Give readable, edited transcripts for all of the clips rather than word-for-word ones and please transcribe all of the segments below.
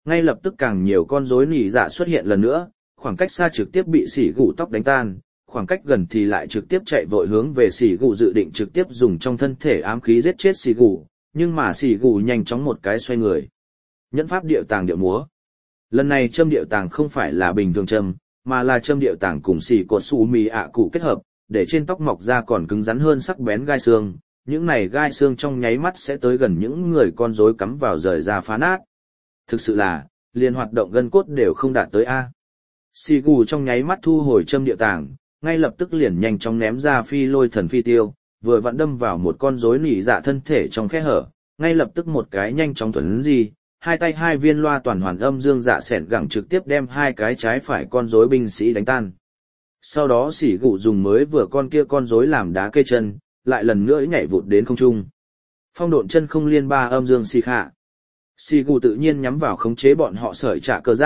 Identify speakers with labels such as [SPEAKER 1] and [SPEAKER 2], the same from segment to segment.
[SPEAKER 1] ngay lập tức càng nhiều con rối nỉ dạ xuất hiện lần nữa, khoảng cách xa trực tiếp bị xỉ gù tóc đánh tan, khoảng cách gần thì lại trực tiếp chạy vội hướng về xỉ gù dự định trực tiếp dùng trong thân thể ám khí giết chết xỉ gù, nhưng mà xỉ gù nhanh chóng một cái xoay người. Nhẫn pháp điệu tàng điệu múa. Lần này châm điệu tàng không phải là bình thường châm, mà là châm điệu tàng cùng xỉ cột su mì ạ cụ kết hợp, để trên tóc mọc ra còn cứng rắn hơn sắc bén gai xương. Những này gai xương trong nháy mắt sẽ tới gần những người con rối cắm vào rời ra phá nát. Thực sự là, liền hoạt động gân cốt đều không đạt tới A. Xì gù trong nháy mắt thu hồi châm địa tàng, ngay lập tức liền nhanh chóng ném ra phi lôi thần phi tiêu, vừa vặn đâm vào một con rối nỉ dạ thân thể trong khe hở, ngay lập tức một cái nhanh chóng thuần gì, hai tay hai viên loa toàn hoàn âm dương dạ sẻn gẳng trực tiếp đem hai cái trái phải con rối binh sĩ đánh tan. Sau đó xỉ gù dùng mới vừa con kia con rối làm đá cây chân, lại lần nữa nhảy vụt đến không trung. Phong độn chân không liên ba âm dương xì khạ. Xì gù tự nhiên nhắm vào khống chế bọn họ sợi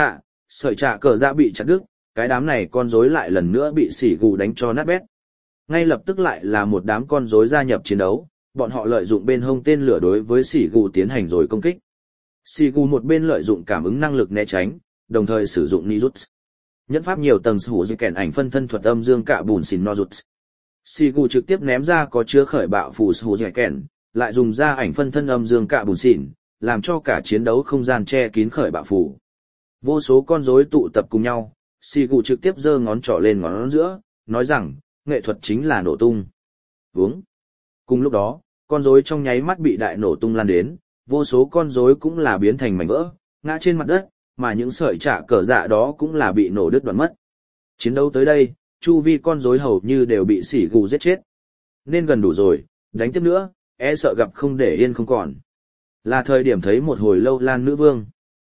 [SPEAKER 1] trả cờ dạ bị chặt đứt, cái đám này con rối lại lần nữa bị xì gù đánh cho nát bét. Ngay lập tức lại là một đám con rối gia nhập chiến đấu, bọn họ lợi dụng bên hông tên lửa đối với xì gù tiến hành rồi công kích. Xì gù một bên lợi dụng cảm ứng năng lực né tránh, đồng thời sử dụng Nijutsu. Nhẫn pháp nhiều tầng sử dụng kèn ảnh phân thân thuật âm dương cạ bùn xìn Nojutsu. Xì gù trực tiếp ném ra có chứa khởi bạo phù sử dụng kèn, lại dùng ra ảnh phân thân âm dương cạ bùn xìn, làm cho cả chiến đấu không gian che kín khởi bạo phù. Vô số con rối tụ tập cùng nhau, xì gù trực tiếp giơ ngón trỏ lên ngón giữa, nói rằng, nghệ thuật chính là nổ tung. Vướng. Cùng lúc đó, con rối trong nháy mắt bị đại nổ tung lan đến, vô số con rối cũng là biến thành mảnh vỡ, ngã trên mặt đất, mà những sợi trả cờ dạ đó cũng là bị nổ đứt đoạn mất. Chiến đấu tới đây, chu vi con rối hầu như đều bị xỉ gù giết chết. Nên gần đủ rồi, đánh tiếp nữa, e sợ gặp không để yên không còn. Là thời điểm thấy một hồi lâu lan nữ vương.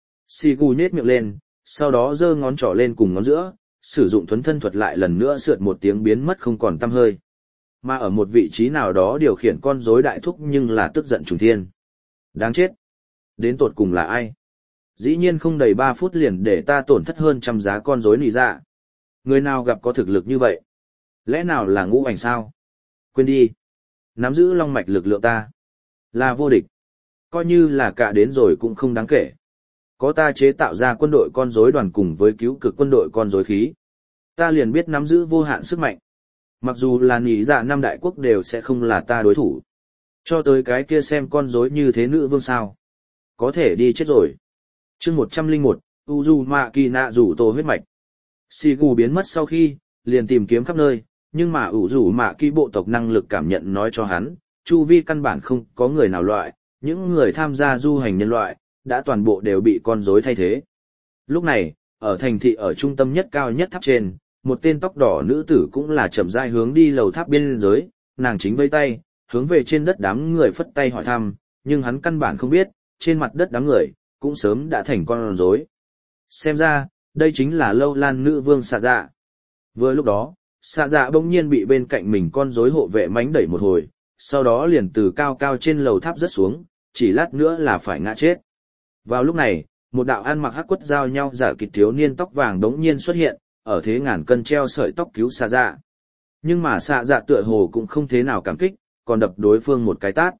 [SPEAKER 1] Xỉ gù nhếch miệng lên, sau đó giơ ngón trỏ lên cùng ngón giữa, sử dụng thuấn thân thuật lại lần nữa sượt một tiếng biến mất không còn tăm hơi. Mà ở một vị trí nào đó điều khiển con rối đại thúc nhưng là tức giận trùng thiên. Đáng chết. Đến tột cùng là ai? Dĩ nhiên không đầy 3 phút liền để ta tổn thất hơn trăm giá con rối nỉ dạ. Người nào gặp có thực lực như vậy? Lẽ nào là ngũ ảnh sao? Quên đi. Nắm giữ long mạch lực lượng ta. Là vô địch. Coi như là cả đến rồi cũng không đáng kể. Có ta chế tạo ra quân đội con rối đoàn cùng với cứu cực quân đội con rối khí. Ta liền biết nắm giữ vô hạn sức mạnh. Mặc dù là nỉ dạ 5 đại quốc đều sẽ không là ta đối thủ. Cho tới cái kia xem con rối như thế nữ vương sao. Có thể đi chết rồi. Chương 101, Uzumaki Naruto huyết mạch. Shigu biến mất sau khi, liền tìm kiếm khắp nơi, nhưng mà Uzumaki bộ tộc năng lực cảm nhận nói cho hắn, chu vi căn bản không có người nào loại, những người tham gia du hành nhân loại, đã toàn bộ đều bị con rối thay thế. Lúc này, ở thành thị ở trung tâm nhất cao nhất tháp trên, một tên tóc đỏ nữ tử cũng là chậm rãi hướng đi lầu tháp biên giới, nàng chính vây tay, hướng về trên đất đám người phất tay hỏi thăm, nhưng hắn căn bản không biết, trên mặt đất đám người, cũng sớm đã thành con rối. Xem ra, đây chính là lâu lan nữ vương xạ dạ. Vừa lúc đó, xạ dạ bỗng nhiên bị bên cạnh mình con rối hộ vệ mánh đẩy một hồi, sau đó liền từ cao cao trên lầu tháp rớt xuống, chỉ lát nữa là phải ngã chết. Vào lúc này, một đạo ăn mặc hắc quất giao nhau giả kịch thiếu niên tóc vàng đống nhiên xuất hiện, ở thế ngàn cân treo sợi tóc cứu xạ dạ. Nhưng mà xạ dạ tựa hồ cũng không thế nào cảm kích, còn đập đối phương một cái tát.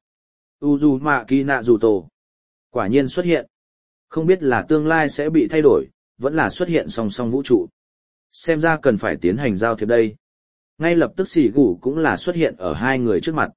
[SPEAKER 1] Uzumaki Naruto quả nhiên xuất hiện. Không biết là tương lai sẽ bị thay đổi, vẫn là xuất hiện song song vũ trụ. Xem ra cần phải tiến hành giao thiệp đây. Ngay lập tức xỉ gù cũng là xuất hiện ở hai người trước mặt.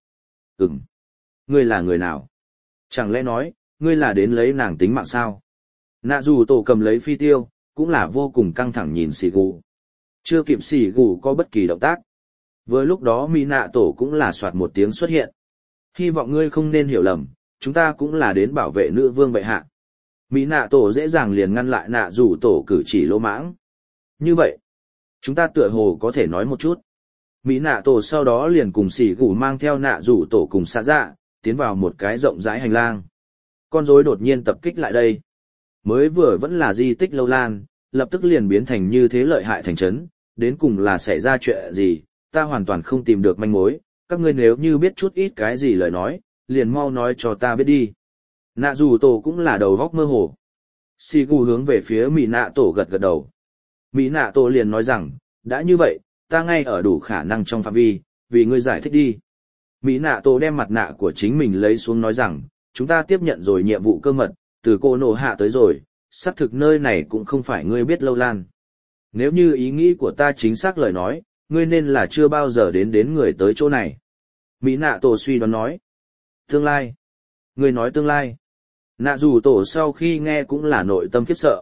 [SPEAKER 1] Ngươi là người nào? Chẳng lẽ nói, ngươi là đến lấy nàng tính mạng sao? Naruto cầm lấy phi tiêu, cũng là vô cùng căng thẳng nhìn xỉ gù. Chưa kịp xỉ gù có bất kỳ động tác. Vừa lúc đó Minato cũng là soạt một tiếng xuất hiện. Hy vọng ngươi không nên hiểu lầm, chúng ta cũng là đến bảo vệ nữ vương bệ hạ. Minato dễ dàng liền ngăn lại Naruto cử chỉ lỗ mãng. Như vậy, chúng ta tựa hồ có thể nói một chút. Minato sau đó liền cùng xỉ gù mang theo Naruto cùng xạ dạ, tiến vào một cái rộng rãi hành lang. Con rối đột nhiên tập kích lại đây. Mới vừa vẫn là di tích lâu lan, lập tức liền biến thành như thế lợi hại thành trấn, đến cùng là xảy ra chuyện gì, ta hoàn toàn không tìm được manh mối, các ngươi nếu như biết chút ít cái gì lời nói, liền mau nói cho ta biết đi. Naruto cũng là đầu góc mơ hồ. Shigu hướng về phía Minato gật gật đầu. Minato liền nói rằng, đã như vậy, ta ngay ở đủ khả năng trong phạm vi, vì ngươi giải thích đi. Minato đem mặt nạ của chính mình lấy xuống nói rằng, chúng ta tiếp nhận rồi nhiệm vụ cơ mật, từ Konoha tới rồi, xác thực nơi này cũng không phải ngươi biết lâu lan. Nếu như ý nghĩ của ta chính xác lời nói, ngươi nên là chưa bao giờ đến người tới chỗ này. Mỹ nạ tổ suy đoán nói. Tương lai. Ngươi nói tương lai. Nạ dù tổ sau khi nghe cũng là nội tâm khiếp sợ.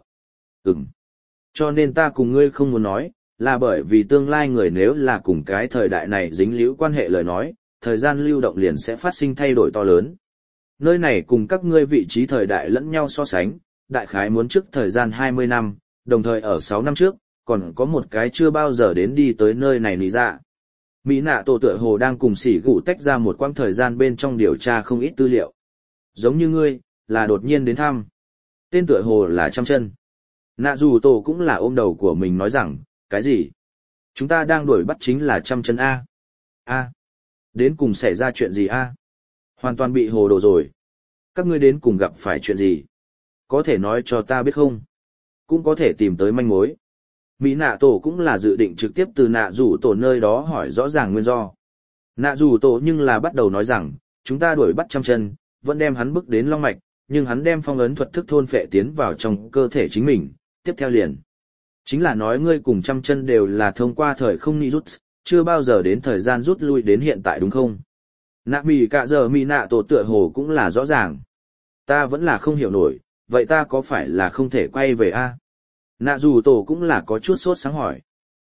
[SPEAKER 1] Cho nên ta cùng ngươi không muốn nói, là bởi vì tương lai người nếu là cùng cái thời đại này dính líu quan hệ lời nói, thời gian lưu động liền sẽ phát sinh thay đổi to lớn. Nơi này cùng các ngươi vị trí thời đại lẫn nhau so sánh, đại khái muốn trước thời gian 20 năm, đồng thời ở 6 năm trước, còn có một cái chưa bao giờ đến đi tới nơi này lý ra. Mỹ nạ tổ tựa hồ đang cùng sỉ gụ tách ra một quãng thời gian bên trong điều tra không ít tư liệu. Giống như ngươi, là đột nhiên đến thăm. Tên tựa hồ là Trăm Chân. Nạ dù tổ cũng là ôm đầu của mình nói rằng, cái gì? Chúng ta đang đuổi bắt chính là Trăm Chân A. A. Đến cùng xảy ra chuyện gì A? Hoàn toàn bị hồ đồ rồi. Các ngươi đến cùng gặp phải chuyện gì? Có thể nói cho ta biết không? Cũng có thể tìm tới manh mối. Mỹ nạ tổ cũng là dự định trực tiếp từ nạ rủ tổ nơi đó hỏi rõ ràng nguyên do. Nạ rủ tổ nhưng là bắt đầu nói rằng, chúng ta đuổi bắt Trăm Chân, vẫn đem hắn bức đến long mạch, nhưng hắn đem phong ấn thuật thức thôn phệ tiến vào trong cơ thể chính mình, tiếp theo liền. Chính là nói ngươi cùng Trăm Chân đều là thông qua thời không ni rút, chưa bao giờ đến thời gian rút lui đến hiện tại đúng không? Nạ mì cả giờ mỹ nạ tổ tựa hồ cũng là rõ ràng. Ta vẫn là không hiểu nổi, vậy ta có phải là không thể quay về a? Nạ dù tổ cũng là có chút sốt sáng hỏi.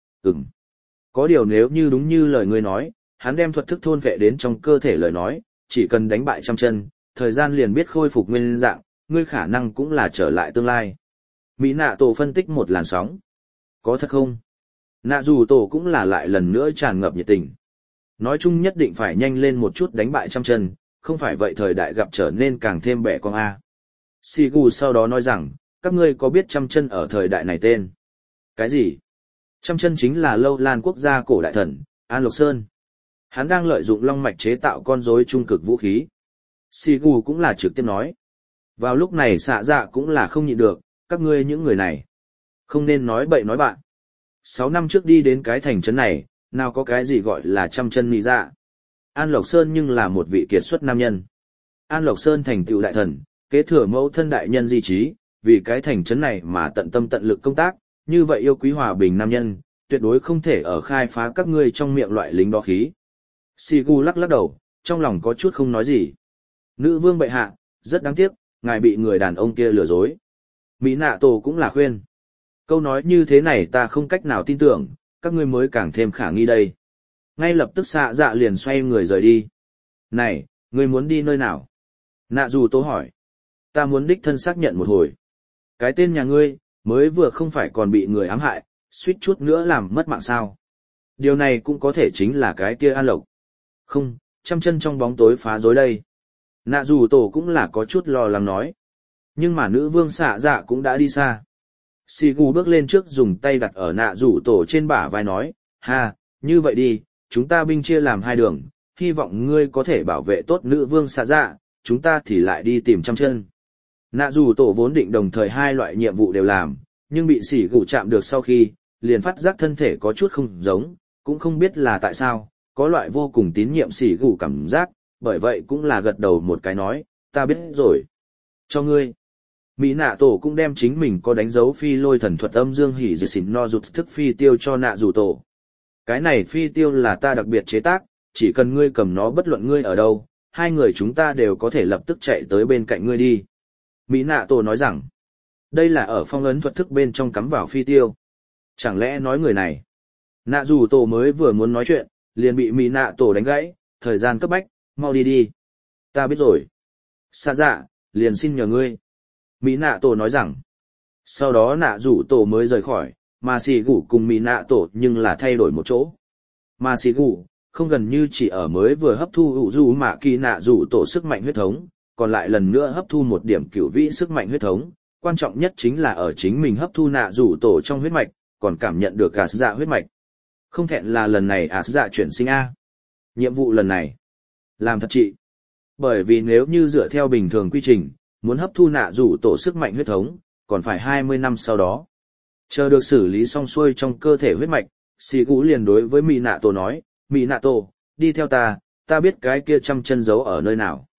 [SPEAKER 1] Có điều nếu như đúng như lời ngươi nói, hắn đem thuật thức thôn vệ đến trong cơ thể lời nói, chỉ cần đánh bại Trăm Chân, thời gian liền biết khôi phục nguyên dạng, ngươi khả năng cũng là trở lại tương lai. Mỹ nạ tổ phân tích một làn sóng. Có thật không? Nạ dù tổ cũng là lại lần nữa tràn ngập nhiệt tình. Nói chung nhất định phải nhanh lên một chút đánh bại Trăm Chân, không phải vậy thời đại gặp trở nên càng thêm bẻ cong a. Sigu sau đó nói rằng, các ngươi có biết Trăm Chân ở thời đại này tên? Cái gì? Trăm Chân chính là lâu lan quốc gia cổ đại thần, An Lộc Sơn. Hắn đang lợi dụng long mạch chế tạo con rối trung cực vũ khí. Sigu cũng là trực tiếp nói. Vào lúc này xạ dạ cũng là không nhịn được, các ngươi những người này. Không nên nói bậy nói bạn. 6 năm trước đi đến cái thành trấn này, nào có cái gì gọi là Trăm Chân nị dạ. An Lộc Sơn nhưng là một vị kiệt xuất nam nhân. An Lộc Sơn thành tựu đại thần, kế thừa mẫu thân đại nhân di trí, vì cái thành trấn này mà tận tâm tận lực công tác, như vậy yêu quý hòa bình nam nhân, tuyệt đối không thể ở khai phá các ngươi trong miệng loại lính đó khí. Sigu lắc lắc đầu, trong lòng có chút không nói gì. Nữ vương bệ hạ, rất đáng tiếc, ngài bị người đàn ông kia lừa dối. Mỹ nạ tổ cũng là khuyên. Câu nói như thế này ta không cách nào tin tưởng, các ngươi mới càng thêm khả nghi đây. Ngay lập tức xạ dạ liền xoay người rời đi. Này, ngươi muốn đi nơi nào? Nạ dù tố hỏi. Ta muốn đích thân xác nhận một hồi. Cái tên nhà ngươi, mới vừa không phải còn bị người ám hại, suýt chút nữa làm mất mạng sao. Điều này cũng có thể chính là cái kia An Lộc. Không, Trăm Chân trong bóng tối phá rối đây. Nạ dù tổ cũng là có chút lo lắng nói. Nhưng mà nữ vương xạ dạ cũng đã đi xa. Sigu bước lên trước dùng tay đặt ở nạ rủ tổ trên bả vai nói, ha, như vậy đi, chúng ta binh chia làm 2 đường, hy vọng ngươi có thể bảo vệ tốt nữ vương xạ dạ, chúng ta thì lại đi tìm Trăm Chân. Nạ rủ tổ vốn định đồng thời 2 loại nhiệm vụ đều làm, nhưng bị sỉ gụ chạm được sau khi, liền phát giác thân thể có chút không giống, cũng không biết là tại sao, có loại vô cùng tín nhiệm sỉ gụ cảm giác, bởi vậy cũng là gật đầu một cái nói, ta biết rồi. Cho ngươi. Mỹ nạ tổ cũng đem chính mình có đánh dấu phi lôi thần thuật âm dương hỉ dị xỉn no rụt thức phi tiêu cho nạ dù tổ. Cái này phi tiêu là ta đặc biệt chế tác, chỉ cần ngươi cầm nó bất luận ngươi ở đâu, 2 người chúng ta đều có thể lập tức chạy tới bên cạnh ngươi đi. Mỹ nạ tổ nói rằng, đây là ở phong ấn thuật thức bên trong cắm vào phi tiêu. Chẳng lẽ nói người này? Nạ dù tổ mới vừa muốn nói chuyện, liền bị Mỹ nạ tổ đánh gãy, thời gian cấp bách, mau đi đi. Ta biết rồi. Xa dạ, liền xin nhờ ngươi. Mỹ nạ tổ nói rằng, sau đó nạ rủ tổ mới rời khỏi, mà xì gủ cùng Mỹ nạ tổ nhưng là thay đổi một chỗ. Mà xì gủ, không gần như chỉ ở mới vừa hấp thu ủ du mạ kỳ nạ rủ tổ sức mạnh huyết thống, còn lại lần nữa hấp thu một điểm cửu vĩ sức mạnh huyết thống, quan trọng nhất chính là ở chính mình hấp thu nạ rủ tổ trong huyết mạch, còn cảm nhận được ả dạ huyết mạch. Không thẹn là lần này ả dạ chuyển sinh A. Nhiệm vụ lần này, làm thật trị. Bởi vì nếu như dựa theo bình thường quy trình, muốn hấp thu nạ rủ tổ sức mạnh huyết thống, còn phải 20 năm sau đó. Chờ được xử lý xong xuôi trong cơ thể huyết mạch, xì gú liền đối với Mỹ nạ tổ nói, Mỹ nạ tổ, đi theo ta biết cái kia Trăm Chân giấu ở nơi nào.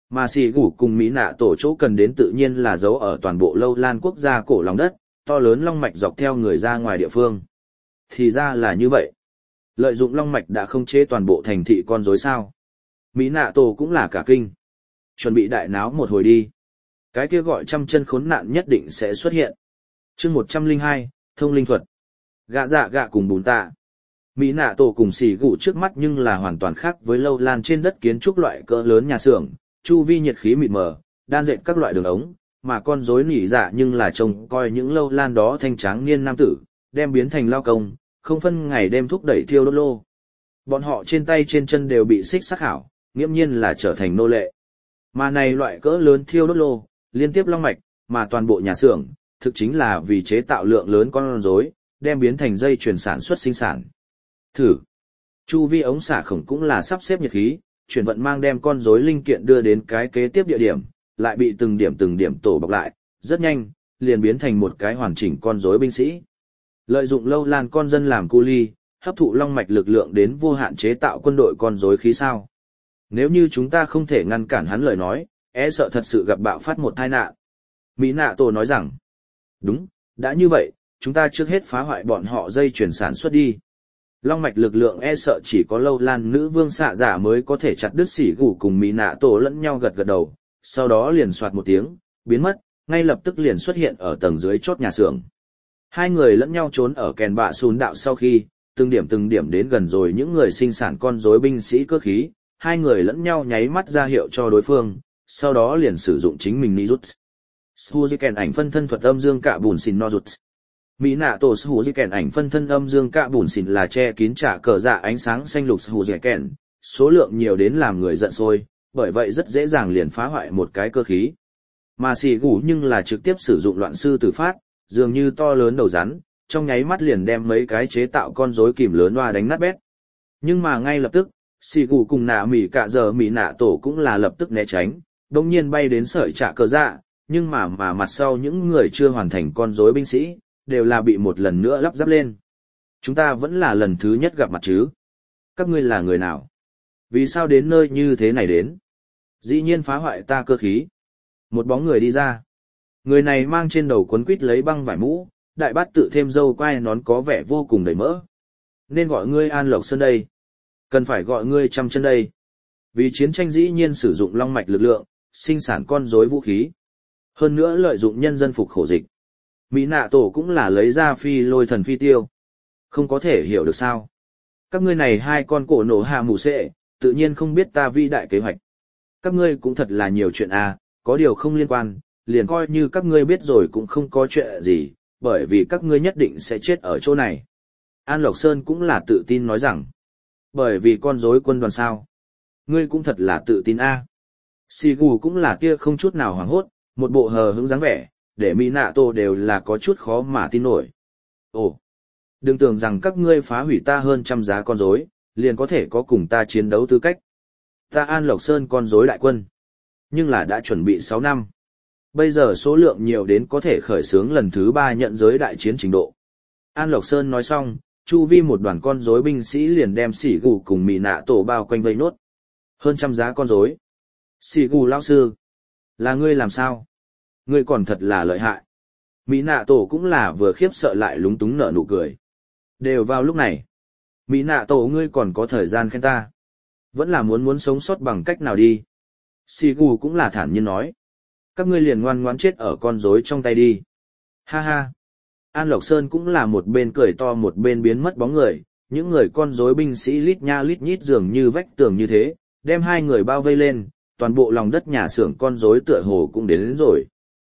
[SPEAKER 1] Mà xì gủ cùng Mỹ nạ tổ chỗ cần đến tự nhiên là giấu ở toàn bộ lâu lan quốc gia cổ lòng đất, to lớn long mạch dọc theo người ra ngoài địa phương. Thì ra là như vậy. Lợi dụng long mạch đã không chế toàn bộ thành thị con rối sao. Mỹ nạ tổ cũng là cả kinh. Chuẩn bị đại náo một hồi đi. Cái kia gọi trăm chân khốn nạn nhất định sẽ xuất hiện. chương 102, thông linh thuật. Gạ dạ gạ cùng bùn tạ. Mỹ nạ tổ cùng xỉ gụ trước mắt nhưng là hoàn toàn khác với lâu lan trên đất kiến trúc loại cỡ lớn nhà xưởng, chu vi nhiệt khí mịt mờ, đan dệt các loại đường ống, mà con rối nỉ dạ nhưng là trông coi những lâu lan đó thanh tráng niên nam tử, đem biến thành lao công, không phân ngày đêm thúc đẩy thiêu đốt lô. Bọn họ trên tay trên chân đều bị xích sắc hảo, nghiễm nhiên là trở thành nô lệ. Mà này loại cỡ lớn thiêu đốt lô, liên tiếp long mạch, mà toàn bộ nhà xưởng, thực chính là vì chế tạo lượng lớn con rối, đem biến thành dây chuyển sản xuất sinh sản. Thử. Chu vi ống xả khổng cũng là sắp xếp nhiệt khí, chuyển vận mang đem con rối linh kiện đưa đến cái kế tiếp địa điểm, lại bị từng điểm tổ bọc lại, rất nhanh, liền biến thành một cái hoàn chỉnh con rối binh sĩ. Lợi dụng lâu lan con dân làm cu ly, hấp thụ long mạch lực lượng đến vô hạn chế tạo quân đội con rối khí sao. Nếu như chúng ta không thể ngăn cản hắn lời nói, sợ thật sự gặp bạo phát một tai nạn. Mỹ nạ tổ nói rằng, đúng, đã như vậy, chúng ta trước hết phá hoại bọn họ dây chuyển sản xuất đi. Long mạch lực lượng sợ chỉ có lâu lan nữ vương xạ giả mới có thể chặt đứt xỉ gủ cùng Mỹ nạ tổ lẫn nhau gật gật đầu, sau đó liền soạt một tiếng, biến mất, ngay lập tức liền xuất hiện ở tầng dưới chốt nhà xưởng. Hai người lẫn nhau trốn ở kèn bạ xùn đạo sau khi, từng điểm đến gần rồi những người sinh sản con rối binh sĩ cơ khí, hai người lẫn nhau nháy mắt ra hiệu cho đối phương, sau đó liền sử dụng chính mình Nijut. Suzuken ảnh phân thân thuật âm dương cạ bùn xin Nojut. Mỹ nạ tổ Suzuken ảnh phân thân âm dương cạ bùn xin là che kín trả cờ dạ ánh sáng xanh lục Suzuken, số lượng nhiều đến làm người giận sôi, bởi vậy rất dễ dàng liền phá hoại một cái cơ khí. Mà xì gủ nhưng là trực tiếp sử dụng loạn sư tử phát, dường như to lớn đầu rắn, trong nháy mắt liền đem mấy cái chế tạo con rối kìm lớn hoa đánh nát bét. Nhưng mà ngay lập tức, xì gù cùng nạ mỉ cả giờ mỉ nạ tổ cũng là lập tức né tránh, đồng nhiên bay đến sợi trả cờ dạ, nhưng mà mặt sau những người chưa hoàn thành con rối binh sĩ, đều là bị một lần nữa lắp ráp lên. Chúng ta vẫn là lần thứ nhất gặp mặt chứ. Các ngươi là người nào? Vì sao đến nơi như thế này đến? Dĩ nhiên phá hoại ta cơ khí. Một bóng người đi ra. Người này mang trên đầu quấn quít lấy băng vải mũ, đại bát tự thêm râu quai nón có vẻ vô cùng đầy mỡ. Nên gọi ngươi An Lộc Sơn đây. Cần phải gọi ngươi Trăm Chân đây. Vì chiến tranh dĩ nhiên sử dụng long mạch lực lượng, sinh sản con rối vũ khí. Hơn nữa lợi dụng nhân dân phục khổ dịch. Mỹ nạ tổ cũng là lấy ra phi lôi thần phi tiêu. Không có thể hiểu được sao. Các ngươi này hai con cổ nổ hạ mù sệ, tự nhiên không biết ta vĩ đại kế hoạch. Các ngươi cũng thật là nhiều chuyện à, có điều không liên quan, liền coi như các ngươi biết rồi cũng không có chuyện gì, bởi vì các ngươi nhất định sẽ chết ở chỗ này. An Lộc Sơn cũng là tự tin nói rằng, bởi vì con rối quân đoàn sao. Ngươi cũng thật là tự tin a. Xì gù cũng là tia không chút nào hoảng hốt, một bộ hờ hững dáng vẻ, để Mỹ nạ tổ đều là có chút khó mà tin nổi. Ồ, đừng tưởng rằng các ngươi phá hủy ta hơn trăm giá con rối, liền có thể có cùng ta chiến đấu tư cách. Ta An Lộc Sơn con rối đại quân, nhưng là đã chuẩn bị 6 năm. Bây giờ số lượng nhiều đến có thể khởi xướng lần thứ 3 nhận giới đại chiến trình độ. An Lộc Sơn nói xong, chu vi một đoàn con rối binh sĩ liền đem xỉ gù cùng Mỹ nạ tổ bao quanh vây nốt. Hơn trăm giá con rối. Xỉ gù lão sư, là ngươi làm sao? Ngươi còn thật là lợi hại. Mỹ nạ tổ cũng là vừa khiếp sợ lại lúng túng nở nụ cười. Đều vào lúc này. Mỹ nạ tổ ngươi còn có thời gian khen ta. Vẫn là muốn sống sót bằng cách nào đi. Xỉ gù cũng là thản nhiên nói. Các ngươi liền ngoan ngoãn chết ở con rối trong tay đi. Ha ha. An Lộc Sơn cũng là một bên cười to một bên biến mất bóng người, những người con rối binh sĩ lít nha lít nhít dường như vách tường như thế, đem hai người bao vây lên, toàn bộ lòng đất nhà xưởng con rối tựa hồ cũng đến rồi.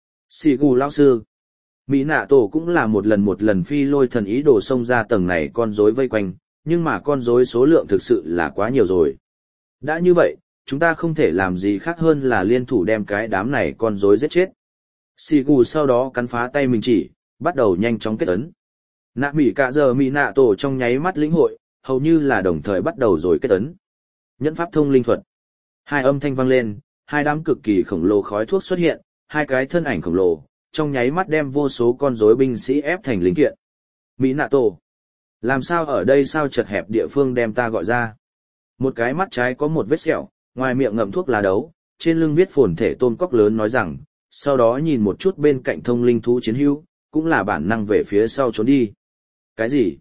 [SPEAKER 1] Xì gù lão sư. Mỹ nạ tổ cũng là một lần phi lôi thần ý đồ xông ra tầng này con rối vây quanh, nhưng mà con rối số lượng thực sự là quá nhiều rồi. Đã như vậy, chúng ta không thể làm gì khác hơn là liên thủ đem cái đám này con rối giết chết. Xì gù sau đó cắn phá tay mình chỉ, bắt đầu nhanh chóng kết ấn. Nạ mỉ cả giờ mỹ nạ tổ trong nháy mắt lĩnh hội, hầu như là đồng thời bắt đầu rồi kết ấn. Nhẫn pháp thông linh thuật. Hai âm thanh vang lên, hai đám cực kỳ khổng lồ khói thuốc xuất hiện, hai cái thân ảnh khổng lồ, trong nháy mắt đem vô số con rối binh sĩ ép thành linh kiện. Mỹ nạ tổ. Làm sao ở đây sao chật hẹp địa phương đem ta gọi ra. Một cái mắt trái có một vết sẹo, ngoài miệng ngậm thuốc lá đấu, trên lưng viết phồn thể tôm cóc lớn nói rằng, sau đó nhìn một chút bên cạnh thông linh thú chiến hữu, cũng là bản năng về phía sau trốn đi. Cái gì?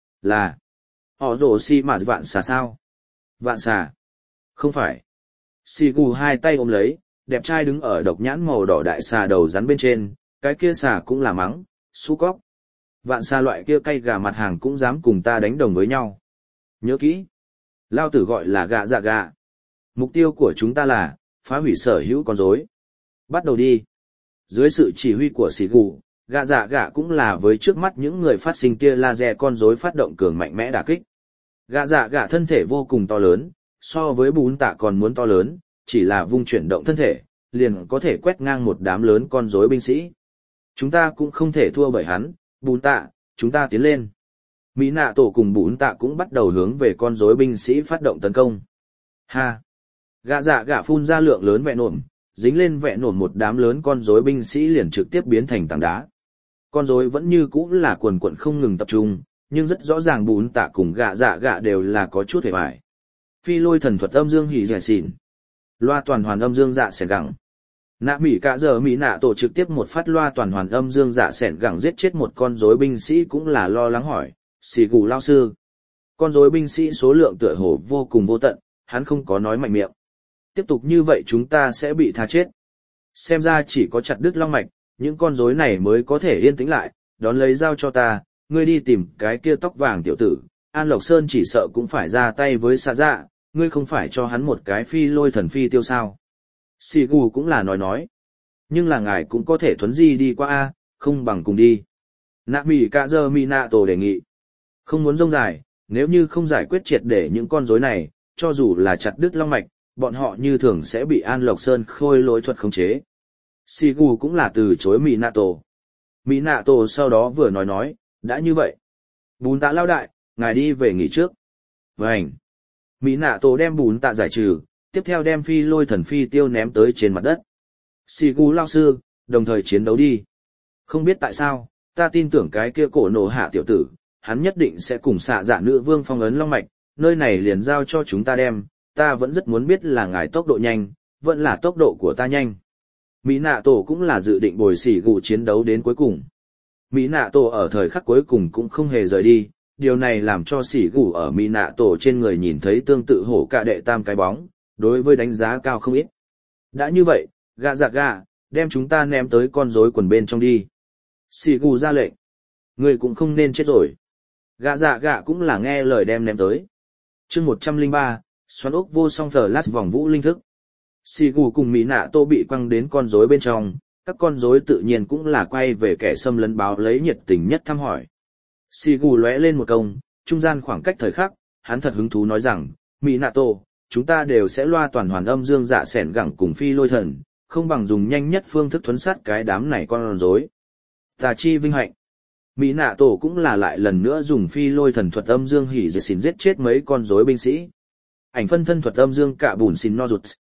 [SPEAKER 1] Là họ rồ xì mà vạn xà sao? Vạn xà? Không phải. Xì gù hai tay ôm lấy, đẹp trai đứng ở độc nhãn màu đỏ đại xà đầu rắn bên trên, cái kia xà cũng là mắng, su cóc. Vạn xà loại kia cay gà mặt hàng cũng dám cùng ta đánh đồng với nhau. Nhớ kỹ. Lao tử gọi là gà dạ gà. Mục tiêu của chúng ta là phá hủy sở hữu con rối. Bắt đầu đi. Dưới sự chỉ huy của xì gù, gà dạ gà cũng là với trước mắt những người phát sinh tia laser con rối phát động cường mạnh mẽ đả kích. Gà dạ gà thân thể vô cùng to lớn, so với bún tạ còn muốn to lớn, chỉ là vung chuyển động thân thể, liền có thể quét ngang một đám lớn con rối binh sĩ. Chúng ta cũng không thể thua bởi hắn, bún tạ, chúng ta tiến lên. Mỹ nạ tổ cùng bún tạ cũng bắt đầu hướng về con rối binh sĩ phát động tấn công. Ha! Gà dạ gà phun ra lượng lớn vẹn nổm, dính lên vẹn nổm một đám lớn con rối binh sĩ liền trực tiếp biến thành tảng đá. Con rối vẫn như cũ là quần quần không ngừng tập trung, nhưng rất rõ ràng bún tạ cùng gà dạ gà đều là có chút hề bại. Phi lôi thần thuật âm dương hỉ dẻ xỉn. Loa toàn hoàn âm dương dạ sẻn gẳng. Nạ Mỹ cả giờ Mỹ nạ tổ trực tiếp một phát loa toàn hoàn âm dương dạ sẻn gẳng giết chết một con rối binh sĩ cũng là lo lắng hỏi, xì gù lao sư. Con rối binh sĩ số lượng tựa hồ vô cùng vô tận, hắn không có nói mạnh miệng. Tiếp tục như vậy chúng ta sẽ bị tha chết. Xem ra chỉ có chặt đứt long mạch, những con rối này mới có thể yên tĩnh lại, đón lấy dao cho ta, ngươi đi tìm cái kia tóc vàng tiểu tử, An Lộc Sơn chỉ sợ cũng phải ra tay với xạ dạ, ngươi không phải cho hắn một cái phi lôi thần phi tiêu sao. Xì gù cũng là nói. Nhưng là ngài cũng có thể thuấn di đi qua A, không bằng cùng đi. Nạ Mỹ cả giờ Mỹ nạ tổ đề nghị. Không muốn rông dài, nếu như không giải quyết triệt để những con rối này, cho dù là chặt đứt long mạch, bọn họ như thường sẽ bị An Lộc Sơn khôi lỗi thuật khống chế. Xì gù cũng là từ chối Mỹ nạ tổ. Mỹ nạ tổ sau đó vừa nói, đã như vậy. Bún tạ lao đại, ngài đi về nghỉ trước. Vânh. Mỹ nạ tổ đem bún tạ giải trừ, tiếp theo đem phi lôi thần phi tiêu ném tới trên mặt đất. Xì gù lao sư, đồng thời chiến đấu đi. Không biết tại sao, ta tin tưởng cái kia cổ nổ hạ tiểu tử, hắn nhất định sẽ cùng xạ dạ nữ vương phong ấn long mạch, nơi này liền giao cho chúng ta đem, ta vẫn rất muốn biết là ngài tốc độ nhanh, vẫn là tốc độ của ta nhanh. Mỹ nạ tổ cũng là dự định bồi xì gù chiến đấu đến cuối cùng. Mỹ nạ tổ ở thời khắc cuối cùng cũng không hề rời đi, điều này làm cho xỉ gù ở Mỹ nạ tổ trên người nhìn thấy tương tự hổ cả đệ tam cái bóng, đối với đánh giá cao không ít. Đã như vậy, gà dạ gà, đem chúng ta ném tới con rối quần bên trong đi. Xỉ gù ra lệnh. Người cũng không nên chết rồi. Gà dạ gà cũng là nghe lời đem ném tới. chương 103, xoắn ốc vô song thờ lát vòng vũ linh thức. Xỉ gù cùng Mỹ nạ tổ bị quăng đến con rối bên trong, các con rối tự nhiên cũng là quay về kẻ xâm lấn báo lấy nhiệt tình nhất thăm hỏi. Xì gù lóe lên một công, trung gian khoảng cách thời khắc, hắn thật hứng thú nói rằng, Mỹ nạ tổ, chúng ta đều sẽ loa toàn hoàn âm dương dạ sẻn gẳng cùng phi lôi thần, không bằng dùng nhanh nhất phương thức thuấn sát cái đám này con rối. Tà chi vinh hạnh. Mỹ nạ tổ cũng là lại lần nữa dùng phi lôi thần thuật âm dương hỉ diệt xỉn giết chết mấy con rối binh sĩ. Ảnh phân thân thuật âm dương cạ bùn xỉn no rụt.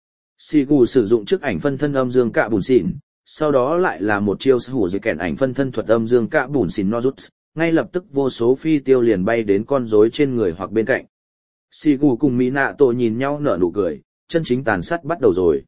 [SPEAKER 1] Xì gù sử dụng trước ảnh phân thân âm dương cạ bùn xỉn, sau đó lại là một chiêu hủ dây kèn ảnh phân thân thuật âm dương cạ bùn xỉn no rụt, ngay lập tức vô số phi tiêu liền bay đến con rối trên người hoặc bên cạnh. Xì gù cùng Mỹ nạ tổ nhìn nhau nở nụ cười, chân chính tàn sát bắt đầu rồi.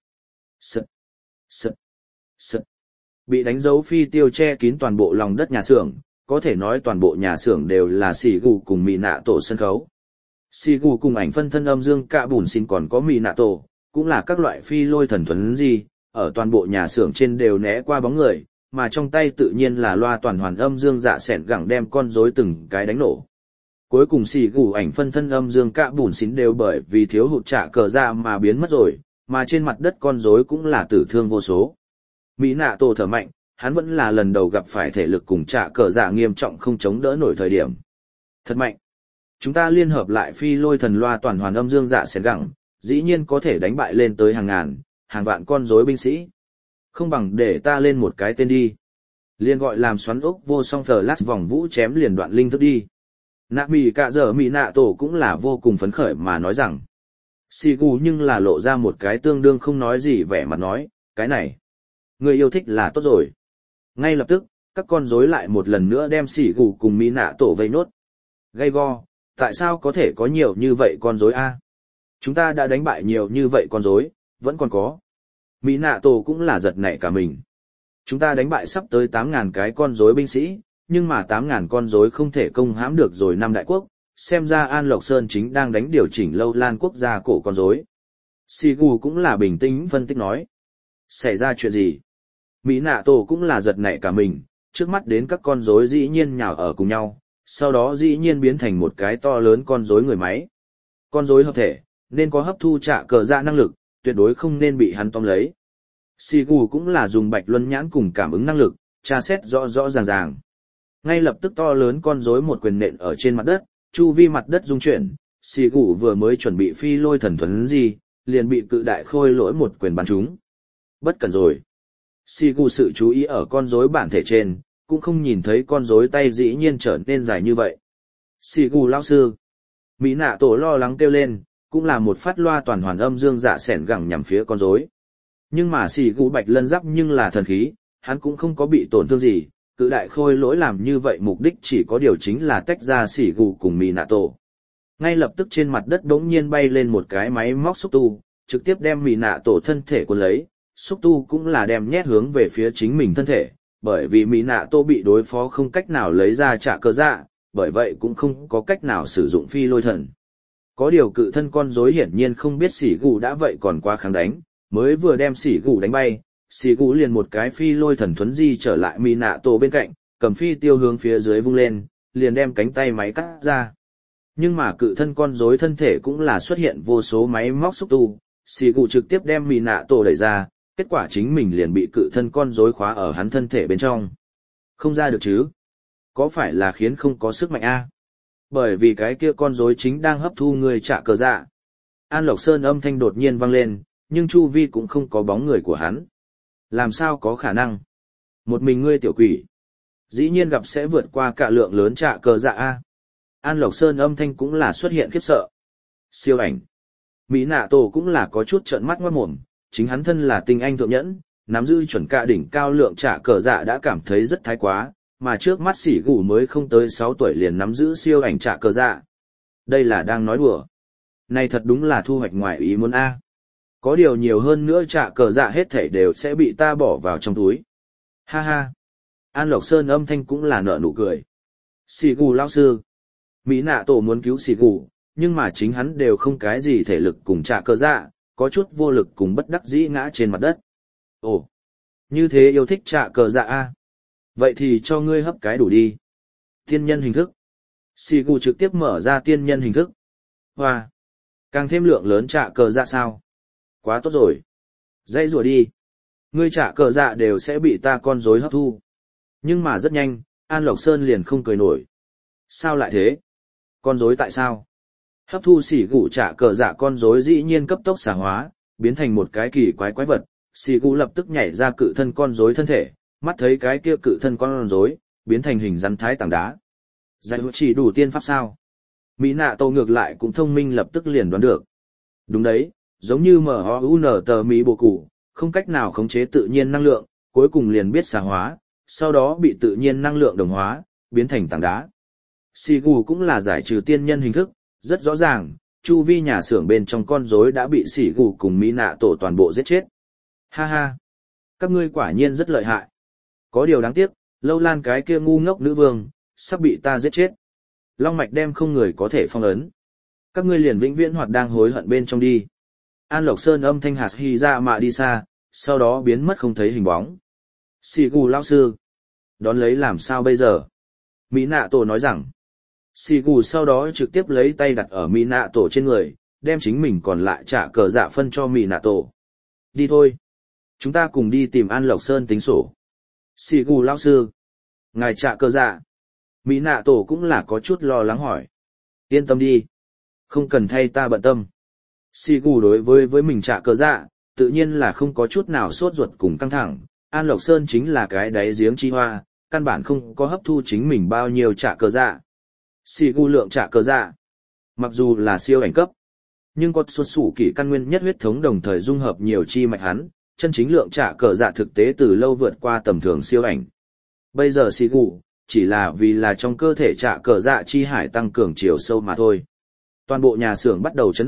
[SPEAKER 1] Sợ. Bị đánh dấu phi tiêu che kín toàn bộ lòng đất nhà xưởng, có thể nói toàn bộ nhà xưởng đều là xì gù cùng Mỹ nạ tổ sân khấu. Xì gù cùng ảnh phân thân âm dương cạ bùn xỉn còn có Mỹ nạ tổ, cũng là các loại phi lôi thần thuấn gì, ở toàn bộ nhà xưởng trên đều né qua bóng người, mà trong tay tự nhiên là loa toàn hoàn âm dương dạ sẻn gẳng đem con rối từng cái đánh nổ. Cuối cùng xì gù ảnh phân thân âm dương cạ bùn xín đều bởi vì thiếu hụt trả cờ ra mà biến mất rồi, mà trên mặt đất con rối cũng là tử thương vô số. Mỹ nạ tổ thở mạnh, hắn vẫn là lần đầu gặp phải thể lực cùng trả cờ dạ nghiêm trọng không chống đỡ nổi thời điểm. Thật mạnh. Chúng ta liên hợp lại phi lôi thần loa toàn hoàn âm dương dạ sẻn gẳng, dĩ nhiên có thể đánh bại lên tới hàng ngàn, hàng vạn con rối binh sĩ. Không bằng để ta lên một cái tên đi. Liên gọi làm xoắn ốc vô song thờ lát vòng vũ chém liền đoạn linh thức đi. Nạ Mỹ cả giờ Mỹ nạ tổ cũng là vô cùng phấn khởi mà nói rằng. Xì gù nhưng là lộ ra một cái tương đương không nói gì vẻ mặt nói, cái này. Người yêu thích là tốt rồi. Ngay lập tức, các con rối lại một lần nữa đem xì gù cùng Mỹ nạ tổ vây nốt. Gay go, tại sao có thể có nhiều như vậy con rối a? Chúng ta đã đánh bại nhiều như vậy con rối, vẫn còn có. Mỹ nạ tổ cũng là giật nảy cả mình. Chúng ta đánh bại sắp tới 8.000 cái con rối binh sĩ, nhưng mà 8.000 con rối không thể công hãm được rồi năm đại quốc, xem ra An Lộc Sơn chính đang đánh điều chỉnh Lâu Lan quốc gia cổ con rối. Sigu cũng là bình tĩnh phân tích nói. Xảy ra chuyện gì? Mỹ nạ tổ cũng là giật nảy cả mình, trước mắt đến các con rối dĩ nhiên nhào ở cùng nhau, sau đó dĩ nhiên biến thành một cái to lớn con rối người máy. Con rối hợp thể, nên có hấp thu trả cờ dạ năng lực, tuyệt đối không nên bị hắn tóm lấy. Sigu cũng là dùng bạch luân nhãn cùng cảm ứng năng lực, tra xét rõ rõ ràng ràng. Ngay lập tức to lớn con rối một quyền nện ở trên mặt đất, chu vi mặt đất rung chuyển, Sigu vừa mới chuẩn bị phi lôi thần thuấn gì, liền bị cự đại khôi lỗi một quyền bắn trúng. Bất cẩn rồi. Sigu sự chú ý ở con rối bản thể trên, cũng không nhìn thấy con rối tay dĩ nhiên trở nên dài như vậy. Sigu lão sư. Mỹ nạ tổ lo lắng kêu lên, cũng là một phát loa toàn hoàn âm dương dạ sẻn gẳng nhằm phía con rối. Nhưng mà Sigu bạch lân giáp nhưng là thần khí, hắn cũng không có bị tổn thương gì, cự đại khôi lỗi làm như vậy mục đích chỉ có điều chính là tách ra Sigu cùng Mỹ nạ tổ. Ngay lập tức trên mặt đất đống nhiên bay lên một cái máy móc xúc tu, trực tiếp đem Mỹ nạ tổ thân thể cuốn lấy, xúc tu cũng là đem nhét hướng về phía chính mình thân thể, bởi vì Mỹ nạ tổ bị đối phó không cách nào lấy ra trả cờ dạ, bởi vậy cũng không có cách nào sử dụng phi lôi thần. Có điều cự thân con rối hiển nhiên không biết sỉ gù đã vậy còn quá kháng đánh, mới vừa đem sỉ gù đánh bay, sỉ gù liền một cái phi lôi thần thuấn di trở lại Mỹ nạ tổ bên cạnh, cầm phi tiêu hướng phía dưới vung lên, liền đem cánh tay máy cắt ra. Nhưng mà cự thân con rối thân thể cũng là xuất hiện vô số máy móc xúc tu, sỉ gù trực tiếp đem Mỹ nạ tổ đẩy ra, kết quả chính mình liền bị cự thân con rối khóa ở hắn thân thể bên trong. Không ra được chứ? Có phải là khiến không có sức mạnh a? Bởi vì cái kia con rối chính đang hấp thu người trả cờ dạ. An Lộc Sơn âm thanh đột nhiên vang lên, nhưng chu vi cũng không có bóng người của hắn. Làm sao có khả năng? Một mình ngươi tiểu quỷ. Dĩ nhiên gặp sẽ vượt qua cả lượng lớn trả cờ dạ a. An Lộc Sơn âm thanh cũng là xuất hiện khiếp sợ. Siêu ảnh. Mỹ nạ tổ cũng là có chút trợn mắt ngoát mồm, chính hắn thân là tinh anh thượng nhẫn, nắm giữ chuẩn cạ đỉnh cao lượng trả cờ dạ đã cảm thấy rất thái quá, mà trước mắt sỉ gù mới không tới 6 tuổi liền nắm giữ siêu ảnh trả cờ dạ. Đây là đang nói đùa. Này thật đúng là thu hoạch ngoài ý muốn a. Có điều nhiều hơn nữa trả cờ dạ hết thảy đều sẽ bị ta bỏ vào trong túi. Ha ha. An Lộc Sơn âm thanh cũng là nở nụ cười. Sỉ gù lão sư. Mỹ nạ tổ muốn cứu sỉ gù, nhưng mà chính hắn đều không cái gì thể lực cùng trả cờ dạ, có chút vô lực cùng bất đắc dĩ ngã trên mặt đất. Ồ, như thế yêu thích trả cờ dạ a. Vậy thì cho ngươi hấp cái đủ đi. Tiên nhân hình thức. Sigu trực tiếp mở ra tiên nhân hình thức. Hoa, càng thêm lượng lớn trả cờ dạ sao? Quá tốt rồi. Dây rùa đi. Ngươi trả cờ dạ đều sẽ bị ta con rối hấp thu. Nhưng mà rất nhanh, An Lộc Sơn liền không cười nổi. Sao lại thế? Con rối tại sao? Hấp thu xỉ gụ trả cờ dạ con rối dĩ nhiên cấp tốc xả hóa, biến thành một cái kỳ quái quái vật. Xỉ gụ lập tức nhảy ra cự thân con rối thân thể, mắt thấy cái kia cự thân con rối biến thành hình rắn thái tảng đá. Giải chỉ đủ tiên pháp sao? Mỹ nạ tổ ngược lại cũng thông minh lập tức liền đoán được. Đúng đấy, giống như MOUN tờ Mỹ bộ cụ, không cách nào khống chế tự nhiên năng lượng, cuối cùng liền biết xả hóa, sau đó bị tự nhiên năng lượng đồng hóa, biến thành tảng đá. Sigu cũng là giải trừ tiên nhân hình thức, rất rõ ràng, chu vi nhà xưởng bên trong con rối đã bị Sigu cùng Mỹ nạ tổ toàn bộ giết chết. Ha ha, các ngươi quả nhiên rất lợi hại. Có điều đáng tiếc, Lâu Lan cái kia ngu ngốc nữ vương, sắp bị ta giết chết. Long mạch đem không người có thể phong ấn. Các ngươi liền vĩnh viễn hoạt đang hối hận bên trong đi. An Lộc Sơn âm thanh hạt hy ra mạ đi xa, sau đó biến mất không thấy hình bóng. Sigu lão sư, đón lấy làm sao bây giờ? Mỹ nạ tổ nói rằng, Sigu sau đó trực tiếp lấy tay đặt ở Mỹ nạ tổ trên người, đem chính mình còn lại trả cờ dạ phân cho Mỹ nạ tổ. Đi thôi. Chúng ta cùng đi tìm An Lộc Sơn tính sổ. Sigu lão sư, ngài trả cờ dạ. Mỹ nạ tổ cũng là có chút lo lắng hỏi. Yên tâm đi. Không cần thay ta bận tâm. Sigu đối với mình trả cờ dạ, tự nhiên là không có chút nào sốt ruột cùng căng thẳng. An Lộc Sơn chính là cái đáy giếng chi hoa, căn bản không có hấp thu chính mình bao nhiêu trả cờ dạ. Sigu lượng trả cờ dạ, mặc dù là siêu ảnh cấp, nhưng có xuất xù kỷ căn nguyên nhất huyết thống đồng thời dung hợp nhiều chi mạch hắn, chân chính lượng trả cờ dạ thực tế từ lâu vượt qua tầm thường siêu ảnh. Bây giờ Sigu chỉ là vì là trong cơ thể trả cờ dạ chi hải tăng cường chiều sâu mà thôi. Toàn bộ nhà xưởng bắt đầu chấn động,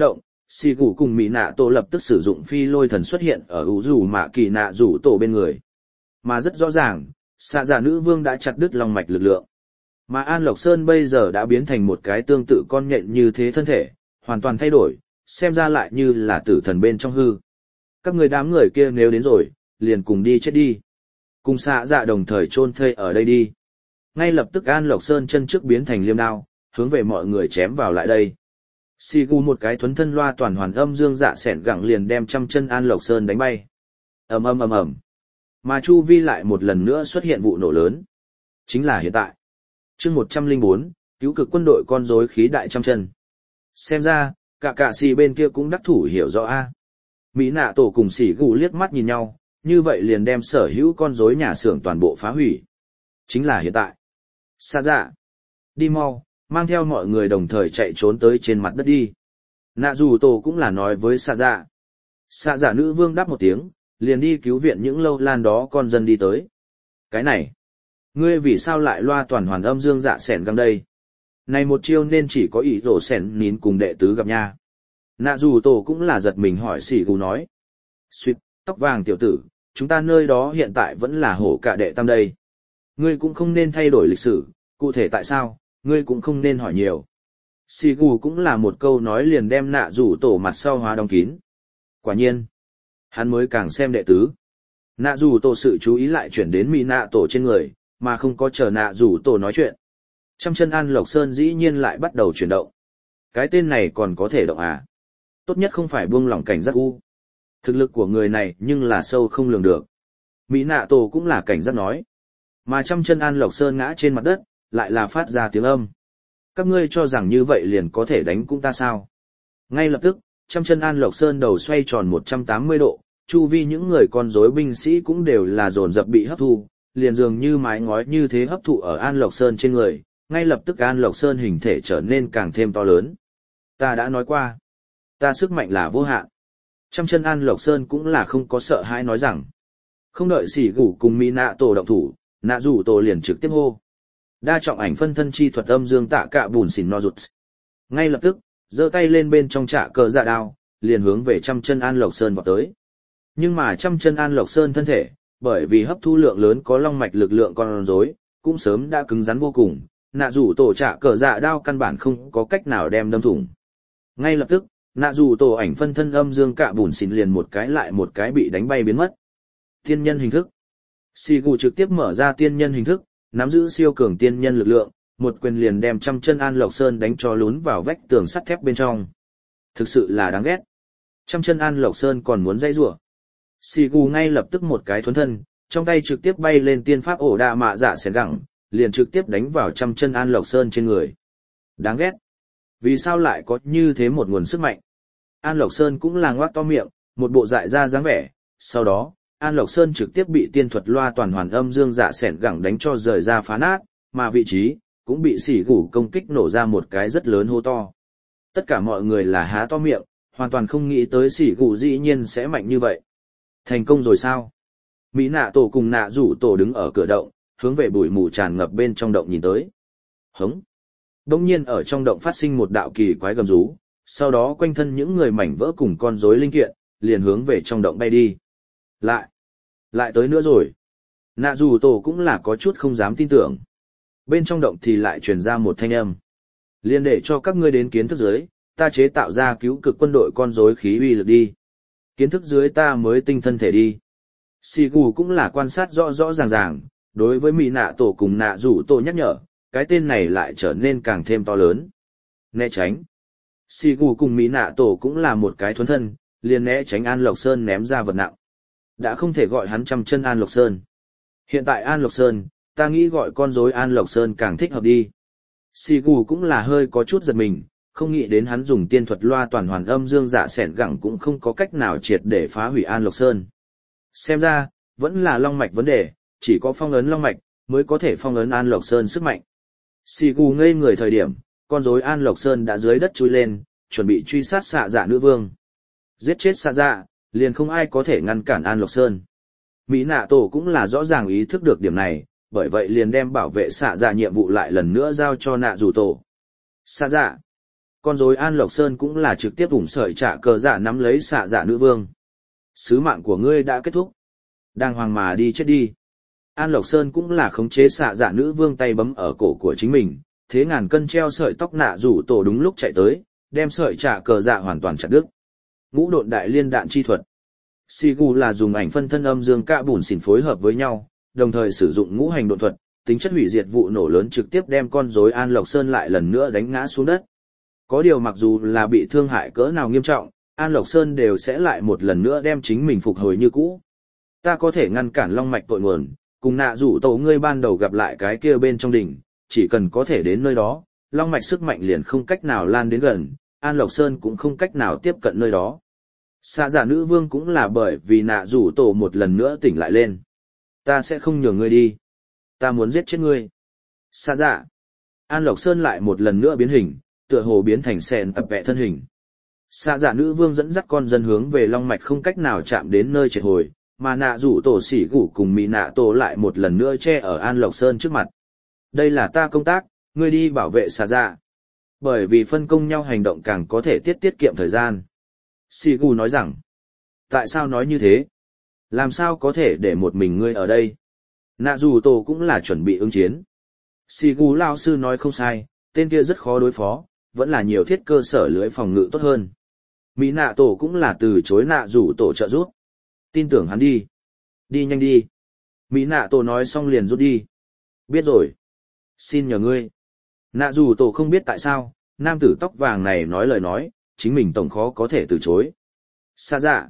[SPEAKER 1] Xì gù cùng Mỹ nạ tổ lập tức sử dụng phi lôi thần xuất hiện ở ủ rủ mạ kỳ nạ rủ tổ bên người. Mà rất rõ ràng, xạ dạ nữ vương đã chặt đứt long mạch lực lượng. Mà An Lộc Sơn bây giờ đã biến thành một cái tương tự con nhện như thế thân thể, hoàn toàn thay đổi, xem ra lại như là tử thần bên trong hư. Các người đám người kia nếu đến rồi, liền cùng đi chết đi. Cùng xạ dạ đồng thời chôn thây ở đây đi. Ngay lập tức An Lộc Sơn chân trước biến thành liêm đao, hướng về mọi người chém vào lại đây. Xì gù một cái thuấn thân loa toàn hoàn âm dương dạ sẻn gẳng liền đem trăm chân An Lộc Sơn đánh bay. Ầm ầm ầm ầm. Mà chu vi lại một lần nữa xuất hiện vụ nổ lớn. Chính là hiện tại. Chương 104, cứu cực quân đội con rối khí đại trăm chân. Xem ra, cả xì bên kia cũng đắc thủ hiểu rõ a. Mỹ nạ tổ cùng xì gù liếc mắt nhìn nhau, như vậy liền đem sở hữu con rối nhà xưởng toàn bộ phá hủy. Chính là hiện tại. Xa dạ. Đi mau, mang theo mọi người đồng thời chạy trốn tới trên mặt đất đi. Nạ dù tổ cũng là nói với xa dạ. Xa dạ nữ vương đáp một tiếng, liền đi cứu viện những lâu lan đó con dân đi tới. Cái này, ngươi vì sao lại loa toàn hoàn âm dương dạ sẻn găng đây? Này một chiêu nên chỉ có ý rổ sẻn nín cùng đệ tứ gặp nha. Nạ dù tổ cũng là giật mình hỏi xỉ gù nói. Xuyệt, tóc vàng tiểu tử, chúng ta nơi đó hiện tại vẫn là hổ cả đệ tam đây. Ngươi cũng không nên thay đổi lịch sử, cụ thể tại sao, ngươi cũng không nên hỏi nhiều. Xỉ gù cũng là một câu nói liền đem nạ dù tổ mặt sau hóa đóng kín. Quả nhiên, hắn mới càng xem đệ tứ. Nạ dù tổ sự chú ý lại chuyển đến mỹ nạ tổ trên người, mà không có chờ nạ dù tổ nói chuyện. Trăm chân An Lộc Sơn dĩ nhiên lại bắt đầu chuyển động. Cái tên này còn có thể động à? Tốt nhất không phải buông lỏng cảnh giác u. Thực lực của người này nhưng là sâu không lường được. Mỹ nạ tổ cũng là cảnh giác nói. Mà trăm chân An Lộc Sơn ngã trên mặt đất, lại là phát ra tiếng âm. Các ngươi cho rằng như vậy liền có thể đánh cũng ta sao? Ngay lập tức, trăm chân An Lộc Sơn đầu xoay tròn 180 độ, chu vi những người con rối binh sĩ cũng đều là dồn dập bị hấp thu, liền dường như mái ngói như thế hấp thụ ở An Lộc Sơn trên người, ngay lập tức An Lộc Sơn hình thể trở nên càng thêm to lớn. Ta đã nói qua, ta sức mạnh là vô hạn. Trăm chân An Lộc Sơn cũng là không có sợ hãi nói rằng, không đợi xỉ gủ cùng mỹ nạ tổ động thủ, nạ rủ tổ liền trực tiếp hô. Đa trọng ảnh phân thân chi thuật âm dương tạ cạ bùn xỉn no rụt. Ngay lập tức, giơ tay lên bên trong trạ cờ dạ đao, liền hướng về trăm chân An Lộc Sơn vọt tới. Nhưng mà trăm chân An Lộc Sơn thân thể, bởi vì hấp thu lượng lớn có long mạch lực lượng con rối, cũng sớm đã cứng rắn vô cùng, nạ rủ tổ trạ cờ dạ đao căn bản không có cách nào đem đâm thủng. Ngay lập tức, nạ rủ tổ ảnh phân thân âm dương cạ bùn xỉn liền một cái lại một cái bị đánh bay biến mất. Tiên nhân hình thức. Xì gù trực tiếp mở ra tiên nhân hình thức, nắm giữ siêu cường tiên nhân lực lượng, một quyền liền đem trăm chân An Lộc Sơn đánh cho lún vào vách tường sắt thép bên trong. Thực sự là đáng ghét. Trăm chân An Lộc Sơn còn muốn dây rủa. Xì gù ngay lập tức một cái thuấn thân, trong tay trực tiếp bay lên tiên pháp ổ đạ mạ dạ xẻn gẳng, liền trực tiếp đánh vào trăm chân An Lộc Sơn trên người. Đáng ghét. Vì sao lại có như thế một nguồn sức mạnh? An Lộc Sơn cũng là ngoác to miệng, một bộ dại ra dáng vẻ, sau đó, An Lộc Sơn trực tiếp bị tiên thuật loa toàn hoàn âm dương dạ sẻn gẳng đánh cho rời ra phá nát, mà vị trí, cũng bị xỉ gủ công kích nổ ra một cái rất lớn hô to. Tất cả mọi người là há to miệng, hoàn toàn không nghĩ tới xỉ gủ dĩ nhiên sẽ mạnh như vậy. Thành công rồi sao? Mỹ nạ tổ cùng nạ rủ tổ đứng ở cửa động, hướng về bụi mù tràn ngập bên trong động nhìn tới. Hống! Đông nhiên ở trong động phát sinh một đạo kỳ quái gầm rú, sau đó quanh thân những người mảnh vỡ cùng con rối linh kiện, liền hướng về trong động bay đi. Lại tới nữa rồi. Nạ dù tổ cũng là có chút không dám tin tưởng. Bên trong động thì lại truyền ra một thanh âm. Liên để cho các ngươi đến kiến thức dưới, ta chế tạo ra cứu cực quân đội con rối khí uy lực đi. Kiến thức dưới ta mới tinh thân thể đi. Xì gù cũng là quan sát rõ rõ ràng ràng, đối với mỹ nạ tổ cùng nạ dù tổ nhắc nhở, cái tên này lại trở nên càng thêm to lớn. Né tránh. Xì gù cùng mỹ nạ tổ cũng là một cái thuấn thân, liền né tránh An Lộc Sơn ném ra vật nặng. Đã không thể gọi hắn trăm chân An Lộc Sơn. Hiện tại An Lộc Sơn, ta nghĩ gọi con rối An Lộc Sơn càng thích hợp đi. Xì gù cũng là hơi có chút giật mình, không nghĩ đến hắn dùng tiên thuật loa toàn hoàn âm dương dạ sẻn gẳng cũng không có cách nào triệt để phá hủy An Lộc Sơn. Xem ra, vẫn là long mạch vấn đề, chỉ có phong ấn long mạch, mới có thể phong ấn An Lộc Sơn sức mạnh. Xì gù ngây người thời điểm, con rối An Lộc Sơn đã dưới đất chui lên, chuẩn bị truy sát xạ dạ nữ vương. Giết chết xạ dạ, liền không ai có thể ngăn cản An Lộc Sơn. Mỹ nạ tổ cũng là rõ ràng ý thức được điểm này, bởi vậy liền đem bảo vệ xạ dạ nhiệm vụ lại lần nữa giao cho nạ dù tổ. Xạ dạ, Con rối An Lộc Sơn cũng là trực tiếp ủng sợi trả cờ dạ nắm lấy xạ dạ nữ vương. Sứ mạng của ngươi đã kết thúc. Đàng hoàng mà đi chết đi. An Lộc Sơn cũng là khống chế xạ dạ nữ vương tay bấm ở cổ của chính mình, thế ngàn cân treo sợi tóc nạ rủ tổ đúng lúc chạy tới, đem sợi trả cờ dạ hoàn toàn chặt đứt. Ngũ độn đại liên đạn chi thuật. Sigu là dùng ảnh phân thân âm dương cạ bùn xỉn phối hợp với nhau, đồng thời sử dụng ngũ hành độn thuật, tính chất hủy diệt vụ nổ lớn trực tiếp đem con rối An Lộc Sơn lại lần nữa đánh ngã xuống đất. Có điều mặc dù là bị thương hại cỡ nào nghiêm trọng, An Lộc Sơn đều sẽ lại một lần nữa đem chính mình phục hồi như cũ. Ta có thể ngăn cản long mạch tội nguồn, cùng nạ rủ tổ ngươi ban đầu gặp lại cái kia bên trong đỉnh, chỉ cần có thể đến nơi đó, long mạch sức mạnh liền không cách nào lan đến gần, An Lộc Sơn cũng không cách nào tiếp cận nơi đó. Xạ giả nữ vương cũng là bởi vì nạ rủ tổ một lần nữa tỉnh lại lên. Ta sẽ không nhường ngươi đi. Ta muốn giết chết ngươi. Xạ giả. An Lộc Sơn lại một lần nữa biến hình, tựa hồ biến thành sẹn tập vẽ thân hình. Xạ giả nữ vương dẫn dắt con dân hướng về long mạch không cách nào chạm đến nơi triệt hồi, mà nạ rủ tổ xỉ gủ cùng mỹ nạ tổ lại một lần nữa che ở An Lộc Sơn trước mặt. Đây là ta công tác, ngươi đi bảo vệ xạ giả. Bởi vì phân công nhau hành động càng có thể tiết kiệm thời gian. Xỉ gủ nói rằng, tại sao nói như thế? Làm sao có thể để một mình ngươi ở đây? Nạ rủ tổ cũng là chuẩn bị ứng chiến. Xỉ gủ lao sư nói không sai, tên kia rất khó đối phó, vẫn là nhiều thiết cơ sở lưới phòng ngự tốt hơn. Mỹ nạ tổ cũng là từ chối nạ rủ tổ trợ giúp. Tin tưởng hắn đi. Đi nhanh đi. Mỹ nạ tổ nói xong liền rút đi. Biết rồi. Xin nhờ ngươi. Nạ rủ tổ không biết tại sao, nam tử tóc vàng này nói lời nói, chính mình tổng khó có thể từ chối. Xa dạ.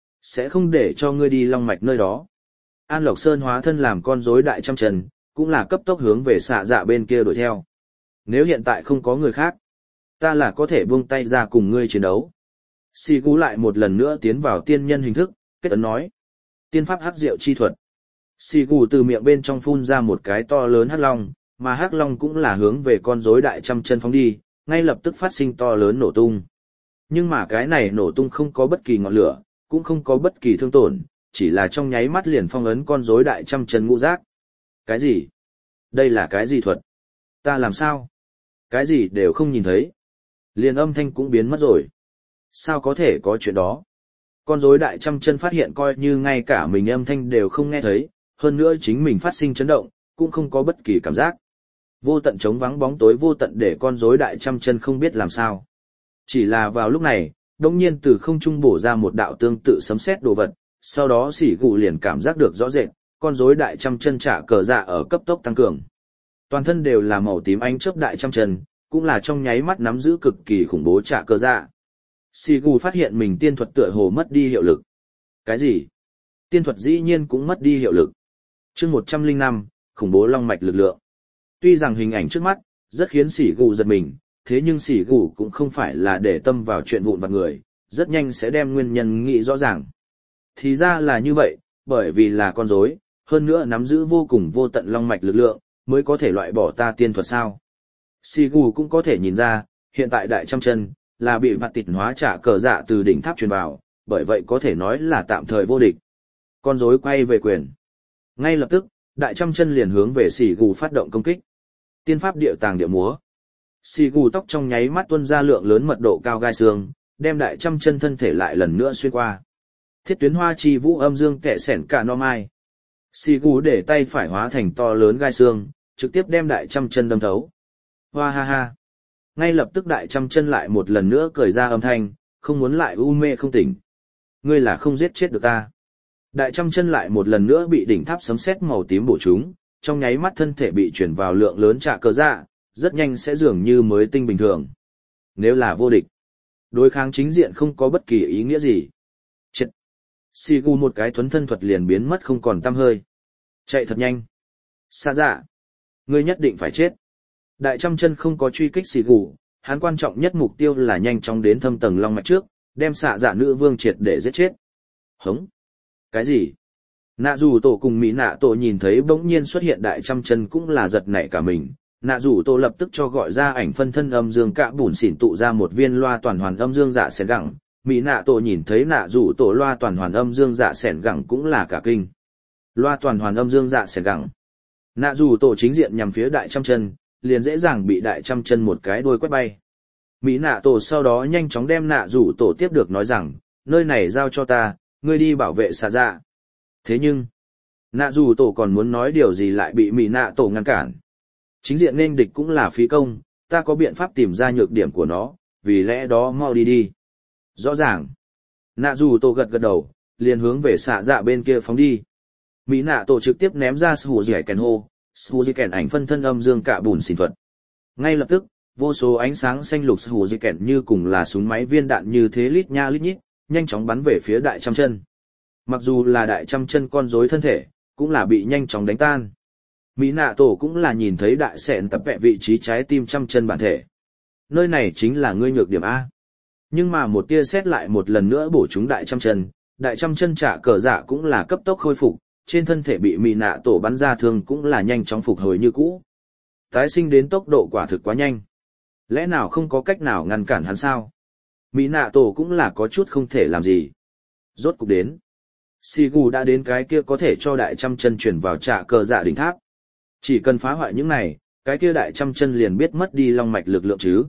[SPEAKER 1] Sẽ không để cho ngươi đi long mạch nơi đó. An Lộc Sơn hóa thân làm con rối đại trăm trần, cũng là cấp tốc hướng về xạ dạ bên kia đuổi theo. Nếu hiện tại không có người khác, ta là có thể buông tay ra cùng ngươi chiến đấu. Xì Cú lại một lần nữa tiến vào tiên nhân hình thức, kết ấn nói. Tiên pháp hắc diệu chi thuật. Xì Cú từ miệng bên trong phun ra một cái to lớn hắc long, mà hắc long cũng là hướng về con rối đại trăm chân phóng đi, ngay lập tức phát sinh to lớn nổ tung. Nhưng mà cái này nổ tung không có bất kỳ ngọn lửa, cũng không có bất kỳ thương tổn, chỉ là trong nháy mắt liền phong ấn con rối đại trăm chân ngũ giác. Cái gì? Đây là cái gì thuật? Ta làm sao? Cái gì đều không nhìn thấy. Liền âm thanh cũng biến mất rồi. Sao có thể có chuyện đó? Con rối đại trăm chân phát hiện coi như ngay cả mình âm thanh đều không nghe thấy, hơn nữa chính mình phát sinh chấn động, cũng không có bất kỳ cảm giác. Vô tận trống vắng bóng tối vô tận để con rối đại trăm chân không biết làm sao. Chỉ là vào lúc này, đột nhiên từ không trung bổ ra một đạo tương tự sấm sét đồ vật, sau đó Sỉ Gù liền cảm giác được rõ rệt, con rối đại trăm chân trả cờ dạ ở cấp tốc tăng cường. Toàn thân đều là màu tím ánh chớp đại trăm chân, cũng là trong nháy mắt nắm giữ cực kỳ khủng bố trả cờ dạ. Sỉ Gù phát hiện mình tiên thuật tựa hồ mất đi hiệu lực. Cái gì? Tiên thuật dĩ nhiên cũng mất đi hiệu lực. Chương 105, khủng bố long mạch lực lượng. Tuy rằng hình ảnh trước mắt rất khiến Sỉ Gù giật mình, thế nhưng Sỉ Gù cũng không phải là để tâm vào chuyện vụn vặt người, rất nhanh sẽ đem nguyên nhân nghĩ rõ ràng. Thì ra là như vậy, bởi vì là con rối, hơn nữa nắm giữ vô cùng vô tận long mạch lực lượng, mới có thể loại bỏ ta tiên thuật sao. Sỉ Gù cũng có thể nhìn ra, hiện tại đại trăm chân là bị vặt tịt hóa trả cờ dạ từ đỉnh tháp truyền vào, bởi vậy có thể nói là tạm thời vô địch. Con rối quay về quyền. Ngay lập tức, đại trăm chân liền hướng về Sỉ Gù phát động công kích. Tiên pháp điệu tàng điệu múa. Sỉ Gù tóc trong nháy mắt tuôn ra lượng lớn mật độ cao gai xương, đem đại trăm chân thân thể lại lần nữa xuyên qua. Thiết tuyến hoa chi vũ âm dương kẻ sẻn cả no mai. Sỉ Gù để tay phải hóa thành to lớn gai xương, trực tiếp đem đại trăm chân đâm thấu. Hoa ha ha. Ngay lập tức đại trăm chân lại một lần nữa cười ra âm thanh, không muốn lại u mê không tỉnh. Ngươi là không giết chết được ta. Đại trăm chân lại một lần nữa bị đỉnh tháp sấm sét màu tím bổ trúng, trong nháy mắt thân thể bị chuyển vào lượng lớn trả cờ dạ, rất nhanh sẽ dường như mới tinh bình thường. Nếu là vô địch, đối kháng chính diện không có bất kỳ ý nghĩa gì. Chết. Sỉ Gù một cái thuấn thân thuật liền biến mất không còn tăm hơi. Chạy thật nhanh. Xa dạ. Ngươi nhất định phải chết. Đại trăm chân không có truy kích Sỉ Gù, hắn quan trọng nhất mục tiêu là nhanh chóng đến thâm tầng long mạch trước, đem xạ dạ nữ vương triệt để giết chết. Hống. Cái gì? Nạ rủ tổ cùng Mỹ nạ tổ nhìn thấy bỗng nhiên xuất hiện đại trăm chân cũng là giật nảy cả mình. Nạ rủ tổ lập tức cho gọi ra ảnh phân thân âm dương cạ bùn xỉn tụ ra một viên loa toàn hoàn âm dương dạ sẻn gẳng. Mỹ nạ tổ nhìn thấy nạ rủ tổ loa toàn hoàn âm dương dạ sẻn gẳng cũng là cả kinh. Loa toàn hoàn âm dương dạ sẻn gẳng. Nạ rủ tổ chính diện nhằm phía đại trăm chân, liền dễ dàng bị đại trăm chân một cái đuôi quét bay. Mỹ nạ tổ sau đó nhanh chóng đem nạ rủ tổ tiếp được nói rằng, nơi này giao cho ta, ngươi đi bảo vệ xạ dạ. Thế nhưng, nạ rủ tổ còn muốn nói điều gì lại bị Mỹ nạ tổ ngăn cản. Chính diện nên địch cũng là phí công, ta có biện pháp tìm ra nhược điểm của nó, vì lẽ đó mau đi đi. Rõ ràng, nạ rủ tổ gật gật đầu, liền hướng về xạ dạ bên kia phóng đi. Mỹ nạ tổ trực tiếp ném ra sù dẻ kèn hô, sù dẻ kèn ảnh phân thân âm dương cả bùn xỉn thuật. Ngay lập tức, vô số ánh sáng xanh lục sù dẻ kèn như cùng là súng máy viên đạn như thế lít nha lít nhít, nhanh chóng bắn về phía đại trăm chân. Mặc dù là đại trăm chân con rối thân thể, cũng là bị nhanh chóng đánh tan. Mỹ nạ tổ cũng là nhìn thấy đại sẹn tập vẹ vị trí trái tim trăm chân bản thể. Nơi này chính là ngươi nhược điểm A. Nhưng mà một tia sét lại một lần nữa bổ trúng đại trăm chân trả cờ dạ cũng là cấp tốc khôi phục, trên thân thể bị Mỹ nạ tổ bắn ra thương cũng là nhanh chóng phục hồi như cũ. Tái sinh đến tốc độ quả thực quá nhanh. Lẽ nào không có cách nào ngăn cản hắn sao? Mỹ nạ tổ cũng là có chút không thể làm gì. Rốt cục đến. Sigu đã đến cái kia có thể cho đại trăm chân chuyển vào trả cờ dạ đỉnh tháp. Chỉ cần phá hoại những này, cái kia đại trăm chân liền biết mất đi long mạch lực lượng chứ.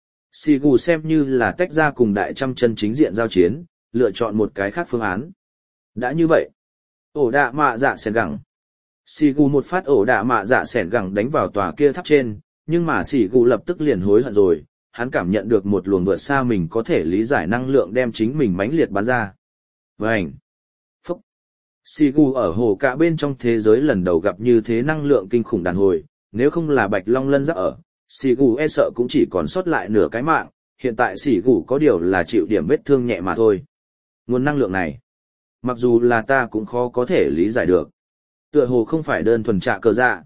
[SPEAKER 1] Sigu xem như là tách ra cùng đại trăm chân chính diện giao chiến, lựa chọn một cái khác phương án. Đã như vậy, ổ đạ mạ dạ sẻn gẳng. Sigu một phát ổ đạ mạ dạ sẻn gẳng đánh vào tòa kia tháp trên, nhưng mà Sigu lập tức liền hối hận rồi, hắn cảm nhận được một luồng vượt xa mình có thể lý giải năng lượng đem chính mình mãnh liệt bắn ra. Vành. Phúc. Sigu ở hồ cả bên trong thế giới lần đầu gặp như thế năng lượng kinh khủng đàn hồi, nếu không là Bạch Long Lân giáp ở, Sigu e sợ cũng chỉ còn sót lại nửa cái mạng, hiện tại Sigu có điều là chịu điểm vết thương nhẹ mà thôi. Nguồn năng lượng này, mặc dù là ta cũng khó có thể lý giải được. Tựa hồ không phải đơn thuần trạ cờ dạ.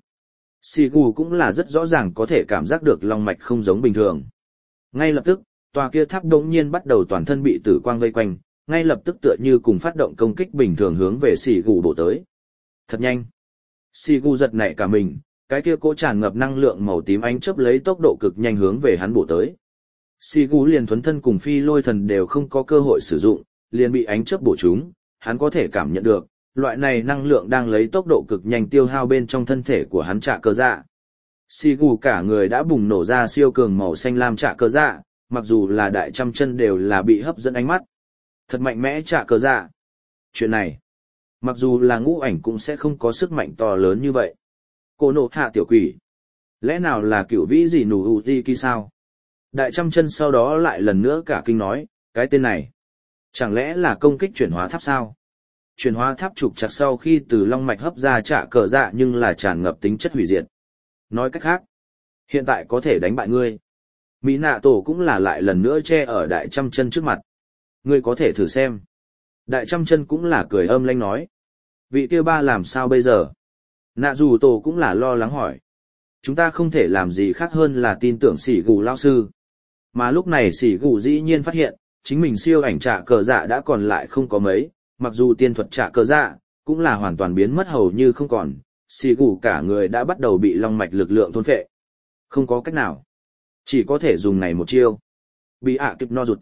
[SPEAKER 1] Sigu cũng là rất rõ ràng có thể cảm giác được long mạch không giống bình thường. Ngay lập tức, tòa kia tháp đống nhiên bắt đầu toàn thân bị tử quang vây quanh, ngay lập tức tựa như cùng phát động công kích bình thường hướng về Sigu bổ tới. Thật nhanh. Sigu giật nảy cả mình, cái kia cỗ tràn ngập năng lượng màu tím ánh chớp lấy tốc độ cực nhanh hướng về hắn bổ tới. Sigu liền thuấn thân cùng phi lôi thần đều không có cơ hội sử dụng, liền bị ánh chớp bổ trúng, hắn có thể cảm nhận được, loại này năng lượng đang lấy tốc độ cực nhanh tiêu hao bên trong thân thể của hắn trả cơ dạ. Sigu cả người đã bùng nổ ra siêu cường màu xanh lam trả cơ dạ, mặc dù là đại trăm chân đều là bị hấp dẫn ánh mắt. Thật mạnh mẽ trả cơ dạ. Chuyện này, mặc dù là ngũ ảnh cũng sẽ không có sức mạnh to lớn như vậy. Cô nộ hạ tiểu quỷ. Lẽ nào là cửu vĩ gì nù ưu ti kỳ sao? Đại trăm chân sau đó lại lần nữa cả kinh nói, cái tên này. Chẳng lẽ là công kích chuyển hóa tháp sao? Chuyển hóa tháp trục chặt sau khi từ long mạch hấp ra trả cờ dạ nhưng là tràn ngập tính chất hủy diệt. Nói cách khác, hiện tại có thể đánh bại ngươi. Mỹ nạ tổ cũng là lại lần nữa che ở đại trăm chân trước mặt. Ngươi có thể thử xem. Đại trăm chân cũng là cười âm lanh nói. Vị kia ba làm sao bây giờ? Nạ dù tổ cũng là lo lắng hỏi. Chúng ta không thể làm gì khác hơn là tin tưởng sỉ gù lao sư. Mà lúc này sỉ gù dĩ nhiên phát hiện, chính mình siêu ảnh trả cờ dạ đã còn lại không có mấy, mặc dù tiên thuật trả cờ dạ, cũng là hoàn toàn biến mất hầu như không còn, sỉ gù cả người đã bắt đầu bị long mạch lực lượng thôn phệ. Không có cách nào. Chỉ có thể dùng này một chiêu. Bị ạ kịp no rụt.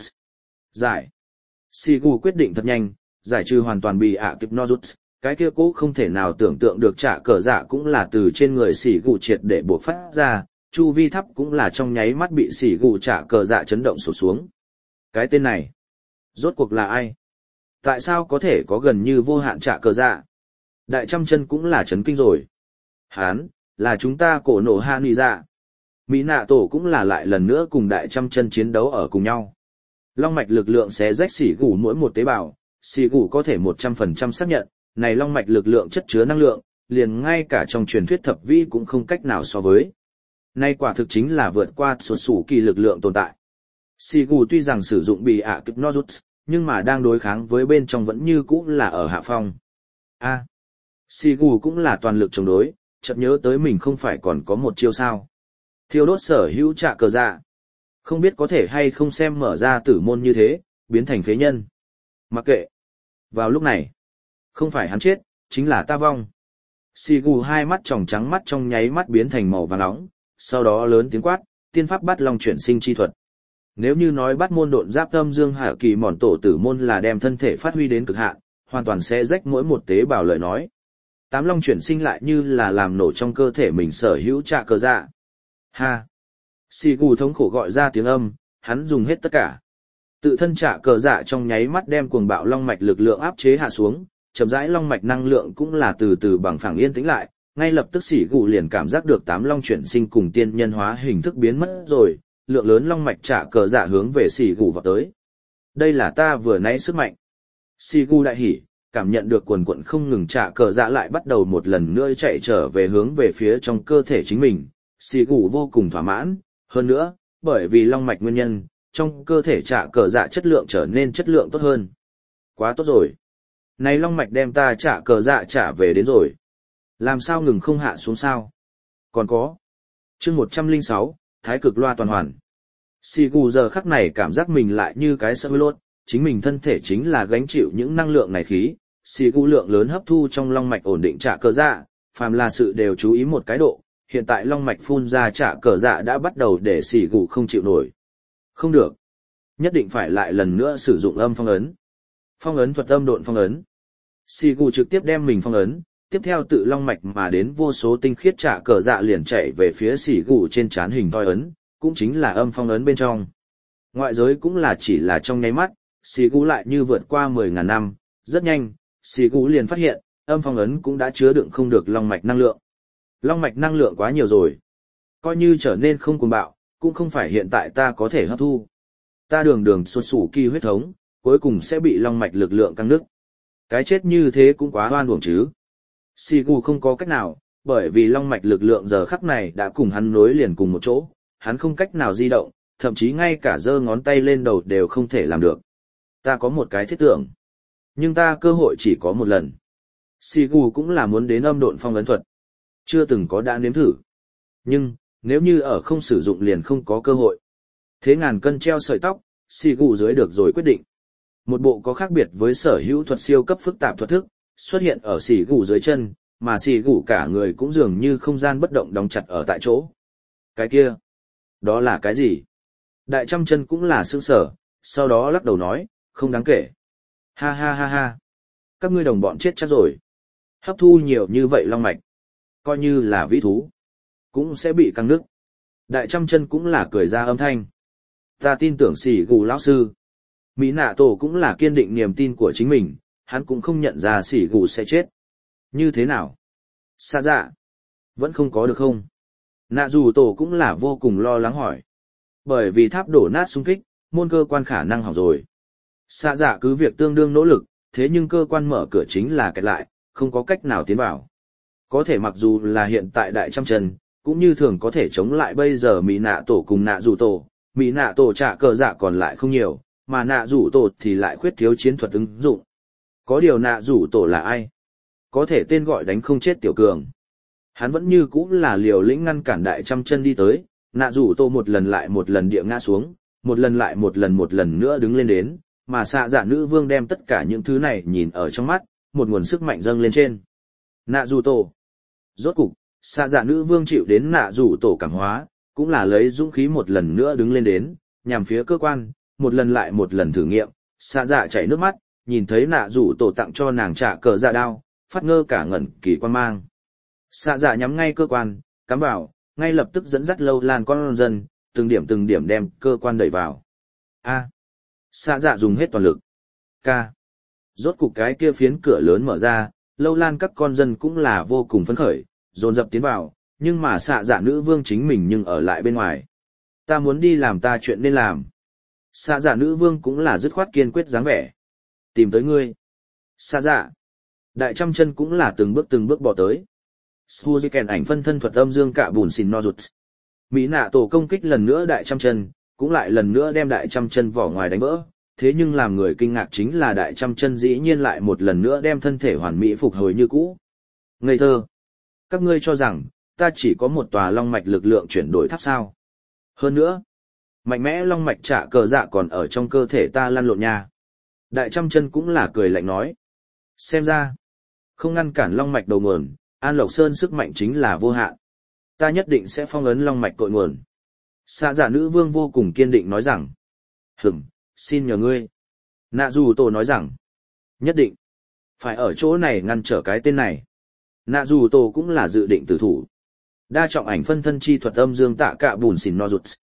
[SPEAKER 1] Giải. Sỉ gù quyết định thật nhanh, giải trừ hoàn toàn bị ạ kịp no rụt. Cái kia cố không thể nào tưởng tượng được trả cờ dạ cũng là từ trên người sỉ gù triệt để buộc phát ra, chu vi thắp cũng là trong nháy mắt bị sỉ gù trả cờ dạ chấn động sụt xuống. Cái tên này, rốt cuộc là ai? Tại sao có thể có gần như vô hạn trả cờ dạ? Đại trăm chân cũng là chấn kinh rồi. Hán, là chúng ta cổ nổ hạ nì dạ. Mỹ nạ tổ cũng là lại lần nữa cùng đại trăm chân chiến đấu ở cùng nhau. Long mạch lực lượng xé rách sỉ gù mỗi một tế bào, sỉ gù có thể 100% xác nhận, này long mạch lực lượng chất chứa năng lượng, liền ngay cả trong truyền thuyết thập vĩ cũng không cách nào so với. Nay quả thực chính là vượt qua sụt sủ kỳ lực lượng tồn tại. Sigu tuy rằng sử dụng bị ạ kịp Nozuts, nhưng mà đang đối kháng với bên trong vẫn như cũ là ở hạ phong. Sigu cũng là toàn lực chống đối, chợt nhớ tới mình không phải còn có một chiêu sao. Thiêu đốt sở hữu trả cờ dạ. Không biết có thể hay không xem mở ra tử môn như thế, biến thành phế nhân. Mặc kệ. Vào lúc này, không phải hắn chết, chính là ta vong. Sigu hai mắt tròng trắng mắt trong nháy mắt biến thành màu vàng nóng, sau đó lớn tiếng quát, tiên pháp bắt long chuyển sinh chi thuật. Nếu như nói bắt môn độn giáp tâm dương hạ kỳ mòn tổ tử môn là đem thân thể phát huy đến cực hạn, hoàn toàn sẽ rách mỗi một tế bào lời nói. Tám long chuyển sinh lại như là làm nổ trong cơ thể mình sở hữu trả cờ dạ. Ha! Sigu thống khổ gọi ra tiếng âm, hắn dùng hết tất cả. Tự thân trả cờ dạ trong nháy mắt đem cuồng bạo long mạch lực lượng áp chế hạ xuống, chậm rãi long mạch năng lượng cũng là từ từ bằng phẳng yên tĩnh lại, ngay lập tức Sỉ Gù liền cảm giác được 8 long chuyển sinh cùng tiên nhân hóa hình thức biến mất rồi, lượng lớn long mạch trả cờ dạ hướng về Sỉ Gù vào tới. Đây là ta vừa nãy sức mạnh. Sỉ Gù đại hỉ, cảm nhận được quần quận không ngừng trả cờ dạ lại bắt đầu một lần nữa chạy trở về hướng về phía trong cơ thể chính mình. Sỉ Gù vô cùng thỏa mãn, hơn nữa, bởi vì long mạch nguyên nhân, trong cơ thể trả cờ dạ chất lượng trở nên chất lượng tốt hơn. Quá tốt rồi. Này long mạch đem ta trả cờ dạ trả về đến rồi. Làm sao ngừng không hạ xuống sao? Còn có. Chương 106, Thái cực loa toàn hoàn. Sỉ Gù giờ khắc này cảm giác mình lại như cái sợi lốt, chính mình thân thể chính là gánh chịu những năng lượng này khí. Sỉ Gù lượng lớn hấp thu trong long mạch ổn định trả cờ dạ, phàm là sự đều chú ý một cái độ. Hiện tại long mạch phun ra trả cờ dạ đã bắt đầu để Sỉ Gù không chịu nổi. Không được. Nhất định phải lại lần nữa sử dụng âm phong ấn. Phong ấn thuật âm độn phong ấn. Sỉ Gù trực tiếp đem mình phong ấn, tiếp theo tự long mạch mà đến vô số tinh khiết trả cờ dạ liền chạy về phía Sỉ Gù trên trán hình thoi ấn, cũng chính là âm phong ấn bên trong. Ngoại giới cũng là chỉ là trong nháy mắt, Sỉ Gù lại như vượt qua 10.000 năm, rất nhanh, Sỉ Gù liền phát hiện, âm phong ấn cũng đã chứa đựng không được long mạch năng lượng. Long mạch năng lượng quá nhiều rồi. Coi như trở nên không cuồng bạo, cũng không phải hiện tại ta có thể hấp thu. Ta đường xuất sủ kỳ huyết thống, cuối cùng sẽ bị long mạch lực lượng căng nứt. Cái chết như thế cũng quá oan uổng chứ. Sỉ Gù không có cách nào, bởi vì long mạch lực lượng giờ khắc này đã cùng hắn nối liền cùng một chỗ, hắn không cách nào di động, thậm chí ngay cả giơ ngón tay lên đầu đều không thể làm được. Ta có một cái thiết tưởng, nhưng ta cơ hội chỉ có một lần. Sỉ Gù cũng là muốn đến âm độn phong ấn thuật. Chưa từng có đã nếm thử. Nhưng, nếu như ở không sử dụng liền không có cơ hội. Thế ngàn cân treo sợi tóc, Sỉ Gù dưới được rồi quyết định. Một bộ có khác biệt với sở hữu thuật siêu cấp phức tạp thuật thức, xuất hiện ở Sỉ Gù dưới chân, mà Sỉ Gù cả người cũng dường như không gian bất động đóng chặt ở tại chỗ. Cái kia, đó là cái gì? Đại trăm chân cũng là sững sờ, sau đó lắc đầu nói, không đáng kể. Ha ha ha ha. Các ngươi đồng bọn chết chắc rồi. Hấp thu nhiều như vậy long mạch. Coi như là vĩ thú. Cũng sẽ bị căng nứt. Đại trăm chân cũng là cười ra âm thanh. Ta tin tưởng Sỉ Gù lão sư. Mỹ nạ tổ cũng là kiên định niềm tin của chính mình, hắn cũng không nhận ra Sỉ Gù sẽ chết. Như thế nào? Xa dạ. Vẫn không có được không? Nạ dù tổ cũng là vô cùng lo lắng hỏi. Bởi vì tháp đổ nát xung kích, môn cơ quan khả năng hỏng rồi. Xa dạ cứ việc tương đương nỗ lực, thế nhưng cơ quan mở cửa chính là kẹt lại, không có cách nào tiến vào. Có thể mặc dù là hiện tại đại trăm chân, cũng như thường có thể chống lại bây giờ Mỹ nạ tổ cùng nạ dù tổ. Mỹ nạ tổ trả cờ dạ còn lại không nhiều, mà nạ rủ tổ thì lại khuyết thiếu chiến thuật ứng dụng. Có điều nạ rủ tổ là ai? Có thể tên gọi đánh không chết tiểu cường. Hắn vẫn như cũ là liều lĩnh ngăn cản đại trăm chân đi tới, nạ rủ tổ một lần lại một lần địa ngã xuống, một lần lại một lần nữa đứng lên đến, mà xạ dạ nữ vương đem tất cả những thứ này nhìn ở trong mắt, một nguồn sức mạnh dâng lên trên. Nạ rủ tổ. Rốt cục, xạ dạ nữ vương chịu đến nạ rủ tổ cảm hóa, cũng là lấy dũng khí một lần nữa đứng lên đến, nhằm phía cơ quan, một lần lại một lần thử nghiệm, xạ dạ chảy nước mắt, nhìn thấy nạ rủ tổ tặng cho nàng trả cờ dạ đao, phát ngơ cả ngẩn kỳ quan mang. Xạ dạ nhắm ngay cơ quan, cắm vào, ngay lập tức dẫn dắt lâu lan con dân, từng điểm đem cơ quan đẩy vào. A. Xạ dạ dùng hết toàn lực. K. Rốt cục cái kia phiến cửa lớn mở ra, lâu lan các con dân cũng là vô cùng phấn khởi, dồn dập tiến vào, nhưng mà xạ dạ nữ vương chính mình nhưng ở lại bên ngoài. Ta muốn đi làm ta chuyện nên làm. Xạ dạ nữ vương cũng là dứt khoát kiên quyết dáng vẻ. Tìm tới ngươi. Xạ dạ. Đại trăm chân cũng là từng bước bỏ tới. Suzuken ảnh phân thân thuật âm dương cạ bùn xìn no rụt. Mỹ nạ tổ công kích lần nữa đại trăm chân, cũng lại lần nữa đem đại trăm chân vỏ ngoài đánh vỡ. Thế nhưng làm người kinh ngạc chính là đại trăm chân dĩ nhiên lại một lần nữa đem thân thể hoàn mỹ phục hồi như cũ. Ngây thơ. Các ngươi cho rằng, ta chỉ có một tòa long mạch lực lượng chuyển đổi tháp sao. Hơn nữa, mạnh mẽ long mạch trả cờ dạ còn ở trong cơ thể ta lăn lộn nha. Đại trăm chân cũng là cười lạnh nói. Xem ra, không ngăn cản long mạch đầu nguồn, An Lộc Sơn sức mạnh chính là vô hạn. Ta nhất định sẽ phong ấn long mạch cội nguồn. Xạ giả nữ vương vô cùng kiên định nói rằng. Xin nhờ ngươi. Nạ dù tổ nói rằng. Nhất định. Phải ở chỗ này ngăn trở cái tên này. Nạ dù tổ cũng là dự định tử thủ. Đa trọng ảnh phân thân chi thuật âm dương tạ cạ bùn xìn no rụt.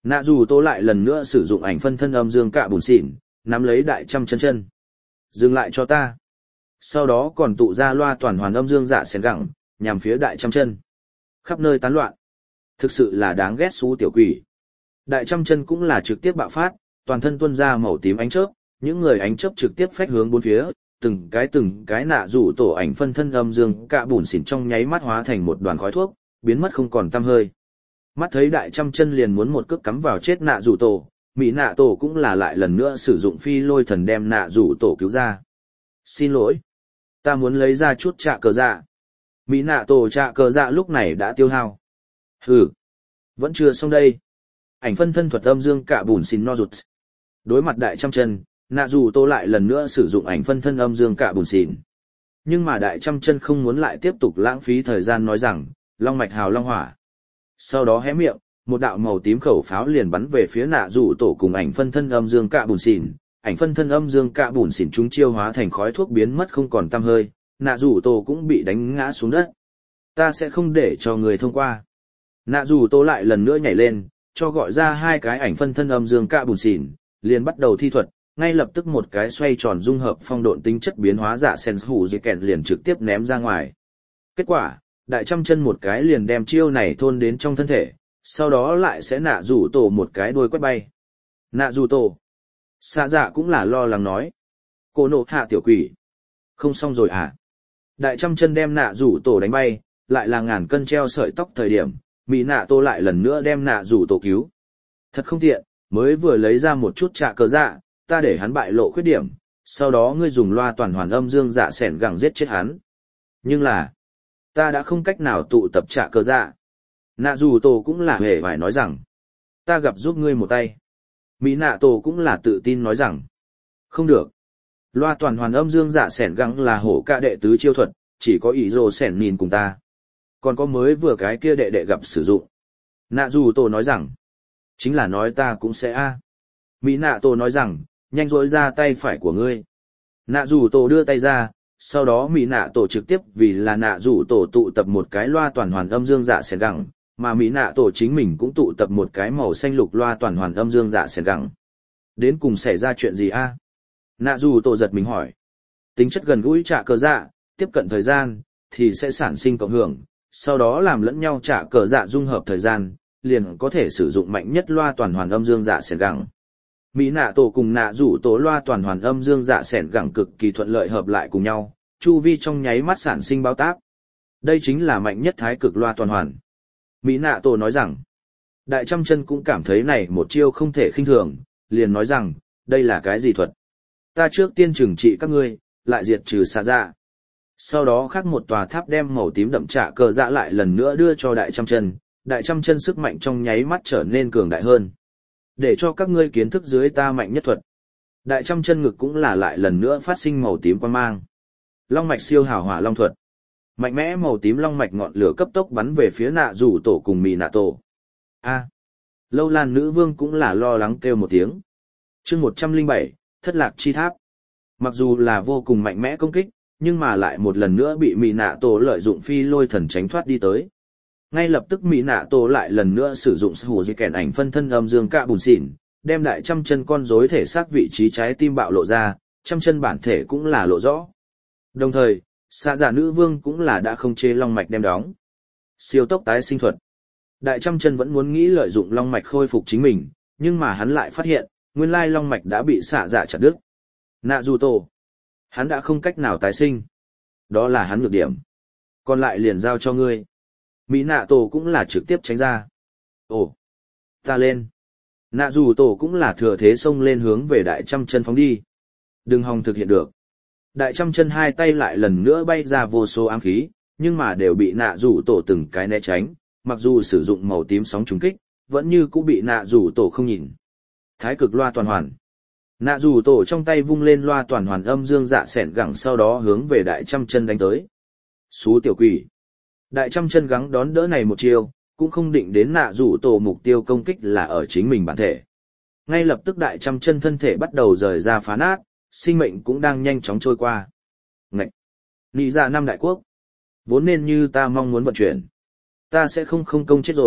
[SPEAKER 1] Nạ dù tô lại lần nữa sử dụng ảnh phân thân âm dương cạ bùn xỉn, nắm lấy đại trăm chân chân. Dừng lại cho ta. Sau đó còn tụ ra loa toàn hoàn âm dương dạ sẻn gẳng, nhằm phía đại trăm chân. Khắp nơi tán loạn. Thực sự là đáng ghét xú tiểu quỷ. Đại trăm chân cũng là trực tiếp bạo phát, toàn thân tuôn ra màu tím ánh chớp, những người ánh chớp trực tiếp phách hướng bốn phía, từng cái nạ rủ tổ ảnh phân thân âm dương cạ bùn xỉn trong nháy mắt hóa thành một đoàn khói thuốc, biến mất không còn tăm hơi. Mắt thấy đại trăm chân liền muốn một cước cắm vào chết nạ rủ tổ, mỹ nạ tổ cũng là lại lần nữa sử dụng phi lôi thần đem nạ rủ tổ cứu ra. Xin lỗi, ta muốn lấy ra chút trạ cờ dạ. Mỹ nạ tổ trạ cờ dạ lúc này đã tiêu hao. Hừ, vẫn chưa xong đây. Ảnh phân thân thuật âm dương cạ bùn xỉn no rụt. Đối mặt đại trăm chân, nạ rủ tổ lại lần nữa sử dụng ảnh phân thân âm dương cạ bùn xỉn. Nhưng mà đại trăm chân không muốn lại tiếp tục lãng phí thời gian nói rằng, long mạch hào long hỏa. Sau đó hé miệng, một đạo màu tím khẩu pháo liền bắn về phía nạ rủ tổ cùng ảnh phân thân âm dương cạ bùn xỉn. Ảnh phân thân âm dương cạ bùn xỉn chúng chiêu hóa thành khói thuốc biến mất không còn tăm hơi, nạ rủ tổ cũng bị đánh ngã xuống đất. Ta sẽ không để cho người thông qua. Nạ rủ tổ lại lần nữa nhảy lên, cho gọi ra hai cái ảnh phân thân âm dương cạ bùn xỉn, liền bắt đầu thi thuật, ngay lập tức một cái xoay tròn dung hợp phong độn tính chất biến hóa dạ sen hủ dây kẹn liền trực tiếp ném ra ngoài. Kết quả, đại trăm chân một cái liền đem chiêu này thôn đến trong thân thể, sau đó lại sẽ nạ rủ tổ một cái đuôi quét bay. Nạ rủ tổ. Xạ dạ cũng là lo lắng nói. Cô nộ hạ tiểu quỷ. Không xong rồi à? Đại trăm chân đem nạ rủ tổ đánh bay, lại là ngàn cân treo sợi tóc thời điểm, mỹ nạ tô lại lần nữa đem nạ rủ tổ cứu. Thật không tiện, mới vừa lấy ra một chút trạ cờ dạ, ta để hắn bại lộ khuyết điểm, sau đó ngươi dùng loa toàn hoàn âm dương dạ sẻn gẳng giết chết hắn. Nhưng là, ta đã không cách nào tụ tập trạ cờ dạ. Nạ dù tổ cũng là hề phải nói rằng, ta gặp giúp ngươi một tay. Mỹ nạ tổ cũng là tự tin nói rằng, không được. Loa toàn hoàn âm dương dạ sẻn gẳng là hổ ca đệ tứ chiêu thuật, chỉ có ý rồ sẻn nhìn cùng ta. Còn có mới vừa cái kia đệ đệ gặp sử dụng. Nạ dù tổ nói rằng, chính là nói ta cũng sẽ a. Mỹ nạ tổ nói rằng, nhanh rỗi ra tay phải của ngươi. Nạ dù tổ đưa tay ra, sau đó mỹ nạ tổ trực tiếp vì là nạ dù tổ tụ tập một cái loa toàn hoàn âm dương dạ sẻn gẳng, mà mỹ nạ tổ chính mình cũng tụ tập một cái màu xanh lục loa toàn hoàn âm dương dạ sẻn gẳng. Đến cùng xảy ra chuyện gì a? Nạ dù tổ giật mình hỏi. Tính chất gần gũi trả cờ dạ, tiếp cận thời gian, thì sẽ sản sinh cộng hưởng, sau đó làm lẫn nhau trả cờ dạ dung hợp thời gian, liền có thể sử dụng mạnh nhất loa toàn hoàn âm dương dạ sẻn gẳng. Mỹ nạ tổ cùng nạ rủ tổ loa toàn hoàn âm dương dạ sẻn gẳng cực kỳ thuận lợi hợp lại cùng nhau, chu vi trong nháy mắt sản sinh bao táp. Đây chính là mạnh nhất thái cực loa toàn hoàn. Mỹ nạ tổ nói rằng, đại trăm chân cũng cảm thấy này một chiêu không thể khinh thường, liền nói rằng, đây là cái gì thuật? Ta trước tiên trừng trị các ngươi, lại diệt trừ xạ dạ. Sau đó khắc một tòa tháp đem màu tím đậm trạ cờ dạ lại lần nữa đưa cho đại trăm chân sức mạnh trong nháy mắt trở nên cường đại hơn. Để cho các ngươi kiến thức dưới ta mạnh nhất thuật. Đại trăm chân ngực cũng là lại lần nữa phát sinh màu tím quang mang. Long mạch siêu hào hỏa long thuật. Mạnh mẽ màu tím long mạch ngọn lửa cấp tốc bắn về phía nạ rủ tổ cùng mì nạ tổ. A. Lâu Lan nữ vương cũng là lo lắng kêu một tiếng. Chương 107, thất lạc chi tháp. Mặc dù là vô cùng mạnh mẽ công kích, nhưng mà lại một lần nữa bị mì nạ tổ lợi dụng phi lôi thần tránh thoát đi tới. Ngay lập tức mỹ nạ tổ lại lần nữa sử dụng sư hù di kèn ảnh phân thân âm dương cạ bùn xỉn, đem đại trăm chân con rối thể xác vị trí trái tim bạo lộ ra, trăm chân bản thể cũng là lộ rõ. Đồng thời, xạ giả nữ vương cũng là đã không chế long mạch đem đóng. Siêu tốc tái sinh thuật. Đại trăm chân vẫn muốn nghĩ lợi dụng long mạch khôi phục chính mình, nhưng mà hắn lại phát hiện, nguyên lai long mạch đã bị xạ giả chặt đứt. Nạ dù tổ. Hắn đã không cách nào tái sinh. Đó là hắn nhược điểm. Còn lại liền giao cho ngươi. Mỹ nạ tổ cũng là trực tiếp tránh ra. Ồ, ta lên. Nạ dù tổ cũng là thừa thế xông lên hướng về đại trăm chân phóng đi. Đừng hòng thực hiện được. Đại trăm chân hai tay lại lần nữa bay ra vô số ám khí, nhưng mà đều bị nạ dù tổ từng cái né tránh, mặc dù sử dụng màu tím sóng trùng kích, vẫn như cũng bị nạ dù tổ không nhìn. Thái cực loa toàn hoàn. Nạ dù tổ trong tay vung lên loa toàn hoàn âm dương dạ sẻn gẳng sau đó hướng về đại trăm chân đánh tới. Xú tiểu quỷ. Đại trăm chân gắng đón đỡ này một chiêu, cũng không định đến nạ rủ tổ mục tiêu công kích là ở chính mình bản thể. Ngay lập tức đại trăm chân thân thể bắt đầu rời ra phá nát, sinh mệnh cũng đang nhanh chóng trôi qua. Ngậy! Nị dạ năm đại quốc. Vốn nên như ta mong muốn vận chuyển. Ta sẽ không công chết rồi,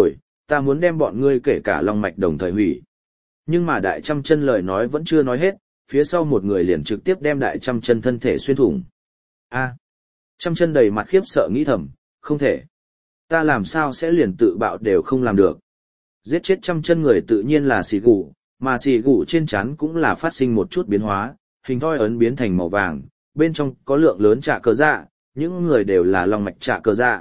[SPEAKER 1] ta muốn đem bọn ngươi kể cả long mạch đồng thời hủy. Nhưng mà đại trăm chân lời nói vẫn chưa nói hết, phía sau một người liền trực tiếp đem đại trăm chân thân thể xuyên thủng. A, trăm chân đầy mặt khiếp sợ nghĩ thầm, không thể. Ta làm sao sẽ liền tự bạo đều không làm được. Giết chết trăm chân người tự nhiên là xì gù, mà xì gù trên trán cũng là phát sinh một chút biến hóa, hình thoi ấn biến thành màu vàng, bên trong có lượng lớn trạ cờ dạ, những người đều là long mạch trạ cờ dạ.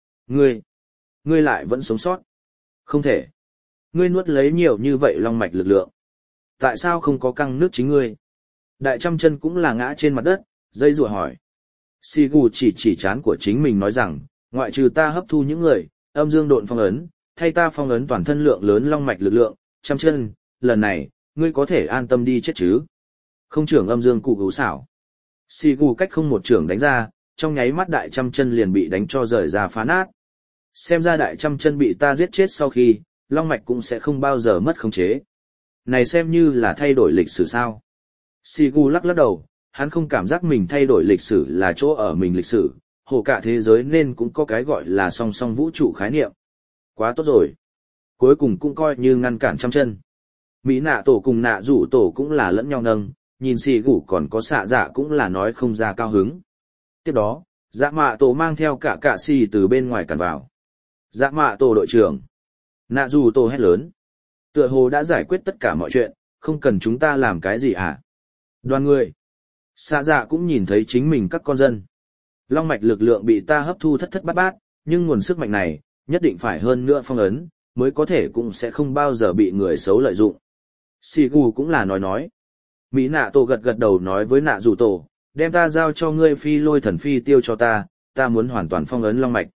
[SPEAKER 1] Ngươi lại vẫn sống sót. Không thể. Ngươi nuốt lấy nhiều như vậy long mạch lực lượng. Tại sao không có căng nước chính ngươi? Đại trăm chân cũng là ngã trên mặt đất, dây rùa hỏi. Xì gù chỉ trán của chính mình nói rằng, ngoại trừ ta hấp thu những người, âm dương độn phong ấn, thay ta phong ấn toàn thân lượng lớn long mạch lực lượng, trăm chân, lần này, ngươi có thể an tâm đi chết chứ. Không trưởng âm dương cụ hữu xảo. Xì gù cách không một trưởng đánh ra, trong nháy mắt đại trăm chân liền bị đánh cho rời ra phá nát. Xem ra đại trăm chân bị ta giết chết sau khi, long mạch cũng sẽ không bao giờ mất khống chế. Này xem như là thay đổi lịch sử sao. Sigu lắc lắc đầu, hắn không cảm giác mình thay đổi lịch sử là chỗ ở mình lịch sử, hồ cả thế giới nên cũng có cái gọi là song song vũ trụ khái niệm. Quá tốt rồi. Cuối cùng cũng coi như ngăn cản trăm chân. Mỹ nạ tổ cùng nạ rủ tổ cũng là lẫn nhau nâng, nhìn Sigu còn có xạ dạ cũng là nói không ra cao hứng. Tiếp đó, dạ mạ tổ mang theo cả xì từ bên ngoài cản vào. Dạ mạ tổ đội trưởng. Nạ rủ tổ hét lớn. Tựa hồ đã giải quyết tất cả mọi chuyện, không cần chúng ta làm cái gì à? Đoàn người. Xạ dạ cũng nhìn thấy chính mình các con dân. Long mạch lực lượng bị ta hấp thu thất thất bát bát, nhưng nguồn sức mạnh này, nhất định phải hơn nữa phong ấn, mới có thể cũng sẽ không bao giờ bị người xấu lợi dụng. Sigu cũng là nói. Mỹ nạ tổ gật gật đầu nói với nạ rủ tổ, đem ta giao cho ngươi phi lôi thần phi tiêu cho ta muốn hoàn toàn phong ấn long mạch.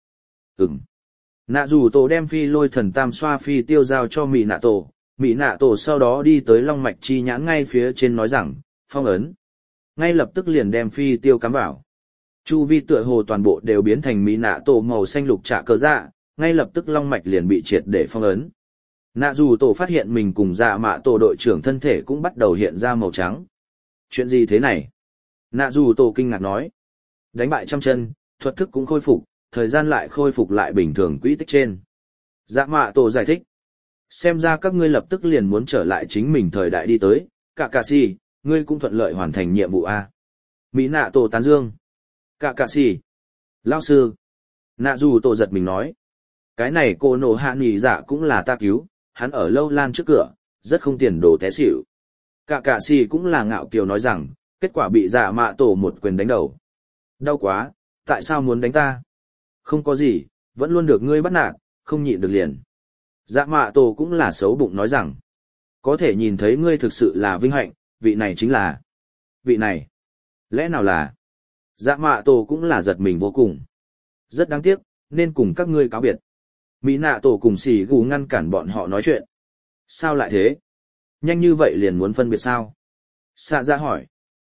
[SPEAKER 1] Nạ rủ tổ đem phi lôi thần tam xoa phi tiêu giao cho Mỹ nạ tổ sau đó đi tới long mạch chi nhãn ngay phía trên nói rằng, phong ấn. Ngay lập tức liền đem phi tiêu cắm vào. Chu vi tựa hồ toàn bộ đều biến thành Mỹ nạ tổ màu xanh lục trạ cờ dạ, ngay lập tức long mạch liền bị triệt để phong ấn. Nạ rủ tổ phát hiện mình cùng dạ mạ tổ đội trưởng thân thể cũng bắt đầu hiện ra màu trắng. Chuyện gì thế này? Nạ rủ tổ kinh ngạc nói. Đánh bại trăm chân, thuật thức cũng khôi phục, thời gian lại khôi phục lại bình thường quỹ tích trên. Dạ mạ tổ giải thích. Xem ra các ngươi lập tức liền muốn trở lại chính mình thời đại đi tới, cả si, ngươi cũng thuận lợi hoàn thành nhiệm vụ A. Mỹ nạ tổ tán dương. Cả si. Lao sư. Nạ dù tổ giật mình nói. Cái này cô nổ hạ nghỉ dạ cũng là ta cứu, hắn ở lâu lan trước cửa, rất không tiền đồ té xỉu. Cả si cũng là ngạo kiều nói rằng, kết quả bị dạ mạ tổ một quyền đánh đầu. Đau quá, tại sao muốn đánh ta? Không có gì, vẫn luôn được ngươi bắt nạt, không nhịn được liền. Dạ mạ tổ cũng là xấu bụng nói rằng, có thể nhìn thấy ngươi thực sự là vinh hạnh, vị này chính là. Vị này, lẽ nào là. Dạ mạ tổ cũng là giật mình vô cùng. Rất đáng tiếc, nên cùng các ngươi cáo biệt. Mỹ nạ tổ cùng xì gù ngăn cản bọn họ nói chuyện. Sao lại thế? Nhanh như vậy liền muốn phân biệt sao? Xạ dạ hỏi.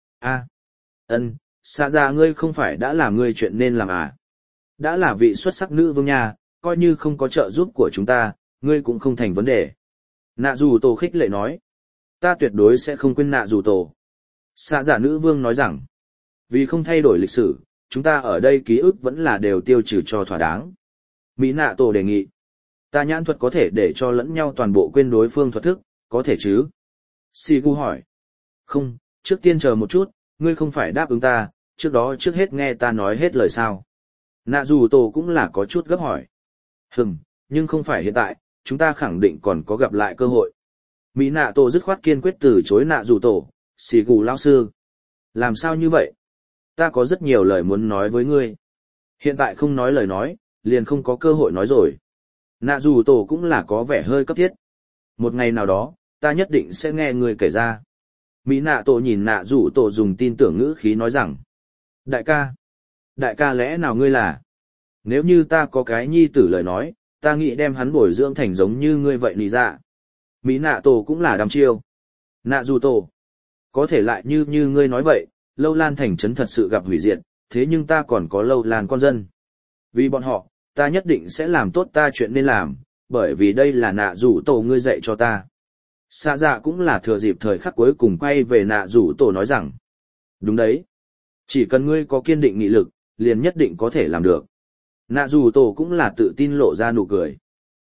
[SPEAKER 1] Xạ dạ ngươi không phải đã làm ngươi chuyện nên làm à? Đã là vị xuất sắc nữ vương nhà, coi như không có trợ giúp của chúng ta, ngươi cũng không thành vấn đề. Nạ dù tổ khích lệ nói. Ta tuyệt đối sẽ không quên nạ dù tổ. Xạ giả nữ vương nói rằng, vì không thay đổi lịch sử, chúng ta ở đây ký ức vẫn là đều tiêu trừ cho thỏa đáng. Mỹ nạ tổ đề nghị, ta nhãn thuật có thể để cho lẫn nhau toàn bộ quên đối phương thuật thức, có thể chứ? Sigu hỏi, không, trước tiên chờ một chút, ngươi không phải đáp ứng ta, trước hết nghe ta nói hết lời sao. Nạ dù tổ cũng là có chút gấp hỏi. Nhưng không phải hiện tại, chúng ta khẳng định còn có gặp lại cơ hội. Mỹ nạ tổ dứt khoát kiên quyết từ chối nạ dù tổ, xì gù lao sư. Làm sao như vậy? Ta có rất nhiều lời muốn nói với ngươi. Hiện tại không nói lời nói, liền không có cơ hội nói rồi. Nạ dù tổ cũng là có vẻ hơi cấp thiết. Một ngày nào đó, ta nhất định sẽ nghe ngươi kể ra. Mỹ nạ tổ nhìn nạ dù tổ dùng tin tưởng ngữ khí nói rằng. Đại ca lẽ nào ngươi là? Nếu như ta có cái nhi tử lời nói, ta nghĩ đem hắn bồi dưỡng thành giống như ngươi vậy nì dạ. Mỹ nạ tổ cũng là đăm chiêu. Nạ dù tổ. Có thể lại như ngươi nói vậy, lâu lan thành trấn thật sự gặp hủy diệt, thế nhưng ta còn có lâu lan con dân. Vì bọn họ, ta nhất định sẽ làm tốt ta chuyện nên làm, bởi vì đây là nạ dù tổ ngươi dạy cho ta. Xạ dạ cũng là thừa dịp thời khắc cuối cùng quay về nạ dù tổ nói rằng. Đúng đấy. Chỉ cần ngươi có kiên định nghị lực, liền nhất định có thể làm được. Nạ dù tổ cũng là tự tin lộ ra nụ cười.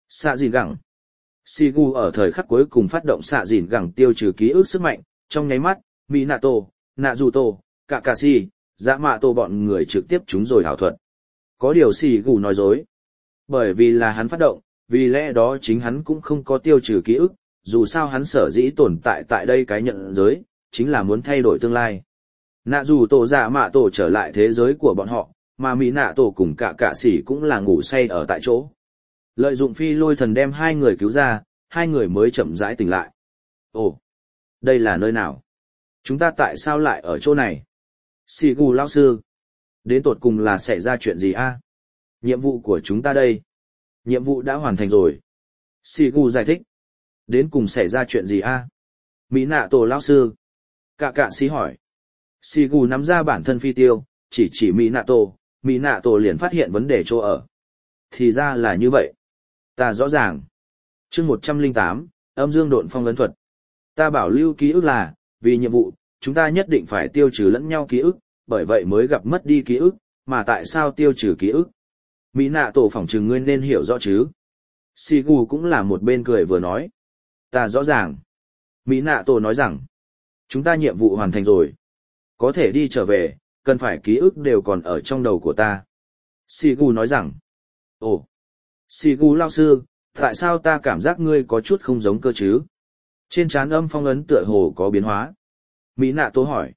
[SPEAKER 1] Xạ dìn gẳng. Sigu ở thời khắc cuối cùng phát động xạ dìn gẳng tiêu trừ ký ức sức mạnh, trong nháy mắt, Minato, Naruto, Kakashi, Yamato bọn người trực tiếp trúng rồi ảo thuật. Có điều Sigu nói dối. Bởi vì là hắn phát động, vì lẽ đó chính hắn cũng không có tiêu trừ ký ức, dù sao hắn sở dĩ tồn tại tại đây cái nhận giới, chính là muốn thay đổi tương lai. Naruto Yamato trở lại thế giới của bọn họ, mà Minato cùng Kakashi cũng là ngủ say ở tại chỗ. Lợi dụng phi lôi thần đem hai người cứu ra, hai người mới chậm rãi tỉnh lại. Ồ, đây là nơi nào? Chúng ta tại sao lại ở chỗ này? Sigu lão sư, đến tột cùng là xảy ra chuyện gì a? Nhiệm vụ của chúng ta đây. Nhiệm vụ đã hoàn thành rồi. Sigu giải thích. Đến cùng xảy ra chuyện gì a? Minato lão sư. Kakashi hỏi. Sigu nắm ra bản thân phi tiêu, chỉ Minato liền phát hiện vấn đề chỗ ở. Thì ra là như vậy. Ta rõ ràng. Chương 108, âm dương độn phong ấn thuật. Ta bảo lưu ký ức là, vì nhiệm vụ, chúng ta nhất định phải tiêu trừ lẫn nhau ký ức, bởi vậy mới gặp mất đi ký ức, mà tại sao tiêu trừ ký ức? Minato phỏng chừng ngươi nên hiểu rõ chứ. Sigu cũng là một bên cười vừa nói. Ta rõ ràng. Minato nói rằng, chúng ta nhiệm vụ hoàn thành rồi. Có thể đi trở về, cần phải ký ức đều còn ở trong đầu của ta. Sigu nói rằng, ồ, Sigu lao sư, tại sao ta cảm giác ngươi có chút không giống cơ chứ? Trên trán âm phong ấn tựa hồ có biến hóa. Minato hỏi.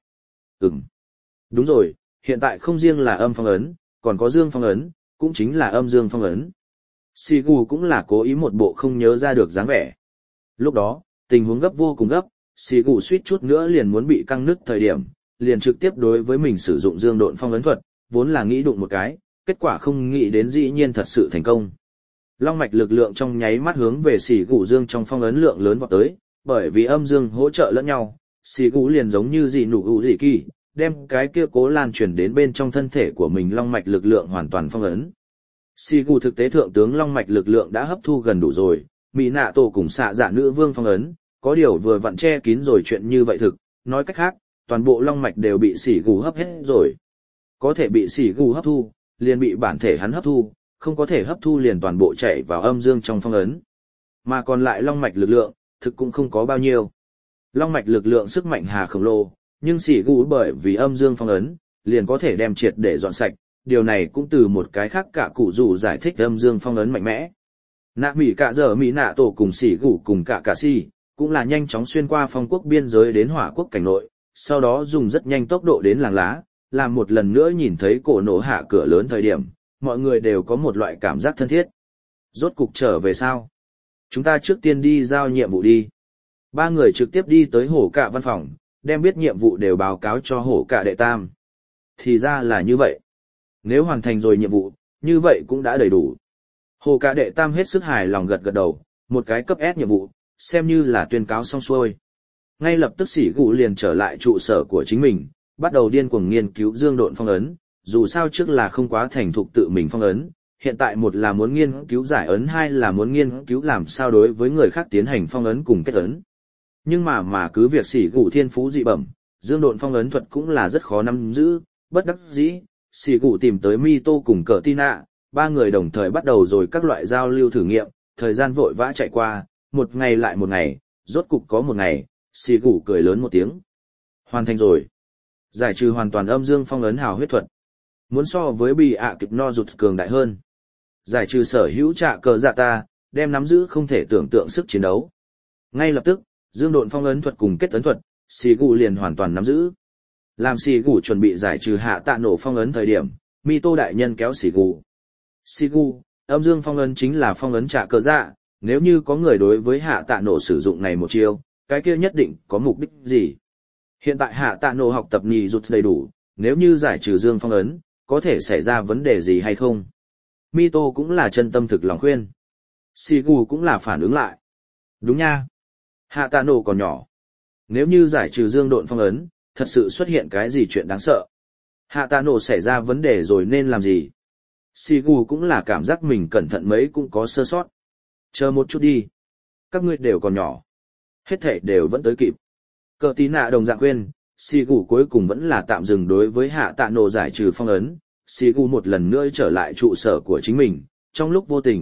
[SPEAKER 1] Đúng rồi, hiện tại không riêng là âm phong ấn, còn có dương phong ấn, cũng chính là âm dương phong ấn. Sigu cũng là cố ý một bộ không nhớ ra được dáng vẻ. Lúc đó, tình huống gấp vô cùng gấp, Sigu suýt chút nữa liền muốn bị căng nứt thời điểm, liền trực tiếp đối với mình sử dụng dương độn phong ấn thuật, vốn là nghĩ đụng một cái, kết quả không nghĩ đến dĩ nhiên thật sự thành công. Long mạch lực lượng trong nháy mắt hướng về Sigu dương trong phong ấn lượng lớn vọt tới, bởi vì âm dương hỗ trợ lẫn nhau, Sigu liền giống như dị nụ hữu dị kỳ, đem cái kia cố lan truyền đến bên trong thân thể của mình long mạch lực lượng hoàn toàn phong ấn. Sigu thực tế thượng tướng long mạch lực lượng đã hấp thu gần đủ rồi, Minato cùng xạ dạ nữ vương phong ấn, có điều vừa vặn che kín rồi chuyện như vậy thực, nói cách khác, toàn bộ long mạch đều bị Sigu hấp hết rồi. Có thể bị Sigu hấp thu, liền bị bản thể hắn hấp thu, không có thể hấp thu liền toàn bộ chạy vào âm dương trong phong ấn. Mà còn lại long mạch lực lượng, thực cũng không có bao nhiêu. Long mạch lực lượng sức mạnh hà khổng lồ, nhưng Sigu bởi vì âm dương phong ấn, liền có thể đem triệt để dọn sạch, điều này cũng từ một cái khác cả cụ rủ giải thích âm dương phong ấn mạnh mẽ. Nạ mỉ cả giờ mỹ nạ tổ cùng Sigu cùng cả si, cũng là nhanh chóng xuyên qua phong quốc biên giới đến hỏa quốc cảnh nội, sau đó dùng rất nhanh tốc độ đến làng lá, làm một lần nữa nhìn thấy cổ nổ hạ cửa lớn thời điểm, mọi người đều có một loại cảm giác thân thiết. Rốt cục trở về sao? Chúng ta trước tiên đi giao nhiệm vụ đi. Ba người trực tiếp đi tới hổ cạ văn phòng, đem biết nhiệm vụ đều báo cáo cho hổ cạ đệ tam. Thì ra là như vậy. Nếu hoàn thành rồi nhiệm vụ, như vậy cũng đã đầy đủ. Hổ cạ đệ tam hết sức hài lòng gật gật đầu, một cái cấp S nhiệm vụ, xem như là tuyên cáo xong xuôi. Ngay lập tức Sigu liền trở lại trụ sở của chính mình, bắt đầu điên cuồng nghiên cứu dương độn phong ấn, dù sao trước là không quá thành thục tự mình phong ấn, hiện tại một là muốn nghiên cứu giải ấn, hai là muốn nghiên cứu làm sao đối với người khác tiến hành phong ấn cùng kết ấn. Nhưng mà cứ việc Sigu thiên phú dị bẩm, dương độn phong ấn thuật cũng là rất khó nắm giữ, bất đắc dĩ, Sigu tìm tới Mito cùng Cờ Tina, ba người đồng thời bắt đầu rồi các loại giao lưu thử nghiệm, thời gian vội vã chạy qua, một ngày lại một ngày, rốt cục có một ngày, Sigu cười lớn một tiếng. Hoàn thành rồi. Giải trừ hoàn toàn âm dương phong ấn hào huyết thuật. Muốn so với bị ạ kịp no rụt cường đại hơn. Giải trừ sở hữu trạ cờ dạ ta, đem nắm giữ không thể tưởng tượng sức chiến đấu. Ngay lập tức, dương độn phong ấn thuật cùng kết ấn thuật, Sigu liền hoàn toàn nắm giữ. Làm Sigu chuẩn bị giải trừ hạ tạ nổ phong ấn thời điểm, Mito đại nhân kéo Sigu. Sigu, âm dương phong ấn chính là phong ấn trạ cờ dạ, nếu như có người đối với hạ tạ nổ sử dụng này một chiêu, cái kia nhất định có mục đích gì? Hiện tại hạ tạ nổ học tập nhì rụt đầy đủ, nếu như giải trừ dương phong ấn, có thể xảy ra vấn đề gì hay không? Mito cũng là chân tâm thực lòng khuyên. Sigu cũng là phản ứng lại. Đúng nha. Hạ tạ nổ còn nhỏ. Nếu như giải trừ dương độn phong ấn, thật sự xuất hiện cái gì chuyện đáng sợ. Hạ tạ nổ xảy ra vấn đề rồi nên làm gì? Sigu cũng là cảm giác mình cẩn thận mấy cũng có sơ sót. Chờ một chút đi. Các ngươi đều còn nhỏ. Hết thảy đều vẫn tới kịp. Cờ tí nạ đồng dạng khuyên, Sigu cuối cùng vẫn là tạm dừng đối với hạ tạ nổ giải trừ phong ấn. Sigu một lần nữa trở lại trụ sở của chính mình, trong lúc vô tình,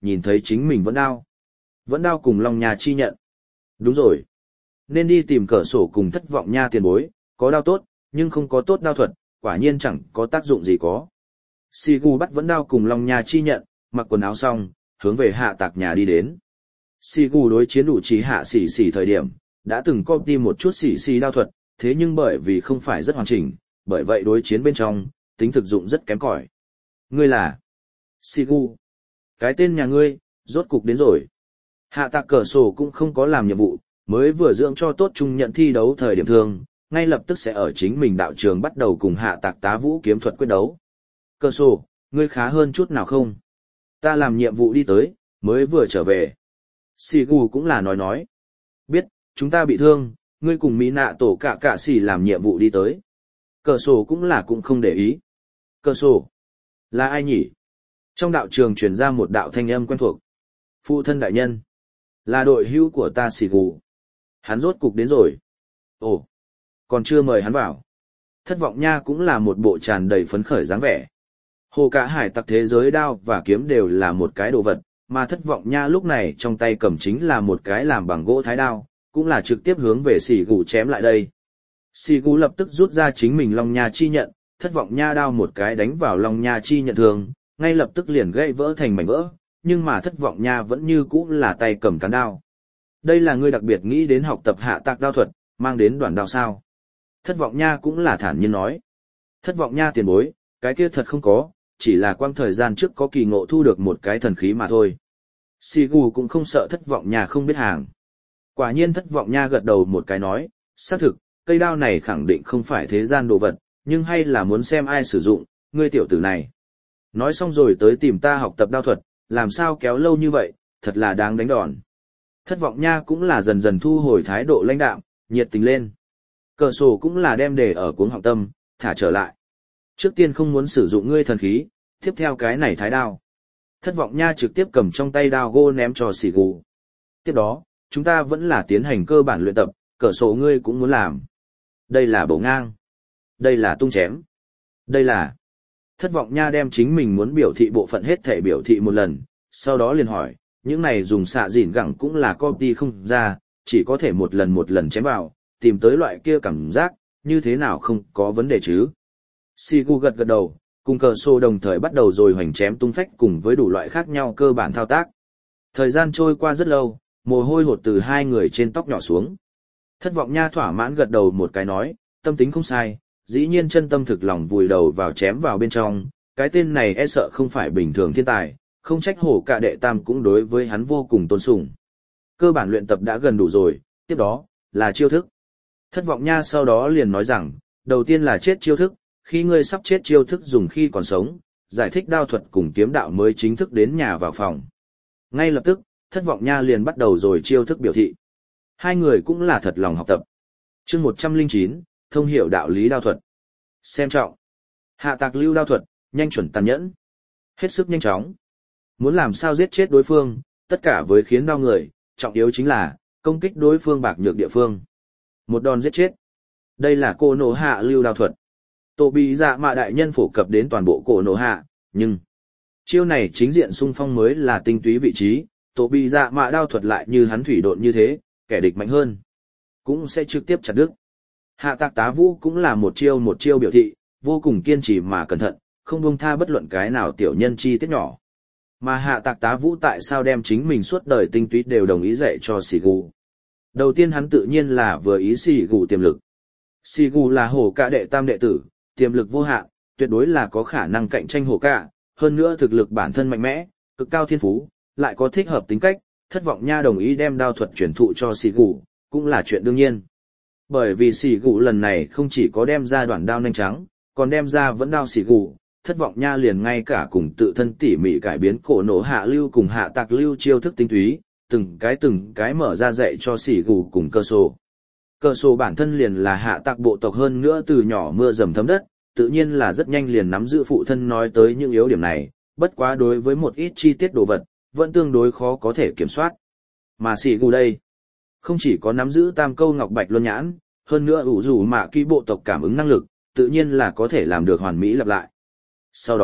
[SPEAKER 1] nhìn thấy chính mình vẫn đao. Vẫn đao cùng Long Nha chi nhận. Đúng rồi. Nên đi tìm Cờ Sổ cùng Thất Vọng Nha tiền bối, có đao tốt, nhưng không có tốt đao thuật, quả nhiên chẳng có tác dụng gì có. Sì Gu bắt vẫn đao cùng Long Nha chi nhận, mặc quần áo xong, hướng về Hạ Tạc nhà đi đến. Sì Gu đối chiến đủ trí Hạ Xỉ Xỉ thời điểm, đã từng copy một chút Xỉ Xỉ đao thuật, thế nhưng bởi vì không phải rất hoàn chỉnh, bởi vậy đối chiến bên trong, tính thực dụng rất kém cỏi. Ngươi là Sì Gu. Cái tên nhà ngươi, rốt cục đến rồi. Hạ Tạc Cờ Sổ cũng không có làm nhiệm vụ, mới vừa dưỡng cho tốt trung nhận thi đấu thời điểm thường, ngay lập tức sẽ ở chính mình đạo trường bắt đầu cùng Hạ Tạc Tá Vũ kiếm thuật quyết đấu. Cờ Sổ, ngươi khá hơn chút nào không? Ta làm nhiệm vụ đi tới, mới vừa trở về. Sì Gu cũng là nói. Biết, chúng ta bị thương, ngươi cùng Mỹ Nạ Tổ cả xỉ làm nhiệm vụ đi tới. Cờ Sổ cũng không để ý. Cờ Sổ, là ai nhỉ? Trong đạo trường truyền ra một đạo thanh âm quen thuộc. Phụ thân đại nhân, là đội hữu của ta Sì Gu. Hắn rốt cục đến rồi. Ồ, còn chưa mời hắn vào. Thất Vọng Nha cũng là một bộ tràn đầy phấn khởi dáng vẻ. Hồ cả hải tặc thế giới đao và kiếm đều là một cái đồ vật, mà Thất Vọng Nha lúc này trong tay cầm chính là một cái làm bằng gỗ thái đao, cũng là trực tiếp hướng về Sì Gu chém lại đây. Sì Gu lập tức rút ra chính mình Long Nha chi nhận, Thất Vọng Nha đao một cái đánh vào Long Nha chi nhận thường, ngay lập tức liền gãy vỡ thành mảnh vỡ, nhưng mà Thất Vọng Nha vẫn như cũ là tay cầm cán đao. Đây là ngươi đặc biệt nghĩ đến học tập Hạ Tạc đao thuật, mang đến đoạn đao sao? Thất Vọng Nha cũng là thản nhiên nói. Thất Vọng Nha tiền bối, cái kia thật không có, chỉ là quang thời gian trước có kỳ ngộ thu được một cái thần khí mà thôi. Sì Gu cũng không sợ Thất Vọng Nha không biết hàng. Quả nhiên Thất Vọng Nha gật đầu một cái nói, xác thực, cây đao này khẳng định không phải thế gian đồ vật, nhưng hay là muốn xem ai sử dụng, ngươi tiểu tử này. Nói xong rồi tới tìm ta học tập đao thuật, làm sao kéo lâu như vậy, thật là đáng đánh đòn. Thất Vọng Nha cũng là dần dần thu hồi thái độ lãnh đạm, nhiệt tình lên. Cờ Sổ cũng là đem để ở cuống họng tâm, thả trở lại. Trước tiên không muốn sử dụng ngươi thần khí, tiếp theo cái này thái đao. Thất Vọng Nha trực tiếp cầm trong tay đao gô ném cho Sì Gu. Tiếp đó, chúng ta vẫn là tiến hành cơ bản luyện tập, Cờ Sổ ngươi cũng muốn làm. Đây là bổ ngang. Đây là tung chém. Đây là... Thất Vọng Nha đem chính mình muốn biểu thị bộ phận hết thể biểu thị một lần, sau đó liền hỏi, những này dùng xạ dỉn gẳng cũng là copy không ra, chỉ có thể một lần chém vào, tìm tới loại kia cảm giác, như thế nào không có vấn đề chứ. Sì Gu gật gật đầu, cùng Cờ Sổ đồng thời bắt đầu rồi hoành chém tung phách cùng với đủ loại khác nhau cơ bản thao tác. Thời gian trôi qua rất lâu, mồ hôi hột từ hai người trên tóc nhỏ xuống. Thất Vọng Nha thỏa mãn gật đầu một cái nói, tâm tính không sai, dĩ nhiên chân tâm thực lòng vùi đầu vào chém vào bên trong, cái tên này e sợ không phải bình thường thiên tài, không trách hổ cả đệ tam cũng đối với hắn vô cùng tôn sùng. Cơ bản luyện tập đã gần đủ rồi, tiếp đó, là chiêu thức. Thất Vọng Nha sau đó liền nói rằng, đầu tiên là chết chiêu thức, khi ngươi sắp chết chiêu thức dùng khi còn sống, giải thích đao thuật cùng kiếm đạo mới chính thức đến nhà vào phòng. Ngay lập tức, Thất Vọng Nha liền bắt đầu rồi chiêu thức biểu thị. Hai người cũng là thật lòng học tập. Chương 109, thông hiểu đạo lý đao thuật. Xem trọng. Hạ Tạc lưu đao thuật, nhanh chuẩn tàn nhẫn. Hết sức nhanh chóng. Muốn làm sao giết chết đối phương, tất cả với khiến đau người, trọng yếu chính là, công kích đối phương bạc nhược địa phương. Một đòn giết chết. Đây là Cô Nô Hạ lưu đao thuật. Tổ Bị Dạ Mạ đại nhân phổ cập đến toàn bộ Cô Nô Hạ, nhưng chiêu này chính diện xung phong mới là tinh túy vị trí, Tổ Bị Dạ Mạ đao thuật lại như hắn thủy độn như thế, kẻ địch mạnh hơn, cũng sẽ trực tiếp chặt đứt. Hạ Tạc Tá Vũ cũng là một chiêu biểu thị, vô cùng kiên trì mà cẩn thận, không buông tha bất luận cái nào tiểu nhân chi tiết nhỏ. Mà Hạ Tạc Tá Vũ tại sao đem chính mình suốt đời tinh túy đều đồng ý dạy cho Sì Gu? Đầu tiên hắn tự nhiên là vừa ý Sì Gu tiềm lực. Sì Gu là hổ cả đệ tam đệ tử, tiềm lực vô hạn, tuyệt đối là có khả năng cạnh tranh hổ cả, hơn nữa thực lực bản thân mạnh mẽ, cực cao thiên phú, lại có thích hợp tính cách, Thất Vọng Nha đồng ý đem đao thuật truyền thụ cho Sì Gu, cũng là chuyện đương nhiên. Bởi vì Sì Gu lần này không chỉ có đem ra đoạn đao nhanh trắng, còn đem ra vẫn đao Sì Gu, Thất Vọng Nha liền ngay cả cùng tự thân tỉ mỉ cải biến Cổ Nổ Hạ lưu cùng Hạ Tạc lưu chiêu thức tinh túy, từng cái mở ra dạy cho Sì Gu cùng Cơ Sổ. Cơ Sổ bản thân liền là Hạ Tạc bộ tộc hơn nữa từ nhỏ mưa dầm thấm đất, tự nhiên là rất nhanh liền nắm giữ phụ thân nói tới những yếu điểm này, bất quá đối với một ít chi tiết đồ vật, vẫn tương đối khó có thể kiểm soát. Mà Sì Gu đây, không chỉ có nắm giữ tam câu ngọc bạch luân nhãn, hơn nữa ủ rủ mạ kỹ bộ tộc cảm ứng năng lực, tự nhiên là có thể làm được hoàn mỹ lặp lại. Sau đó,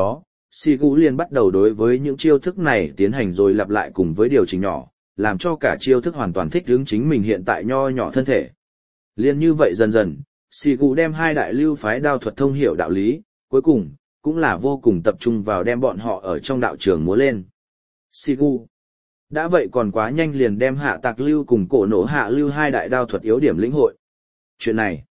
[SPEAKER 1] Sì Gù liền bắt đầu đối với những chiêu thức này tiến hành rồi lặp lại cùng với điều chỉnh nhỏ, làm cho cả chiêu thức hoàn toàn thích ứng chính mình hiện tại nho nhỏ thân thể. Liên như vậy dần dần, Sì Gù đem hai đại lưu phái đao thuật thông hiểu đạo lý, cuối cùng, cũng là vô cùng tập trung vào đem bọn họ ở trong đạo trường múa lên. Sì Gù đã vậy còn quá nhanh liền đem hạ tạc lưu cùng cổ nổ hạ lưu hai đại đao thuật yếu điểm lĩnh hội. Chuyện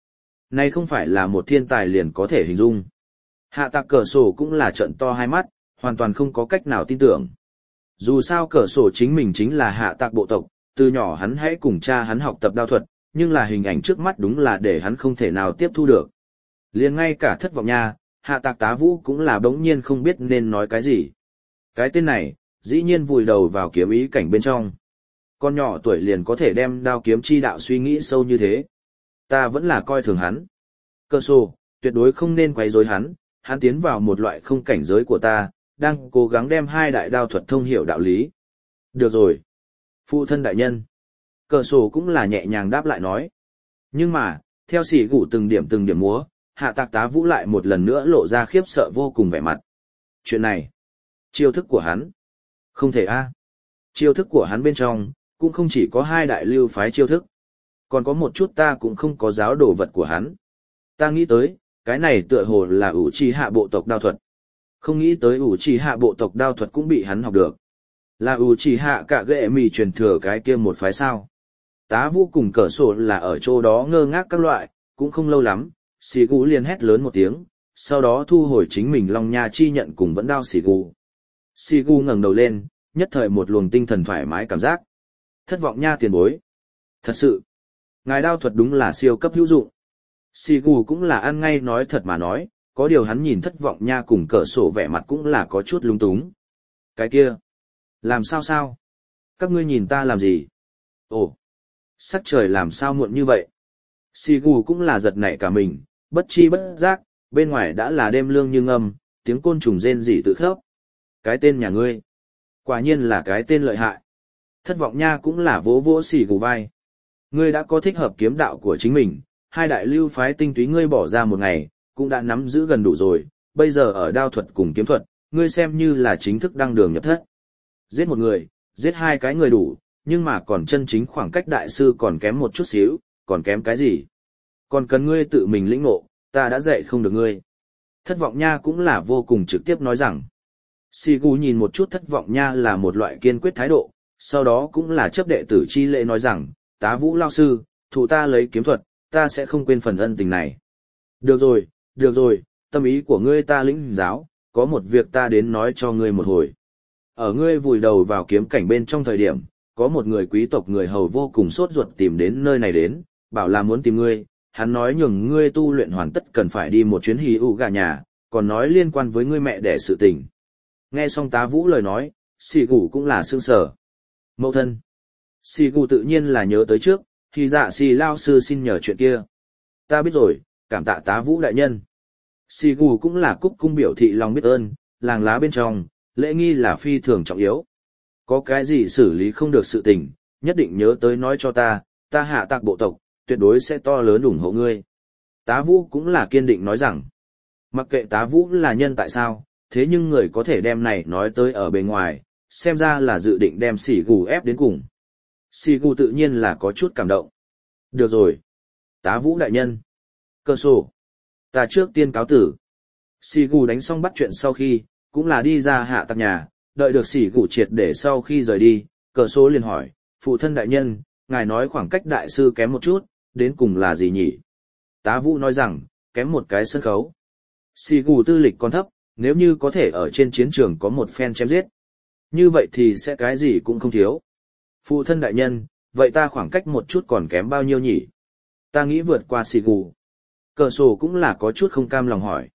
[SPEAKER 1] này không phải là một thiên tài liền có thể hình dung. Hạ tạc cờ sổ cũng là trận to hai mắt, hoàn toàn không có cách nào tin tưởng. Dù sao cờ sổ chính mình chính là hạ tạc bộ tộc, từ nhỏ hắn hãy cùng cha hắn học tập đao thuật, nhưng là hình ảnh trước mắt đúng là để hắn không thể nào tiếp thu được. Liền ngay cả thất vọng nha, hạ tạc tá vũ cũng là bỗng nhiên không biết nên nói cái gì. Cái tên này, dĩ nhiên vùi đầu vào kiếm ý cảnh bên trong. Con nhỏ tuổi liền có thể đem đao kiếm chi đạo suy nghĩ sâu như thế. Ta vẫn là coi thường hắn. Cơ sổ, tuyệt đối không nên quấy rối hắn, hắn tiến vào một loại không cảnh giới của ta, đang cố gắng đem hai đại đao thuật thông hiểu đạo lý. Được rồi. Phụ thân đại nhân. Cơ sổ cũng là nhẹ nhàng đáp lại nói. Nhưng mà, theo Sì Gù từng điểm múa, hạ tạc tá vũ lại một lần nữa lộ ra khiếp sợ vô cùng vẻ mặt. Chuyện này, chiêu thức của hắn. Không thể a. Chiêu thức của hắn bên trong, cũng không chỉ có hai đại lưu phái chiêu thức. Còn có một chút ta cũng không có giáo đồ vật của hắn. Ta nghĩ tới, cái này tựa hồ là ủ trì hạ bộ tộc đao thuật. Không nghĩ tới ủ trì hạ bộ tộc đao thuật cũng bị hắn học được. Là ủ trì hạ cả ghệ mì truyền thừa cái kia một phái sao. Tá vũ cùng cờ sổ là ở chỗ đó ngơ ngác các loại, cũng không lâu lắm, Sì Gù liền hét lớn một tiếng, sau đó thu hồi chính mình Long Nha chi nhận cùng vẫn đao Sì Gù. Sì Gù ngẩng đầu lên, nhất thời một luồng tinh thần thoải mái cảm giác. Thất vọng nha tiền bối. Thật sự, ngài đao thuật đúng là siêu cấp hữu dụng. Sì Gù cũng là ăn ngay nói thật mà nói, có điều hắn nhìn thất vọng nha cùng cờ sổ vẻ mặt cũng là có chút lung túng. Cái kia, làm sao? Các ngươi nhìn ta làm gì? Ồ, sắc trời làm sao muộn như vậy? Sì Gù cũng là giật nảy cả mình, bất chi bất giác, bên ngoài đã là đêm lương như ngâm, tiếng côn trùng rên rỉ tự khớp. Cái tên nhà ngươi, quả nhiên là cái tên lợi hại. Thất vọng nha cũng là vỗ vỗ Sì Gù vai. Ngươi đã có thích hợp kiếm đạo của chính mình, hai đại lưu phái tinh túy ngươi bỏ ra một ngày, cũng đã nắm giữ gần đủ rồi, bây giờ ở đao thuật cùng kiếm thuật, ngươi xem như là chính thức đăng đường nhập thất. Giết một người, giết hai cái người đủ, nhưng mà còn chân chính khoảng cách đại sư còn kém một chút xíu, còn kém cái gì? Còn cần ngươi tự mình lĩnh ngộ, ta đã dạy không được ngươi. Thất vọng nha cũng là vô cùng trực tiếp nói rằng. Sì Gù nhìn một chút thất vọng nha là một loại kiên quyết thái độ, sau đó cũng là chấp đệ tử chi lễ nói rằng, tá vũ lao sư, thụ ta lấy kiếm thuật, ta sẽ không quên phần ân tình này. Được rồi, tâm ý của ngươi ta lĩnh giáo, có một việc ta đến nói cho ngươi một hồi. Ở ngươi vùi đầu vào kiếm cảnh bên trong thời điểm, có một người quý tộc người hầu vô cùng sốt ruột tìm đến nơi này đến, bảo là muốn tìm ngươi, hắn nói nhường ngươi tu luyện hoàn tất cần phải đi một chuyến hì ụ gà nhà, còn nói liên quan với ngươi mẹ đẻ sự tình. Nghe xong tá vũ lời nói, Sì Gù cũng là sương sở. Mẫu thân. Sì Gù tự nhiên là nhớ tới trước, thì dạ Sì lao sư xin nhờ chuyện kia. Ta biết rồi, cảm tạ tá vũ đại nhân. Sì Gù cũng là cúc cung biểu thị lòng biết ơn, làng lá bên trong, lễ nghi là phi thường trọng yếu. Có cái gì xử lý không được sự tình, nhất định nhớ tới nói cho ta hạ tạc bộ tộc, tuyệt đối sẽ to lớn ủng hộ ngươi. Tá vũ cũng là kiên định nói rằng, mặc kệ tá vũ là nhân tại sao, thế nhưng người có thể đem này nói tới ở bề ngoài, xem ra là dự định đem Sì Gù ép đến cùng. Sì Gù tự nhiên là có chút cảm động. Được rồi. Tá vũ đại nhân. Cơ sổ. Ta trước tiên cáo tử. Sì Gù đánh xong bắt chuyện sau khi, cũng là đi ra hạ tạc nhà, đợi được Sì Gù triệt để sau khi rời đi, cờ số liền hỏi, phụ thân đại nhân, ngài nói khoảng cách đại sư kém một chút, đến cùng là gì nhỉ? Tá vũ nói rằng, kém một cái sân khấu. Sì Gù tư lịch còn thấp, nếu như có thể ở trên chiến trường có một phen chém giết, như vậy thì sẽ cái gì cũng không thiếu. Phụ thân đại nhân, vậy ta khoảng cách một chút còn kém bao nhiêu nhỉ? Ta nghĩ vượt qua Sì Gù. Cờ sổ cũng là có chút không cam lòng hỏi.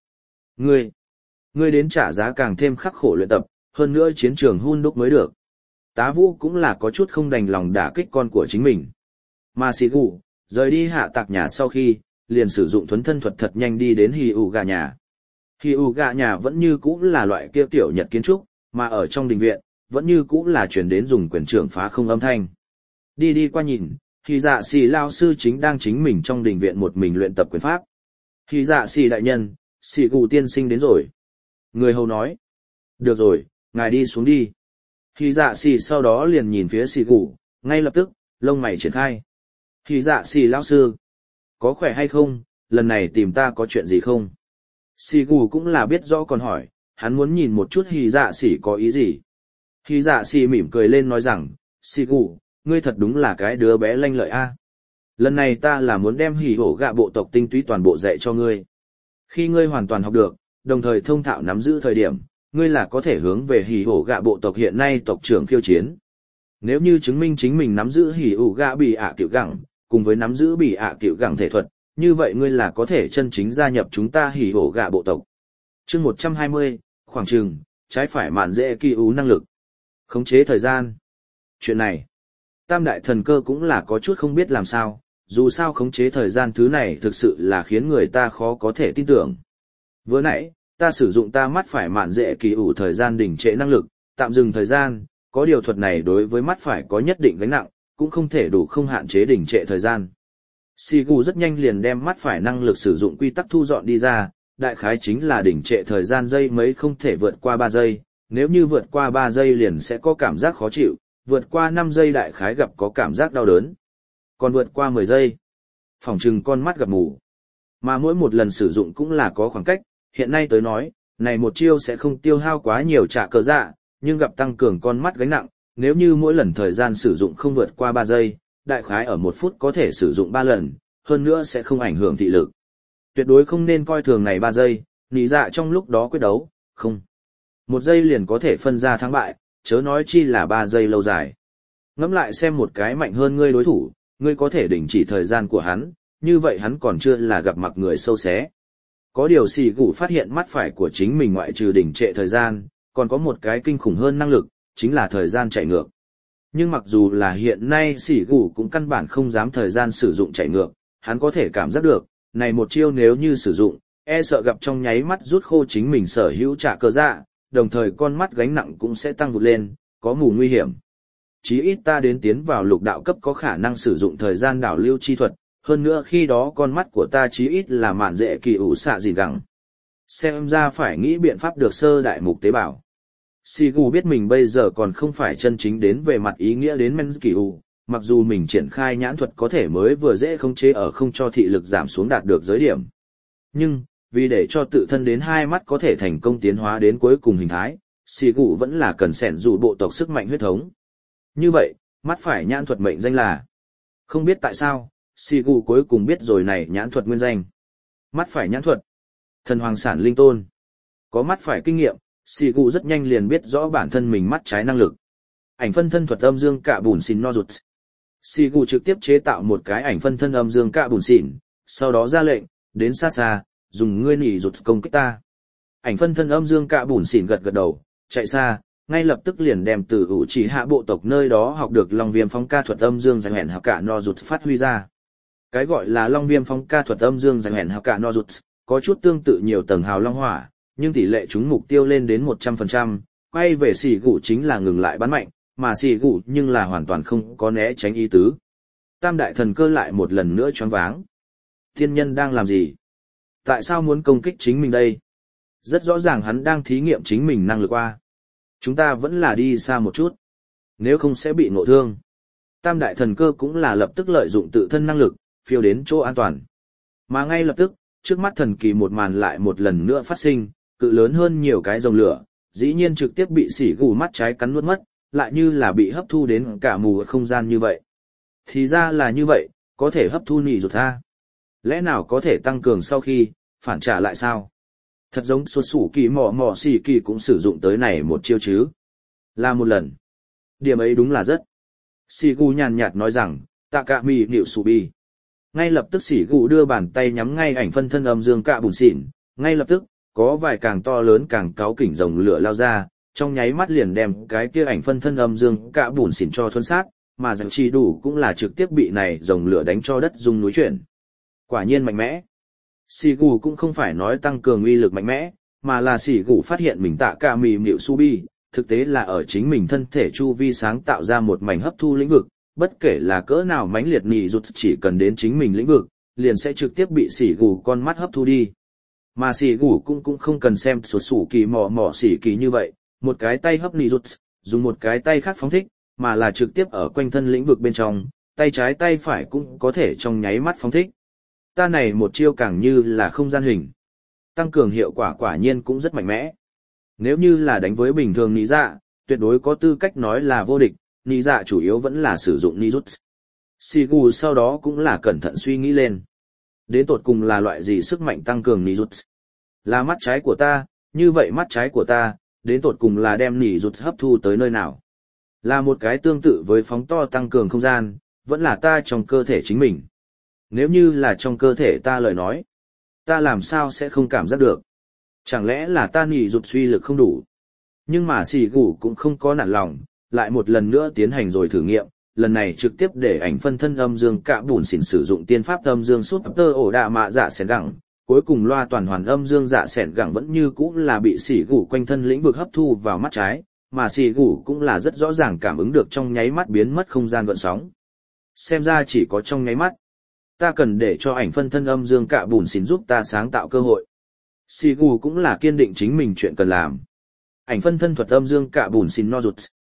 [SPEAKER 1] Ngươi đến trả giá càng thêm khắc khổ luyện tập, hơn nữa chiến trường hun đúc mới được. Tá vũ cũng là có chút không đành lòng đả kích con của chính mình. Mà Sì Gù, rời đi hạ tạc nhà sau khi, liền sử dụng thuấn thân thuật thật nhanh đi đến hì ụ gà nhà. Hì ụ gà nhà vẫn như cũ là loại kia tiểu nhật kiến trúc, mà ở trong đình viện, vẫn như cũ là chuyển đến dùng quyền trưởng phá không âm thanh. Đi qua nhìn, thì dạ Sì lao sư chính đang chính mình trong đình viện một mình luyện tập quyền pháp. Thì dạ Sì đại nhân, Sì Gù tiên sinh đến rồi. Người hầu nói. Được rồi, ngài đi xuống đi. Hỉ dạ xỉ sau đó liền nhìn phía xỉ gù, ngay lập tức, lông mày triển khai. Hỉ dạ xỉ lão sư, có khỏe hay không, lần này tìm ta có chuyện gì không? Xỉ gù cũng là biết rõ còn hỏi, hắn muốn nhìn một chút hỉ dạ xỉ có ý gì. Hỉ dạ xỉ mỉm cười lên nói rằng, xỉ gù, ngươi thật đúng là cái đứa bé lanh lợi a. Lần này ta là muốn đem hỉ hổ gạ bộ tộc tinh túy toàn bộ dạy cho ngươi. Khi ngươi hoàn toàn học được, đồng thời thông thạo nắm giữ thời điểm, ngươi là có thể hướng về hỉ hổ gạ bộ tộc hiện nay tộc trưởng khiêu chiến. Nếu như chứng minh chính mình nắm giữ hỉ hổ gạ bị ạ tiểu gẳng, cùng với nắm giữ bị ạ tiểu gẳng thể thuật, như vậy ngươi là có thể chân chính gia nhập chúng ta hỉ hổ gạ bộ tộc. Chương 120, khoảng chừng, trái phải mạn dễ kỳ ú năng lực. Khống chế thời gian. Chuyện này, Tam đại thần cơ cũng là có chút không biết làm sao, dù sao khống chế thời gian thứ này thực sự là khiến người ta khó có thể tin tưởng. Vừa nãy, ta sử dụng ta mắt phải mạn dễ kỳ ủ thời gian đỉnh trệ năng lực, tạm dừng thời gian, có điều thuật này đối với mắt phải có nhất định gánh nặng, cũng không thể đủ không hạn chế đỉnh trệ thời gian. Sigu rất nhanh liền đem mắt phải năng lực sử dụng quy tắc thu dọn đi ra, đại khái chính là đỉnh trệ thời gian giây mấy không thể vượt qua 3 giây, nếu như vượt qua 3 giây liền sẽ có cảm giác khó chịu, vượt qua 5 giây đại khái gặp có cảm giác đau đớn. Còn vượt qua 10 giây, phỏng chừng con mắt gặp mù. Mà mỗi một lần sử dụng cũng là có khoảng cách, hiện nay tới nói, này một chiêu sẽ không tiêu hao quá nhiều trả cờ dạ, nhưng gặp tăng cường con mắt gánh nặng, nếu như mỗi lần thời gian sử dụng không vượt qua 3 giây, đại khái ở 1 phút có thể sử dụng 3 lần, hơn nữa sẽ không ảnh hưởng thị lực. Tuyệt đối không nên coi thường này 3 giây, nỉ dạ trong lúc đó quyết đấu, không. 1 giây liền có thể phân ra thắng bại, chớ nói chi là 3 giây lâu dài. Ngẫm lại xem một cái mạnh hơn ngươi đối thủ, ngươi có thể đình chỉ thời gian của hắn, như vậy hắn còn chưa là gặp mặt người sâu xé. Có điều xì gù phát hiện mắt phải của chính mình ngoại trừ đỉnh trệ thời gian, còn có một cái kinh khủng hơn năng lực, chính là thời gian chạy ngược. Nhưng mặc dù là hiện nay xì gù cũng căn bản không dám thời gian sử dụng chạy ngược, hắn có thể cảm giác được, này một chiêu nếu như sử dụng, e sợ gặp trong nháy mắt rút khô chính mình sở hữu trả cơ dạ, đồng thời con mắt gánh nặng cũng sẽ tăng vụt lên, có mù nguy hiểm. Chí ít ta đến tiến vào lục đạo cấp có khả năng sử dụng thời gian đảo lưu chi thuật, hơn nữa khi đó con mắt của ta chí ít là mạn dễ kỳ ủ xạ gì gẳng. Xem ra phải nghĩ biện pháp được sơ đại mục tế bào. Sigu biết mình bây giờ còn không phải chân chính đến về mặt ý nghĩa đến men kỳ ủ, mặc dù mình triển khai nhãn thuật có thể mới vừa dễ khống chế ở không cho thị lực giảm xuống đạt được giới điểm. Nhưng, vì để cho tự thân đến hai mắt có thể thành công tiến hóa đến cuối cùng hình thái, Sigu vẫn là cần xẻn dụ bộ tộc sức mạnh huyết thống. Như vậy, mắt phải nhãn thuật mệnh danh là. Không biết tại sao, Sigu cuối cùng biết rồi này nhãn thuật nguyên danh. Mắt phải nhãn thuật. Thần hoàng sản linh tôn. Có mắt phải kinh nghiệm, Sigu rất nhanh liền biết rõ bản thân mình mắt trái năng lực. Ảnh phân thân thuật âm dương cạ bùn xỉn no rụt. Sigu trực tiếp chế tạo một cái ảnh phân thân âm dương cạ bùn xỉn, sau đó ra lệnh, đến xa xa, dùng ngươi nỉ rụt công kích ta. Ảnh phân thân âm dương cạ bùn xỉn gật gật đầu, chạy xa, ngay lập tức liền đem từ ủ chỉ hạ bộ tộc nơi đó học được long viêm phóng ca thuật âm dương dành hẹn học cả no rụt phát huy ra. Cái gọi là long viêm phóng ca thuật âm dương dành hẹn học cả no rụt, có chút tương tự nhiều tầng hào long hỏa, nhưng tỷ lệ trúng mục tiêu lên đến 100%, quay về xỉ gụ chính là ngừng lại bắn mạnh, mà xỉ gụ nhưng là hoàn toàn không có né tránh ý tứ. Tam đại thần cơ lại một lần nữa choáng váng. Thiên nhân đang làm gì? Tại sao muốn công kích chính mình đây? Rất rõ ràng hắn đang thí nghiệm chính mình năng lực qua. Chúng ta vẫn là đi xa một chút. Nếu không sẽ bị ngộ thương. Tam đại thần cơ cũng là lập tức lợi dụng tự thân năng lực, phiêu đến chỗ an toàn. Mà ngay lập tức, trước mắt thần kỳ một màn lại một lần nữa phát sinh, cự lớn hơn nhiều cái rồng lửa, dĩ nhiên trực tiếp bị xỉ gù mắt trái cắn nuốt mất, lại như là bị hấp thu đến cả mù không gian như vậy. Thì ra là như vậy, có thể hấp thu nỉ rụt ra. Lẽ nào có thể tăng cường sau khi, phản trả lại sao? Thật giống xuất sủ kỳ mò xỉ kỳ cũng sử dụng tới này một chiêu chứ. Là một lần. Điểm ấy đúng là rất. Xỉ gù nhàn nhạt nói rằng, tạ cả mì nịu sù bi. Ngay lập tức xỉ gù đưa bàn tay nhắm ngay ảnh phân thân âm dương cạ bùn xỉn, ngay lập tức, có vài càng to lớn càng cáu kỉnh rồng lửa lao ra, trong nháy mắt liền đem cái kia ảnh phân thân âm dương cạ bùn xỉn cho thuần sát, mà rằng chi đủ cũng là trực tiếp bị này rồng lửa đánh cho đất rung núi chuyển. Quả nhiên mạnh mẽ. Xỉ gù cũng không phải nói tăng cường uy lực mạnh mẽ, mà là xỉ gù phát hiện mình tạ cả mì nịu su bi, thực tế là ở chính mình thân thể chu vi sáng tạo ra một mảnh hấp thu lĩnh vực, bất kể là cỡ nào mãnh liệt nỉ rụt chỉ cần đến chính mình lĩnh vực, liền sẽ trực tiếp bị xỉ gù con mắt hấp thu đi. Mà xỉ gù cũng không cần xem sụt sủ kỳ mò xỉ kỳ như vậy, một cái tay hấp nỉ rụt, dùng một cái tay khác phóng thích, mà là trực tiếp ở quanh thân lĩnh vực bên trong, tay trái tay phải cũng có thể trong nháy mắt phóng thích. Ta này một chiêu càng như là không gian hình. Tăng cường hiệu quả quả nhiên cũng rất mạnh mẽ. Nếu như là đánh với bình thường nỉ dạ, tuyệt đối có tư cách nói là vô địch, nỉ dạ chủ yếu vẫn là sử dụng nỉ rút. Sigu sau đó cũng là cẩn thận suy nghĩ lên. Đến tột cùng là loại gì sức mạnh tăng cường nỉ rút? Là mắt trái của ta, như vậy mắt trái của ta, đến tột cùng là đem nỉ rút hấp thu tới nơi nào? Là một cái tương tự với phóng to tăng cường không gian, vẫn là ta trong cơ thể chính mình. Nếu như là trong cơ thể ta lời nói, ta làm sao sẽ không cảm giác được? Chẳng lẽ là ta nỉ rụt suy lực không đủ? Nhưng mà xì gù cũng không có nản lòng, lại một lần nữa tiến hành rồi thử nghiệm, lần này trực tiếp để ảnh phân thân âm dương cạ bùn xỉn sử dụng tiên pháp âm dương sút tơ ổ đạ mạ dạ sẻn gẳng, cuối cùng loa toàn hoàn âm dương dạ sẻn gẳng vẫn như cũ là bị xì gù quanh thân lĩnh vực hấp thu vào mắt trái, mà xì gù cũng là rất rõ ràng cảm ứng được trong nháy mắt biến mất không gian gợn sóng. Xem ra chỉ có trong nháy mắt. Ta cần để cho ảnh phân thân âm dương cạ bùn xỉn giúp ta sáng tạo cơ hội. Sigu cũng là kiên định chính mình chuyện cần làm. Ảnh phân thân thuật âm dương cạ bùn xỉn no rụt.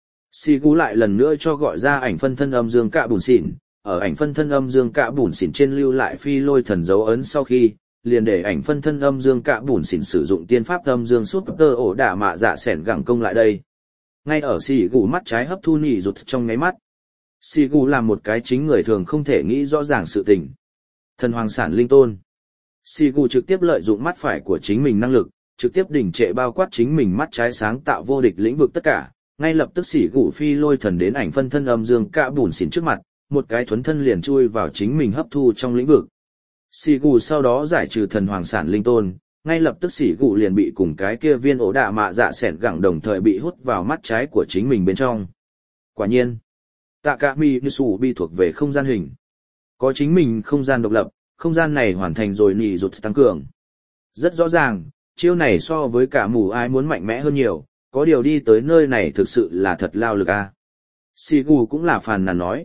[SPEAKER 1] Sigu lại lần nữa cho gọi ra ảnh phân thân âm dương cạ bùn xỉn, ở ảnh phân thân âm dương cạ bùn xỉn trên lưu lại phi lôi thần dấu ấn sau khi, liền để ảnh phân thân âm dương cạ bùn xỉn sử dụng tiên pháp âm dương sút tơ ổ đả mạ dạ sẻn gẳng công lại đây. Ngay ở Sigu mắt trái hấp thu nỉ rụt trong nháy mắt. Sigu làm một cái chính người thường không thể nghĩ rõ ràng sự tình. Thần hoàng sản linh tôn. Sigu trực tiếp lợi dụng mắt phải của chính mình năng lực, trực tiếp đỉnh trệ bao quát chính mình mắt trái sáng tạo vô địch lĩnh vực tất cả, ngay lập tức Sigu phi lôi thần đến ảnh phân thân âm dương cạ bùn xỉn trước mặt, một cái thuấn thân liền chui vào chính mình hấp thu trong lĩnh vực. Sigu sau đó giải trừ thần hoàng sản linh tôn, ngay lập tức Sigu liền bị cùng cái kia viên ổ đạ mạ dạ sẻn gẳng đồng thời bị hút vào mắt trái của chính mình bên trong. Quả nhiên, Takami Mitsubi thuộc về không gian hình. Có chính mình không gian độc lập, không gian này hoàn thành rồi nỉ rụt tăng cường. Rất rõ ràng, chiêu này so với cả mù ai muốn mạnh mẽ hơn nhiều, có điều đi tới nơi này thực sự là thật lao lực a. Sigu cũng là phàn nàn nói.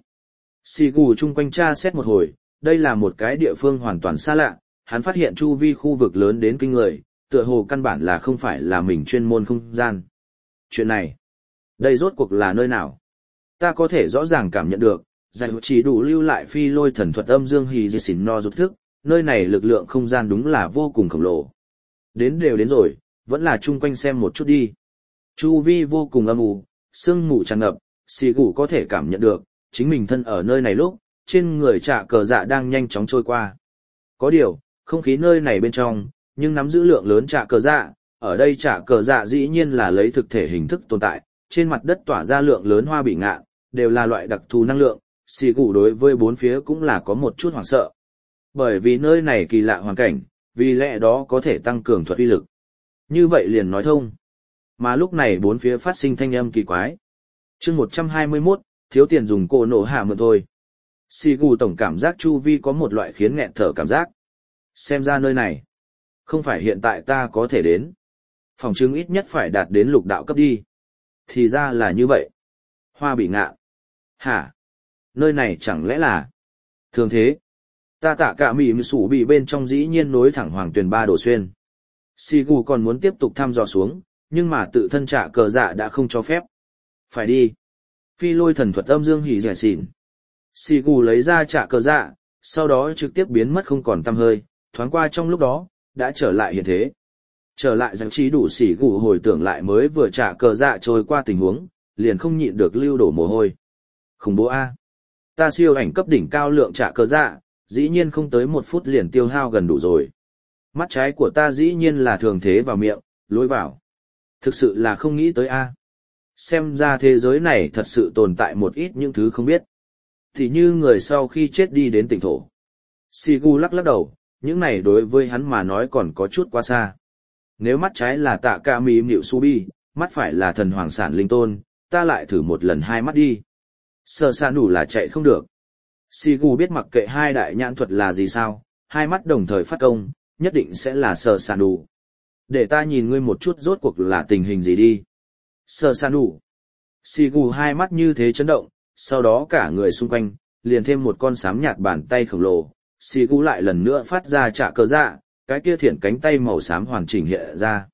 [SPEAKER 1] Sigu chung quanh tra xét một hồi, đây là một cái địa phương hoàn toàn xa lạ, hắn phát hiện chu vi khu vực lớn đến kinh người, tựa hồ căn bản là không phải là mình chuyên môn không gian. Chuyện này, đây rốt cuộc là nơi nào? Ta có thể rõ ràng cảm nhận được, giải chỉ đủ lưu lại phi lôi thần thuật âm dương hì dì xỉn no rút thức, nơi này lực lượng không gian đúng là vô cùng khổng lồ. Đến đều đến rồi, vẫn là chung quanh xem một chút đi. Chu vi vô cùng âm u, sương mù tràn ngập, xì gù có thể cảm nhận được, chính mình thân ở nơi này lúc, trên người trạ cờ dạ đang nhanh chóng trôi qua. Có điều, không khí nơi này bên trong, nhưng nắm giữ lượng lớn trạ cờ dạ, ở đây trạ cờ dạ dĩ nhiên là lấy thực thể hình thức tồn tại, trên mặt đất tỏa ra lượng lớn hoa bị ngạn, đều là loại đặc thù năng lượng, xì gù đối với bốn phía cũng là có một chút hoảng sợ. Bởi vì nơi này kỳ lạ hoàn cảnh, vì lẽ đó có thể tăng cường thuật uy lực. Như vậy liền nói thông. Mà lúc này bốn phía phát sinh thanh âm kỳ quái. Chương 121, thiếu tiền dùng cổ nổ hạ mượn thôi. Xì gù tổng cảm giác chu vi có một loại khiến nghẹn thở cảm giác. Xem ra nơi này, không phải hiện tại ta có thể đến. Phòng chứng ít nhất phải đạt đến lục đạo cấp đi. Thì ra là như vậy. Hoa bị ngạ. Hả? Nơi này chẳng lẽ là... Thường thế. Ta tạ cả mỉ sủ bị bên trong dĩ nhiên nối thẳng hoàng tuyền ba đổ xuyên. Sigu còn muốn tiếp tục thăm dò xuống, nhưng mà tự thân trả cờ dạ đã không cho phép. Phải đi. Phi lôi thần thuật âm dương hỉ rẻ xỉn. Sigu lấy ra trả cờ dạ, sau đó trực tiếp biến mất không còn tăm hơi, thoáng qua trong lúc đó, đã trở lại hiện thế. Trở lại giải trí đủ Sigu hồi tưởng lại mới vừa trả cờ dạ trôi qua tình huống, liền không nhịn được lưu đổ mồ hôi. Khủng bố A. Ta siêu ảnh cấp đỉnh cao lượng trả cờ dạ, dĩ nhiên không tới 1 phút liền tiêu hao gần đủ rồi. Mắt trái của ta dĩ nhiên là thường thế vào miệng, lối vào. Thực sự là không nghĩ tới A. Xem ra thế giới này thật sự tồn tại một ít những thứ không biết. Thì như người sau khi chết đi đến tỉnh thổ. Sigu lắc lắc đầu, những này đối với hắn mà nói còn có chút quá xa. Nếu mắt trái là tạ ca mì nhịu subi, mắt phải là thần hoàng sản linh tôn, ta lại thử một lần 2 mắt đi. Sợ xa nủ là chạy không được. Sigu biết mặc kệ 2 đại nhãn thuật là gì sao, 2 mắt đồng thời phát công, nhất định sẽ là sợ xa nủ. Để ta nhìn ngươi một chút rốt cuộc là tình hình gì đi. Sợ xa nủ. Sigu 2 mắt như thế chấn động, sau đó cả người xung quanh, liền thêm một con sám nhạt bàn tay khổng lồ. Sigu lại lần nữa phát ra trả cờ dạ, cái kia thiển cánh tay màu xám hoàn chỉnh hiện ra.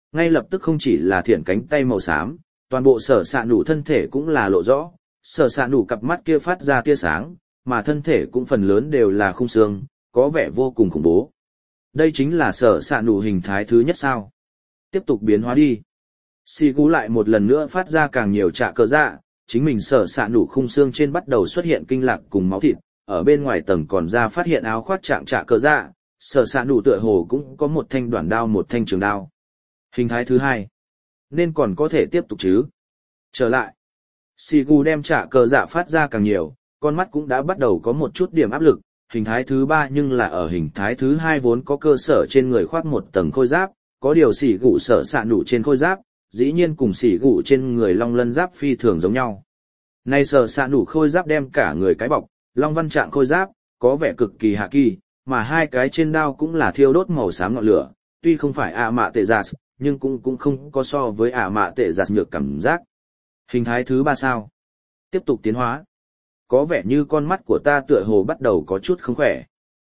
[SPEAKER 1] Ngay lập tức không chỉ là thiện cánh tay màu xám, toàn bộ sở sạ nủ thân thể cũng là lộ rõ, sở sạ nủ cặp mắt kia phát ra tia sáng, mà thân thể cũng phần lớn đều là khung xương, có vẻ vô cùng khủng bố. Đây chính là sở sạ nủ hình thái thứ nhất sao. Tiếp tục biến hóa đi. Xì gú lại một lần nữa phát ra càng nhiều trạ cơ dạ, chính mình sở sạ nủ khung xương trên bắt đầu xuất hiện kinh lạc cùng máu thịt, ở bên ngoài tầng còn ra phát hiện áo khoác trạng trạ cơ dạ, sở sạ nủ tựa hồ cũng có một thanh đoạn đao một thanh trường đao. Hình thái thứ hai. Nên còn có thể tiếp tục chứ. Trở lại. Xì gù đem trạ cơ dạ phát ra càng nhiều, con mắt cũng đã bắt đầu có một chút điểm áp lực. Hình thái thứ ba nhưng là ở hình thái thứ hai vốn có cơ sở trên người khoác một tầng khôi giáp, có điều xỉ gù sở sạ nủ trên khôi giáp, dĩ nhiên cùng xỉ gù trên người long lân giáp phi thường giống nhau. Này sở sạ nủ khôi giáp đem cả người cái bọc, long văn trạng khôi giáp, có vẻ cực kỳ hạ kỳ, mà hai cái trên đao cũng là thiêu đốt màu xám ngọn lửa, tuy không phải ạ mạ tệ giạt, nhưng cũng không có so với ạ mạ tệ giạt nhược cảm giác. Hình thái thứ ba sao? Tiếp tục tiến hóa. Có vẻ như con mắt của ta tựa hồ bắt đầu có chút không khỏe.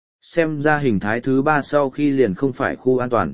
[SPEAKER 1] Xem ra hình thái thứ ba sau khi liền không phải khu an toàn.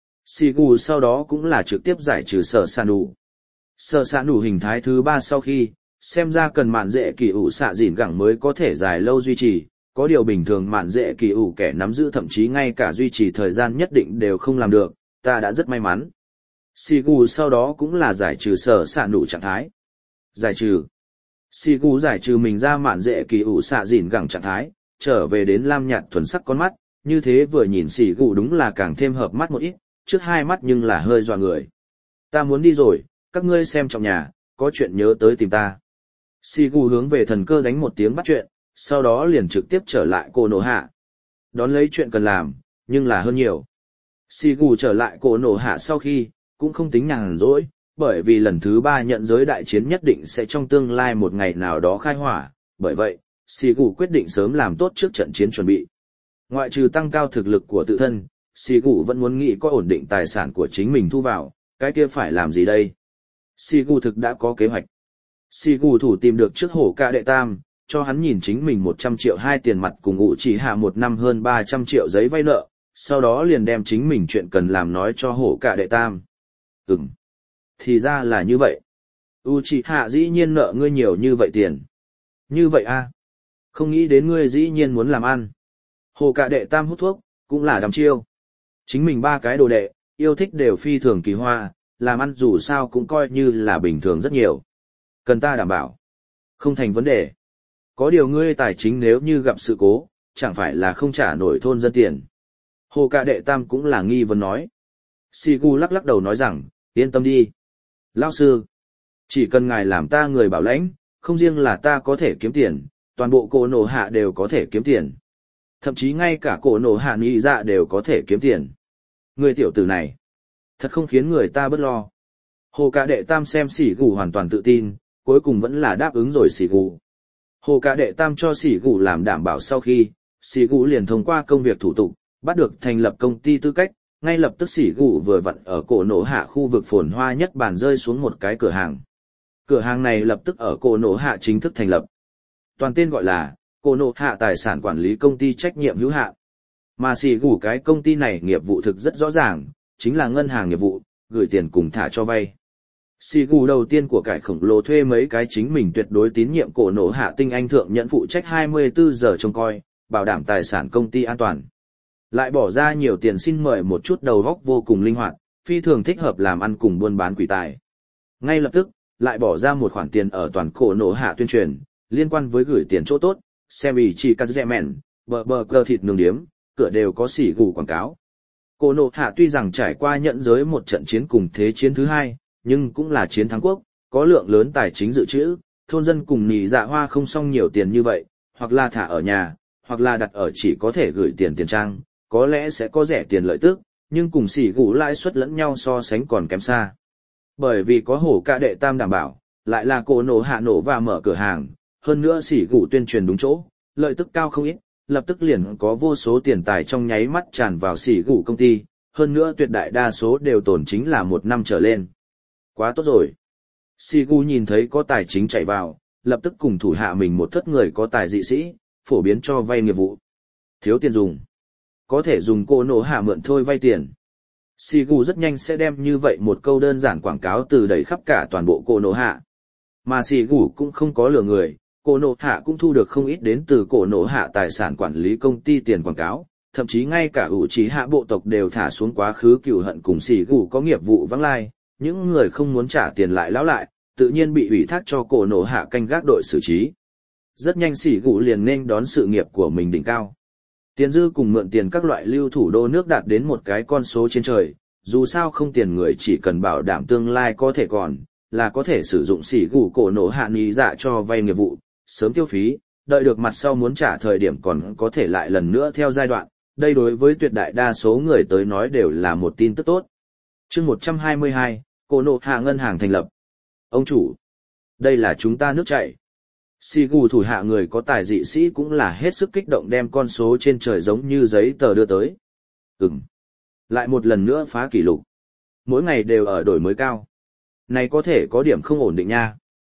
[SPEAKER 1] Sigu sau đó cũng là trực tiếp giải trừ sở sạ nủ. Sở sạ nủ hình thái thứ ba sau khi, xem ra cần mạn dễ kỳ ủ xạ dỉn gẳng mới có thể dài lâu duy trì, có điều bình thường mạn dễ kỳ ủ kẻ nắm giữ thậm chí ngay cả duy trì thời gian nhất định đều không làm được, ta đã rất may mắn. Sigu sau đó cũng là giải trừ sở sạ nủ trạng thái. Giải trừ. Sigu giải trừ mình ra mạn dễ kỳ ủ xạ dỉn gẳng trạng thái, trở về đến lam nhạt thuần sắc con mắt, như thế vừa nhìn Sigu đúng là càng thêm hợp mắt một ít, trước hai mắt nhưng là hơi dọa người. Ta muốn đi rồi, các ngươi xem trong nhà, có chuyện nhớ tới tìm ta. Sigu hướng về thần cơ đánh một tiếng bắt chuyện, sau đó liền trực tiếp trở lại cổ nổ hạ. Đón lấy chuyện cần làm, nhưng là hơn nhiều. Sigu trở lại cổ nổ hạ sau khi, cũng không tính nhàn rỗi, bởi vì lần thứ 3 nhận giới đại chiến nhất định sẽ trong tương lai một ngày nào đó khai hỏa, bởi vậy, Sigu quyết định sớm làm tốt trước trận chiến chuẩn bị. Ngoại trừ tăng cao thực lực của tự thân, Sigu vẫn muốn nghĩ có ổn định tài sản của chính mình thu vào, cái kia phải làm gì đây? Sigu thực đã có kế hoạch. Sigu thủ tìm được trước hổ ca đệ tam, cho hắn nhìn chính mình 100 triệu hai tiền mặt cùng ngụ chỉ hạ một năm hơn 300 triệu giấy vay nợ, sau đó liền đem chính mình chuyện cần làm nói cho hổ ca đệ tam. Thì ra là như vậy. Uchiha dĩ nhiên nợ ngươi nhiều như vậy tiền. Như vậy a? Không nghĩ đến ngươi dĩ nhiên muốn làm ăn. Hổ ca đệ tam hút thuốc, cũng là đăm chiêu. Chính mình ba cái đồ đệ, yêu thích đều phi thường kỳ hoa, làm ăn dù sao cũng coi như là bình thường rất nhiều. Cần ta đảm bảo. Không thành vấn đề. Có điều ngươi tài chính nếu như gặp sự cố, chẳng phải là không trả nổi thôn dân tiền. Hồ ca đệ tam cũng là nghi vấn nói. Sigu lắc lắc đầu nói rằng, yên tâm đi. Lão sư, chỉ cần ngài làm ta người bảo lãnh, không riêng là ta có thể kiếm tiền, toàn bộ cổ nổ hạ đều có thể kiếm tiền. Thậm chí ngay cả cổ nổ hạ nghĩ dạ đều có thể kiếm tiền. Người tiểu tử này, thật không khiến người ta bất lo. Hồ ca đệ tam xem sỉ gù hoàn toàn tự tin, cuối cùng vẫn là đáp ứng rồi sỉ gù. Hồ ca đệ tam cho sỉ gù làm đảm bảo sau khi, sỉ gù liền thông qua công việc thủ tục, bắt được thành lập công ty tư cách, ngay lập tức sỉ gù vừa vặn ở cổ nổ hạ khu vực phồn hoa nhất bàn rơi xuống một cái cửa hàng. Cửa hàng này lập tức ở cổ nổ hạ chính thức thành lập. Toàn tên gọi là cổ nổ hạ tài sản quản lý công ty trách nhiệm hữu hạn. Mà sỉ gù cái công ty này nghiệp vụ thực rất rõ ràng, chính là ngân hàng nghiệp vụ, gửi tiền cùng thả cho vay. Sigu đầu tiên của cải khổng lồ thuê mấy cái chính mình tuyệt đối tín nhiệm cổ nổ hạ tinh anh thượng nhận phụ trách 24 giờ trông coi, bảo đảm tài sản công ty an toàn. Lại bỏ ra nhiều tiền xin mời một chút đầu góc vô cùng linh hoạt, phi thường thích hợp làm ăn cùng buôn bán quỷ tài. Ngay lập tức, lại bỏ ra một khoản tiền ở toàn cổ nổ hạ tuyên truyền, liên quan với gửi tiền chỗ tốt, xem ý chỉ Kazemen, bờ cờ thịt nướng điếm, cửa đều có xỉ gù quảng cáo. Cổ nổ hạ tuy rằng trải qua nhận giới một trận chiến cùng thế chiến thứ hai, nhưng cũng là chiến thắng quốc, có lượng lớn tài chính dự trữ, thôn dân cùng nỉ dạ hoa không xong nhiều tiền như vậy, hoặc là thả ở nhà, hoặc là đặt ở chỉ có thể gửi tiền trang, có lẽ sẽ có rẻ tiền lợi tức, nhưng cùng xỉ gù lãi suất lẫn nhau so sánh còn kém xa. Bởi vì có hổ ca đệ tam đảm bảo, lại là cổ nổ hạ nổ và mở cửa hàng, hơn nữa xỉ gù tuyên truyền đúng chỗ, lợi tức cao không ít, lập tức liền có vô số tiền tài trong nháy mắt tràn vào xỉ gù công ty, hơn nữa tuyệt đại đa số đều tồn chính là 1 năm trở lên. Quá tốt rồi. Sigu nhìn thấy có tài chính chạy vào, lập tức cùng thủ hạ mình một thất người có tài dị sĩ, phổ biến cho vay nghiệp vụ. Thiếu tiền dùng. Có thể dùng cô nổ hạ mượn thôi vay tiền. Sigu rất nhanh sẽ đem như vậy một câu đơn giản quảng cáo từ đầy khắp cả toàn bộ cổ nổ hạ. Mà Sigu cũng không có lừa người, cổ nổ hạ cũng thu được không ít đến từ cổ nổ hạ tài sản quản lý công ty tiền quảng cáo, thậm chí ngay cả ủ trí hạ bộ tộc đều thả xuống quá khứ cừu hận cùng Sigu có nghiệp vụ vắng lai, những người không muốn trả tiền lại lão lại, tự nhiên bị ủy thác cho cổ nổ hạ canh gác đội xử trí. Rất nhanh Sigu liền nên đón sự nghiệp của mình đỉnh cao. Tiền dư cùng mượn tiền các loại lưu thủ đô nước đạt đến một cái con số trên trời, dù sao không tiền người chỉ cần bảo đảm tương lai có thể còn, là có thể sử dụng Sigu cổ nổ hạ ní dạ cho vay nghiệp vụ, sớm tiêu phí, đợi được mặt sau muốn trả thời điểm còn có thể lại lần nữa theo giai đoạn, đây đối với tuyệt đại đa số người tới nói đều là một tin tức tốt. Chương 122, cổ nổ hạ ngân hàng thành lập. Ông chủ, đây là chúng ta nước chảy. Sigu thủ hạ người có tài dị sĩ cũng là hết sức kích động đem con số trên trời giống như giấy tờ đưa tới. Lại một lần nữa phá kỷ lục. Mỗi ngày đều ở đổi mới cao. Này có thể có điểm không ổn định nha.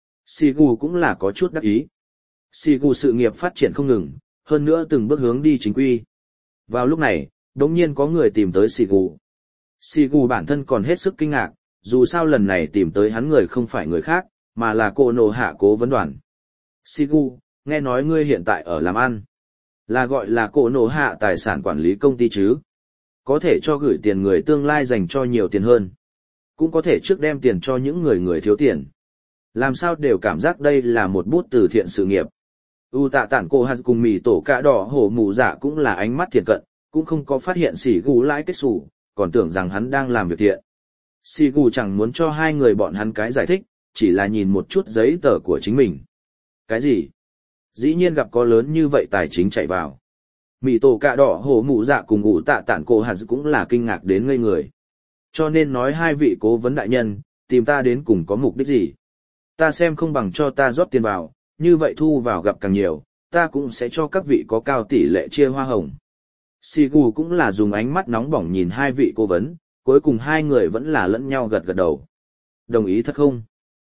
[SPEAKER 1] Sigu cũng là có chút đắc ý. Sigu sự nghiệp phát triển không ngừng, hơn nữa từng bước hướng đi chính quy. Vào lúc này, đột nhiên có người tìm tới Sigu. Sigu bản thân còn hết sức kinh ngạc, dù sao lần này tìm tới hắn người không phải người khác, mà là cổ nổ hạ cố vấn đoàn. Sigu, nghe nói ngươi hiện tại ở làm ăn. Là gọi là cổ nổ hạ tài sản quản lý công ty chứ. Có thể cho gửi tiền người tương lai dành cho nhiều tiền hơn. Cũng có thể trước đem tiền cho những người thiếu tiền. Làm sao đều cảm giác đây là một bút từ thiện sự nghiệp. Tạ tản cô hạt cùng mì tổ cạ đỏ hổ mù dạ cũng là ánh mắt thiện cận, cũng không có phát hiện Sigu lãi kết xù, còn tưởng rằng hắn đang làm việc thiện. Sigu chẳng muốn cho hai người bọn hắn cái giải thích, chỉ là nhìn một chút giấy tờ của chính mình. Cái gì? Dĩ nhiên gặp có lớn như vậy tài chính chạy vào. Mị tổ cạ đỏ hổ mụ dạ cùng tạ tản cổ hạt cũng là kinh ngạc đến ngây người. Cho nên nói hai vị cố vấn đại nhân, tìm ta đến cùng có mục đích gì? Ta xem không bằng cho ta rót tiền vào, như vậy thu vào gặp càng nhiều, ta cũng sẽ cho các vị có cao tỷ lệ chia hoa hồng. Sigu cũng là dùng ánh mắt nóng bỏng nhìn hai vị cố vấn, cuối cùng hai người vẫn là lẫn nhau gật gật đầu. Đồng ý thật không?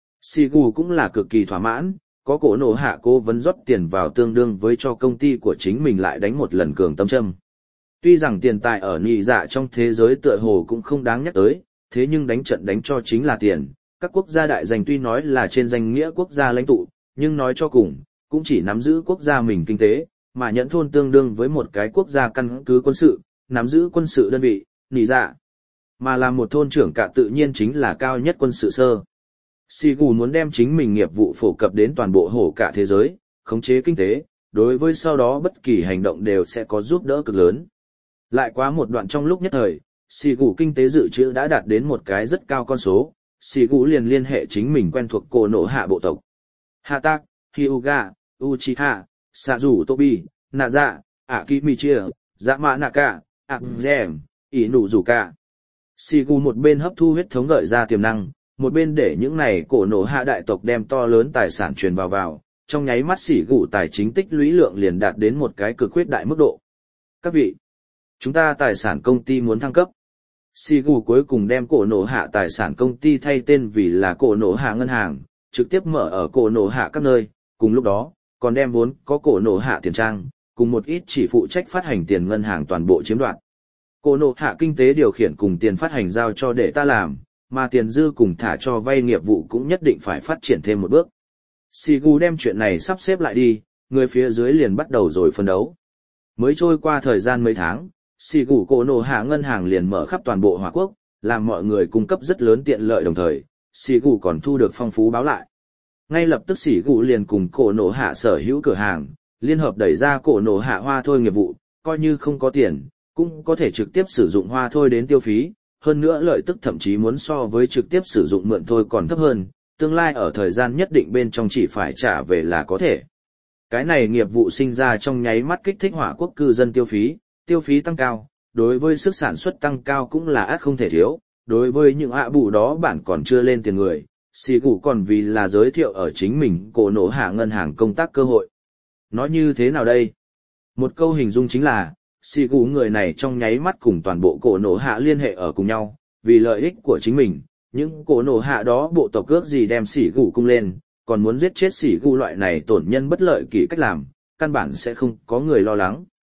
[SPEAKER 1] Sigu cũng là cực kỳ thỏa mãn, có cổ nổ hạ cố vấn rót tiền vào tương đương với cho công ty của chính mình lại đánh một lần cường tâm châm. Tuy rằng tiền tài ở nhị dạ trong thế giới tựa hồ cũng không đáng nhắc tới, thế nhưng đánh trận đánh cho chính là tiền. Các quốc gia đại danh tuy nói là trên danh nghĩa quốc gia lãnh tụ, nhưng nói cho cùng, cũng chỉ nắm giữ quốc gia mình kinh tế, mà nhẫn thôn tương đương với một cái quốc gia căn cứ quân sự, nắm giữ quân sự đơn vị, nhị dạ. Mà làm một thôn trưởng cả tự nhiên chính là cao nhất quân sự sơ. Sigu muốn đem chính mình nghiệp vụ phổ cập đến toàn bộ hổ cả thế giới, khống chế kinh tế, đối với sau đó bất kỳ hành động đều sẽ có giúp đỡ cực lớn. Lại quá một đoạn trong lúc nhất thời, Sigu kinh tế dự trữ đã đạt đến một cái rất cao con số, Sigu liền liên hệ chính mình quen thuộc cổ nổ hạ bộ tộc. Hatak, Hyuga, Uchiha, Sarutobi, Naza, Akimichia, Yamanaka, Akgem, Inuzuka. Sigu một bên hấp thu huyết thống gợi ra tiềm năng, một bên để những này cổ nổ hạ đại tộc đem to lớn tài sản truyền vào, trong nháy mắt Sigu tài chính tích lũy lượng liền đạt đến một cái cực khuyết đại mức độ. Các vị, chúng ta tài sản công ty muốn thăng cấp. Sigu cuối cùng đem cổ nổ hạ tài sản công ty thay tên vì là cổ nổ hạ ngân hàng, trực tiếp mở ở cổ nổ hạ các nơi, cùng lúc đó, còn đem vốn có cổ nổ hạ tiền trang, cùng một ít chỉ phụ trách phát hành tiền ngân hàng toàn bộ chiếm đoạt. Cổ nổ hạ kinh tế điều khiển cùng tiền phát hành giao cho để ta làm, mà tiền dư cùng thả cho vay nghiệp vụ cũng nhất định phải phát triển thêm một bước. Sigu đem chuyện này sắp xếp lại đi, người phía dưới liền bắt đầu rồi phân đấu. Mới trôi qua thời gian mấy tháng, Sigu cổ nổ hạ ngân hàng liền mở khắp toàn bộ Hòa Quốc, làm mọi người cung cấp rất lớn tiện lợi đồng thời, Sigu còn thu được phong phú báo lại. Ngay lập tức Sigu liền cùng cổ nổ hạ sở hữu cửa hàng, liên hợp đẩy ra cổ nổ hạ hoa thôi nghiệp vụ, coi như không có tiền, cũng có thể trực tiếp sử dụng hoa thôi đến tiêu phí, hơn nữa lợi tức thậm chí muốn so với trực tiếp sử dụng mượn thôi còn thấp hơn, tương lai ở thời gian nhất định bên trong chỉ phải trả về là có thể. Cái này nghiệp vụ sinh ra trong nháy mắt kích thích Hỏa Quốc cư dân tiêu phí tăng cao, đối với sức sản xuất tăng cao cũng là ắt không thể thiếu, đối với những bù đó bản còn chưa lên tiền người, Sigu còn vì là giới thiệu ở chính mình cổ nổ hạ ngân hàng công tác cơ hội. Nói như thế nào đây? Một câu hình dung chính là, Sigu người này trong nháy mắt cùng toàn bộ cổ nổ hạ liên hệ ở cùng nhau, vì lợi ích của chính mình, những cổ nổ hạ đó bộ tộc cướp gì đem Sigu cung lên, còn muốn giết chết Sigu loại này tổn nhân bất lợi kỳ cách làm, căn bản sẽ không có người lo lắng.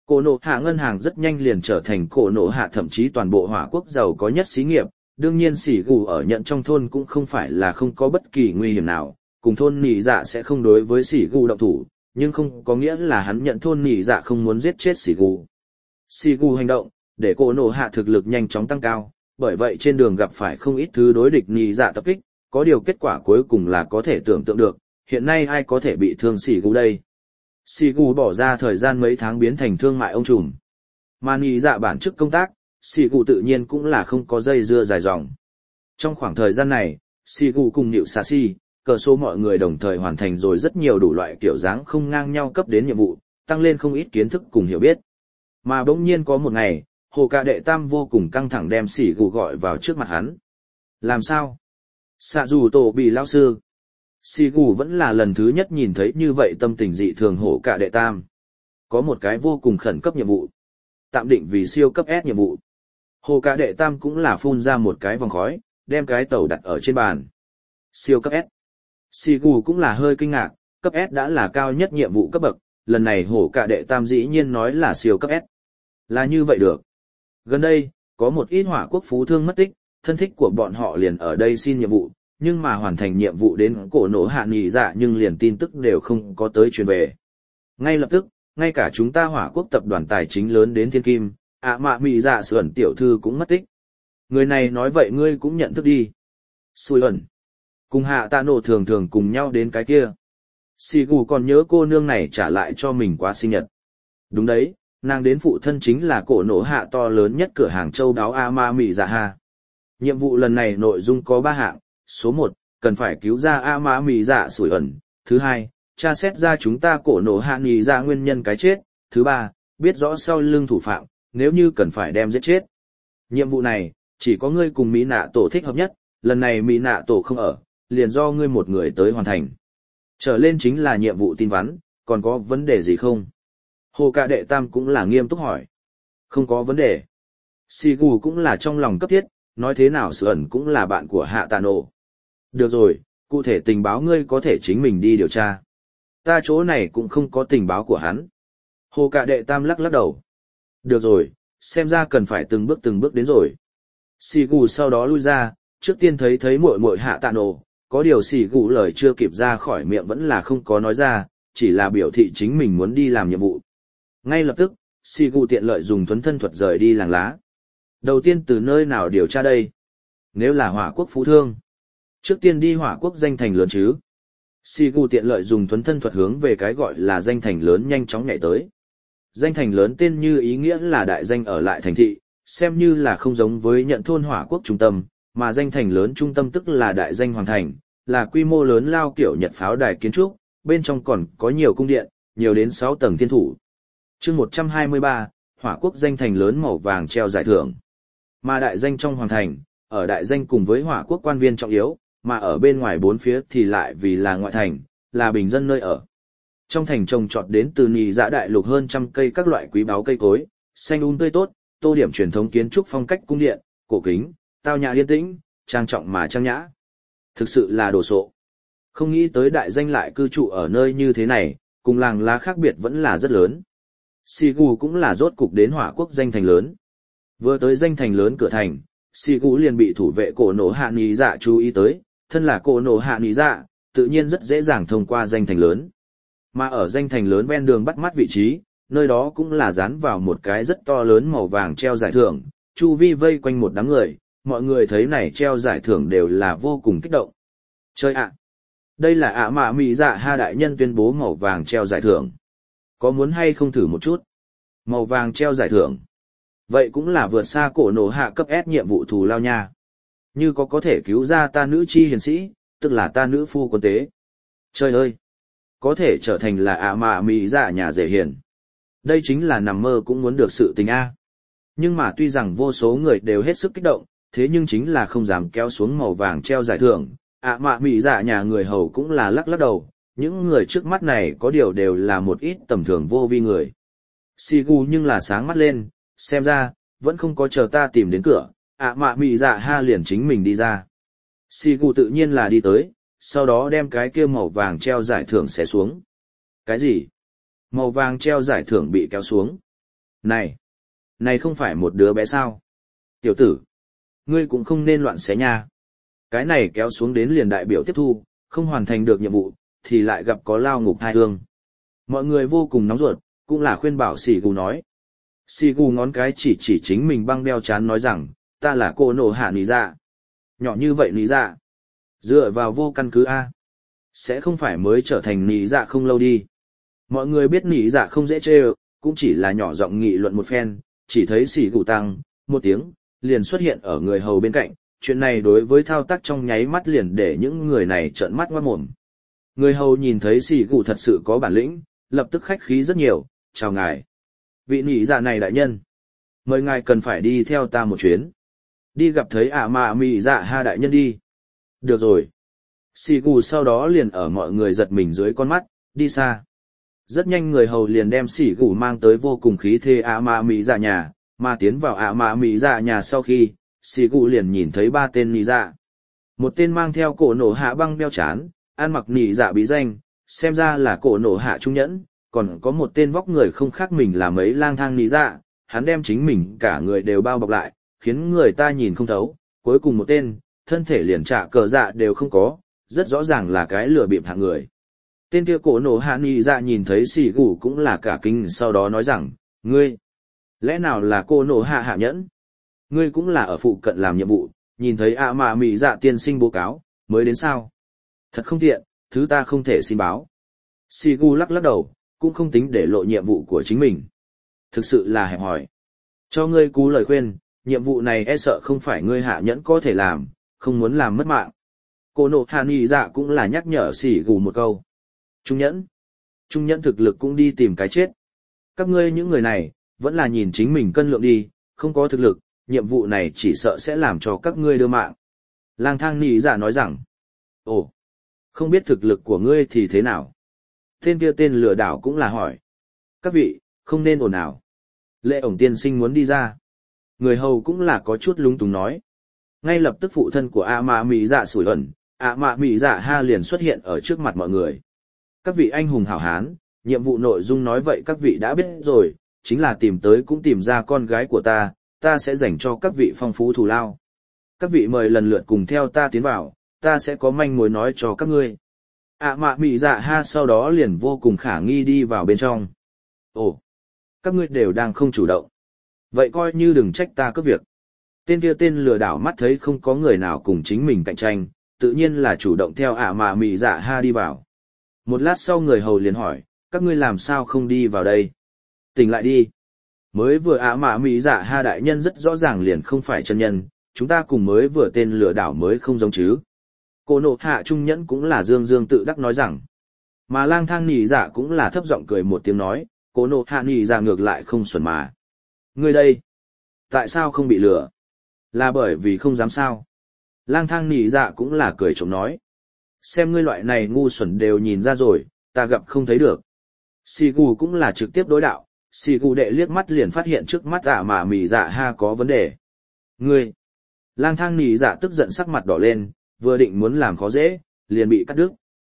[SPEAKER 1] Cổ nổ hạ ngân hàng rất nhanh liền trở thành cổ nổ hạ thậm chí toàn bộ hỏa quốc giàu có nhất xí nghiệp. Đương nhiên sỉ gù ở nhận trong thôn cũng không phải là không có bất kỳ nguy hiểm nào, cùng thôn nỉ dạ sẽ không đối với sỉ gù động thủ, nhưng không có nghĩa là hắn nhận thôn nỉ dạ không muốn giết chết sỉ gù. Sỉ gù hành động, để cổ nổ hạ thực lực nhanh chóng tăng cao, bởi vậy trên đường gặp phải không ít thứ đối địch nỉ dạ tập kích, có điều kết quả cuối cùng là có thể tưởng tượng được, hiện nay ai có thể bị thương sỉ gù đây. Sỉ gù bỏ ra thời gian mấy tháng biến thành thương mại ông trùm. Mà nỉ dạ bản chức công tác, sỉ gù tự nhiên cũng là không có dây dưa dài dòng. Trong khoảng thời gian này, sỉ gù cùng Nịu Xà Xi, cờ số mọi người đồng thời hoàn thành rồi rất nhiều đủ loại kiểu dáng không ngang nhau cấp đến nhiệm vụ, tăng lên không ít kiến thức cùng hiểu biết. Mà bỗng nhiên có một ngày, Hồ Cạ Đệ Tam vô cùng căng thẳng đem sỉ gù gọi vào trước mặt hắn. Làm sao? Xạ dù tổ bị lao sư. Sỉ gù vẫn là lần thứ nhất nhìn thấy như vậy tâm tình dị thường Hồ Cạ Đệ Tam. Có một cái vô cùng khẩn cấp nhiệm vụ. Tạm định vì siêu cấp S nhiệm vụ. Hồ Cạ Đệ Tam cũng là phun ra một cái vòng khói, đem cái tàu đặt ở trên bàn. Siêu cấp S. Sỉ gù cũng là hơi kinh ngạc, cấp S đã là cao nhất nhiệm vụ cấp bậc, lần này Hồ Cạ Đệ Tam dĩ nhiên nói là siêu cấp S. Là như vậy được. Gần đây, có một ít hỏa quốc phú thương mất tích, thân thích của bọn họ liền ở đây xin nhiệm vụ, nhưng mà hoàn thành nhiệm vụ đến cổ nổ hạ nghỉ dạ nhưng liền tin tức đều không có tới truyền về. Ngay lập tức, ngay cả chúng ta hỏa quốc tập đoàn tài chính lớn đến thiên kim, mạ mị dạ sự ẩn tiểu thư cũng mất tích. Người này nói vậy ngươi cũng nhận thức đi. Xui ẩn. Cùng hạ tạ nổ thường thường cùng nhau đến cái kia. Sỉ gù còn nhớ cô nương này trả lại cho mình quá sinh nhật. Đúng đấy, nàng đến phụ thân chính là cổ nổ hạ to lớn nhất cửa hàng châu đáo mạ mị dạ ha. Nhiệm vụ lần này nội dung có 3 hạng. Số 1, cần phải cứu ra mạ mị dạ sủi ẩn. Thứ 2, tra xét ra chúng ta cổ nổ hạ nghỉ ra nguyên nhân cái chết. Thứ 3, biết rõ sau lưng thủ phạm, nếu như cần phải đem giết chết. Nhiệm vụ này, chỉ có ngươi cùng Mỹ nạ tổ thích hợp nhất, lần này Mỹ nạ tổ không ở, liền do ngươi một người tới hoàn thành. Trở lên chính là nhiệm vụ tin vắn, còn có vấn đề gì không? Hồ Cạ Đệ Tam cũng là nghiêm túc hỏi. Không có vấn đề. Sỉ gù cũng là trong lòng cấp thiết, nói thế nào sự ẩn cũng là bạn của Hạ Tạ Nổ. Được rồi, cụ thể tình báo ngươi có thể chính mình đi điều tra. Ta chỗ này cũng không có tình báo của hắn. Hồ Cạ Đệ Tam lắc lắc đầu. Được rồi, xem ra cần phải từng bước đến rồi. Sỉ gù sau đó lui ra, trước tiên thấy muội muội Hạ Tạ Nổ, có điều sỉ gù lời chưa kịp ra khỏi miệng vẫn là không có nói ra, chỉ là biểu thị chính mình muốn đi làm nhiệm vụ. Ngay lập tức, sỉ gù tiện lợi dùng thuấn thân thuật rời đi làng lá. Đầu tiên từ nơi nào điều tra đây? Nếu là hỏa quốc phú thương, trước tiên đi hỏa quốc danh thành lớn chứ. Sỉ gù tiện lợi dùng thuấn thân thuật hướng về cái gọi là danh thành lớn nhanh chóng nhảy tới. Danh thành lớn tên như ý nghĩa là đại danh ở lại thành thị, xem như là không giống với nhận thôn hỏa quốc trung tâm, mà danh thành lớn trung tâm tức là đại danh hoàng thành, là quy mô lớn lao kiểu Nhật pháo đài kiến trúc, bên trong còn có nhiều cung điện, nhiều đến 6 tầng thiên thủ. Chương 123, hỏa quốc danh thành lớn màu vàng treo giải thưởng. Mà đại danh trong hoàng thành, ở đại danh cùng với hỏa quốc quan viên trọng yếu, mà ở bên ngoài bốn phía thì lại vì là ngoại thành, là bình dân nơi ở. Trong thành trồng trọt đến từ nỉ dạ đại lục hơn trăm cây các loại quý báu cây cối, xanh tươi tốt, tô điểm truyền thống kiến trúc phong cách cung điện, cổ kính, tao nhã yên tĩnh, trang trọng mà trang nhã. Thực sự là đồ sộ. Không nghĩ tới đại danh lại cư trụ ở nơi như thế này, cùng làng lá khác biệt vẫn là rất lớn. Sỉ gù cũng là rốt cục đến hỏa quốc danh thành lớn. Vừa tới danh thành lớn cửa thành, Sỉ gù liền bị thủ vệ cổ nổ hạ nghỉ dạ chú ý tới, thân là cổ nổ hạ nghỉ dạ, tự nhiên rất dễ dàng thông qua danh thành lớn. Mà ở danh thành lớn ven đường bắt mắt vị trí, nơi đó cũng là dán vào một cái rất to lớn màu vàng treo giải thưởng, chu vi vây quanh một đám người, mọi người thấy này treo giải thưởng đều là vô cùng kích động. Chơi ạ! Đây là mạ mị dạ ha đại nhân tuyên bố màu vàng treo giải thưởng. Có muốn hay không thử một chút? Màu vàng treo giải thưởng. Vậy cũng là vượt xa cổ nổ hạ cấp S nhiệm vụ thù lao nha. Như có thể cứu ra ta nữ chi hiền sĩ, tức là ta nữ phu quân tế. Trời ơi! Có thể trở thành là mạ mị dạ nhà rể hiền. Đây chính là nằm mơ cũng muốn được sự tình A. Nhưng mà tuy rằng vô số người đều hết sức kích động, thế nhưng chính là không dám kéo xuống màu vàng treo giải thưởng. Mạ mị dạ nhà người hầu cũng là lắc lắc đầu, những người trước mắt này có điều đều là một ít tầm thường vô vi người. Sỉ gù nhưng là sáng mắt lên, xem ra, vẫn không có chờ ta tìm đến cửa, mạ mị dạ ha liền chính mình đi ra. Sỉ gù tự nhiên là đi tới, sau đó đem cái kia màu vàng treo giải thưởng xé xuống. Cái gì? Màu vàng treo giải thưởng bị kéo xuống. Này, này không phải một đứa bé sao? Tiểu tử, ngươi cũng không nên loạn xé nha. Cái này kéo xuống đến liền đại biểu tiếp thu, không hoàn thành được nhiệm vụ, thì lại gặp có lao ngục thai hương. Mọi người vô cùng nóng ruột, cũng là khuyên bảo Sĩ Gù nói. Sĩ Gù ngón cái chỉ chính mình băng đeo chán nói rằng, ta là cô nổ hạ nỉ dạ. Nhỏ như vậy nỉ dạ. Dựa vào vô căn cứ A. Sẽ không phải mới trở thành nỉ dạ không lâu đi. Mọi người biết nỉ dạ không dễ chê cũng chỉ là nhỏ giọng nghị luận một phen, chỉ thấy Sĩ Gù tăng, một tiếng, liền xuất hiện ở người hầu bên cạnh. Chuyện này đối với thao tác trong nháy mắt liền để những người này trợn mắt ngoát mồm. Người hầu nhìn thấy Sĩ Gù thật sự có bản lĩnh, lập tức khách khí rất nhiều, chào ngài. Vị nỉ dạ này đại nhân, mời ngài cần phải đi theo ta một chuyến. Đi gặp thấy mị dạ ha đại nhân đi. Được rồi. Sĩ Gù sau đó liền ở mọi người giật mình dưới con mắt, đi xa. Rất nhanh người hầu liền đem Sĩ Gù mang tới vô cùng khí thế mị dạ nhà, mà tiến vào mị dạ nhà sau khi, Sĩ Gù liền nhìn thấy ba tên nỉ dạ. Một tên mang theo cổ nổ hạ băng đeo chán, ăn mặc nỉ dạ bí danh, xem ra là cổ nổ hạ trung nhẫn, còn có một tên vóc người không khác mình là mấy lang thang nỉ dạ, hắn đem chính mình cả người đều bao bọc lại, khiến người ta nhìn không thấu. Cuối cùng một tên, thân thể liền trả cờ dạ đều không có, rất rõ ràng là cái lừa bịp hạng người. Tên kia cổ nổ hạ nỉ dạ nhìn thấy Sĩ Gù cũng là cả kinh, sau đó nói rằng, ngươi, lẽ nào là cô nổ hạ hạ nhẫn? Ngươi cũng là ở phụ cận làm nhiệm vụ, nhìn thấy mị dạ tiên sinh báo cáo, mới đến sao? Thật không tiện, thứ ta không thể xin báo. Sĩ Gù lắc lắc đầu, cũng không tính để lộ nhiệm vụ của chính mình. Thực sự là hẹp hòi. Cho ngươi cú lời khuyên, nhiệm vụ này e sợ không phải ngươi hạ nhẫn có thể làm, không muốn làm mất mạng. Cô nộ hạ nỉ dạ cũng là nhắc nhở Sĩ Gù một câu. Trung nhẫn thực lực cũng đi tìm cái chết. Các ngươi những người này, vẫn là nhìn chính mình cân lượng đi, không có thực lực, nhiệm vụ này chỉ sợ sẽ làm cho các ngươi đưa mạng. Lang thang nỉ dạ nói rằng, ồ, không biết thực lực của ngươi thì thế nào? Tên kia tên lừa đảo cũng là hỏi. Các vị, không nên ồn ào. Lệ ổng tiên sinh muốn đi ra. Người hầu cũng là có chút lúng túng nói. Ngay lập tức phụ thân của mị dạ sủi ẩn, mị dạ ha liền xuất hiện ở trước mặt mọi người. Các vị anh hùng hảo hán, nhiệm vụ nội dung nói vậy các vị đã biết rồi, chính là tìm tới cũng tìm ra con gái của ta sẽ dành cho các vị phong phú thù lao. Các vị mời lần lượt cùng theo ta tiến vào, ta sẽ có manh mối nói cho các ngươi. Mị dạ ha sau đó liền vô cùng khả nghi đi vào bên trong. Ồ, các ngươi đều đang không chủ động. Vậy coi như đừng trách ta cướp việc. Tên kia tên lừa đảo mắt thấy không có người nào cùng chính mình cạnh tranh, tự nhiên là chủ động theo mị dạ ha đi vào. Một lát sau người hầu liền hỏi, các ngươi làm sao không đi vào đây? Tỉnh lại đi. Mới vừa mị dạ ha đại nhân rất rõ ràng liền không phải chân nhân, chúng ta cùng mới vừa tên lừa đảo mới không giống chứ. Cô nộ hạ trung nhẫn cũng là dương tự đắc nói rằng. Mà lang thang nỉ dạ cũng là thấp giọng cười một tiếng nói, cô nộ hạ nỉ dạ ngược lại không xuẩn mà. Ngươi đây, tại sao không bị lừa? Là bởi vì không dám sao. Lang thang nỉ dạ cũng là cười trộm nói. Xem ngươi loại này ngu xuẩn đều nhìn ra rồi, ta gặp không thấy được. Sĩ Gù cũng là trực tiếp đối đạo, Sĩ Gù đệ liếc mắt liền phát hiện trước mắt mị dạ ha có vấn đề. Ngươi, lang thang nỉ dạ tức giận sắc mặt đỏ lên, vừa định muốn làm khó dễ, liền bị cắt đứt.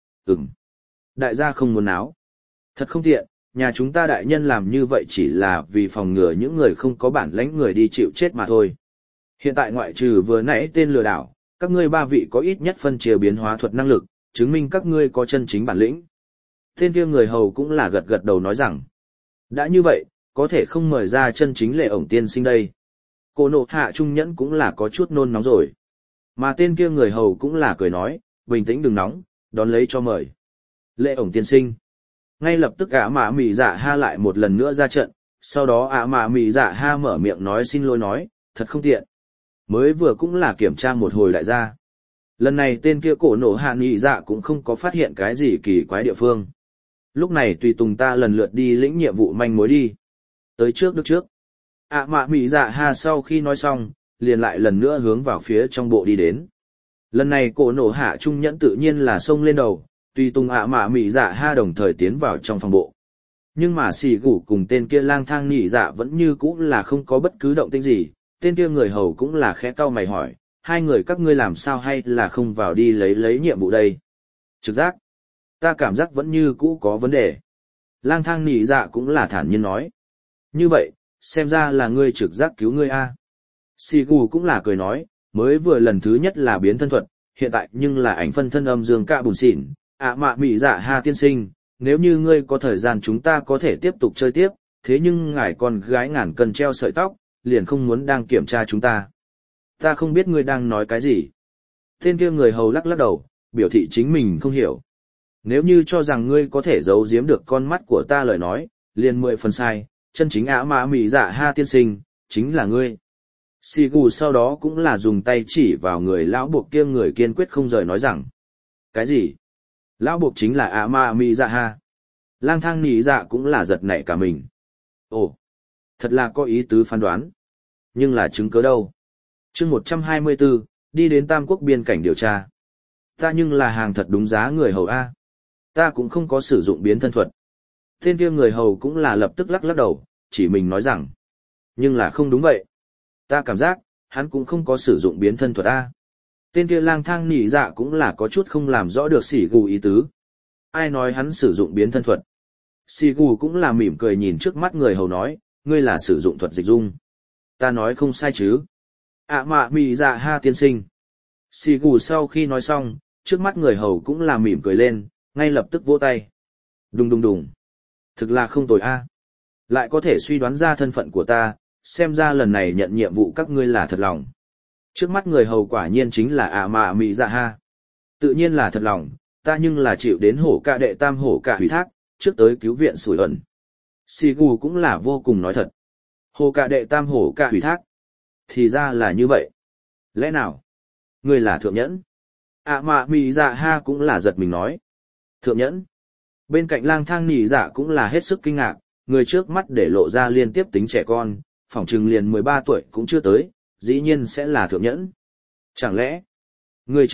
[SPEAKER 1] Đại gia không muốn náo. Thật không tiện, nhà chúng ta đại nhân làm như vậy chỉ là vì phòng ngừa những người không có bản lãnh người đi chịu chết mà thôi. Hiện tại ngoại trừ vừa nãy tên lừa đảo, các ngươi ba vị có ít nhất phân chia biến hóa thuật năng lực, chứng minh các ngươi có chân chính bản lĩnh. Tên kia người hầu cũng là gật đầu nói rằng, đã như vậy, có thể không mời ra chân chính lệ ổng tiên sinh đây. Cô nộ hạ trung nhẫn cũng là có chút nôn nóng rồi. Mà tên kia người hầu cũng là cười nói, bình tĩnh đừng nóng, đón lấy cho mời. Lệ ổng tiên sinh. Ngay lập tức mị dạ ha lại một lần nữa ra trận, sau đó mị dạ ha mở miệng nói xin lỗi nói, thật không tiện. Mới vừa cũng là kiểm tra một hồi đại gia. Lần này tên kia cổ nổ hạ nị dạ cũng không có phát hiện cái gì kỳ quái địa phương. Lúc này tùy tùng ta lần lượt đi lĩnh nhiệm vụ manh mối đi. Tới trước được trước. Mị dạ ha sau khi nói xong, liền lại lần nữa hướng vào phía trong bộ đi đến. Lần này cổ nổ hạ trung nhẫn tự nhiên là xông lên đầu, tùy tùng mị dạ ha đồng thời tiến vào trong phòng bộ. Nhưng mà Sĩ Gù cùng tên kia lang thang nị dạ vẫn như cũ là không có bất cứ động tĩnh gì, tên kia người hầu cũng là khẽ cau mày hỏi, hai người các ngươi làm sao hay là không vào đi lấy nhiệm vụ đây? Trực giác, ta cảm giác vẫn như cũ có vấn đề. Lang thang nị dạ cũng là thản nhiên nói. Như vậy, xem ra là ngươi trực giác cứu ngươi a. Xì gù cũng là cười nói, mới vừa lần thứ nhất là biến thân thuật, hiện tại nhưng là ảnh phân thân âm dương cạ bùn xỉn, mạ mị dạ ha tiên sinh, nếu như ngươi có thời gian chúng ta có thể tiếp tục chơi tiếp, thế nhưng ngài con gái ngàn cân treo sợi tóc, liền không muốn đang kiểm tra chúng ta. Ta không biết ngươi đang nói cái gì. Tên kia người hầu lắc lắc đầu, biểu thị chính mình không hiểu. Nếu như cho rằng ngươi có thể giấu giếm được con mắt của ta lời nói, liền 10 phần sai, chân chính mạ mị dạ ha tiên sinh, chính là ngươi. Xì gù sau đó cũng là dùng tay chỉ vào người lão buộc kia, người kiên quyết không rời nói rằng. Cái gì? Lão buộc chính là mạ mị dạ ha. Lang thang nỉ dạ cũng là giật nảy cả mình. Ồ, thật là có ý tứ phán đoán. Nhưng là chứng cớ đâu? Chương 124, đi đến Tam Quốc biên cảnh điều tra. Ta nhưng là hàng thật đúng giá người hầu A. Ta cũng không có sử dụng biến thân thuật. Tên kia người hầu cũng là lập tức lắc lắc đầu, chỉ mình nói rằng. Nhưng là không đúng vậy. Ta cảm giác, hắn cũng không có sử dụng biến thân thuật A. Tên kia lang thang nỉ dạ cũng là có chút không làm rõ được xỉ gù ý tứ. Ai nói hắn sử dụng biến thân thuật? Xỉ gù cũng là mỉm cười nhìn trước mắt người hầu nói, ngươi là sử dụng thuật dịch dung. Ta nói không sai chứ. Mạ mị dạ ha tiên sinh. Xỉ gù sau khi nói xong, trước mắt người hầu cũng là mỉm cười lên, ngay lập tức vỗ tay. Đùng đùng đùng. Thực là không tồi A. Lại có thể suy đoán ra thân phận của ta, xem ra lần này nhận nhiệm vụ các ngươi là thật lòng. Trước mắt người hầu quả nhiên chính là mạ mị dạ ha. Tự nhiên là thật lòng, ta nhưng là chịu đến hổ cả đệ tam hổ cả hủy thác, trước tới cứu viện sủi ẩn. Xì gù cũng là vô cùng nói thật. Hổ cả đệ tam hổ cả hủy thác. Thì ra là như vậy. Lẽ nào? Ngươi là thượng nhẫn? Mạ mị dạ ha cũng là giật mình nói. Thượng nhẫn? Bên cạnh lang thang nỉ dạ cũng là hết sức kinh ngạc, người trước mắt để lộ ra liên tiếp tính trẻ con, phỏng chừng liền 13 tuổi cũng chưa tới, dĩ nhiên sẽ là thượng nhẫn. Chẳng lẽ, ngươi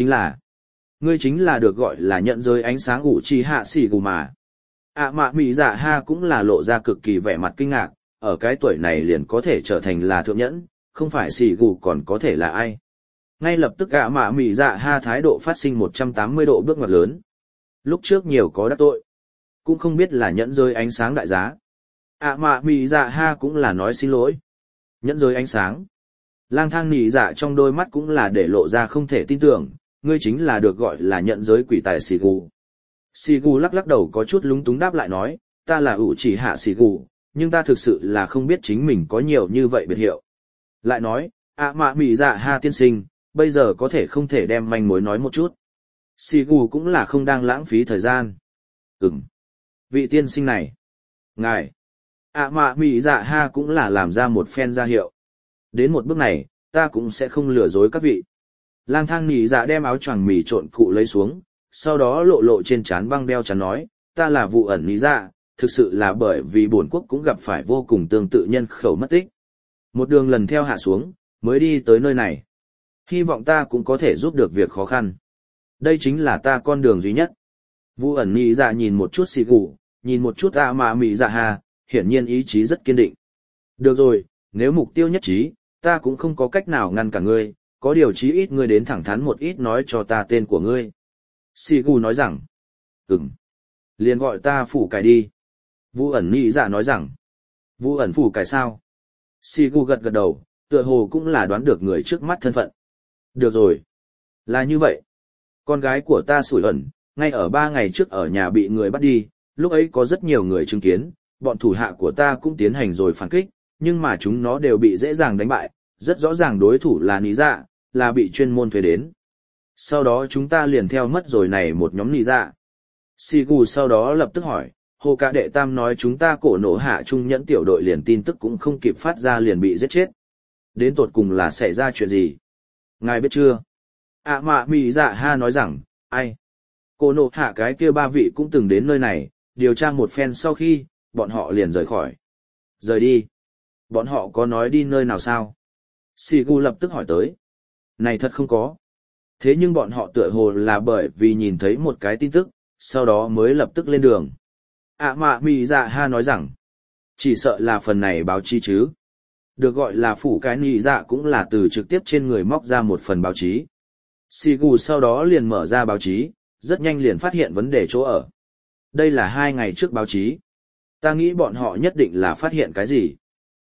[SPEAKER 1] chính là được gọi là nhận giới ánh sáng ủ trì hạ xỉ gù mà. Mạ mị dạ ha cũng là lộ ra cực kỳ vẻ mặt kinh ngạc, ở cái tuổi này liền có thể trở thành là thượng nhẫn, không phải xỉ gù còn có thể là ai. Ngay lập tức mạ mị dạ ha thái độ phát sinh 180 độ bước ngoặt lớn. Lúc trước nhiều có đắc tội, cũng không biết là nhẫn giới ánh sáng đại giá. Mạ mị dạ ha cũng là nói xin lỗi. Nhẫn giới ánh sáng. Lang thang nỉ dạ trong đôi mắt cũng là để lộ ra không thể tin tưởng, ngươi chính là được gọi là nhận giới quỷ tài xì gù. Xì gù lắc lắc đầu có chút lúng túng đáp lại nói, ta là ủ chỉ hạ xì gù, nhưng ta thực sự là không biết chính mình có nhiều như vậy biệt hiệu. Lại nói, mạ mị dạ ha tiên sinh, bây giờ có thể không thể đem manh mối nói một chút. Xì gù cũng là không đang lãng phí thời gian. Vị tiên sinh này. Ngài. Mạ mị dạ ha cũng là làm ra một phen ra hiệu. Đến một bước này, ta cũng sẽ không lừa dối các vị. Lang thang nỉ dạ đem áo choàng mì trộn cụ lấy xuống, sau đó lộ lộ trên trán băng đeo chắn nói, ta là vụ ẩn nỉ dạ, thực sự là bởi vì bổn quốc cũng gặp phải vô cùng tương tự nhân khẩu mất tích. Một đường lần theo hạ xuống, mới đi tới nơi này. Hy vọng ta cũng có thể giúp được việc khó khăn. Đây chính là ta con đường duy nhất. Vụ ẩn nỉ dạ nhìn một chút xì gù, nhìn một chút mạ mị dạ ha, hiển nhiên ý chí rất kiên định. Được rồi, nếu mục tiêu nhất trí, ta cũng không có cách nào ngăn cả ngươi, có điều chí ít ngươi đến thẳng thắn một ít nói cho ta tên của ngươi. Sigu nói rằng, liền gọi ta phủ cải đi. Vu ẩn nỉ dạ nói rằng, Vu ẩn phủ cải sao? Sigu gật gật đầu, tựa hồ cũng là đoán được người trước mắt thân phận. Được rồi, là như vậy. Con gái của ta sủi ẩn, ngay ở 3 ngày trước ở nhà bị người bắt đi, lúc ấy có rất nhiều người chứng kiến, bọn thủ hạ của ta cũng tiến hành rồi phản kích, nhưng mà chúng nó đều bị dễ dàng đánh bại, rất rõ ràng đối thủ là nỉ dạ, là bị chuyên môn thuê đến. Sau đó chúng ta liền theo mất rồi này một nhóm nỉ dạ. Sigu sau đó lập tức hỏi, Hồ Cả Đệ Tam nói chúng ta cổ nổ hạ trung nhẫn tiểu đội liền tin tức cũng không kịp phát ra liền bị giết chết. Đến tột cùng là xảy ra chuyện gì? Ngài biết chưa? Mạ mị dạ ha nói rằng, ai? Cổ nổ hạ cái kia 3 vị cũng từng đến nơi này, điều tra một phen sau khi, bọn họ liền rời khỏi. Rời đi? Bọn họ có nói đi nơi nào sao? Sigu lập tức hỏi tới. Này thật không có. Thế nhưng bọn họ tựa hồ là bởi vì nhìn thấy một cái tin tức, sau đó mới lập tức lên đường. Mạ mị dạ ha nói rằng, chỉ sợ là phần này báo chí chứ. Được gọi là phủ cái nị dạ cũng là từ trực tiếp trên người móc ra một phần báo chí. Sigu sau đó liền mở ra báo chí, rất nhanh liền phát hiện vấn đề chỗ ở. Đây là 2 ngày trước báo chí. Ta nghĩ bọn họ nhất định là phát hiện cái gì.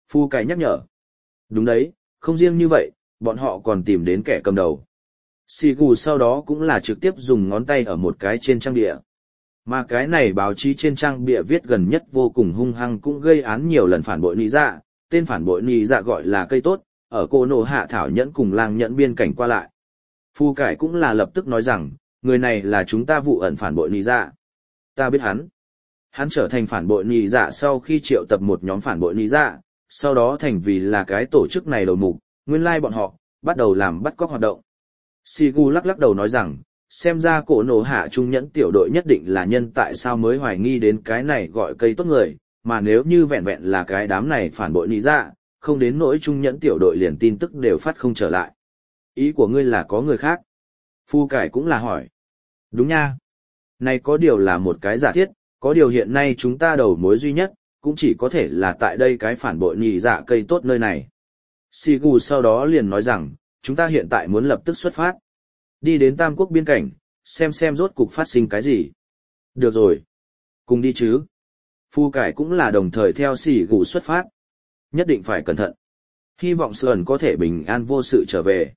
[SPEAKER 1] Phu cải nhắc nhở. Đúng đấy, không riêng như vậy, bọn họ còn tìm đến kẻ cầm đầu. Xì gù sau đó cũng là trực tiếp dùng ngón tay ở một cái trên trang địa. Mà cái này báo chí trên trang bìa viết gần nhất vô cùng hung hăng cũng gây án nhiều lần phản bội nị dạ, tên phản bội nị dạ gọi là cây tốt, ở cô nổ hạ thảo nhẫn cùng lang nhẫn biên cảnh qua lại. Phu cải cũng là lập tức nói rằng, người này là chúng ta vụ ẩn phản bội nị dạ. Ta biết hắn. Hắn trở thành phản bội nị dạ sau khi triệu tập một nhóm phản bội nị dạ, sau đó thành vì là cái tổ chức này đầu mục, nguyên lai bọn họ, bắt đầu làm bắt cóc hoạt động. Sigu lắc lắc đầu nói rằng, xem ra cổ nổ hạ trung nhẫn tiểu đội nhất định là nhân tại sao mới hoài nghi đến cái này gọi cây tốt người, mà nếu như vẹn vẹn là cái đám này phản bội nị dạ, không đến nỗi trung nhẫn tiểu đội liền tin tức đều phát không trở lại. Ý của ngươi là có người khác? Phu cải cũng là hỏi. Đúng nha. Này có điều là một cái giả thiết, có điều hiện nay chúng ta đầu mối duy nhất, cũng chỉ có thể là tại đây cái phản bội nị dạ cây tốt nơi này. Sigu sau đó liền nói rằng, chúng ta hiện tại muốn lập tức xuất phát. Đi đến Tam Quốc biên cảnh, xem rốt cục phát sinh cái gì. Được rồi. Cùng đi chứ. Phu cải cũng là đồng thời theo Sigu xuất phát. Nhất định phải cẩn thận. Hy vọng Sơn có thể bình an vô sự trở về.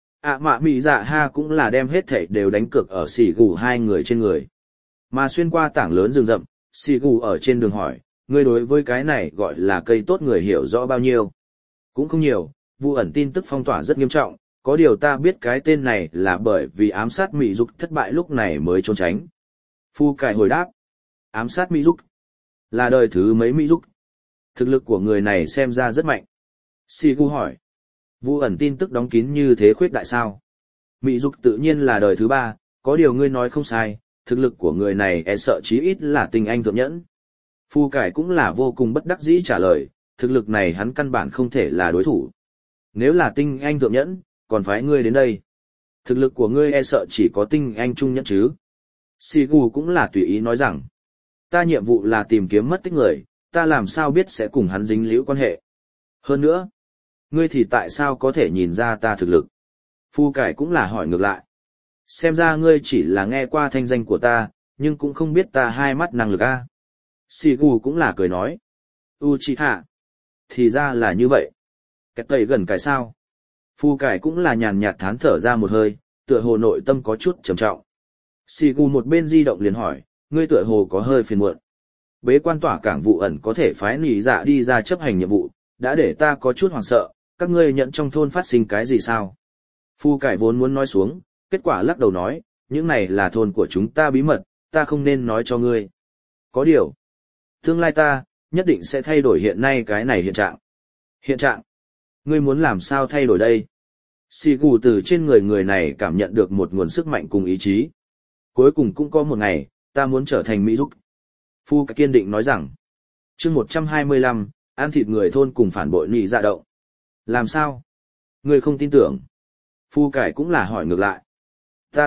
[SPEAKER 1] Mạ mị dạ ha cũng là đem hết thảy đều đánh cược ở Sigu hai người trên người. Mà xuyên qua tảng lớn rừng rậm, Sigu ở trên đường hỏi, ngươi đối với cái này gọi là cây tốt người hiểu rõ bao nhiêu? Cũng không nhiều, vụ ẩn tin tức phong tỏa rất nghiêm trọng, có điều ta biết cái tên này là bởi vì ám sát Mỹ Dục thất bại lúc này mới trốn tránh. Phu cải hồi đáp, ám sát Mỹ Dục là đời thứ mấy Mỹ Dục? Thực lực của người này xem ra rất mạnh. Sigu hỏi, vụ ẩn tin tức đóng kín như thế khuyết đại sao? Mỹ Dục tự nhiên là đời thứ ba, có điều ngươi nói không sai, thực lực của người này e sợ chí ít là tinh anh thượng nhẫn. Phu cải cũng là vô cùng bất đắc dĩ trả lời, thực lực này hắn căn bản không thể là đối thủ. Nếu là tinh anh thượng nhẫn, còn phải ngươi đến đây. Thực lực của ngươi e sợ chỉ có tinh anh trung nhẫn chứ. Sigu cũng là tùy ý nói rằng, ta nhiệm vụ là tìm kiếm mất tích người, ta làm sao biết sẽ cùng hắn dính líu quan hệ. Hơn nữa, ngươi thì tại sao có thể nhìn ra ta thực lực? Phu cải cũng là hỏi ngược lại. Xem ra ngươi chỉ là nghe qua thanh danh của ta, nhưng cũng không biết ta hai mắt năng lực a. Sigu cũng là cười nói. Uchiha. Thì ra là như vậy. Cái tẩy gần cái sao? Phu cải cũng là nhàn nhạt thán thở ra một hơi, tựa hồ nội tâm có chút trầm trọng. Sigu một bên di động liền hỏi, ngươi tựa hồ có hơi phiền muộn. Bế quan tỏa cảng vụ ẩn có thể phái nỉ dạ đi ra chấp hành nhiệm vụ, đã để ta có chút hoảng sợ, các ngươi nhận trong thôn phát sinh cái gì sao? Phu cải vốn muốn nói xuống, kết quả lắc đầu nói, những này là thôn của chúng ta bí mật, ta không nên nói cho ngươi. Có điều, tương lai ta, nhất định sẽ thay đổi hiện nay cái này hiện trạng. Hiện trạng? Ngươi muốn làm sao thay đổi đây? Sigu từ trên người này cảm nhận được một nguồn sức mạnh cùng ý chí. Cuối cùng cũng có một ngày, ta muốn trở thành Mỹ Dục. Phu cải kiên định nói rằng, chương 125, ăn thịt người thôn cùng phản bội nị dạ động. Làm sao? Ngươi không tin tưởng? Phu cải cũng là hỏi ngược lại. Ta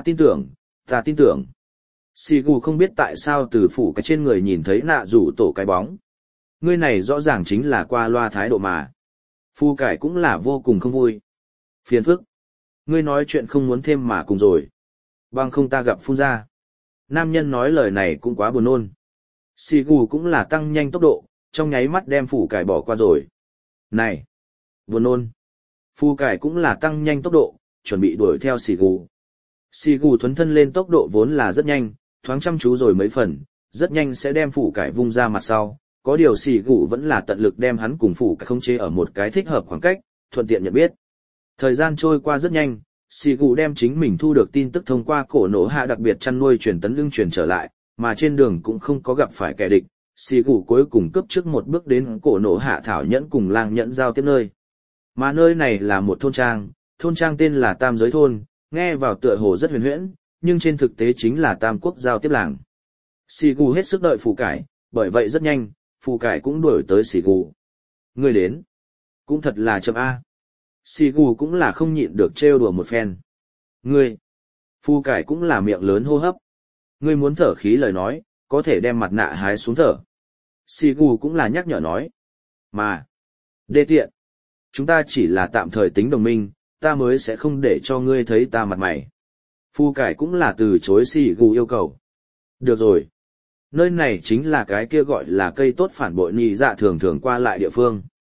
[SPEAKER 1] tin tưởng. Sigu không biết tại sao từ phủ cái trên người nhìn thấy nạ rủ tổ cái bóng. Ngươi này rõ ràng chính là qua loa thái độ mà. Phu cải cũng là vô cùng không vui. Phiền phức. Ngươi nói chuyện không muốn thêm mà cùng rồi. Bằng không ta gặp phun ra. Nam nhân nói lời này cũng quá buồn nôn. Sigu cũng là tăng nhanh tốc độ, trong nháy mắt đem phủ cải bỏ qua rồi. Này! Buồn nôn! Phu cải cũng là tăng nhanh tốc độ, chuẩn bị đuổi theo Sigu. Sigu thuấn thân lên tốc độ vốn là rất nhanh, thoáng chăm chú rồi mấy phần, rất nhanh sẽ đem phủ cải vung ra mặt sau. Có điều Sigu vẫn là tận lực đem hắn cùng phủ cải khống chế ở một cái thích hợp khoảng cách, thuận tiện nhận biết. Thời gian trôi qua rất nhanh, Sigu đem chính mình thu được tin tức thông qua cổ nổ hạ đặc biệt chăn nuôi truyền tấn lưng truyền trở lại, mà trên đường cũng không có gặp phải kẻ địch. Sigu cuối cùng cướp trước một bước đến cổ nổ hạ thảo nhẫn cùng lang nhẫn giao tiếp nơi. Mà nơi này là một thôn trang tên là Tam Giới Thôn, nghe vào tựa hồ rất huyền huyễn, nhưng trên thực tế chính là Tam Quốc giao tiếp làng. Sigu hết sức đợi Phù Cải, bởi vậy rất nhanh, Phù Cải cũng đuổi tới Sigu. Người đến, cũng thật là chậm A. Sigu cũng là không nhịn được trêu đùa một phen. Ngươi, Phù Cải cũng là miệng lớn hô hấp. Ngươi muốn thở khí lời nói, có thể đem mặt nạ hái xuống thở. Sigu cũng là nhắc nhở nói. Mà, đê tiện, chúng ta chỉ là tạm thời tính đồng minh, ta mới sẽ không để cho ngươi thấy ta mặt mày. Phu cải cũng là từ chối Sigu yêu cầu. Được rồi. Nơi này chính là cái kia gọi là cây tốt phản bội nị dạ thường thường qua lại địa phương.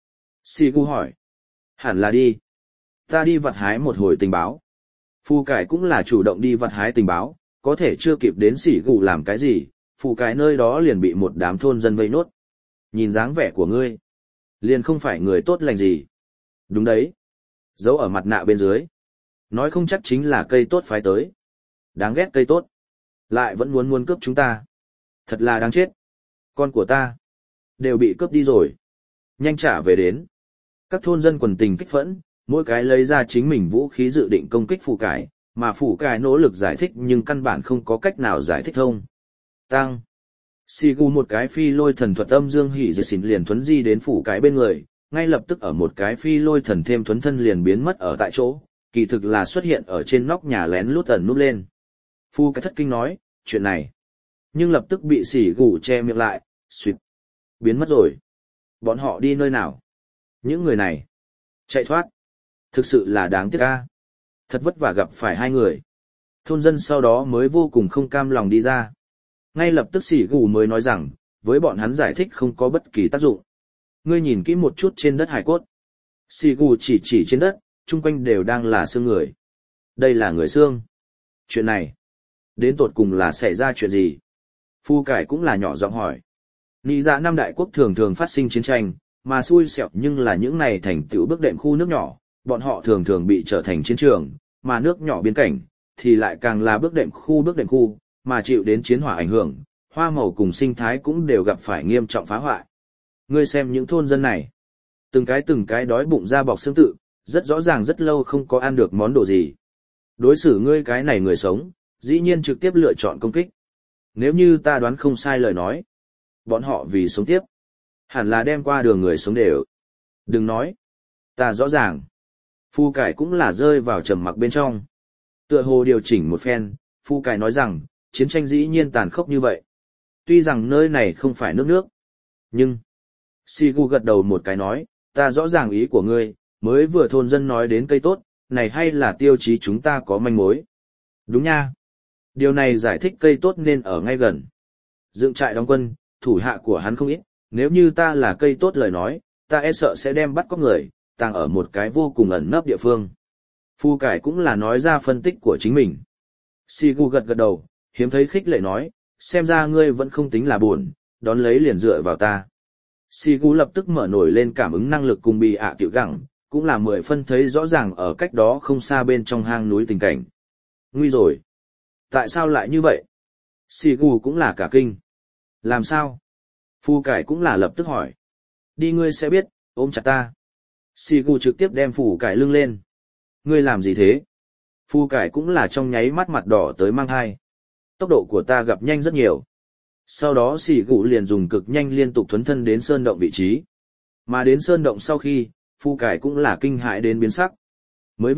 [SPEAKER 1] Sì gu hỏi. Hẳn là đi. Ta đi vặt hái một hồi tình báo. Phu cải cũng là chủ động đi vặt hái tình báo, có thể chưa kịp đến Sì gu làm cái gì, phu cải nơi đó liền bị một đám thôn dân vây nốt. Nhìn dáng vẻ của ngươi, liền không phải người tốt lành gì. Đúng đấy. Giấu ở mặt nạ bên dưới. Nói không chắc chính là cây tốt phái tới. Đáng ghét cây tốt. Lại vẫn muốn cướp chúng ta. Thật là đáng chết. Con của ta đều bị cướp đi rồi. Nhanh trả về đến. Các thôn dân quần tình kích phẫn, mỗi cái lấy ra chính mình vũ khí dự định công kích phủ cải, mà phủ cải nỗ lực giải thích nhưng căn bản không có cách nào giải thích thông. Tăng. Sigu một cái phi lôi thần thuật âm dương hỉ dệt xỉn liền thuấn di đến phủ cải bên người, ngay lập tức ở một cái phi lôi thần thêm thuấn thân liền biến mất ở tại chỗ, kỳ thực là xuất hiện ở trên nóc nhà lén lút ẩn núp lên. Phu cái thất kinh nói, chuyện này. Nhưng lập tức bị sỉ gù che miệng lại, suýt. Biến mất rồi. Bọn họ đi nơi nào? Những người này. Chạy thoát. Thực sự là đáng tiếc ca. Thật vất vả gặp phải hai người. Thôn dân sau đó mới vô cùng không cam lòng đi ra. Ngay lập tức sỉ gù mới nói rằng, với bọn hắn giải thích không có bất kỳ tác dụng. Ngươi nhìn kỹ một chút trên đất hải cốt. Sỉ gù chỉ trên đất, chung quanh đều đang là xương người. Đây là người xương. Chuyện này, đến tột cùng là xảy ra chuyện gì? Phu cải cũng là nhỏ giọng hỏi. Nị dạ năm đại quốc thường thường phát sinh chiến tranh, mà xui xẻo nhưng là những này thành tựu bước đệm khu nước nhỏ, bọn họ thường thường bị trở thành chiến trường, mà nước nhỏ biên cảnh, thì lại càng là bước đệm khu, mà chịu đến chiến hỏa ảnh hưởng, hoa màu cùng sinh thái cũng đều gặp phải nghiêm trọng phá hoại. Ngươi xem những thôn dân này, từng cái đói bụng ra bọc xương tự, rất rõ ràng rất lâu không có ăn được món đồ gì. Đối xử ngươi cái này người sống, dĩ nhiên trực tiếp lựa chọn công kích. Nếu như ta đoán không sai lời nói, bọn họ vì sống tiếp, hẳn là đem qua đường người sống đều. Đừng nói, ta rõ ràng. Phu cải cũng là rơi vào trầm mặc bên trong. Tựa hồ điều chỉnh một phen, phu cải nói rằng, chiến tranh dĩ nhiên tàn khốc như vậy. Tuy rằng nơi này không phải nước, nhưng... Sigu gật đầu một cái nói, ta rõ ràng ý của ngươi, mới vừa thôn dân nói đến cây tốt, này hay là tiêu chí chúng ta có manh mối. Đúng nha. Điều này giải thích cây tốt nên ở ngay gần. Dựng trại đóng quân, thủ hạ của hắn không ít, nếu như ta là cây tốt lời nói, ta e sợ sẽ đem bắt cóc người, tàng ở một cái vô cùng ẩn nấp địa phương. Phu cải cũng là nói ra phân tích của chính mình. Sigu gật đầu, hiếm thấy khích lệ nói, xem ra ngươi vẫn không tính là buồn, đón lấy liền dựa vào ta. Sigu lập tức mở nổi lên cảm ứng năng lực cùng bị ạ tiểu gẳng, cũng là 10 phân thấy rõ ràng ở cách đó không xa bên trong hang núi tình cảnh. Nguy rồi. Tại sao lại như vậy? Sigu cũng là cả kinh. Làm sao? Phu cải cũng là lập tức hỏi. Đi ngươi sẽ biết, ôm chặt ta. Sigu trực tiếp đem phủ cải lưng lên. Ngươi làm gì thế? Phu cải cũng là trong nháy mắt mặt đỏ tới mang hai. Tốc độ của ta gặp nhanh rất nhiều. Sau đó Sigu liền dùng cực nhanh liên tục thuấn thân đến sơn động vị trí. Mà đến sơn động sau khi, phu cải cũng là kinh hãi đến biến sắc. Mới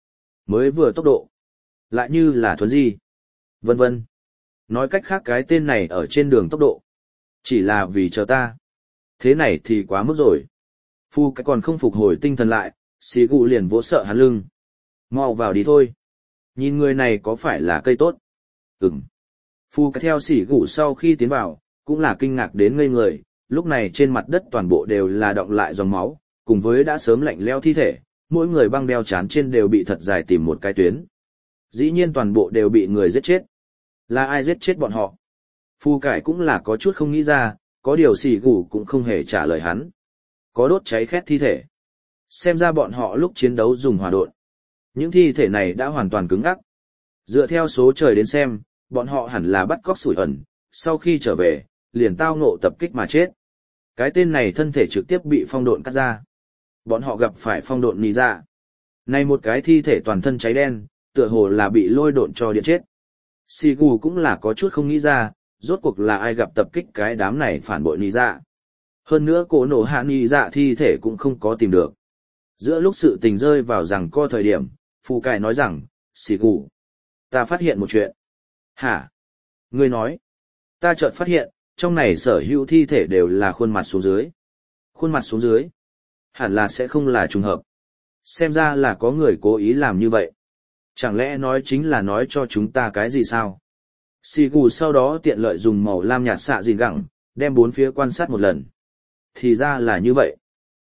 [SPEAKER 1] vừa tốc độ. Lại như là thuấn di. Vân vân. Nói cách khác cái tên này ở trên đường tốc độ. Chỉ là vì chờ ta. Thế này thì quá mức rồi. Phu cái còn không phục hồi tinh thần lại, Sigu liền vỗ sợ hắn lưng. Mau vào đi thôi. Nhìn người này có phải là cây tốt? Ừm. Phu cái theo Sigu sau khi tiến vào, cũng là kinh ngạc đến ngây người, lúc này trên mặt đất toàn bộ đều là đọng lại dòng máu, cùng với đã sớm lạnh leo thi thể, mỗi người băng đeo chán trên đều bị thật dài tìm một cái tuyến. Dĩ nhiên toàn bộ đều bị người giết chết. Là ai giết chết bọn họ? Phu cải cũng là có chút không nghĩ ra, có điều Sigu cũng không hề trả lời hắn. Có đốt cháy khét thi thể. Xem ra bọn họ lúc chiến đấu dùng hỏa độn. Những thi thể này đã hoàn toàn cứng ngắc. Dựa theo số trời đến xem, bọn họ hẳn là bắt cóc sủi ẩn, sau khi trở về, liền tao ngộ tập kích mà chết. Cái tên này thân thể trực tiếp bị phong độn cắt ra. Bọn họ gặp phải phong độn nì ra. Này một cái thi thể toàn thân cháy đen, tựa hồ là bị lôi độn cho điện chết. Sigu cũng là có chút không nghĩ ra, rốt cuộc là ai gặp tập kích cái đám này phản bội nì ra. Hơn nữa cổ nổ hạ nì dạ thi thể cũng không có tìm được. Giữa lúc sự tình rơi vào rằng co thời điểm, Phu cải nói rằng, Sigu, ta phát hiện một chuyện. Hả? Ngươi nói, ta chợt phát hiện, trong này sở hữu thi thể đều là khuôn mặt xuống dưới. Khuôn mặt xuống dưới? Hẳn là sẽ không là trùng hợp. Xem ra là có người cố ý làm như vậy. Chẳng lẽ nói chính là nói cho chúng ta cái gì sao? Sigu sau đó tiện lợi dùng màu lam nhạt xạ gìn gẳng, đem bốn phía quan sát một lần. Thì ra là như vậy.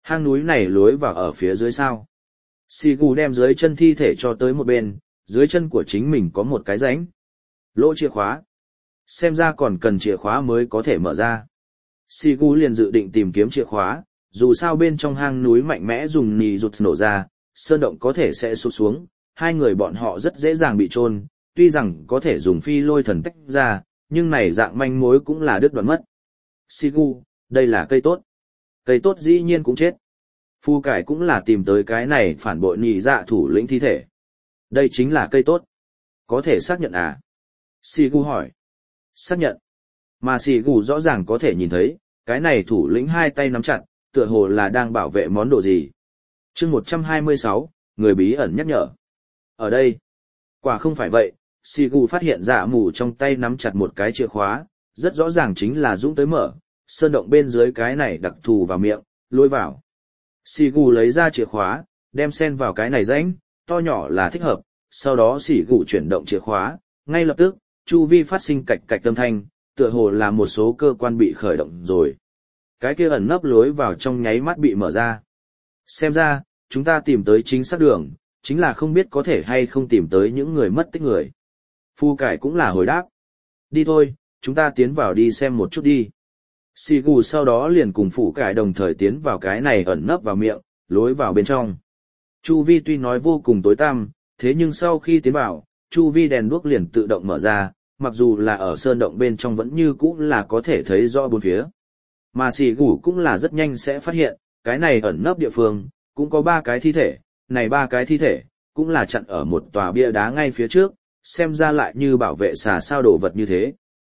[SPEAKER 1] Hang núi này lối vào ở phía dưới sao? Xì gù đem dưới chân thi thể cho tới một bên, dưới chân của chính mình có một cái rãnh. Lỗ chìa khóa. Xem ra còn cần chìa khóa mới có thể mở ra. Xì gù liền dự định tìm kiếm chìa khóa, dù sao bên trong hang núi mạnh mẽ dùng nì rụt nổ ra, sơn động có thể sẽ sụp xuống, hai người bọn họ rất dễ dàng bị chôn, tuy rằng có thể dùng phi lôi thần tách ra, nhưng này dạng manh mối cũng là đứt đoạn mất. Sigu, đây là cây tốt. Cây tốt dĩ nhiên cũng chết. Phu cải cũng là tìm tới cái này phản bội nhị dạ thủ lĩnh thi thể. Đây chính là cây tốt. Có thể xác nhận à? Sigu hỏi. Xác nhận. Mà Sigu rõ ràng có thể nhìn thấy, cái này thủ lĩnh hai tay nắm chặt, tựa hồ là đang bảo vệ món đồ gì. Chương 126, người bí ẩn nhắc nhở. Ở đây. Quả không phải vậy, Sigu phát hiện dạ mù trong tay nắm chặt một cái chìa khóa, rất rõ ràng chính là dũng tới mở, sơn động bên dưới cái này đặc thù vào miệng, lôi vào. Sigu lấy ra chìa khóa, đem sen vào cái này rãnh, to nhỏ là thích hợp, sau đó Sigu chuyển động chìa khóa, ngay lập tức, chu vi phát sinh cạch cạch âm thanh, tựa hồ là một số cơ quan bị khởi động rồi. Cái kia ẩn nấp lối vào trong nháy mắt bị mở ra. Xem ra, chúng ta tìm tới chính xác đường, chính là không biết có thể hay không tìm tới những người mất tích người. Phu cải cũng là hồi đáp. Đi thôi, chúng ta tiến vào đi xem một chút đi. Sigu sau đó liền cùng phủ cải đồng thời tiến vào cái này ẩn nấp vào miệng, lối vào bên trong. Chu vi tuy nói vô cùng tối tăm, thế nhưng sau khi tiến vào, chu vi đèn đuốc liền tự động mở ra, mặc dù là ở sơn động bên trong vẫn như cũ là có thể thấy rõ bốn phía. Mà Sigu cũng là rất nhanh sẽ phát hiện, cái này ẩn nấp địa phương, cũng có 3 cái thi thể, này 3 cái thi thể, cũng là chặn ở một tòa bia đá ngay phía trước, xem ra lại như bảo vệ xà sao đồ vật như thế.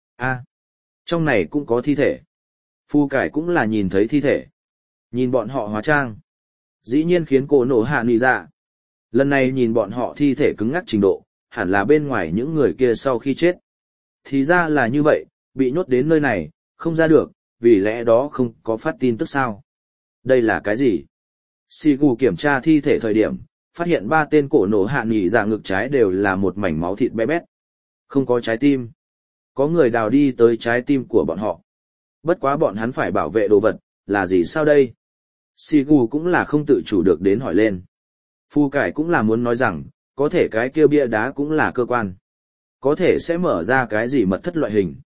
[SPEAKER 1] Trong này cũng có thi thể. Phu cải cũng là nhìn thấy thi thể. Nhìn bọn họ hóa trang. Dĩ nhiên khiến cô nổ hạ nì dạ. Lần này nhìn bọn họ thi thể cứng ngắc trình độ, hẳn là bên ngoài những người kia sau khi chết. Thì ra là như vậy, bị nhốt đến nơi này, không ra được, vì lẽ đó không có phát tin tức sao. Đây là cái gì? Sigu kiểm tra thi thể thời điểm, phát hiện 3 tên cổ nổ hạ nỉ dạ ngực trái đều là một mảnh máu thịt bé bét. Không có trái tim. Có người đào đi tới trái tim của bọn họ. Bất quá bọn hắn phải bảo vệ đồ vật, là gì sao đây? Sigu cũng là không tự chủ được đến hỏi lên. Phu cải cũng là muốn nói rằng, có thể cái kia bia đá cũng là cơ quan. Có thể sẽ mở ra cái gì mật thất loại hình.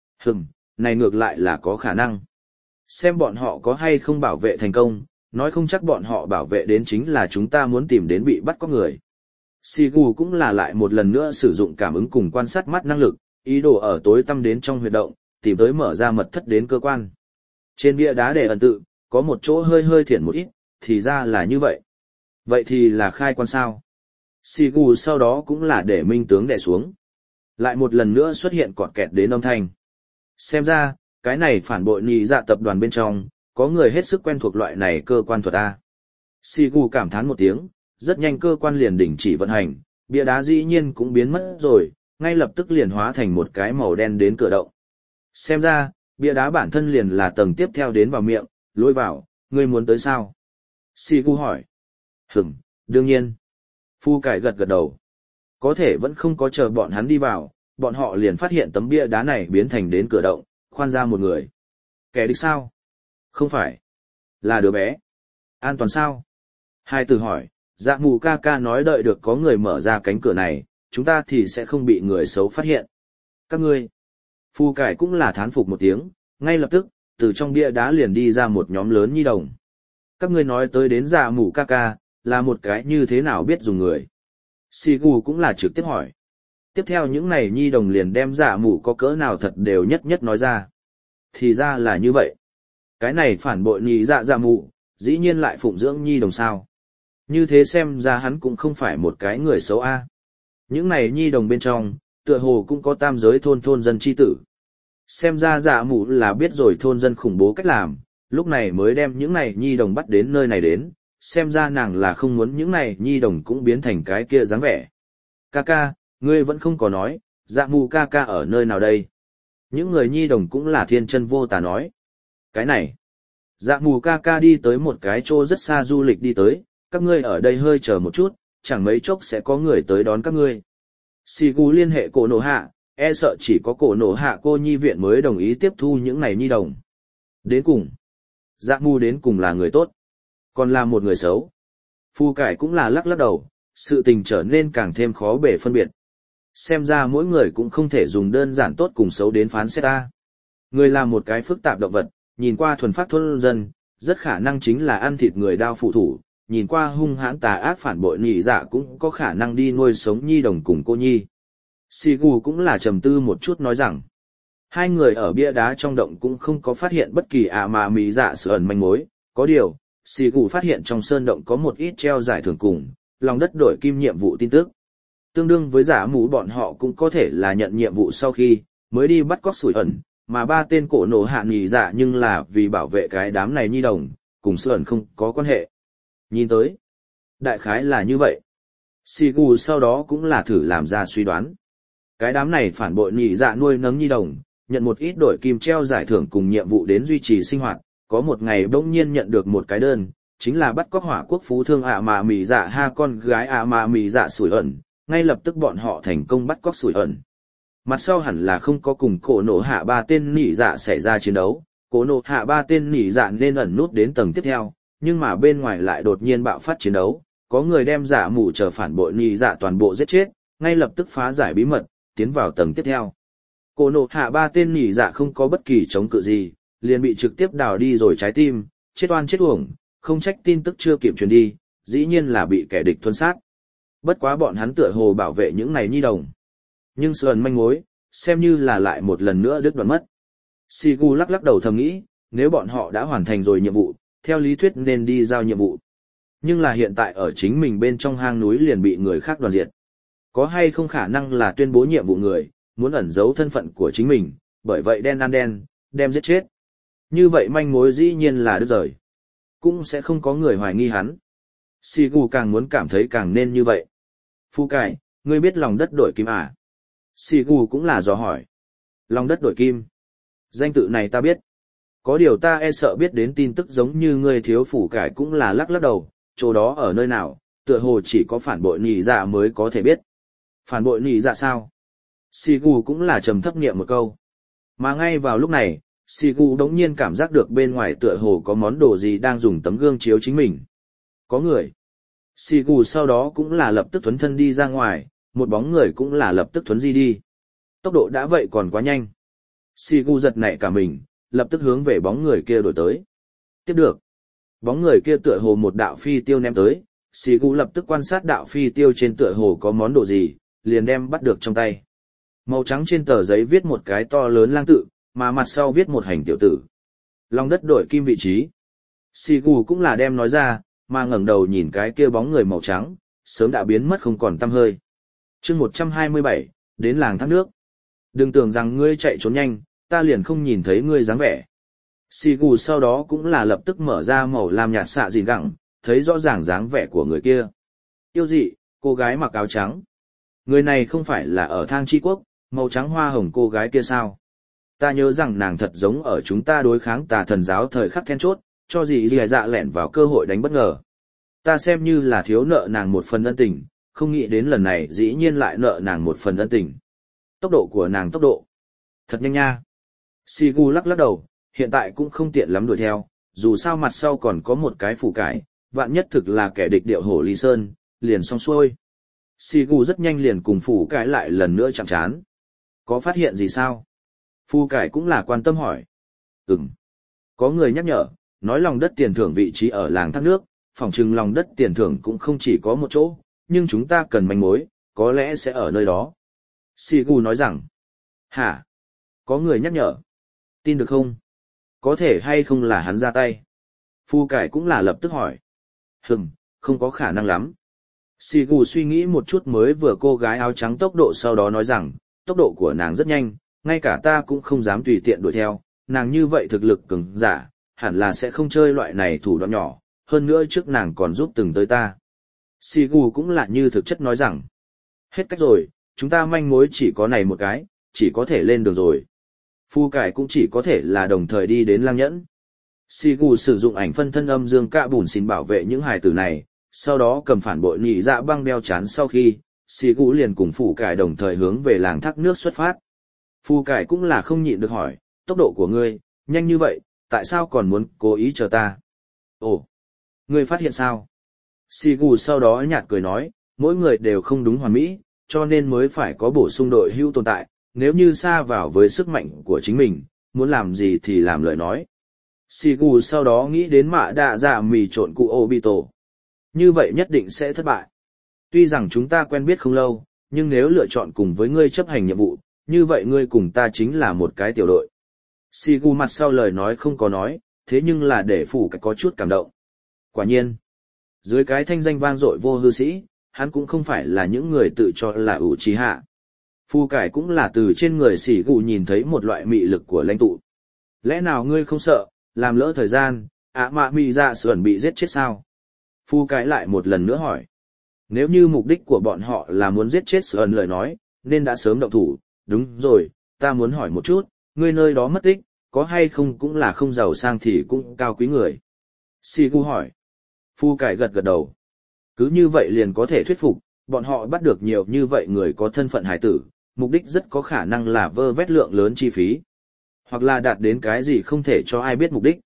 [SPEAKER 1] Này ngược lại là có khả năng. Xem bọn họ có hay không bảo vệ thành công, nói không chắc bọn họ bảo vệ đến chính là chúng ta muốn tìm đến bị bắt có người. Sigu cũng là lại một lần nữa sử dụng cảm ứng cùng quan sát mắt năng lực, ý đồ ở tối tăm đến trong huyệt động, tìm tới mở ra mật thất đến cơ quan. Trên bia đá để ẩn tự, có một chỗ hơi hơi thiển một ít, thì ra là như vậy. Vậy thì là khai quan sao? Sigu sau đó cũng là để minh tướng đè xuống. Lại một lần nữa xuất hiện cọt kẹt đến âm thanh. Xem ra, cái này phản bội nhị dạ tập đoàn bên trong, có người hết sức quen thuộc loại này cơ quan thuật A. Sigu cảm thán một tiếng, rất nhanh cơ quan liền đình chỉ vận hành, bia đá dĩ nhiên cũng biến mất rồi, ngay lập tức liền hóa thành một cái màu đen đến cửa động. Xem ra, bia đá bản thân liền là tầng tiếp theo đến vào miệng, lôi vào, ngươi muốn tới sao? Sigu hỏi. Đương nhiên. Phu cải gật gật đầu. Có thể vẫn không có chờ bọn hắn đi vào, bọn họ liền phát hiện tấm bia đá này biến thành đến cửa động, khoan ra một người. Kẻ địch sao? Không phải. Là đứa bé. An toàn sao? Hai từ hỏi, dạ mù ca ca nói đợi được có người mở ra cánh cửa này, chúng ta thì sẽ không bị người xấu phát hiện. Các ngươi. Phu cải cũng là thán phục một tiếng, ngay lập tức, từ trong bia đá liền đi ra một nhóm lớn nhi đồng. Các ngươi nói tới đến dạ mù ca ca, là một cái như thế nào biết dùng người. Sigu cũng là trực tiếp hỏi. Tiếp theo những này nhi đồng liền đem dạ mù có cỡ nào thật đều nhất nhất nói ra. Thì ra là như vậy. Cái này phản bội nhị dạ dạ mù, dĩ nhiên lại phụng dưỡng nhi đồng sao. Như thế xem ra hắn cũng không phải một cái người xấu a. Những này nhi đồng bên trong, tựa hồ cũng có tam giới thôn dân chi tử. Xem ra dạ mù là biết rồi thôn dân khủng bố cách làm, lúc này mới đem những này nhi đồng bắt đến nơi này đến, xem ra nàng là không muốn những này nhi đồng cũng biến thành cái kia dáng vẻ. Ca, ngươi vẫn không có nói, dạ mù ca ở nơi nào đây? Những người nhi đồng cũng là thiên chân vô tà nói. Cái này, dạ mù ca đi tới một cái chỗ rất xa du lịch đi tới, các ngươi ở đây hơi chờ một chút, chẳng mấy chốc sẽ có người tới đón các ngươi. Sigu liên hệ cổ nổ hạ, e sợ chỉ có cổ nổ hạ cô nhi viện mới đồng ý tiếp thu những này nhi đồng. Đến cùng, dạ mù đến cùng là người tốt. Còn là một người xấu. Phu cải cũng là lắc lắc đầu, sự tình trở nên càng thêm khó bề phân biệt. Xem ra mỗi người cũng không thể dùng đơn giản tốt cùng xấu đến phán xét ta. Người là một cái phức tạp động vật, nhìn qua thuần phát thôn dân, rất khả năng chính là ăn thịt người đao phụ thủ, nhìn qua hung hãn tà ác phản bội nhị dạ cũng có khả năng đi nuôi sống nhi đồng cùng cô nhi. Sigu cũng là trầm tư một chút nói rằng, hai người ở bia đá trong động cũng không có phát hiện bất kỳ mà mỹ dạ sự ẩn manh mối, có điều, Sigu phát hiện trong sơn động có một ít treo giải thưởng cùng, lòng đất đổi kim nhiệm vụ tin tức. Tương đương với giả mũ bọn họ cũng có thể là nhận nhiệm vụ sau khi, mới đi bắt cóc sủi ẩn, mà ba tên cổ nổ hạ nhị dạ nhưng là vì bảo vệ cái đám này nhi đồng, cùng sủi ẩn không có quan hệ. Nhìn tới, đại khái là như vậy. Sigu sau đó cũng là thử làm ra suy đoán. Cái đám này phản bội nhị dạ nuôi nấng nhi đồng, nhận một ít đổi kim treo giải thưởng cùng nhiệm vụ đến duy trì sinh hoạt, có một ngày bỗng nhiên nhận được một cái đơn, chính là bắt cóc hỏa quốc phú thương mà mì dạ ha con gái mà mì dạ sủi ẩn, ngay lập tức bọn họ thành công bắt cóc sủi ẩn. Mặt sau hẳn là không có cùng cổ nổ hạ ba tên nỉ dạ xảy ra chiến đấu, cổ nổ hạ ba tên nỉ dạ nên ẩn nút đến tầng tiếp theo, nhưng mà bên ngoài lại đột nhiên bạo phát chiến đấu, có người đem giả mù chờ phản bội nỉ dạ toàn bộ giết chết, ngay lập tức phá giải bí mật, tiến vào tầng tiếp theo. Cổ nổ hạ ba tên nỉ dạ không có bất kỳ chống cự gì, liền bị trực tiếp đào đi rồi trái tim, chết oan chết uổng, không trách tin tức chưa kịp truyền đi, dĩ nhiên là bị kẻ địch thuần sát. Bất quá bọn hắn tựa hồ bảo vệ những này nhi đồng. Nhưng sườn manh mối, xem như là lại một lần nữa đứt đoạn mất. Sigu lắc lắc đầu thầm nghĩ, nếu bọn họ đã hoàn thành rồi nhiệm vụ, theo lý thuyết nên đi giao nhiệm vụ. Nhưng là hiện tại ở chính mình bên trong hang núi liền bị người khác đoàn diệt. Có hay không khả năng là tuyên bố nhiệm vụ người, muốn ẩn giấu thân phận của chính mình, bởi vậy đen ăn đen, đem giết chết. Như vậy manh mối dĩ nhiên là đứt rời. Cũng sẽ không có người hoài nghi hắn. Sigu càng muốn cảm thấy càng nên như vậy. Phu cải, ngươi biết lòng đất đổi kim à? Sigu cũng là dò hỏi. Lòng đất đổi kim. Danh tự này ta biết. Có điều ta e sợ biết đến tin tức giống như ngươi thiếu phủ cải cũng là lắc lắc đầu, chỗ đó ở nơi nào, tựa hồ chỉ có phản bội nhị dạ mới có thể biết. Phản bội nhị dạ sao? Sigu cũng là trầm thấp niệm một câu. Mà ngay vào lúc này, Sigu đống nhiên cảm giác được bên ngoài tựa hồ có món đồ gì đang dùng tấm gương chiếu chính mình. Có người. Sigu sau đó cũng là lập tức thuấn thân đi ra ngoài, một bóng người cũng là lập tức thuấn di đi. Tốc độ đã vậy còn quá nhanh. Sigu giật nảy cả mình, lập tức hướng về bóng người kia đổi tới. Tiếp được. Bóng người kia tựa hồ một đạo phi tiêu ném tới, Sigu lập tức quan sát đạo phi tiêu trên tựa hồ có món đồ gì, liền đem bắt được trong tay. Màu trắng trên tờ giấy viết một cái to lớn lang tự, mà mặt sau viết một hành tiểu tử. Lòng đất đổi kim vị trí. Sigu cũng là đem nói ra, mà ngẩng đầu nhìn cái kia bóng người màu trắng, sớm đã biến mất không còn tăm hơi. Chương 127, đến làng thác nước. Đừng tưởng rằng ngươi chạy trốn nhanh, ta liền không nhìn thấy ngươi dáng vẻ. Sigu sau đó cũng là lập tức mở ra màu lam nhạt xạ gìn gẳng, thấy rõ ràng dáng vẻ của người kia. Yêu dị, cô gái mặc áo trắng. Người này không phải là ở Thang Chi Quốc, màu trắng hoa hồng cô gái kia sao? Ta nhớ rằng nàng thật giống ở chúng ta đối kháng tà thần giáo thời khắc then chốt, cho gì dì dạ lẻn vào cơ hội đánh bất ngờ. Ta xem như là thiếu nợ nàng một phần ân tình, không nghĩ đến lần này dĩ nhiên lại nợ nàng một phần ân tình. Tốc độ của nàng tốc độ. Thật nhanh nha. Sigu lắc lắc đầu, hiện tại cũng không tiện lắm đuổi theo, dù sao mặt sau còn có một cái phủ cải, vạn nhất thực là kẻ địch điệu hổ ly sơn, liền xong xuôi. Sigu rất nhanh liền cùng phủ cải lại lần nữa chạm trán. Có phát hiện gì sao? Phu cải cũng là quan tâm hỏi. Có người nhắc nhở, nói lòng đất tiền thưởng vị trí ở làng thác nước, phỏng chừng lòng đất tiền thưởng cũng không chỉ có một chỗ, nhưng chúng ta cần manh mối, có lẽ sẽ ở nơi đó. Sigu nói rằng, hả? Có người nhắc nhở. Tin được không? Có thể hay không là hắn ra tay? Phu cải cũng là lập tức hỏi. Không có khả năng lắm. Sigu suy nghĩ một chút mới vừa cô gái áo trắng tốc độ sau đó nói rằng, tốc độ của nàng rất nhanh, ngay cả ta cũng không dám tùy tiện đuổi theo, nàng như vậy thực lực cường giả, hẳn là sẽ không chơi loại này thủ đoạn nhỏ, hơn nữa trước nàng còn giúp từng tới ta. Sigu cũng là như thực chất nói rằng, hết cách rồi, chúng ta manh mối chỉ có này một cái, chỉ có thể lên đường rồi. Phu cải cũng chỉ có thể là đồng thời đi đến lang nhẫn. Sigu sử dụng ảnh phân thân âm dương cạ bùn xin bảo vệ những hài tử này, sau đó cầm phản bội nhị dạ băng đeo chán sau khi, Sigu liền cùng Phu cải đồng thời hướng về làng thác nước xuất phát. Phu cải cũng là không nhịn được hỏi, tốc độ của ngươi, nhanh như vậy, tại sao còn muốn cố ý chờ ta? Ồ, Ngươi phát hiện sao? Xì gù sau đó nhạt cười nói, mỗi người đều không đúng hoàn mỹ, cho nên mới phải có bổ sung đội hữu tồn tại, nếu như xa vào với sức mạnh của chính mình, muốn làm gì thì làm lời nói. Xì gù sau đó nghĩ đến mạ đạ dạ mì trộn cụ Obito. Như vậy nhất định sẽ thất bại. Tuy rằng chúng ta quen biết không lâu, nhưng nếu lựa chọn cùng với ngươi chấp hành nhiệm vụ, như vậy ngươi cùng ta chính là một cái tiểu đội. Xì gù mặt sau lời nói không có nói, thế nhưng là để phủ cái có chút cảm động. Quả nhiên, dưới cái thanh danh vang dội vô hư sĩ, hắn cũng không phải là những người tự cho là Uchiha. Phu cải cũng là từ trên người xỉ gù nhìn thấy một loại mị lực của lãnh tụ. Lẽ nào ngươi không sợ, làm lỡ thời gian, mạ mị dạ sườn bị giết chết sao? Phu cải lại một lần nữa hỏi. Nếu như mục đích của bọn họ là muốn giết chết sườn lời nói, nên đã sớm động thủ. Đúng rồi, ta muốn hỏi một chút, ngươi nơi đó mất tích, có hay không cũng là không giàu sang thì cũng cao quý người. Xỉ gù hỏi. Phu cải gật gật đầu. Cứ như vậy liền có thể thuyết phục, bọn họ bắt được nhiều như vậy người có thân phận hải tử, mục đích rất có khả năng là vơ vét lượng lớn chi phí. Hoặc là đạt đến cái gì không thể cho ai biết mục đích.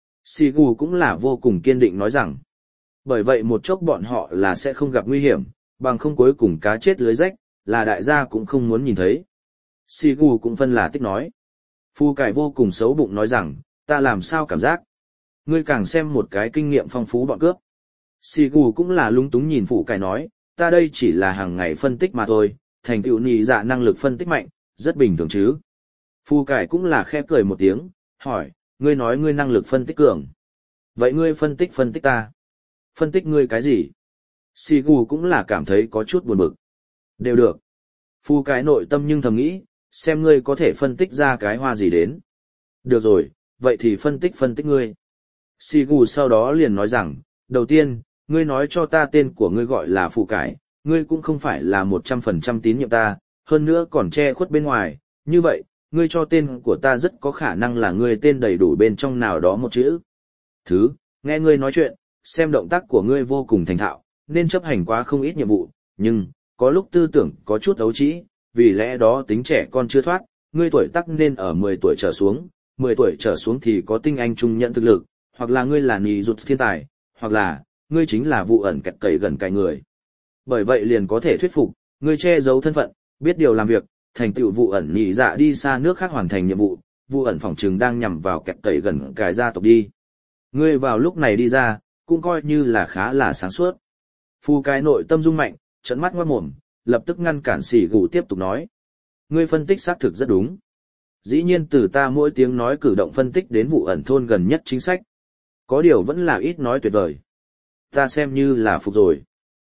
[SPEAKER 1] Sigu cũng là vô cùng kiên định nói rằng. Bởi vậy một chốc bọn họ là sẽ không gặp nguy hiểm, bằng không cuối cùng cá chết lưới rách, là đại gia cũng không muốn nhìn thấy. Sigu cũng phân là tích nói. Phu cải vô cùng xấu bụng nói rằng, ta làm sao cảm giác. Ngươi càng xem một cái kinh nghiệm phong phú bọn cướp. Sigu cũng là lung túng nhìn phụ cải nói, ta đây chỉ là hàng ngày phân tích mà thôi, thành tựu nhị dạ năng lực phân tích mạnh, rất bình thường chứ. Phu cải cũng là khẽ cười một tiếng, hỏi, ngươi nói ngươi năng lực phân tích cường. Vậy ngươi phân tích ta. Phân tích ngươi cái gì? Sigu cũng là cảm thấy có chút buồn bực. Đều được. Phu cải nội tâm nhưng thầm nghĩ, xem ngươi có thể phân tích ra cái hoa gì đến. Được rồi, vậy thì phân tích ngươi. Sigu sau đó liền nói rằng, đầu tiên, ngươi nói cho ta tên của ngươi gọi là Phụ Cải, ngươi cũng không phải là 100% tín nhiệm ta, hơn nữa còn che khuất bên ngoài, như vậy, ngươi cho tên của ta rất có khả năng là ngươi tên đầy đủ bên trong nào đó một chữ. Thứ, nghe ngươi nói chuyện, xem động tác của ngươi vô cùng thành thạo, nên chấp hành quá không ít nhiệm vụ, nhưng, có lúc tư tưởng có chút ấu trĩ, vì lẽ đó tính trẻ con chưa thoát, ngươi tuổi tác nên ở 10 tuổi trở xuống, 10 tuổi trở xuống thì có tinh anh trung nhận thực lực, hoặc là ngươi là nì rụt thiên tài, hoặc là, ngươi chính là vụ ẩn kẹt cầy gần cài người. Bởi vậy liền có thể thuyết phục, ngươi che giấu thân phận, biết điều làm việc, thành tựu vụ ẩn nhị dạ đi xa nước khác hoàn thành nhiệm vụ, vụ ẩn phỏng trừng đang nhằm vào kẹt cầy gần cài gia tộc đi. Ngươi vào lúc này đi ra, cũng coi như là khá là sáng suốt. Phu cái nội tâm rung mạnh, trợn mắt ngoát mồm, lập tức ngăn cản Sỉ Gù tiếp tục nói. Ngươi phân tích xác thực rất đúng. Dĩ nhiên từ ta mỗi tiếng nói cử động phân tích đến vụ ẩn thôn gần nhất chính sách. Có điều vẫn là ít nói tuyệt vời. Ta xem như là phục rồi.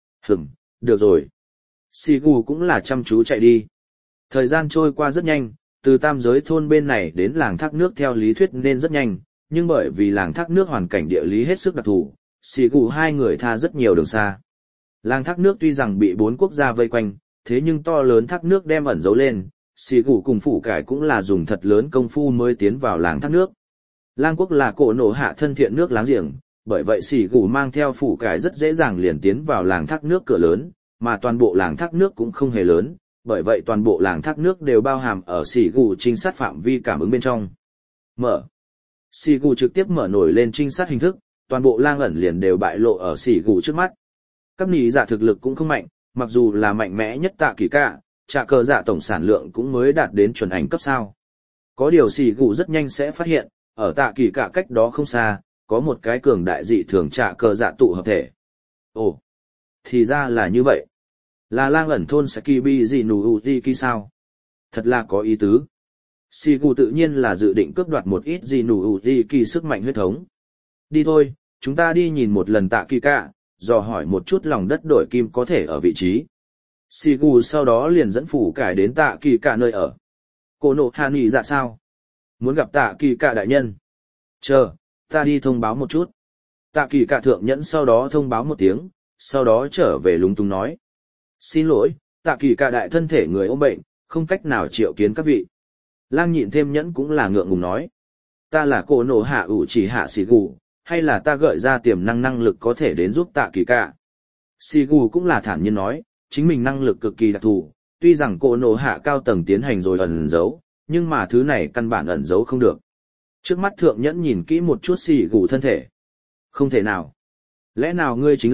[SPEAKER 1] Được rồi. Sigu cũng là chăm chú chạy đi. Thời gian trôi qua rất nhanh, từ tam giới thôn bên này đến làng thác nước theo lý thuyết nên rất nhanh, nhưng bởi vì làng thác nước hoàn cảnh địa lý hết sức đặc thù, Sigu hai người tha rất nhiều đường xa. Làng thác nước tuy rằng bị 4 quốc gia vây quanh, thế nhưng to lớn thác nước đem ẩn giấu lên, Sigu cùng Phụ Cải cũng là dùng thật lớn công phu mới tiến vào làng thác nước. Lang quốc là cổ nổ hạ thân thiện nước láng giềng, bởi vậy Sỉ Gù mang theo Phụ Cải rất dễ dàng liền tiến vào làng thác nước cửa lớn, mà toàn bộ làng thác nước cũng không hề lớn, bởi vậy toàn bộ làng thác nước đều bao hàm ở Sỉ Gù trinh sát phạm vi cảm ứng bên trong. Mở. Sỉ Gù trực tiếp mở nổi lên trinh sát hình thức, toàn bộ lang ẩn liền đều bại lộ ở Sỉ Gù trước mắt. Các nị dạ thực lực cũng không mạnh, mặc dù là mạnh mẽ nhất Tạ Kỳ Cạ, Trạ Cờ Dạ tổng sản lượng cũng mới đạt đến chuẩn ảnh cấp sao. Có điều Sỉ Gù rất nhanh sẽ phát hiện, ở Tạ Kỳ Cạ cách đó không xa, có một cái cường đại dị thường Trạ Cờ Dạ tụ hợp thể. Ồ, thì ra là như vậy. Là lang ẩn thôn Sakibi Jinu Utiki sao? Thật là có ý tứ. Sigu tự nhiên là dự định cướp đoạt một ít Jinu Utiki sức mạnh huyết thống. Đi thôi, chúng ta đi nhìn một lần Tạ Kỳ Cạ, dò hỏi một chút lòng đất đổi kim có thể ở vị trí. Sigu sau đó liền dẫn Phụ Cải đến Tạ Kỳ Cạ nơi ở. Cô nộ hạ nghỉ dạ sao? Muốn gặp Tạ Kỳ Cạ đại nhân. Chờ, ta đi thông báo một chút. Tạ Kỳ Cạ thượng nhẫn sau đó thông báo một tiếng, sau đó trở về lúng túng nói. Xin lỗi, Tạ Kỳ Cạ đại thân thể người ốm bệnh, không cách nào triệu kiến các vị. Lang nhịn thêm nhẫn cũng là ngượng ngùng nói. Ta là cô nổ hạ ủ chỉ hạ Sigu, hay là ta gợi ra tiềm năng lực có thể đến giúp Tạ Kỳ Cạ. Sigu cũng là thản nhiên nói, chính mình năng lực cực kỳ đặc thù, tuy rằng cô nổ hạ cao tầng tiến hành rồi ẩn giấu, nhưng mà thứ này căn bản ẩn giấu không được. Trước mắt thượng nhẫn nhìn kỹ một chút Sigu thân thể. Không thể nào. Lẽ nào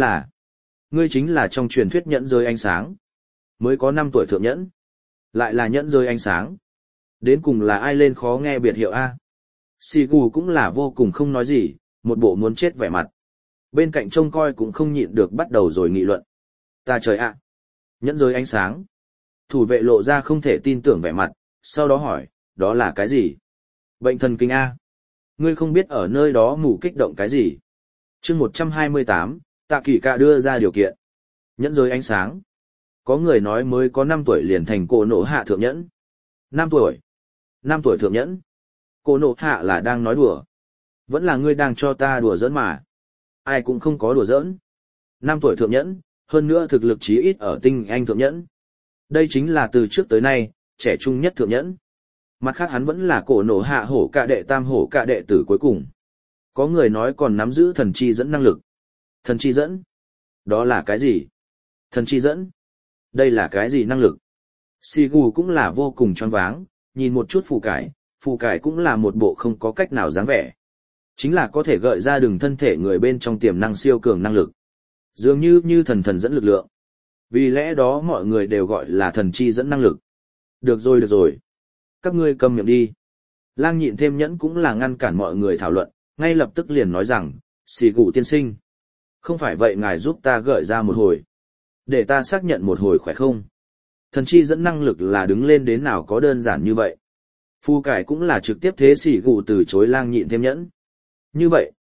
[SPEAKER 1] ngươi chính là trong truyền thuyết nhẫn giới ánh sáng. Mới có 5 tuổi thượng nhẫn. Lại là nhẫn giới ánh sáng. Đến cùng là ai lên khó nghe biệt hiệu A. Xì gù cũng là vô cùng không nói gì, một bộ muốn chết vẻ mặt. Bên cạnh trông coi cũng không nhịn được bắt đầu rồi nghị luận. Ta trời ạ! Nhẫn giới ánh sáng. Thủ vệ lộ ra không thể tin tưởng vẻ mặt, sau đó hỏi, đó là cái gì? Bệnh thần kinh A. Ngươi không biết ở nơi đó mù kích động cái gì? chương 128, Tạ Kỳ Cạ đưa ra điều kiện. Nhẫn giới ánh sáng. Có người nói mới có 5 tuổi liền thành cổ nổ hạ thượng nhẫn. 5 tuổi. 5 tuổi thượng nhẫn. Cổ nổ hạ là đang nói đùa. Vẫn là ngươi đang cho ta đùa giỡn mà. Ai cũng không có đùa giỡn. 5 tuổi thượng nhẫn, hơn nữa thực lực chí ít ở tinh anh thượng nhẫn. Đây chính là từ trước tới nay, trẻ trung nhất thượng nhẫn. Mặt khác hắn vẫn là cổ nổ hạ hổ cạ đệ tam hổ cạ đệ tử cuối cùng. Có người nói còn nắm giữ thần chi dẫn năng lực. Thần chi dẫn? Đó là cái gì? Thần chi dẫn? Đây là cái gì năng lực? Shigu cũng là vô cùng choáng váng, nhìn một chút phù cải cũng là một bộ không có cách nào dáng vẻ. Chính là có thể gợi ra đường thân thể người bên trong tiềm năng siêu cường năng lực. Dường như thần dẫn lực lượng. Vì lẽ đó mọi người đều gọi là thần chi dẫn năng lực. Được rồi. Các ngươi câm miệng đi. Lang Nhịn Thêm Nhẫn cũng là ngăn cản mọi người thảo luận, ngay lập tức liền nói rằng, Shigu tiên sinh. Không phải vậy ngài giúp ta gợi ra một hồi. Để ta xác nhận một hồi khỏe không? Thần chi dẫn năng lực là đứng lên đến nào có đơn giản như vậy. Phu cải cũng là trực tiếp thế Shigu từ chối Lang Nhịn Thêm Nhẫn. Như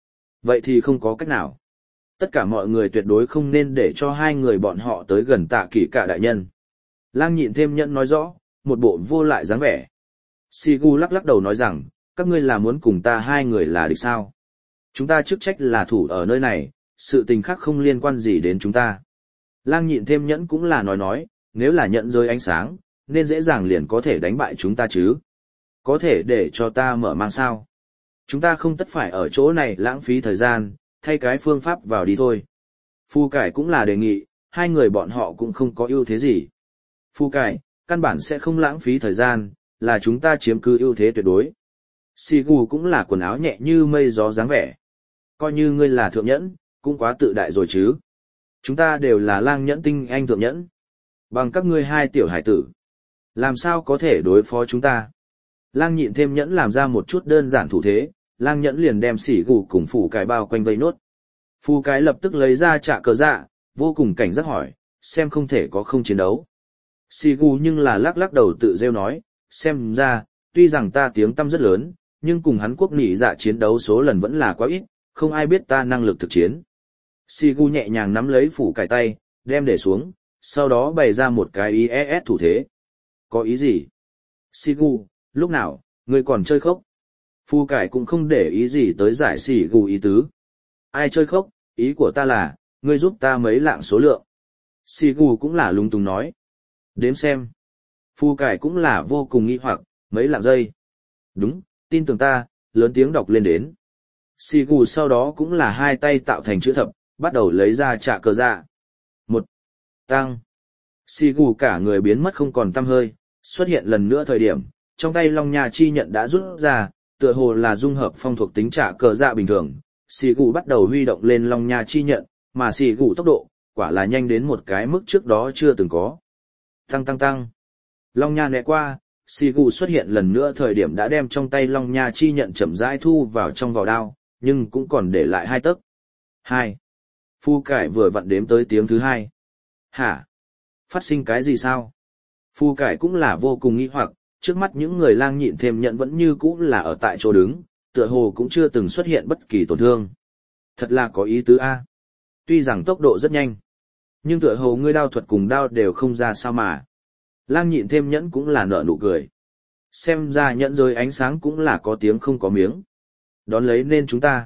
[SPEAKER 1] vậy thì không có cách nào. Tất cả mọi người tuyệt đối không nên để cho hai người bọn họ tới gần Tạ Kỳ Cạ đại nhân. Lang Nhịn Thêm Nhẫn nói rõ, một bộ vô lại dáng vẻ. Shigu lắc đầu nói rằng, các ngươi là muốn cùng ta hai người là địch sao? Chúng ta chức trách là thủ ở nơi này, sự tình khác không liên quan gì đến chúng ta. Lang Nhịn Thêm Nhẫn cũng là nói, nếu là nhận rơi ánh sáng, nên dễ dàng liền có thể đánh bại chúng ta chứ. Có thể để cho ta mở mang sao? Chúng ta không tất phải ở chỗ này lãng phí thời gian, thay cái phương pháp vào đi thôi. Phu cải cũng là đề nghị, hai người bọn họ cũng không có ưu thế gì. Phu cải, căn bản sẽ không lãng phí thời gian, là chúng ta chiếm cứ ưu thế tuyệt đối. Shigu cũng là quần áo nhẹ như mây gió dáng vẻ. Coi như ngươi là thượng nhẫn, cũng quá tự đại rồi chứ. Chúng ta đều là lang nhẫn tinh anh thượng nhẫn. Bằng các ngươi hai tiểu hải tử. Làm sao có thể đối phó chúng ta? Lang Nhịn Thêm Nhẫn làm ra một chút đơn giản thủ thế, Lang Nhẫn liền đem Shigu cùng Phủ Cái bao quanh vây nốt. Phu Cái lập tức lấy ra trả cờ dạ, vô cùng cảnh giác hỏi, xem không thể có không chiến đấu. Shigu nhưng là lắc đầu tự rêu nói, xem ra, tuy rằng ta tiếng tăm rất lớn, nhưng cùng hắn quốc nỉ dạ chiến đấu số lần vẫn là quá ít, không ai biết ta năng lực thực chiến. Shigu nhẹ nhàng nắm lấy Phủ Cái tay, đem để xuống, sau đó bày ra một cái IES thủ thế. Có ý gì? Shigu, lúc nào, ngươi còn chơi khốc? Phu cải cũng không để ý gì tới giải Shigu ý tứ. Ai chơi khốc, ý của ta là, ngươi giúp ta mấy lạng số lượng. Shigu cũng là lung tung nói. Đếm xem. Phu cải cũng là vô cùng nghi hoặc, mấy lạng giây. Đúng, tin tưởng ta, lớn tiếng đọc lên đến. Shigu sau đó cũng là hai tay tạo thành chữ thập, bắt đầu lấy ra trả cờ dạ. Một. Tăng. Shigu cả người biến mất không còn tăm hơi, xuất hiện lần nữa thời điểm, trong tay Long Nha chi nhận đã rút ra, tựa hồ là dung hợp phong thuộc tính trả cờ dạ bình thường. Shigu bắt đầu huy động lên Long Nha chi nhận, mà Shigu tốc độ, quả là nhanh đến một cái mức trước đó chưa từng có. Tăng. Long Nha né qua, Shigu xuất hiện lần nữa thời điểm đã đem trong tay Long Nha chi nhận chậm rãi thu vào trong vỏ đao, nhưng cũng còn để lại 2 tấc. 2. Phu cải vừa vặn đếm tới tiếng thứ 2. Hả? Phát sinh cái gì sao? Phu cải cũng là vô cùng nghi hoặc, trước mắt những người Lang Nhịn Thêm Nhẫn vẫn như cũ là ở tại chỗ đứng, tựa hồ cũng chưa từng xuất hiện bất kỳ tổn thương. Thật là có ý tứ a. Tuy rằng tốc độ rất nhanh, nhưng tựa hồ ngươi đao thuật cùng đao đều không ra sao mà. Lang Nhịn Thêm Nhẫn cũng là nở nụ cười. Xem ra nhẫn giới ánh sáng cũng là có tiếng không có miếng. Đón lấy nên chúng ta.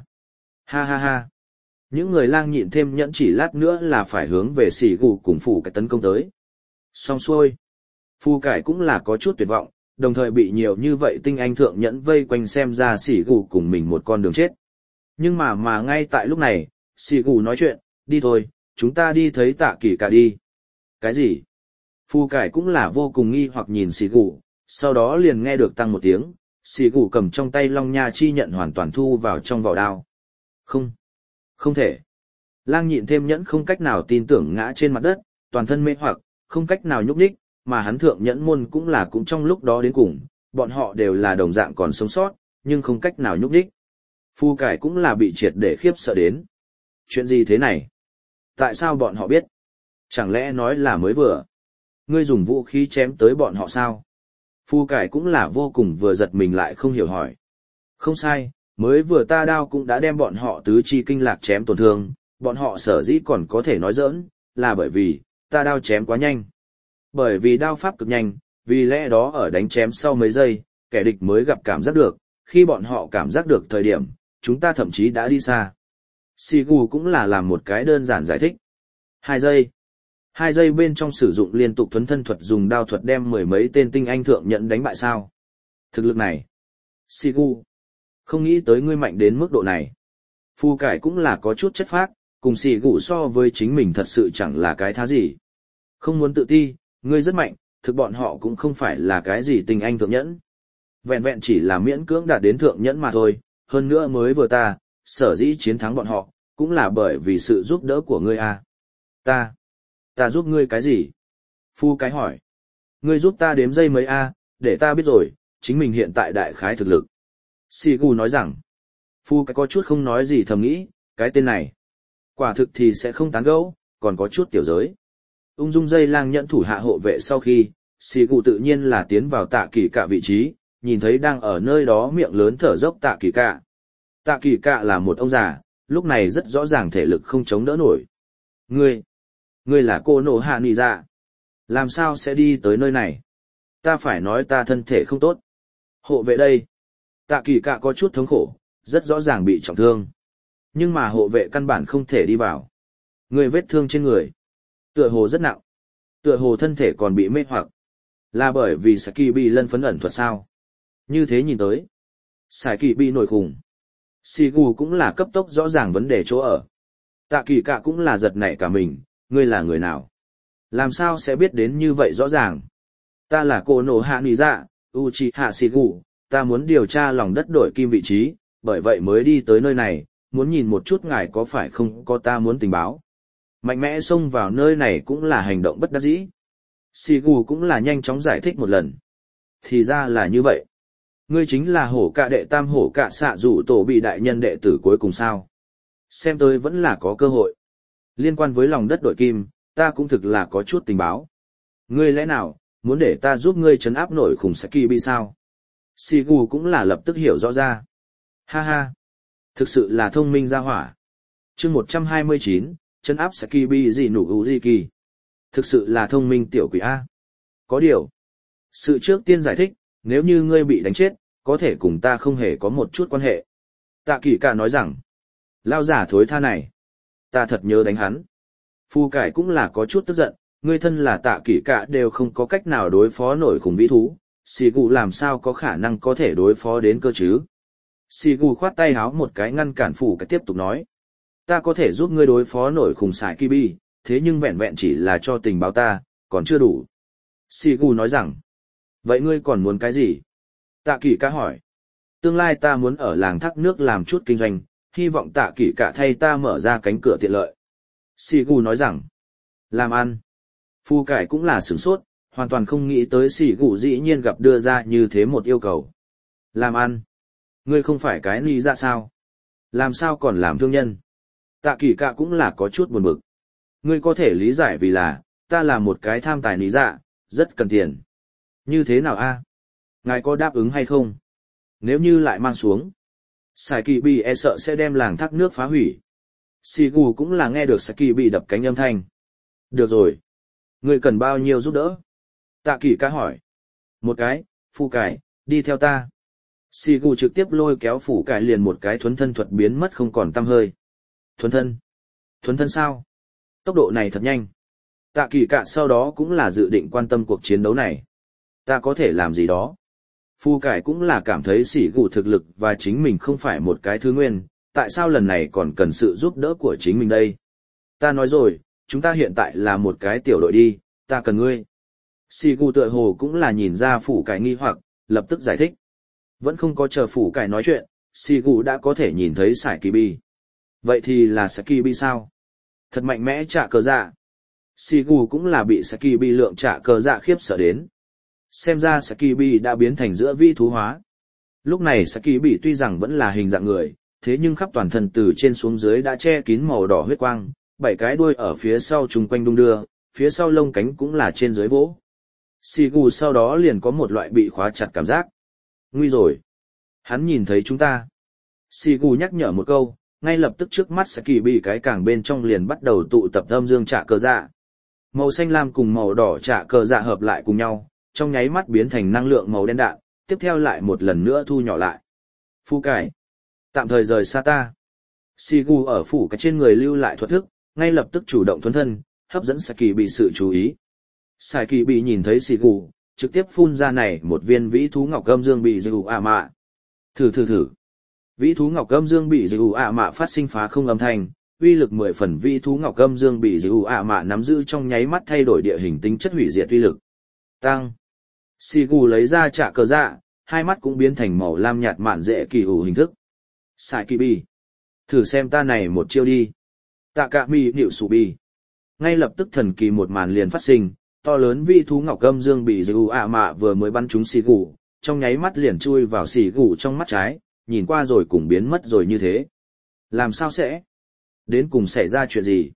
[SPEAKER 1] Ha. Những người Lang Nhịn Thêm Nhẫn chỉ lát nữa là phải hướng về Shigu cùng Phủ Cái tấn công tới. Xong xuôi. Phu cải cũng là có chút tuyệt vọng, đồng thời bị nhiều như vậy tinh anh thượng nhẫn vây quanh xem ra Shigu cùng mình một con đường chết. Nhưng mà ngay tại lúc này, Shigu nói chuyện, đi thôi, chúng ta đi thấy Tạ Kỳ Cạ đi. Cái gì? Phu cải cũng là vô cùng nghi hoặc nhìn Shigu, sau đó liền nghe được tăng một tiếng, Shigu cầm trong tay Long Nha chi nhận hoàn toàn thu vào trong vỏ đao. Không thể. Lang nhịn thêm nhẫn không cách nào tin tưởng ngã trên mặt đất, toàn thân mê hoặc, không cách nào nhúc nhích, mà hắn thượng nhẫn môn cũng trong lúc đó đến cùng, bọn họ đều là đồng dạng còn sống sót, nhưng không cách nào nhúc nhích. Phu cải cũng là bị triệt để khiếp sợ đến. Chuyện gì thế này? Tại sao bọn họ biết? Chẳng lẽ nói là mới vừa? Ngươi dùng vũ khí chém tới bọn họ sao? Phu cải cũng là vô cùng vừa giật mình lại không hiểu hỏi. Không sai, mới vừa ta đao cũng đã đem bọn họ tứ chi kinh lạc chém tổn thương, bọn họ sở dĩ còn có thể nói giỡn, là bởi vì, ta đao chém quá nhanh. Bởi vì đao pháp cực nhanh, vì lẽ đó ở đánh chém sau mấy giây, kẻ địch mới gặp cảm giác được, khi bọn họ cảm giác được thời điểm, chúng ta thậm chí đã đi xa. Sigu cũng là làm một cái đơn giản giải thích. 2 giây. 2 giây bên trong sử dụng liên tục thuấn thân thuật dùng đao thuật đem mười mấy tên tinh anh thượng nhận đánh bại sao. Thực lực này. Sigu. Không nghĩ tới ngươi mạnh đến mức độ này. Phu cải cũng là có chút chất phác, cùng Sigu so với chính mình thật sự chẳng là cái thá gì. Không muốn tự ti, ngươi rất mạnh, thực bọn họ cũng không phải là cái gì tinh anh thượng nhẫn. Vẹn vẹn chỉ là miễn cưỡng đạt đến thượng nhẫn mà thôi, hơn nữa mới vừa ta, sở dĩ chiến thắng bọn họ, cũng là bởi vì sự giúp đỡ của ngươi à. Ta giúp ngươi cái gì? Phu cái hỏi. Ngươi giúp ta đếm giây mấy a, để ta biết rồi, chính mình hiện tại đại khái thực lực. Sigu nói rằng. Phu cái có chút không nói gì thầm nghĩ, cái tên này. Quả thực thì sẽ không tán gẫu, còn có chút tiểu giới. Ung dung dây lang nhận thủ hạ hộ vệ sau khi, Sigu tự nhiên là tiến vào tạ kỳ cạ vị trí, nhìn thấy đang ở nơi đó miệng lớn thở dốc tạ kỳ cạ. Tạ kỳ cạ là một ông già, lúc này rất rõ ràng thể lực không chống đỡ nổi. Ngươi là cô nổ hạ nì dạ. Làm sao sẽ đi tới nơi này? Ta phải nói ta thân thể không tốt. Hộ vệ đây. Tạ kỳ cạ có chút thống khổ, rất rõ ràng bị trọng thương. Nhưng mà hộ vệ căn bản không thể đi vào. Ngươi vết thương trên người. Tựa hồ rất nặng. Tựa hồ thân thể còn bị mê hoặc. Là bởi vì Saki bị lân phấn ẩn thuật sao? Như thế nhìn tới. Saki bị nổi khủng. Sigu cũng là cấp tốc rõ ràng vấn đề chỗ ở. Tạ kỳ cạ cũng là giật nảy cả mình, ngươi là người nào? Làm sao sẽ biết đến như vậy rõ ràng? Ta là cô nổ hạ nì dạ, Uchiha Sigu, ta muốn điều tra lòng đất đổi kim vị trí, bởi vậy mới đi tới nơi này, muốn nhìn một chút ngài có phải không có ta muốn tình báo. Mạnh mẽ xông vào nơi này cũng là hành động bất đắc dĩ. Sigu cũng là nhanh chóng giải thích một lần. Thì ra là như vậy. Ngươi chính là hổ cạ đệ tam hổ cạ xạ rủ tổ bị đại nhân đệ tử cuối cùng sao. Xem tôi vẫn là có cơ hội. Liên quan với lòng đất đội kim, ta cũng thực là có chút tình báo. Ngươi lẽ nào, muốn để ta giúp ngươi trấn áp nổi khủng Saki bị sao? Sigu cũng là lập tức hiểu rõ ra. Ha ha. Thực sự là thông minh ra hỏa. chương 129, trấn áp Saki bị gì nụ Uziki. Thực sự là thông minh tiểu quỷ A. Có điều. Sự trước tiên giải thích, nếu như ngươi bị đánh chết, có thể cùng ta không hề có một chút quan hệ. Tạ kỳ cả nói rằng, lao giả thối tha này, ta thật nhớ đánh hắn. Phu cải cũng là có chút tức giận, ngươi thân là tạ kỳ cả đều không có cách nào đối phó nổi khủng vĩ thú, Sigu làm sao có khả năng có thể đối phó đến cơ chứ. Sigu khoát tay háo một cái ngăn cản Phủ cái tiếp tục nói, ta có thể giúp ngươi đối phó nổi khủng sải Kibi, thế nhưng vẹn vẹn chỉ là cho tình báo ta, còn chưa đủ. Sigu nói rằng, vậy ngươi còn muốn cái gì? Tạ kỳ cả hỏi. Tương lai ta muốn ở làng thác nước làm chút kinh doanh, hy vọng tạ kỳ cả thay ta mở ra cánh cửa tiện lợi. Sigu nói rằng, làm ăn. Phu cải cũng là sửng sốt, hoàn toàn không nghĩ tới Sigu dĩ nhiên gặp đưa ra như thế một yêu cầu. Làm ăn. Ngươi không phải cái ni dạ sao? Làm sao còn làm thương nhân? Tạ kỳ cả cũng là có chút buồn bực. Ngươi có thể lý giải vì là, ta là một cái tham tài ni dạ, rất cần tiền. Như thế nào a? Ngài có đáp ứng hay không? Nếu như lại mang xuống, Saki bị e sợ sẽ đem làng thác nước phá hủy. Sigu cũng là nghe được Saki bị đập cánh âm thanh. Được rồi. Ngươi cần bao nhiêu giúp đỡ? Tạ kỳ cá hỏi. Một cái, Phu cải, đi theo ta. Sigu trực tiếp lôi kéo Phủ cải liền một cái thuấn thân thuật biến mất không còn tăm hơi. Thuấn thân? Thuấn thân sao? Tốc độ này thật nhanh. Tạ kỳ cả sau đó cũng là dự định quan tâm cuộc chiến đấu này. Ta có thể làm gì đó? Phu cải cũng là cảm thấy sỉ gù thực lực và chính mình không phải một cái thứ nguyên, tại sao lần này còn cần sự giúp đỡ của chính mình đây? Ta nói rồi, chúng ta hiện tại là một cái tiểu đội đi, ta cần ngươi. Sỉ gù tựa hồ cũng là nhìn ra Phủ cải nghi hoặc, lập tức giải thích. Vẫn không có chờ Phủ cải nói chuyện, sỉ gù đã có thể nhìn thấy Sải Kỳ Bi. Vậy thì là Sải Kỳ Bi sao? Thật mạnh mẽ trả cờ dạ. Sigu cũng là bị Sakibi lượng trả cờ dạ khiếp sợ đến. Xem ra Sakibi đã biến thành giữa vi thú hóa. Lúc này Sakibi tuy rằng vẫn là hình dạng người, thế nhưng khắp toàn thân từ trên xuống dưới đã che kín màu đỏ huyết quang, 7 cái đuôi ở phía sau chung quanh đung đưa, phía sau lông cánh cũng là trên dưới vỗ. Sigu sau đó liền có một loại bị khóa chặt cảm giác. Nguy rồi. Hắn nhìn thấy chúng ta. Sigu nhắc nhở một câu, ngay lập tức trước mắt Sakibi cái cảng bên trong liền bắt đầu tụ tập âm dương trả cờ dạ. Màu xanh lam cùng màu đỏ trả cờ dạ hợp lại cùng nhau, trong nháy mắt biến thành năng lượng màu đen đạn, tiếp theo lại một lần nữa thu nhỏ lại. Phu cải. Tạm thời rời xa ta. Sigu ở phủ cái trên người lưu lại thuật thức, ngay lập tức chủ động thuấn thân, hấp dẫn Sakibi sự chú ý. Sakibi nhìn thấy Sigu, trực tiếp phun ra này một viên vĩ thú ngọc âm dương bị dư ạ mạ. Thử. Vĩ thú ngọc âm dương bị dư ạ mạ phát sinh phá không âm thanh, uy lực 10 phần vĩ thú ngọc âm dương bị dư ạ mạ nắm giữ trong nháy mắt thay đổi địa hình tính chất hủy diệt uy lực. Tăng. Sigu lấy ra trả cờ dạ, hai mắt cũng biến thành màu lam nhạt mạn dễ kỳ ủ hình thức. Sakibi. Thử xem ta này một chiêu đi. Tạ cả mi nhịu sủ bi. Ngay lập tức thần kỳ một màn liền phát sinh, to lớn vĩ thú ngọc âm dương bị dư ạ mạ vừa mới bắn trúng Sigu, trong nháy mắt liền chui vào Sigu trong mắt trái, nhìn qua rồi cùng biến mất rồi như thế. Làm sao sẽ? Đến cùng xảy ra chuyện gì?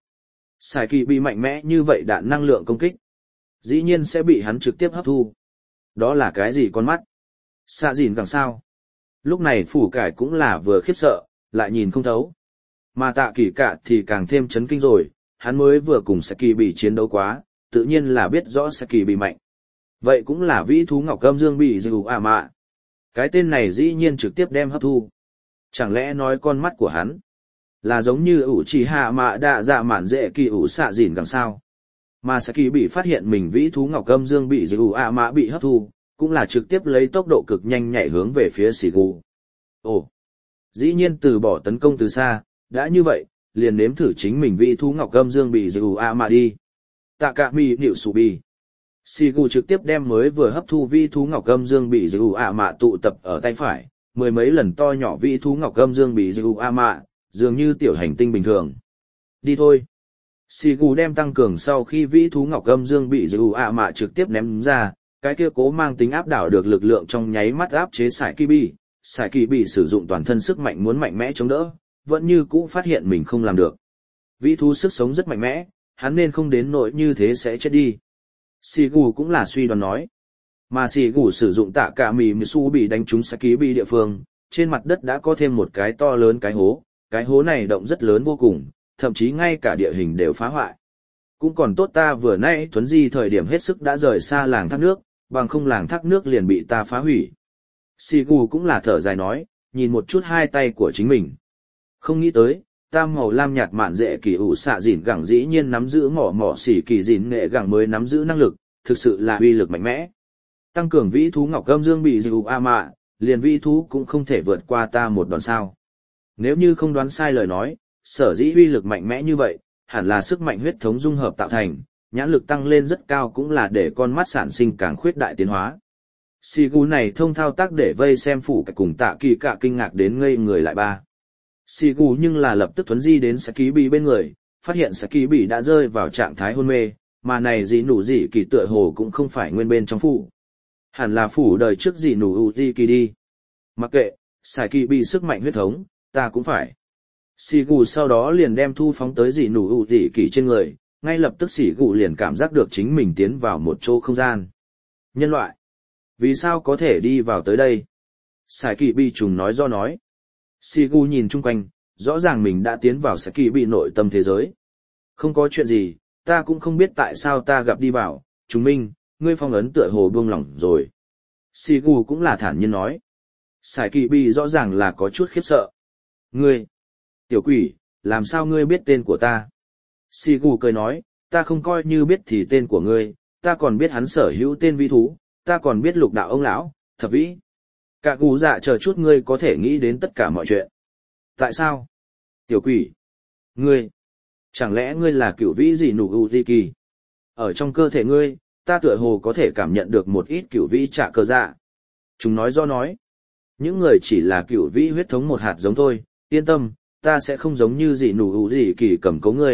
[SPEAKER 1] Sakibi mạnh mẽ như vậy đạn năng lượng công kích. Dĩ nhiên sẽ bị hắn trực tiếp hấp thu. Đó là cái gì con mắt? Xạ dìn càng sao? Lúc này phủ cải cũng là vừa khiếp sợ, lại nhìn không thấu. Mà tạ kỳ cả thì càng thêm chấn kinh rồi, hắn mới vừa cùng Sakibi chiến đấu quá, tự nhiên là biết rõ Sakibi mạnh. Vậy cũng là vĩ thú ngọc âm dương bị dư ạ mạ. Cái tên này dĩ nhiên trực tiếp đem hấp thu. Chẳng lẽ nói con mắt của hắn là giống như ủ trì hạ mạ đạ dạ mạn dễ kỳ ủ xạ dìn càng sao? Mà Sakibi phát hiện mình vĩ thú ngọc âm dương bị dư ạ mạ bị hấp thu, cũng là trực tiếp lấy tốc độ cực nhanh nhảy hướng về phía Sigu. Ồ, dĩ nhiên từ bỏ tấn công từ xa, đã như vậy, liền nếm thử chính mình vĩ thú ngọc âm dương bị dư ạ mạ đi. Tạ cả mi nhịu sủ bi. Sigu trực tiếp đem mới vừa hấp thu vĩ thú ngọc âm dương bị dư ạ mạ tụ tập ở tay phải, mười mấy lần to nhỏ vĩ thú ngọc âm dương bị dư ạ mạ, dường như tiểu hành tinh bình thường. Đi thôi. Sigu đem tăng cường sau khi vĩ thú ngọc âm dương bị dư ạ mạ trực tiếp ném ra, cái kia cố mang tính áp đảo được lực lượng trong nháy mắt áp chế Sakibi. Sakibi sử dụng toàn thân sức mạnh muốn mạnh mẽ chống đỡ, vẫn như cũ phát hiện mình không làm được. Vĩ thú sức sống rất mạnh mẽ, hắn nên không đến nỗi như thế sẽ chết đi. Sigu cũng là suy đoán nói. Mà Sigu sử dụng tạ cả mì Mitsu bị đánh trúng Sakibi địa phương, trên mặt đất đã có thêm một cái to lớn cái hố này động rất lớn vô cùng, thậm chí ngay cả địa hình đều phá hoại. Cũng còn tốt ta vừa nãy thuấn di thời điểm hết sức đã rời xa làng thác nước, bằng không làng thác nước liền bị ta phá hủy. Sigu cũng là thở dài nói, nhìn một chút hai tay của chính mình. Không nghĩ tới, ta màu lam nhạt mạn dễ kỳ ủ xạ dìn gẳng dĩ nhiên nắm giữ mỏ xỉ kỳ dìn nghệ gẳng mới nắm giữ năng lực, thực sự là uy lực mạnh mẽ. Tăng cường vĩ thú ngọc âm dương bị dư a mạ, liền vĩ thú cũng không thể vượt qua ta một đòn sao. Nếu như không đoán sai lời nói, sở dĩ uy lực mạnh mẽ như vậy, hẳn là sức mạnh huyết thống dung hợp tạo thành, nhãn lực tăng lên rất cao cũng là để con mắt sản sinh càng khuyết đại tiến hóa. Sigu này thông thao tác để vây xem phủ cả cùng tạ kỳ cả kinh ngạc đến ngây người lại ba. Sigu nhưng là lập tức thuấn di đến Sakibi bên người, phát hiện Sakibi đã rơi vào trạng thái hôn mê, mà này gì nụ gì kỳ tựa hồ cũng không phải nguyên bên trong phủ. Hẳn là phủ đời trước gì nụ gì kỳ đi. Mặc kệ, Sakibi sức mạnh huyết thống, ta cũng phải. Sigu sau đó liền đem thu phóng tới gì nụ gì kỳ trên người, ngay lập tức Sigu liền cảm giác được chính mình tiến vào một chỗ không gian. Nhân loại, vì sao có thể đi vào tới đây? Sakibi trùng nói do nói. Sigu nhìn chung quanh, rõ ràng mình đã tiến vào Sakibi nội tâm thế giới. Không có chuyện gì, ta cũng không biết tại sao ta gặp đi vào, chúng minh, ngươi phong ấn tựa hồ buông lỏng rồi. Sigu cũng là thản nhiên nói. Sakibi rõ ràng là có chút khiếp sợ. Ngươi, tiểu quỷ, làm sao ngươi biết tên của ta? Sigu cười nói, ta không coi như biết thì tên của ngươi, ta còn biết hắn sở hữu tên vi thú, ta còn biết lục đạo ông lão, thập vĩ. Cả gù dạ chờ chút ngươi có thể nghĩ đến tất cả mọi chuyện. Tại sao? Tiểu quỷ. Ngươi. Chẳng lẽ ngươi là cửu vĩ gì nụ u di kỳ? Ở trong cơ thể ngươi, ta tựa hồ có thể cảm nhận được một ít cửu vĩ trả cờ dạ. Chúng nói do nói. Những người chỉ là cửu vĩ huyết thống một hạt giống thôi, yên tâm, ta sẽ không giống như gì nụ u gì kỳ cầm cố ngươi,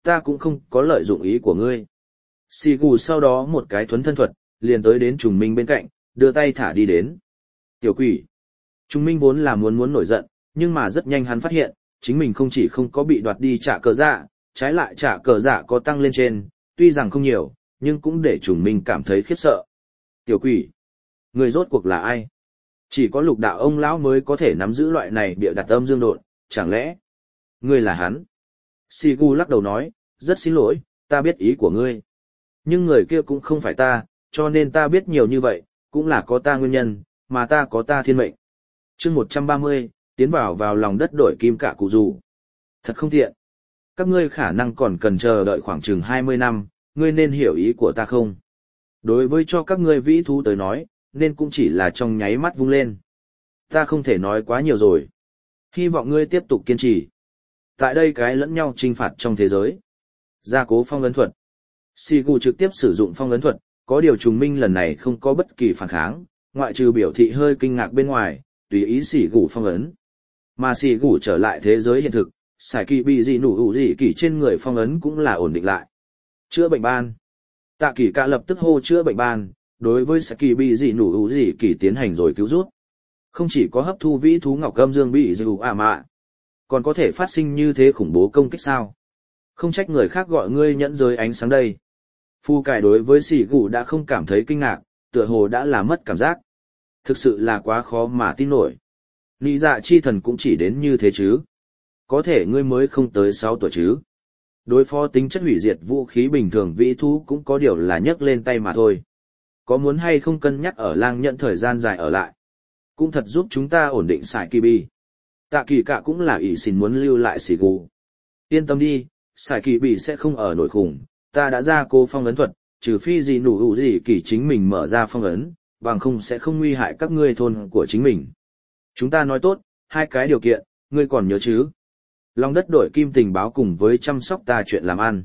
[SPEAKER 1] ta cũng không có lợi dụng ý của ngươi. Xì gù sau đó một cái thuấn thân thuật, liền tới đến trùng minh bên cạnh, đưa tay thả đi đến. Tiểu quỷ. Trùng minh vốn là muốn nổi giận, nhưng mà rất nhanh hắn phát hiện, chính mình không chỉ không có bị đoạt đi trả cờ dạ, trái lại trả cờ dạ có tăng lên trên, tuy rằng không nhiều, nhưng cũng để trùng minh cảm thấy khiếp sợ. Tiểu quỷ. Người rốt cuộc là ai? Chỉ có lục đạo ông lão mới có thể nắm giữ loại này bịa đặt âm dương độn, chẳng lẽ ngươi là hắn? Sigu lắc đầu nói, rất xin lỗi, ta biết ý của ngươi. Nhưng người kia cũng không phải ta, cho nên ta biết nhiều như vậy, cũng là có ta nguyên nhân, mà ta có ta thiên mệnh. Chương 130, tiến vào lòng đất đổi kim cả cụ dù. Thật không tiện. Các ngươi khả năng còn cần chờ đợi khoảng chừng 20 năm, ngươi nên hiểu ý của ta không? Đối với cho các ngươi vĩ thú tới nói, nên cũng chỉ là trong nháy mắt vung lên. Ta không thể nói quá nhiều rồi. Hy vọng ngươi tiếp tục kiên trì. Tại đây cái lẫn nhau trinh phạt trong thế giới. Gia cố phong ấn thuật. Sigu trực tiếp sử dụng phong ấn thuật, có điều trùng minh lần này không có bất kỳ phản kháng, ngoại trừ biểu thị hơi kinh ngạc bên ngoài, tùy ý Sigu phong ấn. Mà Sigu trở lại thế giới hiện thực, Sải Kỳ bị gì nụ hữu gì kỳ trên người phong ấn cũng là ổn định lại. Chữa bệnh ban. Tạ Kỳ Cả lập tức hô chữa bệnh ban, đối với Sải Kỳ bị gì nụ hữu gì kỳ tiến hành rồi cứu rút. Không chỉ có hấp thu vĩ thú ngọc âm dương bị dù mạ, còn có thể phát sinh như thế khủng bố công kích sao? Không trách người khác gọi ngươi nhẫn giới ánh sáng đây. Phu cải đối với sỉ gù đã không cảm thấy kinh ngạc, tựa hồ đã là mất cảm giác. Thực sự là quá khó mà tin nổi. Nị dạ chi thần cũng chỉ đến như thế chứ. Có thể ngươi mới không tới 6 tuổi chứ. Đối phó tính chất hủy diệt vũ khí bình thường vĩ thú cũng có điều là nhấc lên tay mà thôi. Có muốn hay không cân nhắc ở lang nhận thời gian dài ở lại. Cũng thật giúp chúng ta ổn định Sải Kỳ Bì. Tạ Kỳ Cả cũng là ỷ xin muốn lưu lại sỉ gù. Yên tâm đi, Sải Kỳ Bì sẽ không ở nổi khủng, ta đã ra cô phong ấn thuật, trừ phi gì nụ hữu gì kỳ chính mình mở ra phong ấn, bằng không sẽ không nguy hại các ngươi thôn của chính mình. Chúng ta nói tốt, 2 cái điều kiện, ngươi còn nhớ chứ? Lòng đất đổi kim tình báo cùng với chăm sóc ta chuyện làm ăn.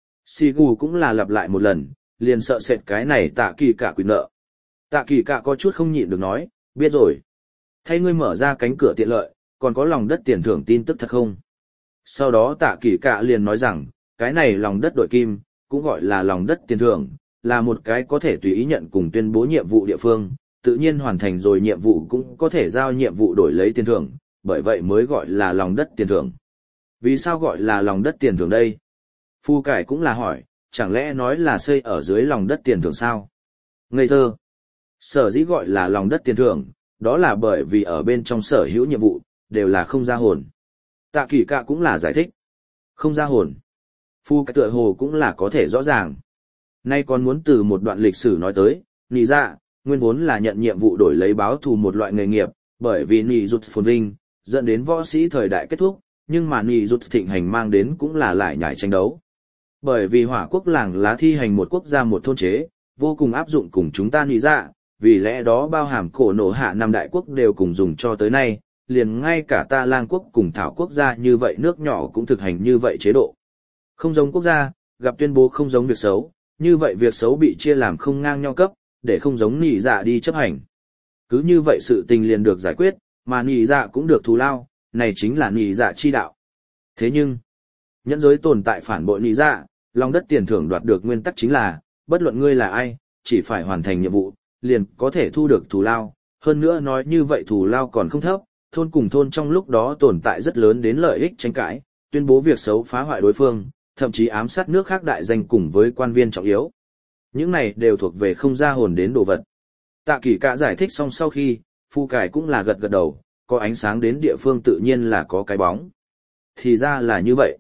[SPEAKER 1] Sigu cũng là lặp lại một lần, liền sợ sệt cái này Tạ Kỳ Cả quyền nợ. Tạ Kỳ Cả có chút không nhịn được nói, biết rồi. Thay ngươi mở ra cánh cửa tiện lợi, còn có lòng đất tiền thưởng tin tức thật không? Sau đó Tạ Kỳ Cả liền nói rằng, cái này lòng đất đổi kim, cũng gọi là lòng đất tiền thưởng, là một cái có thể tùy ý nhận cùng tuyên bố nhiệm vụ địa phương, tự nhiên hoàn thành rồi nhiệm vụ cũng có thể giao nhiệm vụ đổi lấy tiền thưởng, bởi vậy mới gọi là lòng đất tiền thưởng. Vì sao gọi là lòng đất tiền thưởng đây? Phu cải cũng là hỏi, chẳng lẽ nói là xây ở dưới lòng đất tiền thưởng sao? Ngây thơ. Sở dĩ gọi là lòng đất tiền thưởng, đó là bởi vì ở bên trong sở hữu nhiệm vụ, đều là không ra hồn. Tạ Kỳ Cả cũng là giải thích. Không ra hồn. Phu cái tựa hồ cũng là có thể rõ ràng. Nay còn muốn từ một đoạn lịch sử nói tới, nị dạ, nguyên vốn là nhận nhiệm vụ đổi lấy báo thù một loại nghề nghiệp, bởi vì nị rụt phồn vinh, dẫn đến võ sĩ thời đại kết thúc, nhưng mà nị rụt thịnh hành mang đến cũng là lại nhảy tranh đấu. Bởi vì hỏa quốc làng lá thi hành một quốc gia một thôn chế, vô cùng áp dụng cùng chúng ta nị dạ, vì lẽ đó bao hàm cổ nổ hạ 5 đại quốc đều cùng dùng cho tới nay, liền ngay cả ta lang quốc cùng thảo quốc gia như vậy nước nhỏ cũng thực hành như vậy chế độ. Không giống quốc gia, gặp tuyên bố không giống việc xấu, như vậy việc xấu bị chia làm không ngang nhau cấp, để không giống nị dạ đi chấp hành. Cứ như vậy sự tình liền được giải quyết, mà nị dạ cũng được thù lao, này chính là nị dạ chi đạo. Thế nhưng, nhẫn giới tồn tại phản bội nị dạ, lòng đất tiền thưởng đoạt được nguyên tắc chính là, bất luận ngươi là ai, chỉ phải hoàn thành nhiệm vụ, liền có thể thu được thù lao. Hơn nữa nói như vậy thù lao còn không thấp, thôn cùng thôn trong lúc đó tồn tại rất lớn đến lợi ích tranh cãi, tuyên bố việc xấu phá hoại đối phương, thậm chí ám sát nước khác đại danh cùng với quan viên trọng yếu. Những này đều thuộc về không ra hồn đến đồ vật. Tạ Kỳ Cả giải thích xong sau khi, Phu Cải cũng là gật gật đầu, có ánh sáng đến địa phương tự nhiên là có cái bóng. Thì ra là như vậy.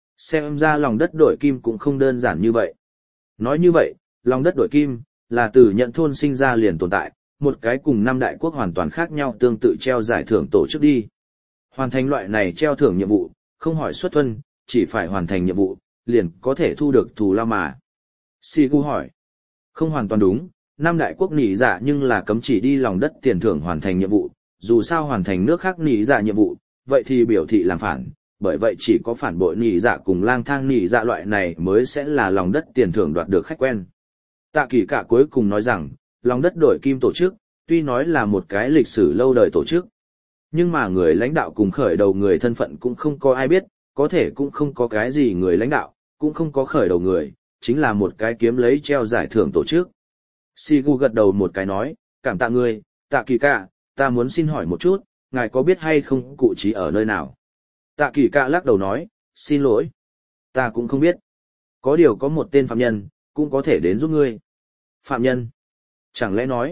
[SPEAKER 1] Xem ra lòng đất đổi kim cũng không đơn giản như vậy. Nói như vậy, lòng đất đổi kim, là từ nhận thôn sinh ra liền tồn tại, một cái cùng 5 đại quốc hoàn toàn khác nhau tương tự treo giải thưởng tổ chức đi. Hoàn thành loại này treo thưởng nhiệm vụ, không hỏi xuất thuần, chỉ phải hoàn thành nhiệm vụ, liền có thể thu được thù lao mà. Sigu hỏi. Không hoàn toàn đúng, 5 đại quốc nỉ dạ nhưng là cấm chỉ đi lòng đất tiền thưởng hoàn thành nhiệm vụ, dù sao hoàn thành nước khác nỉ dạ nhiệm vụ, vậy thì biểu thị làm phản, bởi vậy chỉ có phản bội nỉ dạ cùng lang thang nỉ dạ loại này mới sẽ là lòng đất tiền thưởng đoạt được khách quen. Tạ Kỳ Cả cuối cùng nói rằng, lòng đất đổi kim tổ chức, tuy nói là một cái lịch sử lâu đời tổ chức, nhưng mà người lãnh đạo cùng khởi đầu người thân phận cũng không có ai biết, có thể cũng không có cái gì người lãnh đạo, cũng không có khởi đầu người, chính là một cái kiếm lấy treo giải thưởng tổ chức. Sigu gật đầu một cái nói, cảm tạ ngươi, Tạ Kỳ Cạ, ta muốn xin hỏi một chút, ngài có biết hay không cụ trí ở nơi nào? Tạ Kỳ Cạ lắc đầu nói, xin lỗi, ta cũng không biết. Có điều có một tên phạm nhân, cũng có thể đến giúp ngươi. Phạm nhân? Chẳng lẽ nói?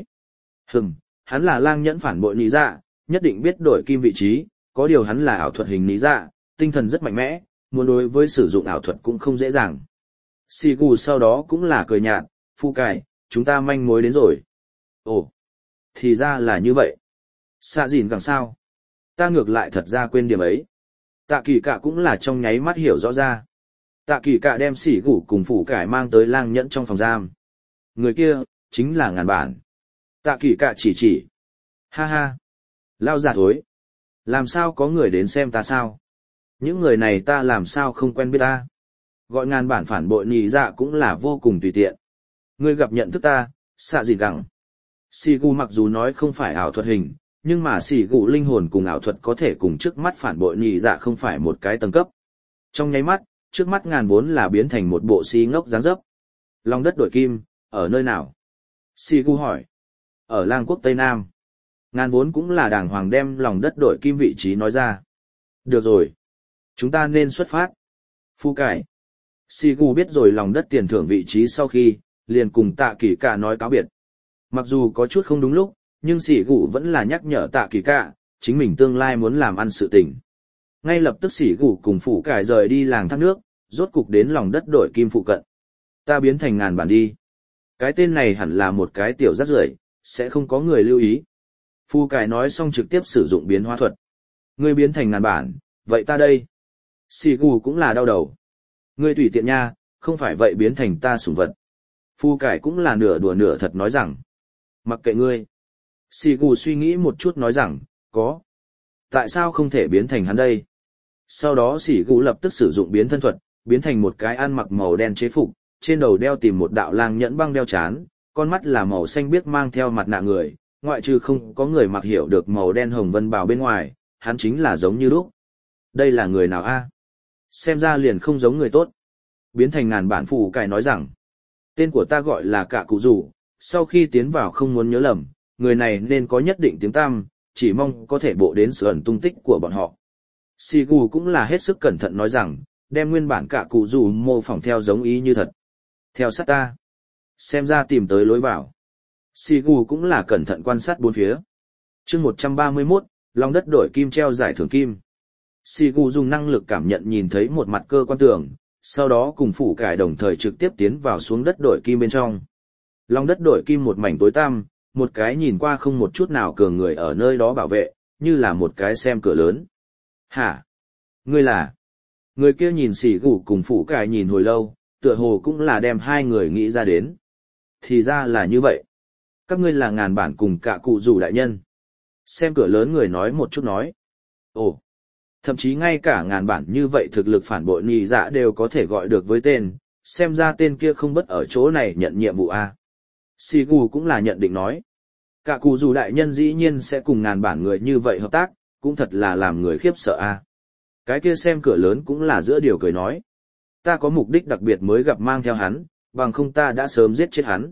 [SPEAKER 1] Hắn là lang nhẫn phản bội nị dạ, nhất định biết đổi kim vị trí, có điều hắn là ảo thuật hình nị dạ, tinh thần rất mạnh mẽ, muốn đối với sử dụng ảo thuật cũng không dễ dàng. Sigu sau đó cũng là cười nhạt, Phu Cải, chúng ta manh mối đến rồi. Ồ, thì ra là như vậy. Xạ dìn càng sao? Ta ngược lại thật ra quên điểm ấy. Tạ Kỳ Cạ cũng là trong nháy mắt hiểu rõ ra. Tạ Kỳ Cạ đem sỉ gủ cùng Phủ Cải mang tới lang nhẫn trong phòng giam. Người kia, chính là ngàn bản. Tạ Kỳ Cạ chỉ. Ha ha. Lao giả thối. Làm sao có người đến xem ta sao? Những người này ta làm sao không quen biết ta? Gọi ngàn bản phản bội nì dạ cũng là vô cùng tùy tiện. Ngươi gặp nhận thức ta, xạ gì gẳng. Sỉ gù mặc dù nói không phải ảo thuật hình, nhưng mà sỉ gù linh hồn cùng ảo thuật có thể cùng trước mắt phản bội nì dạ không phải một cái tầng cấp. Trong nháy mắt, trước mắt ngàn vốn là biến thành một bộ xí ngốc dáng dấp. Lòng đất đổi kim, ở nơi nào? Sỉ gù hỏi. Ở lang quốc Tây Nam. Ngàn vốn cũng là đàng hoàng đem lòng đất đổi kim vị trí nói ra. Được rồi. Chúng ta nên xuất phát. Phu Cải. Sigu biết rồi lòng đất tiền thưởng vị trí sau khi, liền cùng Tạ Kỳ Cạ nói cáo biệt. Mặc dù có chút không đúng lúc, nhưng Sigu vẫn là nhắc nhở Tạ Kỳ Cạ, chính mình tương lai muốn làm ăn sự tình. Ngay lập tức Sigu cùng Phu Cải rời đi làng thác nước, rốt cục đến lòng đất đổi kim phụ cận. Ta biến thành ngàn bản đi. Cái tên này hẳn là một cái tiểu rác rưởi, sẽ không có người lưu ý. Phu Cải nói xong trực tiếp sử dụng biến hóa thuật. Ngươi biến thành ngàn bản, vậy ta đây. Sigu cũng là đau đầu. Ngươi tùy tiện nha, không phải vậy biến thành ta sủng vật. Phu Cải cũng là nửa đùa nửa thật nói rằng. Mặc kệ ngươi. Sigu suy nghĩ một chút nói rằng, có. Tại sao không thể biến thành hắn đây? Sau đó Sigu lập tức sử dụng biến thân thuật, biến thành một cái ăn mặc màu đen chế phục, trên đầu đeo tìm một đạo lang nhẫn băng đeo chán, con mắt là màu xanh biếc mang theo mặt nạ người, ngoại trừ không có người mặc hiểu được màu đen hồng vân bào bên ngoài, hắn chính là giống như lúc. Đây là người nào a? Xem ra liền không giống người tốt. Biến thành ngàn bản Phủ Cải nói rằng, tên của ta gọi là Cả Cụ Rủ, sau khi tiến vào không muốn nhớ lầm, người này nên có nhất định tiếng tăm, chỉ mong có thể bộ đến sự ẩn tung tích của bọn họ. Sigu cũng là hết sức cẩn thận nói rằng, đem nguyên bản Cả Cụ Rủ mô phỏng theo giống ý như thật. Theo sát ta. Xem ra tìm tới lối vào. Sigu cũng là cẩn thận quan sát bốn phía. Chương 131, lòng đất đổi kim treo giải thưởng kim. Sigu dùng năng lực cảm nhận nhìn thấy một mặt cơ quan tường, sau đó cùng Phủ Cải đồng thời trực tiếp tiến vào xuống đất đổi kim bên trong. Lòng đất đổi kim một mảnh tối tăm, một cái nhìn qua không một chút nào cường người ở nơi đó bảo vệ, như là một cái xem cửa lớn. Hả? Ngươi là? Người kia nhìn Sigu cùng Phủ Cải nhìn hồi lâu, tựa hồ cũng là đem hai người nghĩ ra đến. Thì ra là như vậy. Các ngươi là ngàn bản cùng Cả Cụ Rủ đại nhân. Xem cửa lớn người nói một chút nói. Ồ, thậm chí ngay cả ngàn bản như vậy thực lực phản bội nì dạ đều có thể gọi được với tên, xem ra tên kia không bất ở chỗ này nhận nhiệm vụ a. Sigu cũng là nhận định nói. Cả Cụ Rủ đại nhân dĩ nhiên sẽ cùng ngàn bản người như vậy hợp tác, cũng thật là làm người khiếp sợ a. Cái kia xem cửa lớn cũng là giữa điều cười nói. Ta có mục đích đặc biệt mới gặp mang theo hắn, bằng không ta đã sớm giết chết hắn.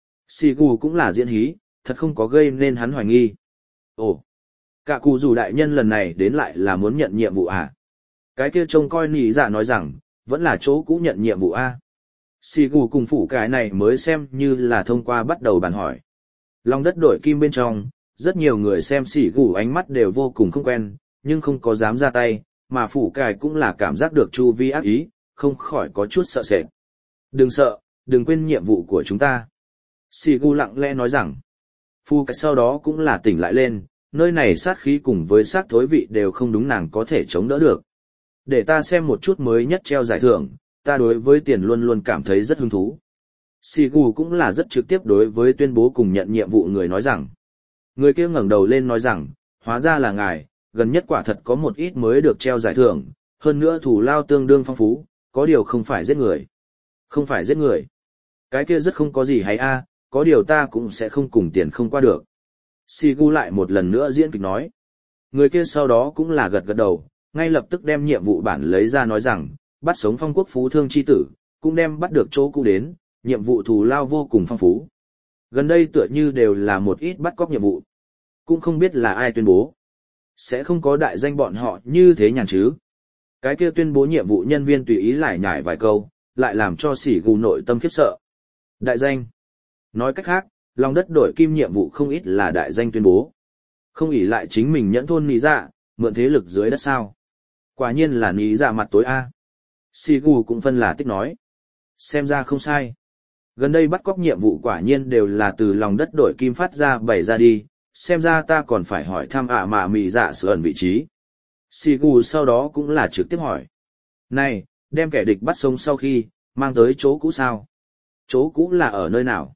[SPEAKER 1] Sigu cũng là diễn hí, thật không có gây nên hắn hoài nghi. Ồ, Cả Cụ Rủ đại nhân lần này đến lại là muốn nhận nhiệm vụ à? Cái kia trông coi nỉ dạ nói rằng, vẫn là chỗ cũ nhận nhiệm vụ a. Sigu cùng Phủ Cải này mới xem như là thông qua bắt đầu bàn hỏi. Lòng đất đổi kim bên trong, rất nhiều người xem Sigu ánh mắt đều vô cùng không quen, nhưng không có dám ra tay, mà Phủ Cải cũng là cảm giác được chu vi ác ý, không khỏi có chút sợ sệt. Đừng sợ, đừng quên nhiệm vụ của chúng ta. Sigu lặng lẽ nói rằng, Phu Cải sau đó cũng là tỉnh lại lên, nơi này sát khí cùng với sát thối vị đều không đúng nàng có thể chống đỡ được. Để ta xem một chút mới nhất treo giải thưởng, ta đối với tiền luôn luôn cảm thấy rất hứng thú. Sigu cũng là rất trực tiếp đối với tuyên bố cùng nhận nhiệm vụ người nói rằng. Người kia ngẩng đầu lên nói rằng, hóa ra là ngài, gần nhất quả thật có một ít mới được treo giải thưởng, hơn nữa thù lao tương đương phong phú, có điều không phải giết người. Không phải giết người. Cái kia rất không có gì hay a, có điều ta cũng sẽ không cùng tiền không qua được. Sigu lại một lần nữa diễn kịch nói. Người kia sau đó cũng là gật gật đầu, ngay lập tức đem nhiệm vụ bản lấy ra nói rằng, bắt sống phong quốc phú thương chi tử, cũng đem bắt được chỗ cũ đến, nhiệm vụ thù lao vô cùng phong phú. Gần đây tựa như đều là một ít bắt cóc nhiệm vụ. Cũng không biết là ai tuyên bố. Sẽ không có đại danh bọn họ như thế nhàn chứ. Cái kia tuyên bố nhiệm vụ nhân viên tùy ý lải nhải vài câu, lại làm cho sỉ gù nội tâm khiếp sợ. Đại danh. Nói cách khác, lòng đất đổi kim nhiệm vụ không ít là đại danh tuyên bố. Không ỷ lại chính mình nhẫn thôn nì dạ, mượn thế lực dưới đất sao. Quả nhiên là nì dạ mặt tối A. Sỉ gù cũng phân là tích nói. Xem ra không sai. Gần đây bắt cóc nhiệm vụ quả nhiên đều là từ lòng đất đổi kim phát ra bày ra đi, xem ra ta còn phải hỏi thăm mà mì dạ sự ẩn vị trí. Sigu sau đó cũng là trực tiếp hỏi. Này, đem kẻ địch bắt sống sau khi, mang tới chỗ cũ sao? Chỗ cũ là ở nơi nào?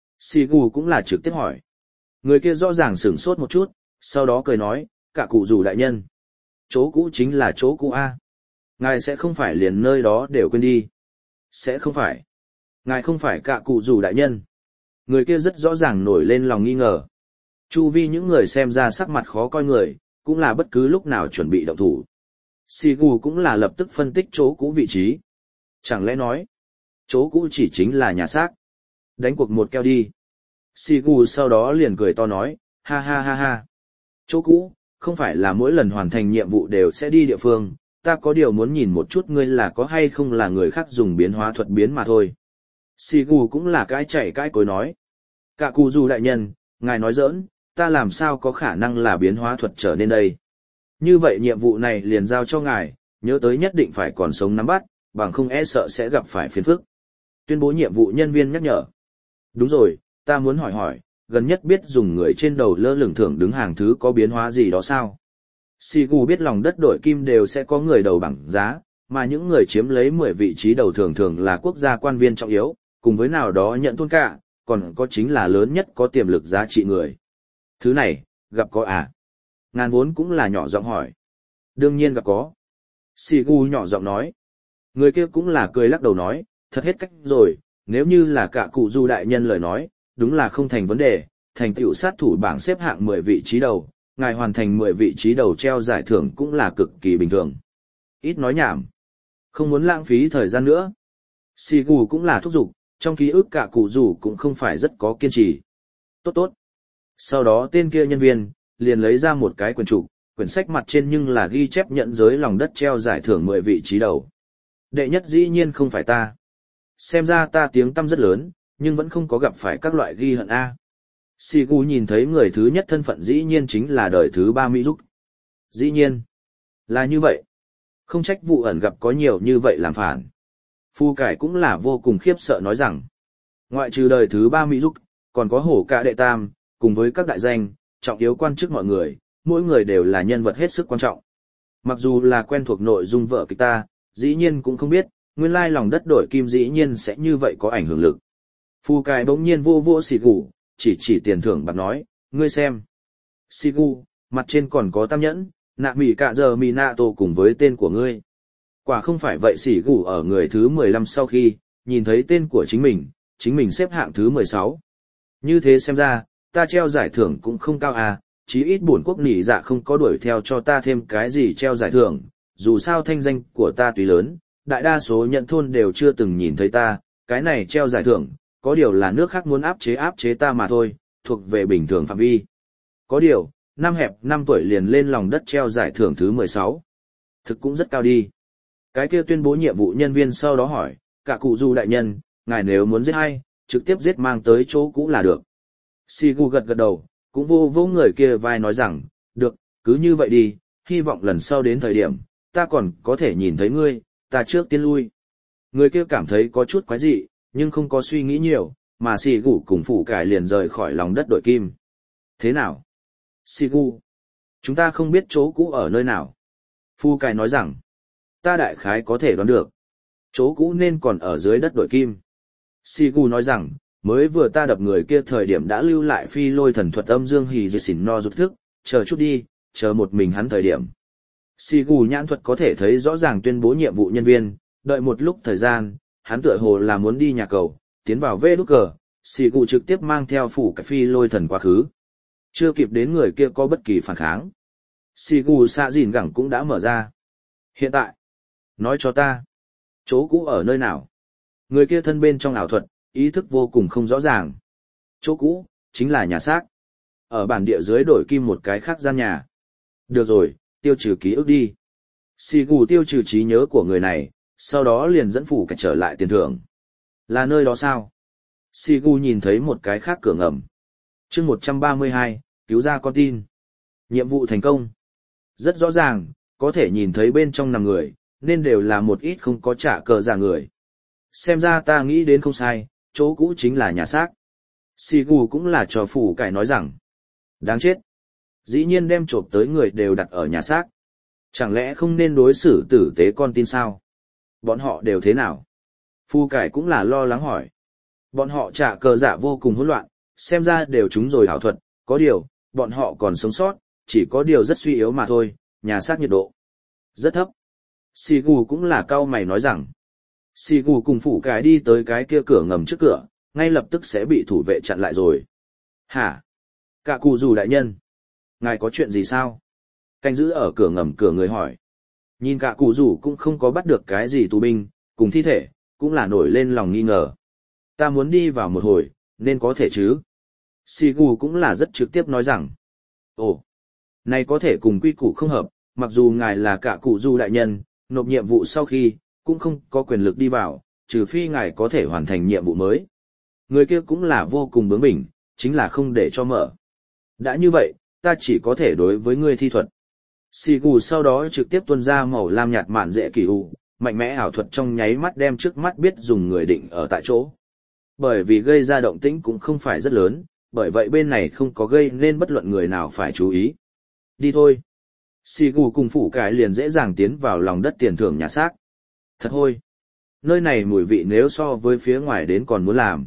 [SPEAKER 1] Sigu cũng là trực tiếp hỏi. Người kia rõ ràng sửng sốt một chút, sau đó cười nói, cả cụ rủ đại nhân. Chỗ cũ chính là chỗ cũ A. Ngài sẽ không phải liền nơi đó đều quên đi. Sẽ không phải. Ngài không phải cả cụ rủ đại nhân. Người kia rất rõ ràng nổi lên lòng nghi ngờ. Chu vi những người xem ra sắc mặt khó coi người, cũng là bất cứ lúc nào chuẩn bị động thủ. Sigu cũng là lập tức phân tích chỗ cũ vị trí. Chẳng lẽ nói, chỗ cũ chỉ chính là nhà xác. Đánh cuộc một keo đi. Sigu sau đó liền cười to nói, ha ha ha ha. Chỗ cũ, không phải là mỗi lần hoàn thành nhiệm vụ đều sẽ đi địa phương, ta có điều muốn nhìn một chút ngươi là có hay không là người khác dùng biến hóa thuật biến mà thôi. Sigu cũng là cái chảy cái cối nói. Cả cụ dù đại nhân, ngài nói giỡn, ta làm sao có khả năng là biến hóa thuật trở nên đây. Như vậy nhiệm vụ này liền giao cho ngài, nhớ tới nhất định phải còn sống nắm bắt, bằng không e sợ sẽ gặp phải phiền phức. Tuyên bố nhiệm vụ nhân viên nhắc nhở. Đúng rồi, ta muốn hỏi hỏi, gần nhất biết dùng người trên đầu lơ lửng thưởng đứng hàng thứ có biến hóa gì đó sao? Sigu biết lòng đất đổi kim đều sẽ có người đầu bảng giá, mà những người chiếm lấy 10 vị trí đầu thường thường là quốc gia quan viên trọng yếu, cùng với nào đó nhận thôn cả, còn có chính là lớn nhất có tiềm lực giá trị người. Thứ này, gặp có à? Ngàn vốn cũng là nhỏ giọng hỏi. Đương nhiên gặp có. Sigu nhỏ giọng nói. Người kia cũng là cười lắc đầu nói, thật hết cách rồi, nếu như là cả cụ du đại nhân lời nói, đúng là không thành vấn đề, thành tựu sát thủ bảng xếp hạng 10 vị trí đầu, ngài hoàn thành 10 vị trí đầu treo giải thưởng cũng là cực kỳ bình thường. Ít nói nhảm. Không muốn lãng phí thời gian nữa. Sigu cũng là thúc giục, trong ký ức cả cụ rủ cũng không phải rất có kiên trì. Tốt tốt. Sau đó tên kia nhân viên, liền lấy ra một cái quyển trục, quyển sách mặt trên nhưng là ghi chép nhận giới lòng đất treo giải thưởng 10 vị trí đầu. Đệ nhất dĩ nhiên không phải ta. Xem ra ta tiếng tăm rất lớn, nhưng vẫn không có gặp phải các loại ghi hận A. Sigu nhìn thấy người thứ nhất thân phận dĩ nhiên chính là đời thứ 3 Mỹ Dục. Dĩ nhiên. Là như vậy. Không trách vụ ẩn gặp có nhiều như vậy làm phản. Phu cải cũng là vô cùng khiếp sợ nói rằng. Ngoại trừ đời thứ 3 Mỹ Dục, còn có hổ cả đệ tam, cùng với các đại danh, trọng yếu quan chức mọi người, mỗi người đều là nhân vật hết sức quan trọng. Mặc dù là quen thuộc nội dung vở kịch ta, dĩ nhiên cũng không biết, nguyên lai lòng đất đổi kim dĩ nhiên sẽ như vậy có ảnh hưởng lực. Phu cải bỗng nhiên vô vô Sigu, chỉ tiền thưởng bạc nói, ngươi xem. Sigu, mặt trên còn có tam nhẫn, nạ mỉ cả giờ mì nạ tổ cùng với tên của ngươi. Quả không phải vậy Sigu ở người thứ 15 sau khi, nhìn thấy tên của chính mình xếp hạng thứ 16. Như thế xem ra, ta treo giải thưởng cũng không cao à, chí ít bổn quốc nỉ dạ không có đuổi theo cho ta thêm cái gì treo giải thưởng, dù sao thanh danh của ta tuy lớn, đại đa số nhận thôn đều chưa từng nhìn thấy ta, cái này treo giải thưởng, có điều là nước khác muốn áp chế ta mà thôi, thuộc về bình thường phạm vi. Có điều, năm hẹp 5 tuổi liền lên lòng đất treo giải thưởng thứ 16. Thực cũng rất cao đi. Cái kia tuyên bố nhiệm vụ nhân viên sau đó hỏi, cả cụ du đại nhân, ngài nếu muốn giết hay, trực tiếp giết mang tới chỗ cũ là được. Sigu gật gật đầu, cũng vô người kia vai nói rằng, được, cứ như vậy đi, hy vọng lần sau đến thời điểm, ta còn có thể nhìn thấy ngươi, ta trước tiên lui. Người kia cảm thấy có chút quái dị, nhưng không có suy nghĩ nhiều, mà Sigu cùng phủ cải liền rời khỏi lòng đất đội kim. Thế nào? Sigu, chúng ta không biết chỗ cũ ở nơi nào. Phu cải nói rằng, ta đại khái có thể đoán được. Chỗ cũ nên còn ở dưới đất đội kim. Sigu nói rằng, mới vừa ta đập người kia thời điểm đã lưu lại phi lôi thần thuật âm dương hì dì xỉn no rút thức, chờ chút đi, chờ một mình hắn thời điểm. Sigu nhãn thuật có thể thấy rõ ràng tuyên bố nhiệm vụ nhân viên, đợi một lúc thời gian, hắn tựa hồ là muốn đi nhà cầu, tiến vào vê đút cờ, Sigu trực tiếp mang theo phủ cái phi lôi thần quá khứ. Chưa kịp đến người kia có bất kỳ phản kháng. Sigu xạ dìn gẳng cũng đã mở ra. Hiện tại, nói cho ta, Chỗ cũ ở nơi nào? Người kia thân bên trong ảo thuật, ý thức vô cùng không rõ ràng. Chỗ cũ, chính là nhà xác. Ở bản địa dưới đổi kim một cái khác gian nhà. Được rồi, tiêu trừ ký ức đi. Xì gù tiêu trừ trí nhớ của người này, sau đó liền dẫn phủ cảnh trở lại tiền thưởng. Là nơi đó sao? Xì gù nhìn thấy một cái khác cửa ngầm. chương 132, cứu ra con tin. Nhiệm vụ thành công. Rất rõ ràng, có thể nhìn thấy bên trong nằm người, nên đều là một ít không có trả cờ giả người. Xem ra ta nghĩ đến không sai, chỗ cũ chính là nhà xác. Xì gù cũng là trò phủ cải nói rằng. Đáng chết. Dĩ nhiên đem trộm tới người đều đặt ở nhà xác. Chẳng lẽ không nên đối xử tử tế con tin sao? Bọn họ đều thế nào? Phu cải cũng là lo lắng hỏi. Bọn họ trả cờ giả vô cùng hỗn loạn, xem ra đều trúng rồi ảo thuật, có điều, bọn họ còn sống sót, chỉ có điều rất suy yếu mà thôi, nhà xác nhiệt độ rất thấp. Xì gù cũng là cau mày nói rằng. Xì gù cùng phủ cái đi tới cái kia cửa ngầm trước cửa, ngay lập tức sẽ bị thủ vệ chặn lại rồi. Hả? Cả cụ dù đại nhân. Ngài có chuyện gì sao? Canh giữ ở cửa ngầm cửa người hỏi. Nhìn cả cụ dù cũng không có bắt được cái gì tù binh, cùng thi thể, cũng là nổi lên lòng nghi ngờ. Ta muốn đi vào một hồi, nên có thể chứ? Xì gù cũng là rất trực tiếp nói rằng. Ồ, này có thể cùng quy củ không hợp, mặc dù ngài là cả cụ du đại nhân, nộp nhiệm vụ sau khi, cũng không có quyền lực đi vào, trừ phi ngài có thể hoàn thành nhiệm vụ mới. Người kia cũng là vô cùng bướng bỉnh, chính là không để cho mở. Đã như vậy, ta chỉ có thể đối với ngươi thi thuật. Xì gù sau đó trực tiếp tuôn ra màu lam nhạt mạn dễ kỳ hụ, mạnh mẽ ảo thuật trong nháy mắt đem trước mắt biết dùng người định ở tại chỗ. Bởi vì gây ra động tĩnh cũng không phải rất lớn, bởi vậy bên này không có gây nên bất luận người nào phải chú ý. Đi thôi. Xì gù cùng phủ cái liền dễ dàng tiến vào lòng đất tiền thưởng nhà xác. Thật hôi. Nơi này mùi vị nếu so với phía ngoài đến còn muốn làm.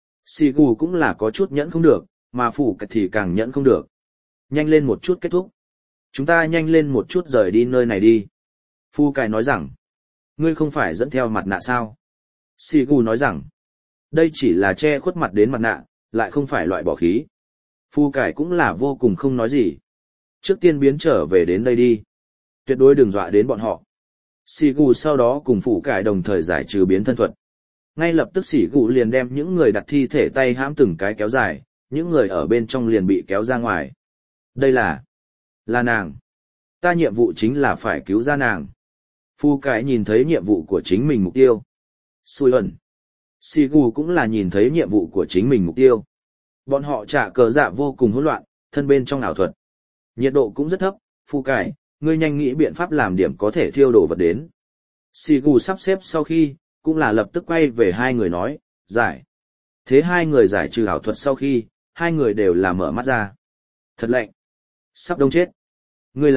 [SPEAKER 1] Xì gù cũng là có chút nhẫn không được, mà phủ cái thì càng nhẫn không được. Nhanh lên một chút kết thúc. Chúng ta nhanh lên một chút rời đi nơi này đi. Phu cái nói rằng. Ngươi không phải dẫn theo mặt nạ sao? Xì gù nói rằng. Đây chỉ là che khuất mặt đến mặt nạ, lại không phải loại bỏ khí. Phu cải cũng là vô cùng không nói gì. Trước tiên biến trở về đến đây đi. Tuyệt đối đừng dọa đến bọn họ. Sỉ gù sau đó cùng phủ cải đồng thời giải trừ biến thân thuật. Ngay lập tức sỉ gù liền đem những người đặt thi thể tay hãm từng cái kéo dài, những người ở bên trong liền bị kéo ra ngoài. Đây là nàng. Ta nhiệm vụ chính là phải cứu ra nàng. Phu cải nhìn thấy nhiệm vụ của chính mình mục tiêu. Xui ẩn. Sỉ gù cũng là nhìn thấy nhiệm vụ của chính mình mục tiêu. Bọn họ trả cờ dạ vô cùng hỗn loạn, thân bên trong ảo thuật. Nhiệt độ cũng rất thấp, phu cải, ngươi nhanh nghĩ biện pháp làm điểm có thể thiêu đổ vật đến. Sỉ gù sắp xếp sau khi, cũng là lập tức quay về hai người nói, giải. Thế hai người giải trừ ảo thuật sau khi, hai người đều là mở mắt ra. Thật lạnh. Sắp đông chết. Ngươi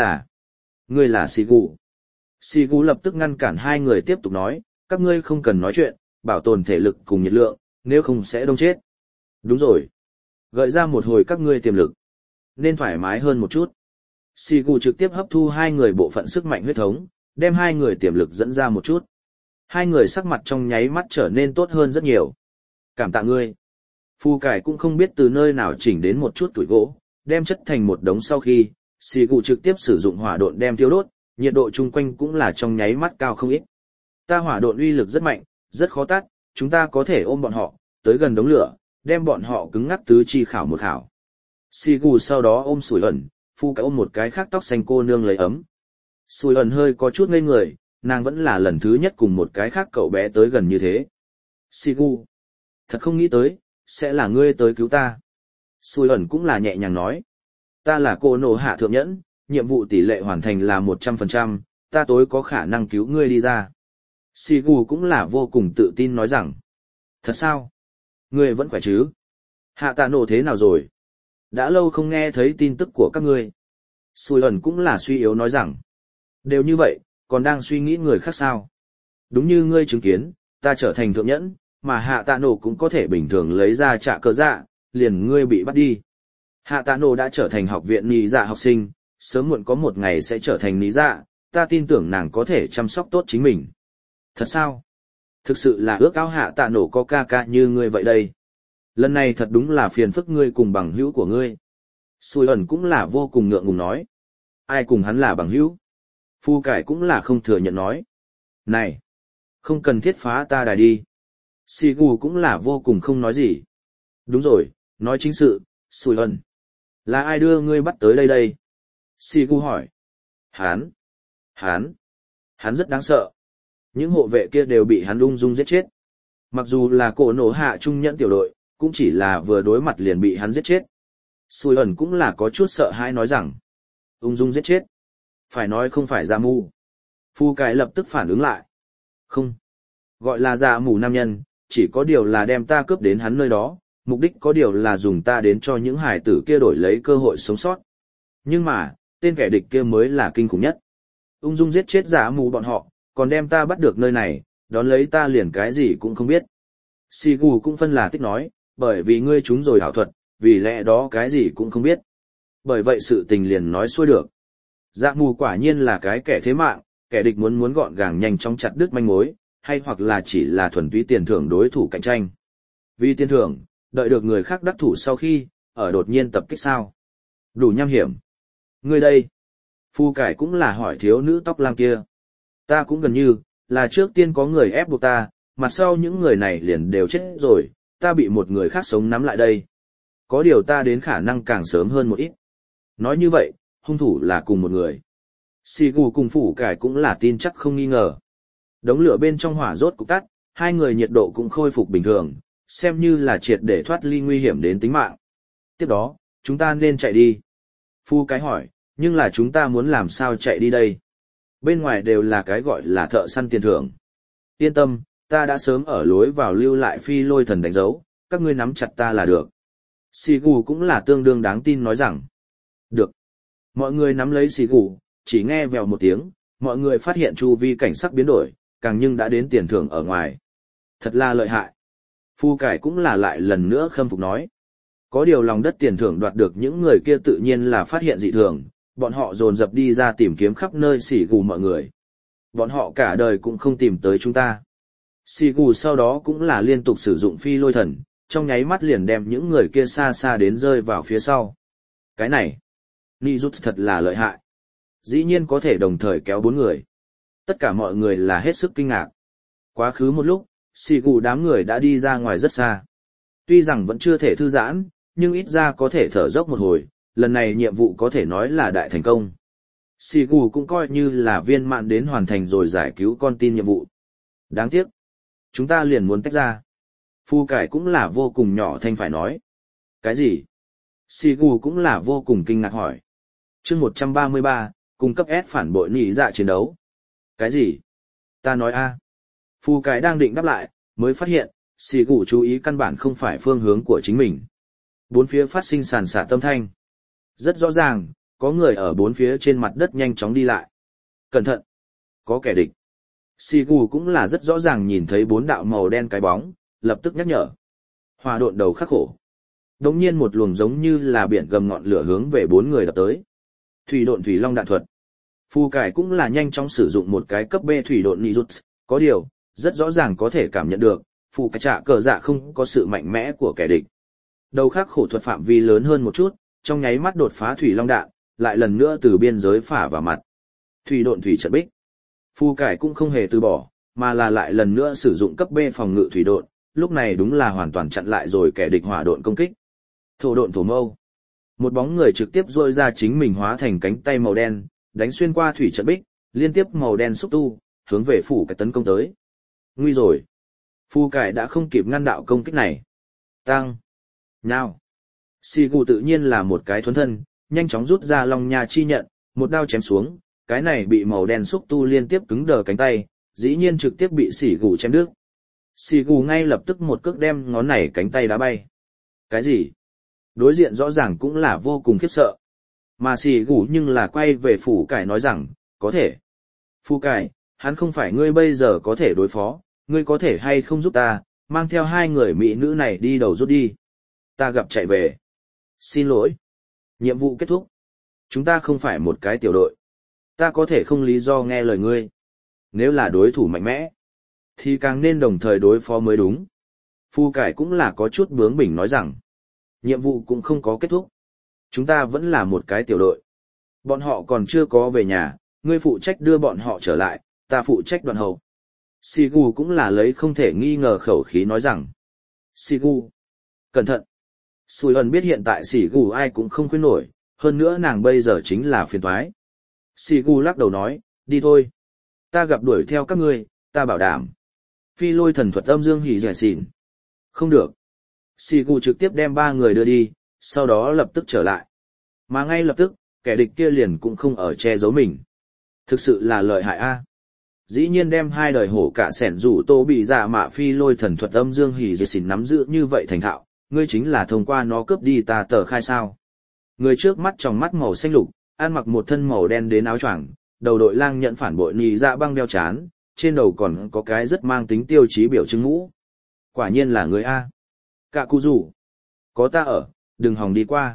[SPEAKER 1] là Sỉ gù. Sỉ gù lập tức ngăn cản hai người tiếp tục nói, các ngươi không cần nói chuyện, bảo tồn thể lực cùng nhiệt lượng, nếu không sẽ đông chết. Đúng rồi. Gợi ra một hồi các ngươi tiềm lực. Nên thoải mái hơn một chút. Sỉ gù trực tiếp hấp thu hai người bộ phận sức mạnh huyết thống, đem hai người tiềm lực dẫn ra một chút. Hai người sắc mặt trong nháy mắt trở nên tốt hơn rất nhiều. Cảm tạ ngươi. Phu cải cũng không biết từ nơi nào chỉnh đến một chút tuổi gỗ, đem chất thành một đống sau khi, Sỉ gù trực tiếp sử dụng hỏa độn đem thiêu đốt, nhiệt độ chung quanh cũng là trong nháy mắt cao không ít. Ta hỏa độn uy lực rất mạnh, rất khó tắt, chúng ta có thể ôm bọn họ, tới gần đống lửa, đem bọn họ cứng ngắc tứ chi khảo một khảo. Sỉ gù sau đó ôm Sủi ẩn, phu cái ôm một cái khác tóc xanh cô nương lấy ấm. Sủi ẩn hơi có chút ngây người, nàng vẫn là lần thứ nhất cùng một cái khác cậu bé tới gần như thế. Sỉ gù, thật không nghĩ tới, sẽ là ngươi tới cứu ta. Sủi ẩn cũng là nhẹ nhàng nói. Ta là cô nổ hạ thượng nhẫn, nhiệm vụ tỷ lệ hoàn thành là 100%, ta tối có khả năng cứu ngươi đi ra. Sỉ gù cũng là vô cùng tự tin nói rằng. Thật sao? Ngươi vẫn khỏe chứ? Hạ tạ nổ thế nào rồi? Đã lâu không nghe thấy tin tức của các ngươi. Sủi ẩn cũng là suy yếu nói rằng. Đều như vậy, còn đang suy nghĩ người khác sao? Đúng như ngươi chứng kiến, ta trở thành thượng nhẫn, mà hạ tạ nổ cũng có thể bình thường lấy ra trả cờ dạ, liền ngươi bị bắt đi. Hạ tạ nổ đã trở thành học viện nì dạ học sinh, sớm muộn có một ngày sẽ trở thành nì dạ, ta tin tưởng nàng có thể chăm sóc tốt chính mình. Thật sao? Thực sự là ước ao hạ tạ nổ có ca ca như ngươi vậy đây. Lần này thật đúng là phiền phức ngươi cùng bằng hữu của ngươi. Sủi ẩn cũng là vô cùng ngượng ngùng nói. Ai cùng hắn là bằng hữu? Phu cải cũng là không thừa nhận nói. Này! Không cần thiết phá ta đài đi. Xì gù cũng là vô cùng không nói gì. Đúng rồi, nói chính sự, Sùi Ẩn. Là ai đưa ngươi bắt tới đây đây? Xì gù hỏi. Hán. Hắn rất đáng sợ. Những hộ vệ kia đều bị hắn ung dung giết chết. Mặc dù là cổ nổ hạ trung nhẫn tiểu đội, cũng chỉ là vừa đối mặt liền bị hắn giết chết. Sùi Ẩn cũng là có chút sợ hãi nói rằng. Ung dung giết chết. Phải nói không phải Dạ Mù. Phu Cải lập tức phản ứng lại. Không. Gọi là Dạ Mù nam nhân, chỉ có điều là đem ta cướp đến hắn nơi đó, mục đích có điều là dùng ta đến cho những hải tử kia đổi lấy cơ hội sống sót. Nhưng mà, tên kẻ địch kia mới là kinh khủng nhất. Ung dung giết chết Dạ Mù bọn họ, còn đem ta bắt được nơi này, đón lấy ta liền cái gì cũng không biết. Sì Gù cũng phân là tích nói, bởi vì ngươi trúng rồi ảo thuật, vì lẽ đó cái gì cũng không biết. Bởi vậy sự tình liền nói xuôi được. Dạ Mù quả nhiên là cái kẻ thế mạng, kẻ địch muốn gọn gàng nhanh chóng chặt đứt manh mối, hay hoặc là chỉ là thuần túy tiền thưởng đối thủ cạnh tranh. Vì tiền thưởng, đợi được người khác đắc thủ sau khi, ở đột nhiên tập kích sao. Đủ nham hiểm. Ngươi đây. Phu Cải cũng là hỏi thiếu nữ tóc lam kia. Ta cũng gần như, là trước tiên có người ép buộc ta, mặt sau những người này liền đều chết rồi, ta bị một người khác sống nắm lại đây. Có điều ta đến khả năng càng sớm hơn một ít. Nói như vậy, hung thủ là cùng một người. Sì Gù cùng Phủ Cải cũng là tin chắc không nghi ngờ. Đống lửa bên trong hỏa rốt cục tắt, hai người nhiệt độ cũng khôi phục bình thường, xem như là triệt để thoát ly nguy hiểm đến tính mạng. Tiếp đó, chúng ta nên chạy đi. Phu Cái hỏi, nhưng là chúng ta muốn làm sao chạy đi đây? Bên ngoài đều là cái gọi là thợ săn tiền thưởng. Yên tâm, ta đã sớm ở lối vào lưu lại phi lôi thần đánh dấu, các ngươi nắm chặt ta là được. Sì Gù cũng là tương đương đáng tin nói rằng. Được. Mọi người nắm lấy Sì Gù, chỉ nghe vèo một tiếng, mọi người phát hiện chu vi cảnh sắc biến đổi, càng nhưng đã đến tiền thưởng ở ngoài. Thật là lợi hại. Phu Cải cũng là lại lần nữa khâm phục nói. Có điều lòng đất tiền thưởng đoạt được những người kia tự nhiên là phát hiện dị thường, bọn họ dồn dập đi ra tìm kiếm khắp nơi Sì Gù mọi người. Bọn họ cả đời cũng không tìm tới chúng ta. Sì Gù sau đó cũng là liên tục sử dụng phi lôi thần, trong nháy mắt liền đem những người kia xa xa đến rơi vào phía sau. Cái này, Nijutsu thật là lợi hại. Dĩ nhiên có thể đồng thời kéo 4 người. Tất cả mọi người là hết sức kinh ngạc. Quá khứ một lúc, Sì Gù đám người đã đi ra ngoài rất xa. Tuy rằng vẫn chưa thể thư giãn, nhưng ít ra có thể thở dốc một hồi, lần này nhiệm vụ có thể nói là đại thành công. Sì Gù cũng coi như là viên mãn đến hoàn thành rồi giải cứu con tin nhiệm vụ. Đáng tiếc, chúng ta liền muốn tách ra. Phu Cải cũng là vô cùng nhỏ thanh phải nói. Cái gì? Sì Gù cũng là vô cùng kinh ngạc hỏi. Chương 133, cung cấp S phản bội nỉ dạ chiến đấu. Cái gì? Ta nói a. Phu Cải đang định đáp lại, mới phát hiện, Sì Gù chú ý căn bản không phải phương hướng của chính mình. Bốn phía phát sinh sàn sạt tâm thanh. Rất rõ ràng, có người ở bốn phía trên mặt đất nhanh chóng đi lại. Cẩn thận! Có kẻ địch. Sì Gù cũng là rất rõ ràng nhìn thấy 4 đạo màu đen cái bóng, lập tức nhắc nhở. Hỏa độn đầu khắc khổ. Đống nhiên một luồng giống như là biển gầm ngọn lửa hướng về 4 người đập tới. Thủy độn thủy long đạn thuật. Phu Cải cũng là nhanh chóng sử dụng một cái cấp B thủy độn Nijutsu, có điều, rất rõ ràng có thể cảm nhận được, Phu Cải trả cờ dạ không có sự mạnh mẽ của kẻ địch. Đầu khắc khổ thuật phạm vi lớn hơn một chút, trong nháy mắt đột phá thủy long đạn, lại lần nữa từ biên giới phả vào mặt. Thủy độn thủy trận bích. Phu Cải cũng không hề từ bỏ, mà là lại lần nữa sử dụng cấp B phòng ngự thủy độn, lúc này đúng là hoàn toàn chặn lại rồi kẻ địch hỏa độn công kích. Thổ độn thổ mâu. Một bóng người trực tiếp rôi ra chính mình hóa thành cánh tay màu đen, đánh xuyên qua thủy trận bích, liên tiếp màu đen xúc tu, hướng về Phu Cải tấn công tới. Nguy rồi. Phu Cải đã không kịp ngăn đạo công kích này. Tăng. Nào. Sì Gù tự nhiên là một cái thuấn thân, nhanh chóng rút ra long nha chi nhận, một đao chém xuống, cái này bị màu đen xúc tu liên tiếp cứng đờ cánh tay, dĩ nhiên trực tiếp bị Sì Gù chém đứt. Sì Gù ngay lập tức một cước đem ngón này cánh tay đá bay. Cái gì? Đối diện rõ ràng cũng là vô cùng khiếp sợ. Mà Sì Gù nhưng là quay về Phủ Cải nói rằng, có thể. Phu Cải, hắn không phải ngươi bây giờ có thể đối phó, ngươi có thể hay không giúp ta, mang theo 2 người mỹ nữ này đi đầu rút đi. Ta gặp chạy về. Xin lỗi. Nhiệm vụ kết thúc. Chúng ta không phải một cái tiểu đội. Ta có thể không lý do nghe lời ngươi. Nếu là đối thủ mạnh mẽ, thì càng nên đồng thời đối phó mới đúng. Phu Cải cũng là có chút bướng bỉnh nói rằng, nhiệm vụ cũng không có kết thúc. Chúng ta vẫn là một cái tiểu đội. Bọn họ còn chưa có về nhà, ngươi phụ trách đưa bọn họ trở lại, ta phụ trách đoạn hậu. Sigu cũng là lấy không thể nghi ngờ khẩu khí nói rằng. Sigu, cẩn thận. Sùi ẩn biết hiện tại Sigu ai cũng không khuyên nổi, hơn nữa nàng bây giờ chính là phiền toái. Sigu lắc đầu nói, đi thôi. Ta gặp đuổi theo các ngươi, ta bảo đảm. Phi lôi thần thuật âm dương hỉ rẻ xỉn. Không được. Sigu trực tiếp đem 3 người đưa đi, sau đó lập tức trở lại. Mà ngay lập tức, kẻ địch kia liền cũng không ở che giấu mình. Thực sự là lợi hại a. Dĩ nhiên đem 2 đời hổ cả sẻn rủ tô bị giả mạ phi lôi thần thuật âm dương hỉ rẻ xỉn nắm giữ như vậy thành thạo, ngươi chính là thông qua nó cướp đi ta tờ khai sao. Người trước mắt trong mắt màu xanh lục, ăn mặc một thân màu đen đến áo choàng, đầu đội lang nhận phản bội nì dạ băng đeo chán, trên đầu còn có cái rất mang tính tiêu chí biểu trưng mũ. Quả nhiên là người A. Cả cụ rủ. Có ta ở, đừng hòng đi qua.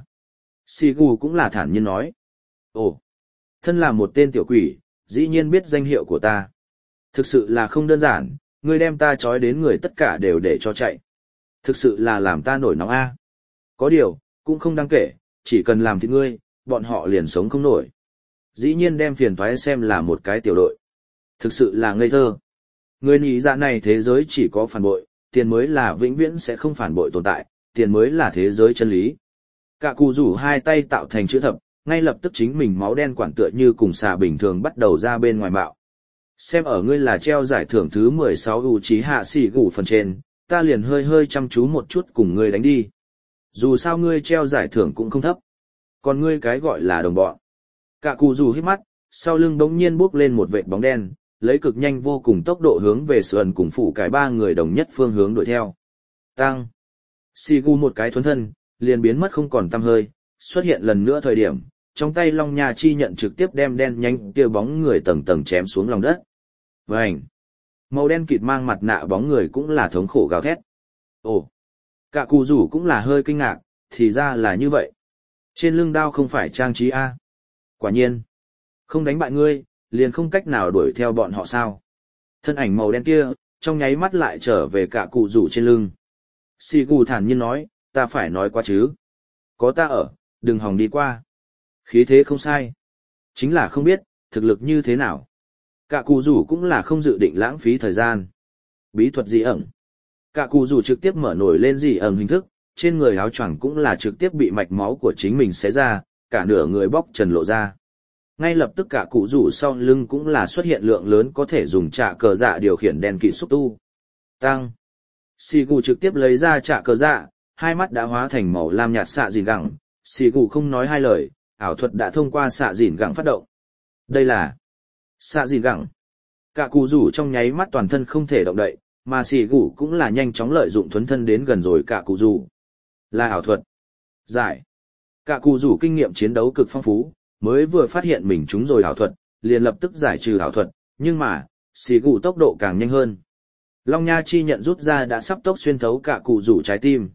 [SPEAKER 1] Sigu cũng là thản nhiên nói. Ồ, thân là một tên tiểu quỷ, dĩ nhiên biết danh hiệu của ta. Thực sự là không đơn giản, ngươi đem ta trói đến người tất cả đều để cho chạy. Thực sự là làm ta nổi nóng A. Có điều, cũng không đáng kể, chỉ cần làm thịt ngươi, bọn họ liền sống không nổi. Dĩ nhiên đem phiền toái xem là một cái tiểu đội. Thực sự là ngây thơ. Người nhị dạ này thế giới chỉ có phản bội, tiền mới là vĩnh viễn sẽ không phản bội tồn tại, tiền mới là thế giới chân lý. Cả cụ rủ 2 tay tạo thành chữ thập, ngay lập tức chính mình máu đen quản tựa như cùng xà bình thường bắt đầu ra bên ngoài bạo. Xem ở ngươi là treo giải thưởng thứ 16 Uchiha Shigu phần trên, ta liền hơi chăm chú một chút cùng ngươi đánh đi. Dù sao ngươi treo giải thưởng cũng không thấp. Còn ngươi cái gọi là đồng bọn. Cả cụ rủ hít mắt, sau lưng bỗng nhiên bốc lên một vệt bóng đen, lấy cực nhanh vô cùng tốc độ hướng về sườn cùng phủ cải 3 người đồng nhất phương hướng đuổi theo. Tăng. Shigu một cái thuấn thân, liền biến mất không còn tăm hơi, xuất hiện lần nữa thời điểm, trong tay Long Nha chi nhận trực tiếp đem đen nhanh kia bóng người tầng tầng chém xuống lòng đất. Vành. Màu đen kịt mang mặt nạ bóng người cũng là thống khổ gào thét. Ồ. Cả cụ rủ cũng là hơi kinh ngạc, thì ra là như vậy. Trên lưng đao không phải trang trí A. Quả nhiên. Không đánh bại ngươi, liền không cách nào đuổi theo bọn họ sao. Thân ảnh màu đen kia, trong nháy mắt lại trở về cả cụ rủ trên lưng. Sigu thản nhiên nói, ta phải nói quá chứ. Có ta ở, đừng hòng đi qua. Khí thế không sai. Chính là không biết, thực lực như thế nào. Cả cụ rủ cũng là không dự định lãng phí thời gian. Bí thuật dị ẩn. Cả cụ rủ trực tiếp mở nổi lên dị ẩn hình thức, trên người áo choàng cũng là trực tiếp bị mạch máu của chính mình xé ra, cả nửa người bóc trần lộ ra. Ngay lập tức cả cụ rủ sau lưng cũng là xuất hiện lượng lớn có thể dùng trạ cờ dạ điều khiển đèn kỵ xúc tu. Tăng. Sigu trực tiếp lấy ra trạ cờ dạ, 2 mắt đã hóa thành màu lam nhạt xạ dìn gẳng. Sigu không nói 2 lời, ảo thuật đã thông qua xạ dìn gẳng phát động. Đây là xạ dìn gẳng. Cả cụ rủ trong nháy mắt toàn thân không thể động đậy, mà Sigu cũng là nhanh chóng lợi dụng thuấn thân đến gần rồi cả cụ rủ. Là ảo thuật. Giải. Cả cụ rủ kinh nghiệm chiến đấu cực phong phú, mới vừa phát hiện mình trúng rồi ảo thuật, liền lập tức giải trừ ảo thuật, nhưng mà, Sigu tốc độ càng nhanh hơn. Long Nha chi nhận rút ra đã sắp tốc xuyên thấu cả cụ rủ trái tim.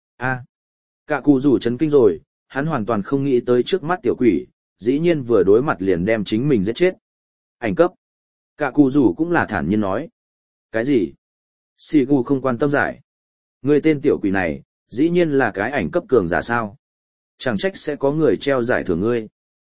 [SPEAKER 1] Cả cụ rủ chấn kinh rồi, hắn hoàn toàn không nghĩ tới trước mắt tiểu quỷ, dĩ nhiên vừa đối mặt liền đem chính mình giết chết. Ảnh cấp. Cả cụ rủ cũng là thản nhiên nói. Cái gì? Sigu không quan tâm giải. Người tên tiểu quỷ này, dĩ nhiên là cái ảnh cấp cường giả sao? Chẳng trách sẽ có người treo giải thưởng ngươi.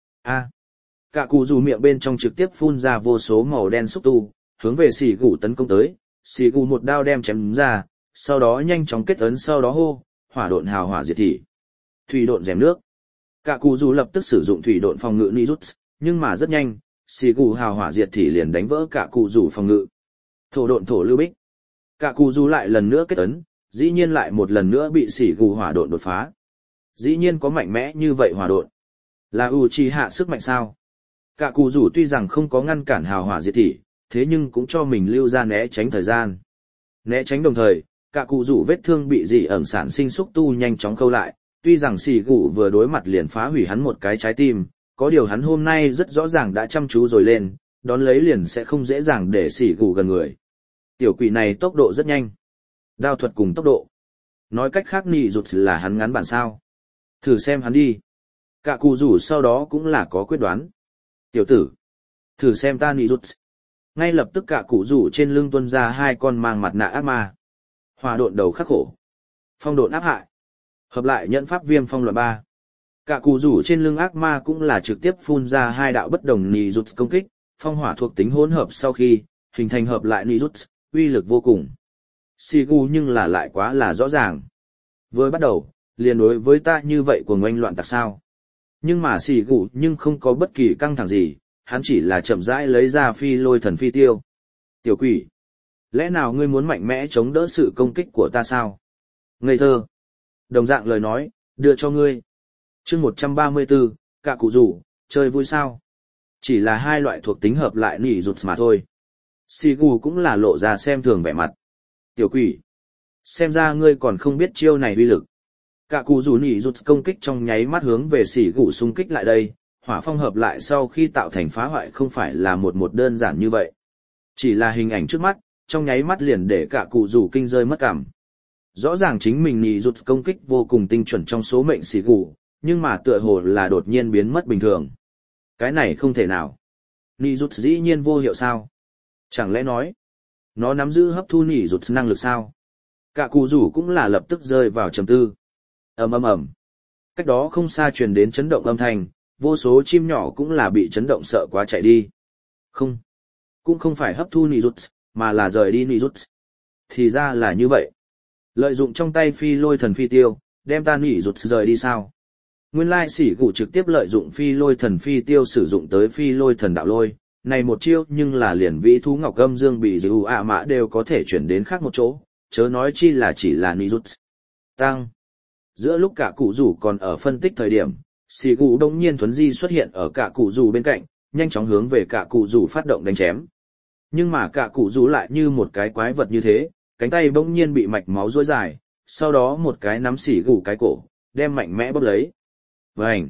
[SPEAKER 1] Cả cụ rủ miệng bên trong trực tiếp phun ra vô số màu đen xúc tu, hướng về Sigu tấn công tới. Sigu một đao đem chém ra, sau đó nhanh chóng kết ấn, sau đó hô, hỏa độn hào hỏa diệt thị. Thủy độn rèm nước. Cả cụ rủ lập tức sử dụng thủy độn phòng ngự Nijutsu, nhưng mà rất nhanh, Sigu hào hỏa diệt thị liền đánh vỡ cả cụ rủ phòng ngự. Thổ độn thổ lưu bích. Cả cụ rủ lại lần nữa kết ấn, dĩ nhiên lại một lần nữa bị Sigu hỏa độn đột phá. Dĩ nhiên có mạnh mẽ như vậy hỏa độn. Là Uchiha sức mạnh sao? Cả cụ rủ tuy rằng không có ngăn cản hào hỏa diệt thị, thế nhưng cũng cho mình lưu ra né tránh thời gian. Né tránh đồng thời, cả cụ rủ vết thương bị dị ẩn sản sinh xúc tu nhanh chóng khâu lại, tuy rằng Sigu vừa đối mặt liền phá hủy hắn một cái trái tim, có điều hắn hôm nay rất rõ ràng đã chăm chú rồi lên, đón lấy liền sẽ không dễ dàng để Sigu gần người. Tiểu quỷ này tốc độ rất nhanh. Đao thuật cùng tốc độ. Nói cách khác Nijutsu là hắn ngắn bản sao. Thử xem hắn đi. Cả cụ rủ sau đó cũng là có quyết đoán. Tiểu tử. Thử xem ta Nijutsu. Ngay lập tức cả cụ rủ trên lưng tuôn ra 2 con mang mặt nạ ác ma. Hỏa độn đầu khắc khổ. Phong độn áp hại. Hợp lại nhận pháp viêm phong loại 3. Cả cụ rủ trên lưng ác ma cũng là trực tiếp phun ra 2 đạo bất đồng Nijutsu công kích, phong hỏa thuộc tính hỗn hợp sau khi, hình thành hợp lại Nijutsu, uy lực vô cùng. Xì gù nhưng là lại quá là rõ ràng. Vừa bắt đầu, liền đối với ta như vậy của ngoanh loạn tặc sao. Nhưng mà xì gù nhưng không có bất kỳ căng thẳng gì, hắn chỉ là chậm rãi lấy ra phi lôi thần phi tiêu. Tiểu quỷ, lẽ nào ngươi muốn mạnh mẽ chống đỡ sự công kích của ta sao? Ngây thơ. Đồng dạng lời nói, đưa cho ngươi. Chương 134, cạ cụ rủ, chơi vui sao? Chỉ là hai loại thuộc tính hợp lại nỉ rụt mà thôi. Sigu cũng là lộ ra xem thường vẻ mặt. Tiểu quỷ, xem ra ngươi còn không biết chiêu này uy lực. Cạ cụ rủ nỉ rụt công kích trong nháy mắt hướng về Sigu xung kích lại đây, hỏa phong hợp lại sau khi tạo thành phá hoại không phải là một đơn giản như vậy. Chỉ là hình ảnh trước mắt, trong nháy mắt liền để cạ cụ rủ kinh rơi mất cảm. Rõ ràng chính mình nỉ rụt công kích vô cùng tinh chuẩn trong số mệnh Sigu, nhưng mà tựa hồ là đột nhiên biến mất bình thường. Cái này không thể nào. Nỉ rụt dĩ nhiên vô hiệu sao? Chẳng lẽ nói, nó nắm giữ hấp thu nỉ rụt năng lực sao? Cả cụ rủ cũng là lập tức rơi vào trầm tư. Ầm ầm ầm. Cách đó không xa truyền đến chấn động âm thanh, vô số chim nhỏ cũng là bị chấn động sợ quá chạy đi. Không, cũng không phải hấp thu nỉ rụt, mà là rời đi nỉ rụt. Thì ra là như vậy. Lợi dụng trong tay phi lôi thần phi tiêu, đem ta nỉ rụt rời đi sao? Nguyên lai sỉ gụ trực tiếp lợi dụng phi lôi thần phi tiêu sử dụng tới phi lôi thần đạo lôi, này một chiêu nhưng là liền vĩ thú ngọc âm dương bị dù ạ mã đều có thể chuyển đến khác một chỗ, chớ nói chi là chỉ là nỉ rụt. Tăng. Giữa lúc cả cụ rủ còn ở phân tích thời điểm, sỉ gụ đông nhiên thuấn di xuất hiện ở cả cụ rủ bên cạnh, nhanh chóng hướng về cả cụ rủ phát động đánh chém. Nhưng mà cả cụ rủ lại như một cái quái vật như thế, cánh tay bỗng nhiên bị mạch máu duỗi dài, sau đó một cái nắm sỉ gụ cái cổ, đem mạnh mẽ bóp lấy. Vành.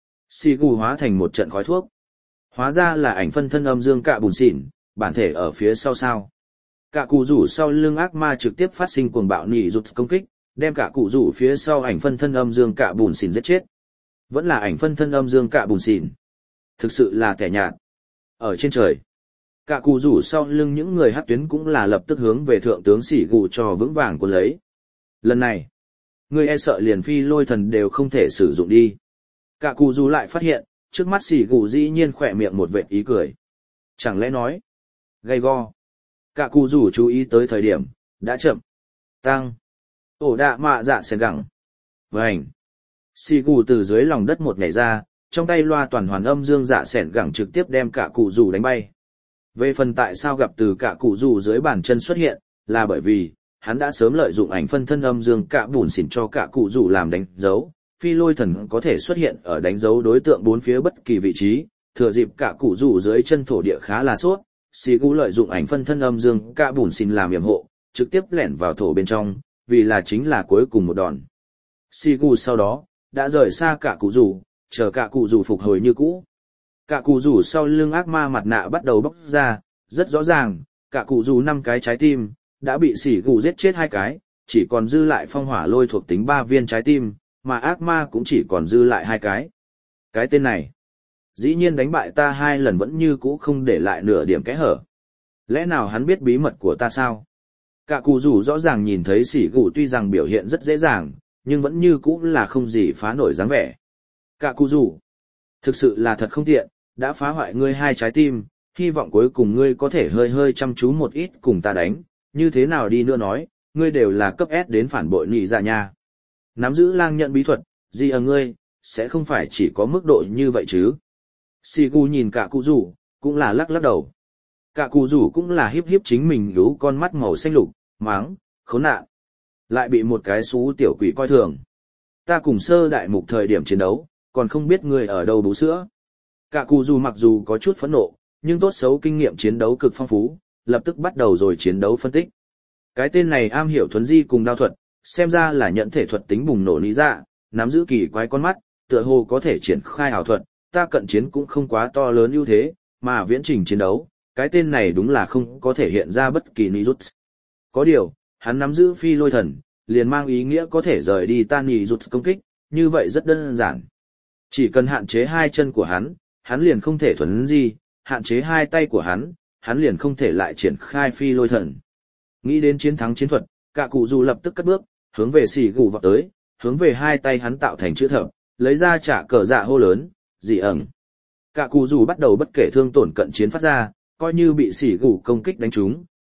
[SPEAKER 1] Xì gù hóa thành một trận khói thuốc. Hóa ra là ảnh phân thân âm dương cạ bùn xỉn, bản thể ở phía sau sao. Cạ cụ rủ sau lưng ác ma trực tiếp phát sinh cuồng bạo nỉ rụt công kích, đem cạ cụ rủ phía sau ảnh phân thân âm dương cạ bùn xỉn giết chết. Vẫn là ảnh phân thân âm dương cạ bùn xỉn. Thực sự là kẻ nhạt. Ở trên trời, cạ cụ rủ sau lưng những người hát tuyến cũng là lập tức hướng về thượng tướng xỉ gù cho vững vàng cuốn lấy. Lần này, người e sợ liền phi lôi thần đều không thể sử dụng đi. Cả cụ dù lại phát hiện, trước mắt xỉ gù dĩ nhiên khỏe miệng một vệt ý cười. Chẳng lẽ nói, gay go. Cả cụ dù chú ý tới thời điểm, đã chậm. Tăng. Ổ đạ mạ dạ sen gẳng. Vành. Xỉ gù từ dưới lòng đất một nhảy ra, trong tay loa toàn hoàn âm dương dạ sẻn gẳng trực tiếp đem cả cụ dù đánh bay. Về phần tại sao gặp từ cả cụ dù dưới bàn chân xuất hiện, là bởi vì, hắn đã sớm lợi dụng ảnh phân thân âm dương cả bùn xỉn cho cả cụ dù làm đánh dấu. Phi lôi thần có thể xuất hiện ở đánh dấu đối tượng bốn phía bất kỳ vị trí, thừa dịp cả cụ rủ dưới chân thổ địa khá là suốt, xì gu lợi dụng ảnh phân thân âm dương cả bùn xin làm yểm hộ, trực tiếp lẻn vào thổ bên trong, vì là chính là cuối cùng một đòn. Xì gu sau đó, đã rời xa cả cụ rủ, chờ cả cụ rủ phục hồi như cũ. Cả cụ rủ sau lưng ác ma mặt nạ bắt đầu bóc ra, rất rõ ràng, cả cụ rủ 5 cái trái tim, đã bị xì gu giết chết 2 cái, chỉ còn dư lại phong hỏa lôi thuộc tính 3 viên trái tim, mà ác ma cũng chỉ còn dư lại 2 cái. Cái tên này, dĩ nhiên đánh bại ta 2 lần vẫn như cũ không để lại nửa điểm kẽ hở. Lẽ nào hắn biết bí mật của ta sao? Cả cụ rủ rõ ràng nhìn thấy sỉ gù tuy rằng biểu hiện rất dễ dàng, nhưng vẫn như cũ là không gì phá nổi dáng vẻ. Cả cụ rủ, thực sự là thật không tiện, đã phá hoại ngươi 2 trái tim, hy vọng cuối cùng ngươi có thể hơi hơi chăm chú một ít cùng ta đánh, như thế nào đi nữa nói, ngươi đều là cấp S đến phản bội nị dạ nha. Nắm giữ lang nhận bí thuật, gì ở ngươi, sẽ không phải chỉ có mức độ như vậy chứ. Sigu nhìn cả cụ rủ, cũng là lắc lắc đầu. Cả cụ rủ cũng là hiếp hiếp chính mình lú con mắt màu xanh lục, máng, khốn nạn. Lại bị một cái xú tiểu quỷ coi thường. Ta cùng sơ đại mục thời điểm chiến đấu, còn không biết ngươi ở đâu bú sữa. Cả cụ rủ mặc dù có chút phẫn nộ, nhưng tốt xấu kinh nghiệm chiến đấu cực phong phú, lập tức bắt đầu rồi chiến đấu phân tích. Cái tên này am hiểu thuấn di cùng đao thuật, xem ra là nhận thể thuật tính bùng nổ lý dạ, nắm giữ kỳ quái con mắt, tựa hồ có thể triển khai ảo thuật, ta cận chiến cũng không quá to lớn ưu thế, mà viễn trình chiến đấu, cái tên này đúng là không có thể hiện ra bất kỳ nỉ rút. Có điều, hắn nắm giữ phi lôi thần, liền mang ý nghĩa có thể rời đi tan nỉ rút công kích, như vậy rất đơn giản. Chỉ cần hạn chế 2 chân của hắn liền không thể thuấn di, hạn chế 2 tay của hắn liền không thể lại triển khai phi lôi thần. Nghĩ đến chiến thắng chiến thuật, cả cụ dù lập tức cất bước, hướng về xỉ gù vọt tới, hướng về 2 tay hắn tạo thành chữ thập, lấy ra trả cờ dạ hô lớn, dị ẩn. Cả cụ dù bắt đầu bất kể thương tổn cận chiến phát ra, coi như bị xỉ gù công kích đánh trúng,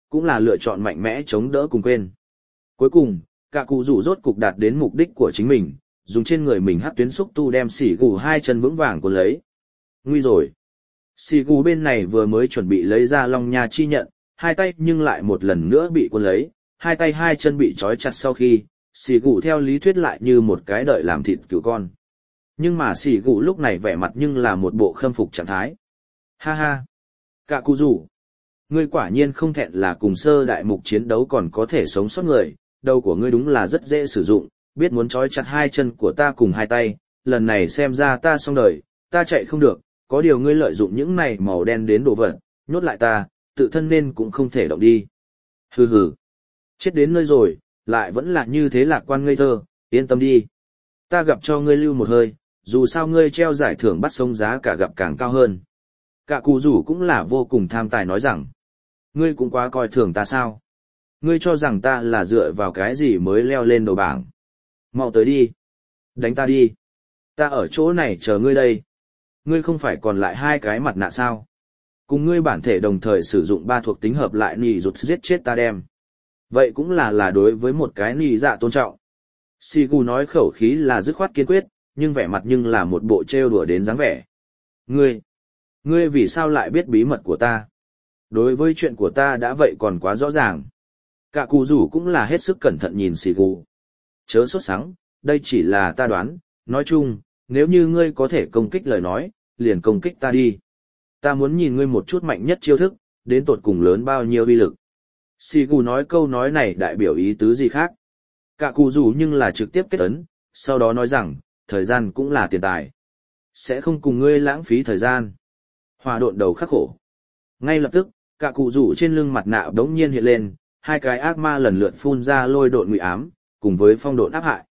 [SPEAKER 1] cũng là lựa chọn mạnh mẽ chống đỡ cùng quên. Cuối cùng, cả cụ rủ rốt cục đạt đến mục đích của chính mình, dùng trên người mình hắc tuyến xúc tu đem xỉ gù hai chân vững vàng cuốn lấy. Nguy rồi. Xỉ gù bên này vừa mới chuẩn bị lấy ra long nha chi nhận, hai tay nhưng lại một lần nữa bị cuốn lấy, hai tay hai chân bị trói chặt sau khi, xỉ gù theo lý thuyết lại như một cái đợi làm thịt cứu con. Nhưng mà xỉ gù lúc này vẻ mặt nhưng là một bộ khâm phục trạng thái. Ha ha. Cả cụ rủ. Ngươi quả nhiên không thẹn là cùng sơ đại mục chiến đấu còn có thể sống sót người, đầu của ngươi đúng là rất dễ sử dụng, biết muốn trói chặt hai chân của ta cùng hai tay, lần này xem ra ta xong đời, ta chạy không được, có điều ngươi lợi dụng những này màu đen đến đồ vật, nhốt lại ta, tự thân nên cũng không thể động đi. Hừ hừ, chết đến nơi rồi, lại vẫn là như thế lạc quan ngây thơ, yên tâm đi. Ta gặp cho ngươi lưu một hơi, dù sao ngươi treo giải thưởng bắt sống giá cả gặp càng cao hơn. Cả cụ rủ cũng là vô cùng tham tài nói rằng, ngươi cũng quá coi thường ta sao? Ngươi cho rằng ta là dựa vào cái gì mới leo lên đầu bảng? Mau tới đi. Đánh ta đi. Ta ở chỗ này chờ ngươi đây. Ngươi không phải còn lại hai cái mặt nạ sao? Cùng ngươi bản thể đồng thời sử dụng ba thuộc tính hợp lại nì rụt giết chết ta đem. Vậy cũng là đối với một cái nì dạ tôn trọng. Shigu nói khẩu khí là dứt khoát kiên quyết, nhưng vẻ mặt nhưng là một bộ trêu đùa đến dáng vẻ. Ngươi vì sao lại biết bí mật của ta? Đối với chuyện của ta đã vậy còn quá rõ ràng. Cả cụ rủ cũng là hết sức cẩn thận nhìn Shigu. Chớ sốt sắng, đây chỉ là ta đoán, nói chung, nếu như ngươi có thể công kích lời nói, liền công kích ta đi. Ta muốn nhìn ngươi một chút mạnh nhất chiêu thức, đến tột cùng lớn bao nhiêu uy lực. Shigu nói câu nói này đại biểu ý tứ gì khác. Cả cụ rủ nhưng là trực tiếp kết ấn, sau đó nói rằng, thời gian cũng là tiền tài. Sẽ không cùng ngươi lãng phí thời gian. Hòa độn đầu khắc khổ. Ngay lập tức, cả cụ rủ trên lưng mặt nạ đống nhiên hiện lên, hai cái ác ma lần lượt phun ra lôi độn ngụy ám, cùng với phong độn áp hại.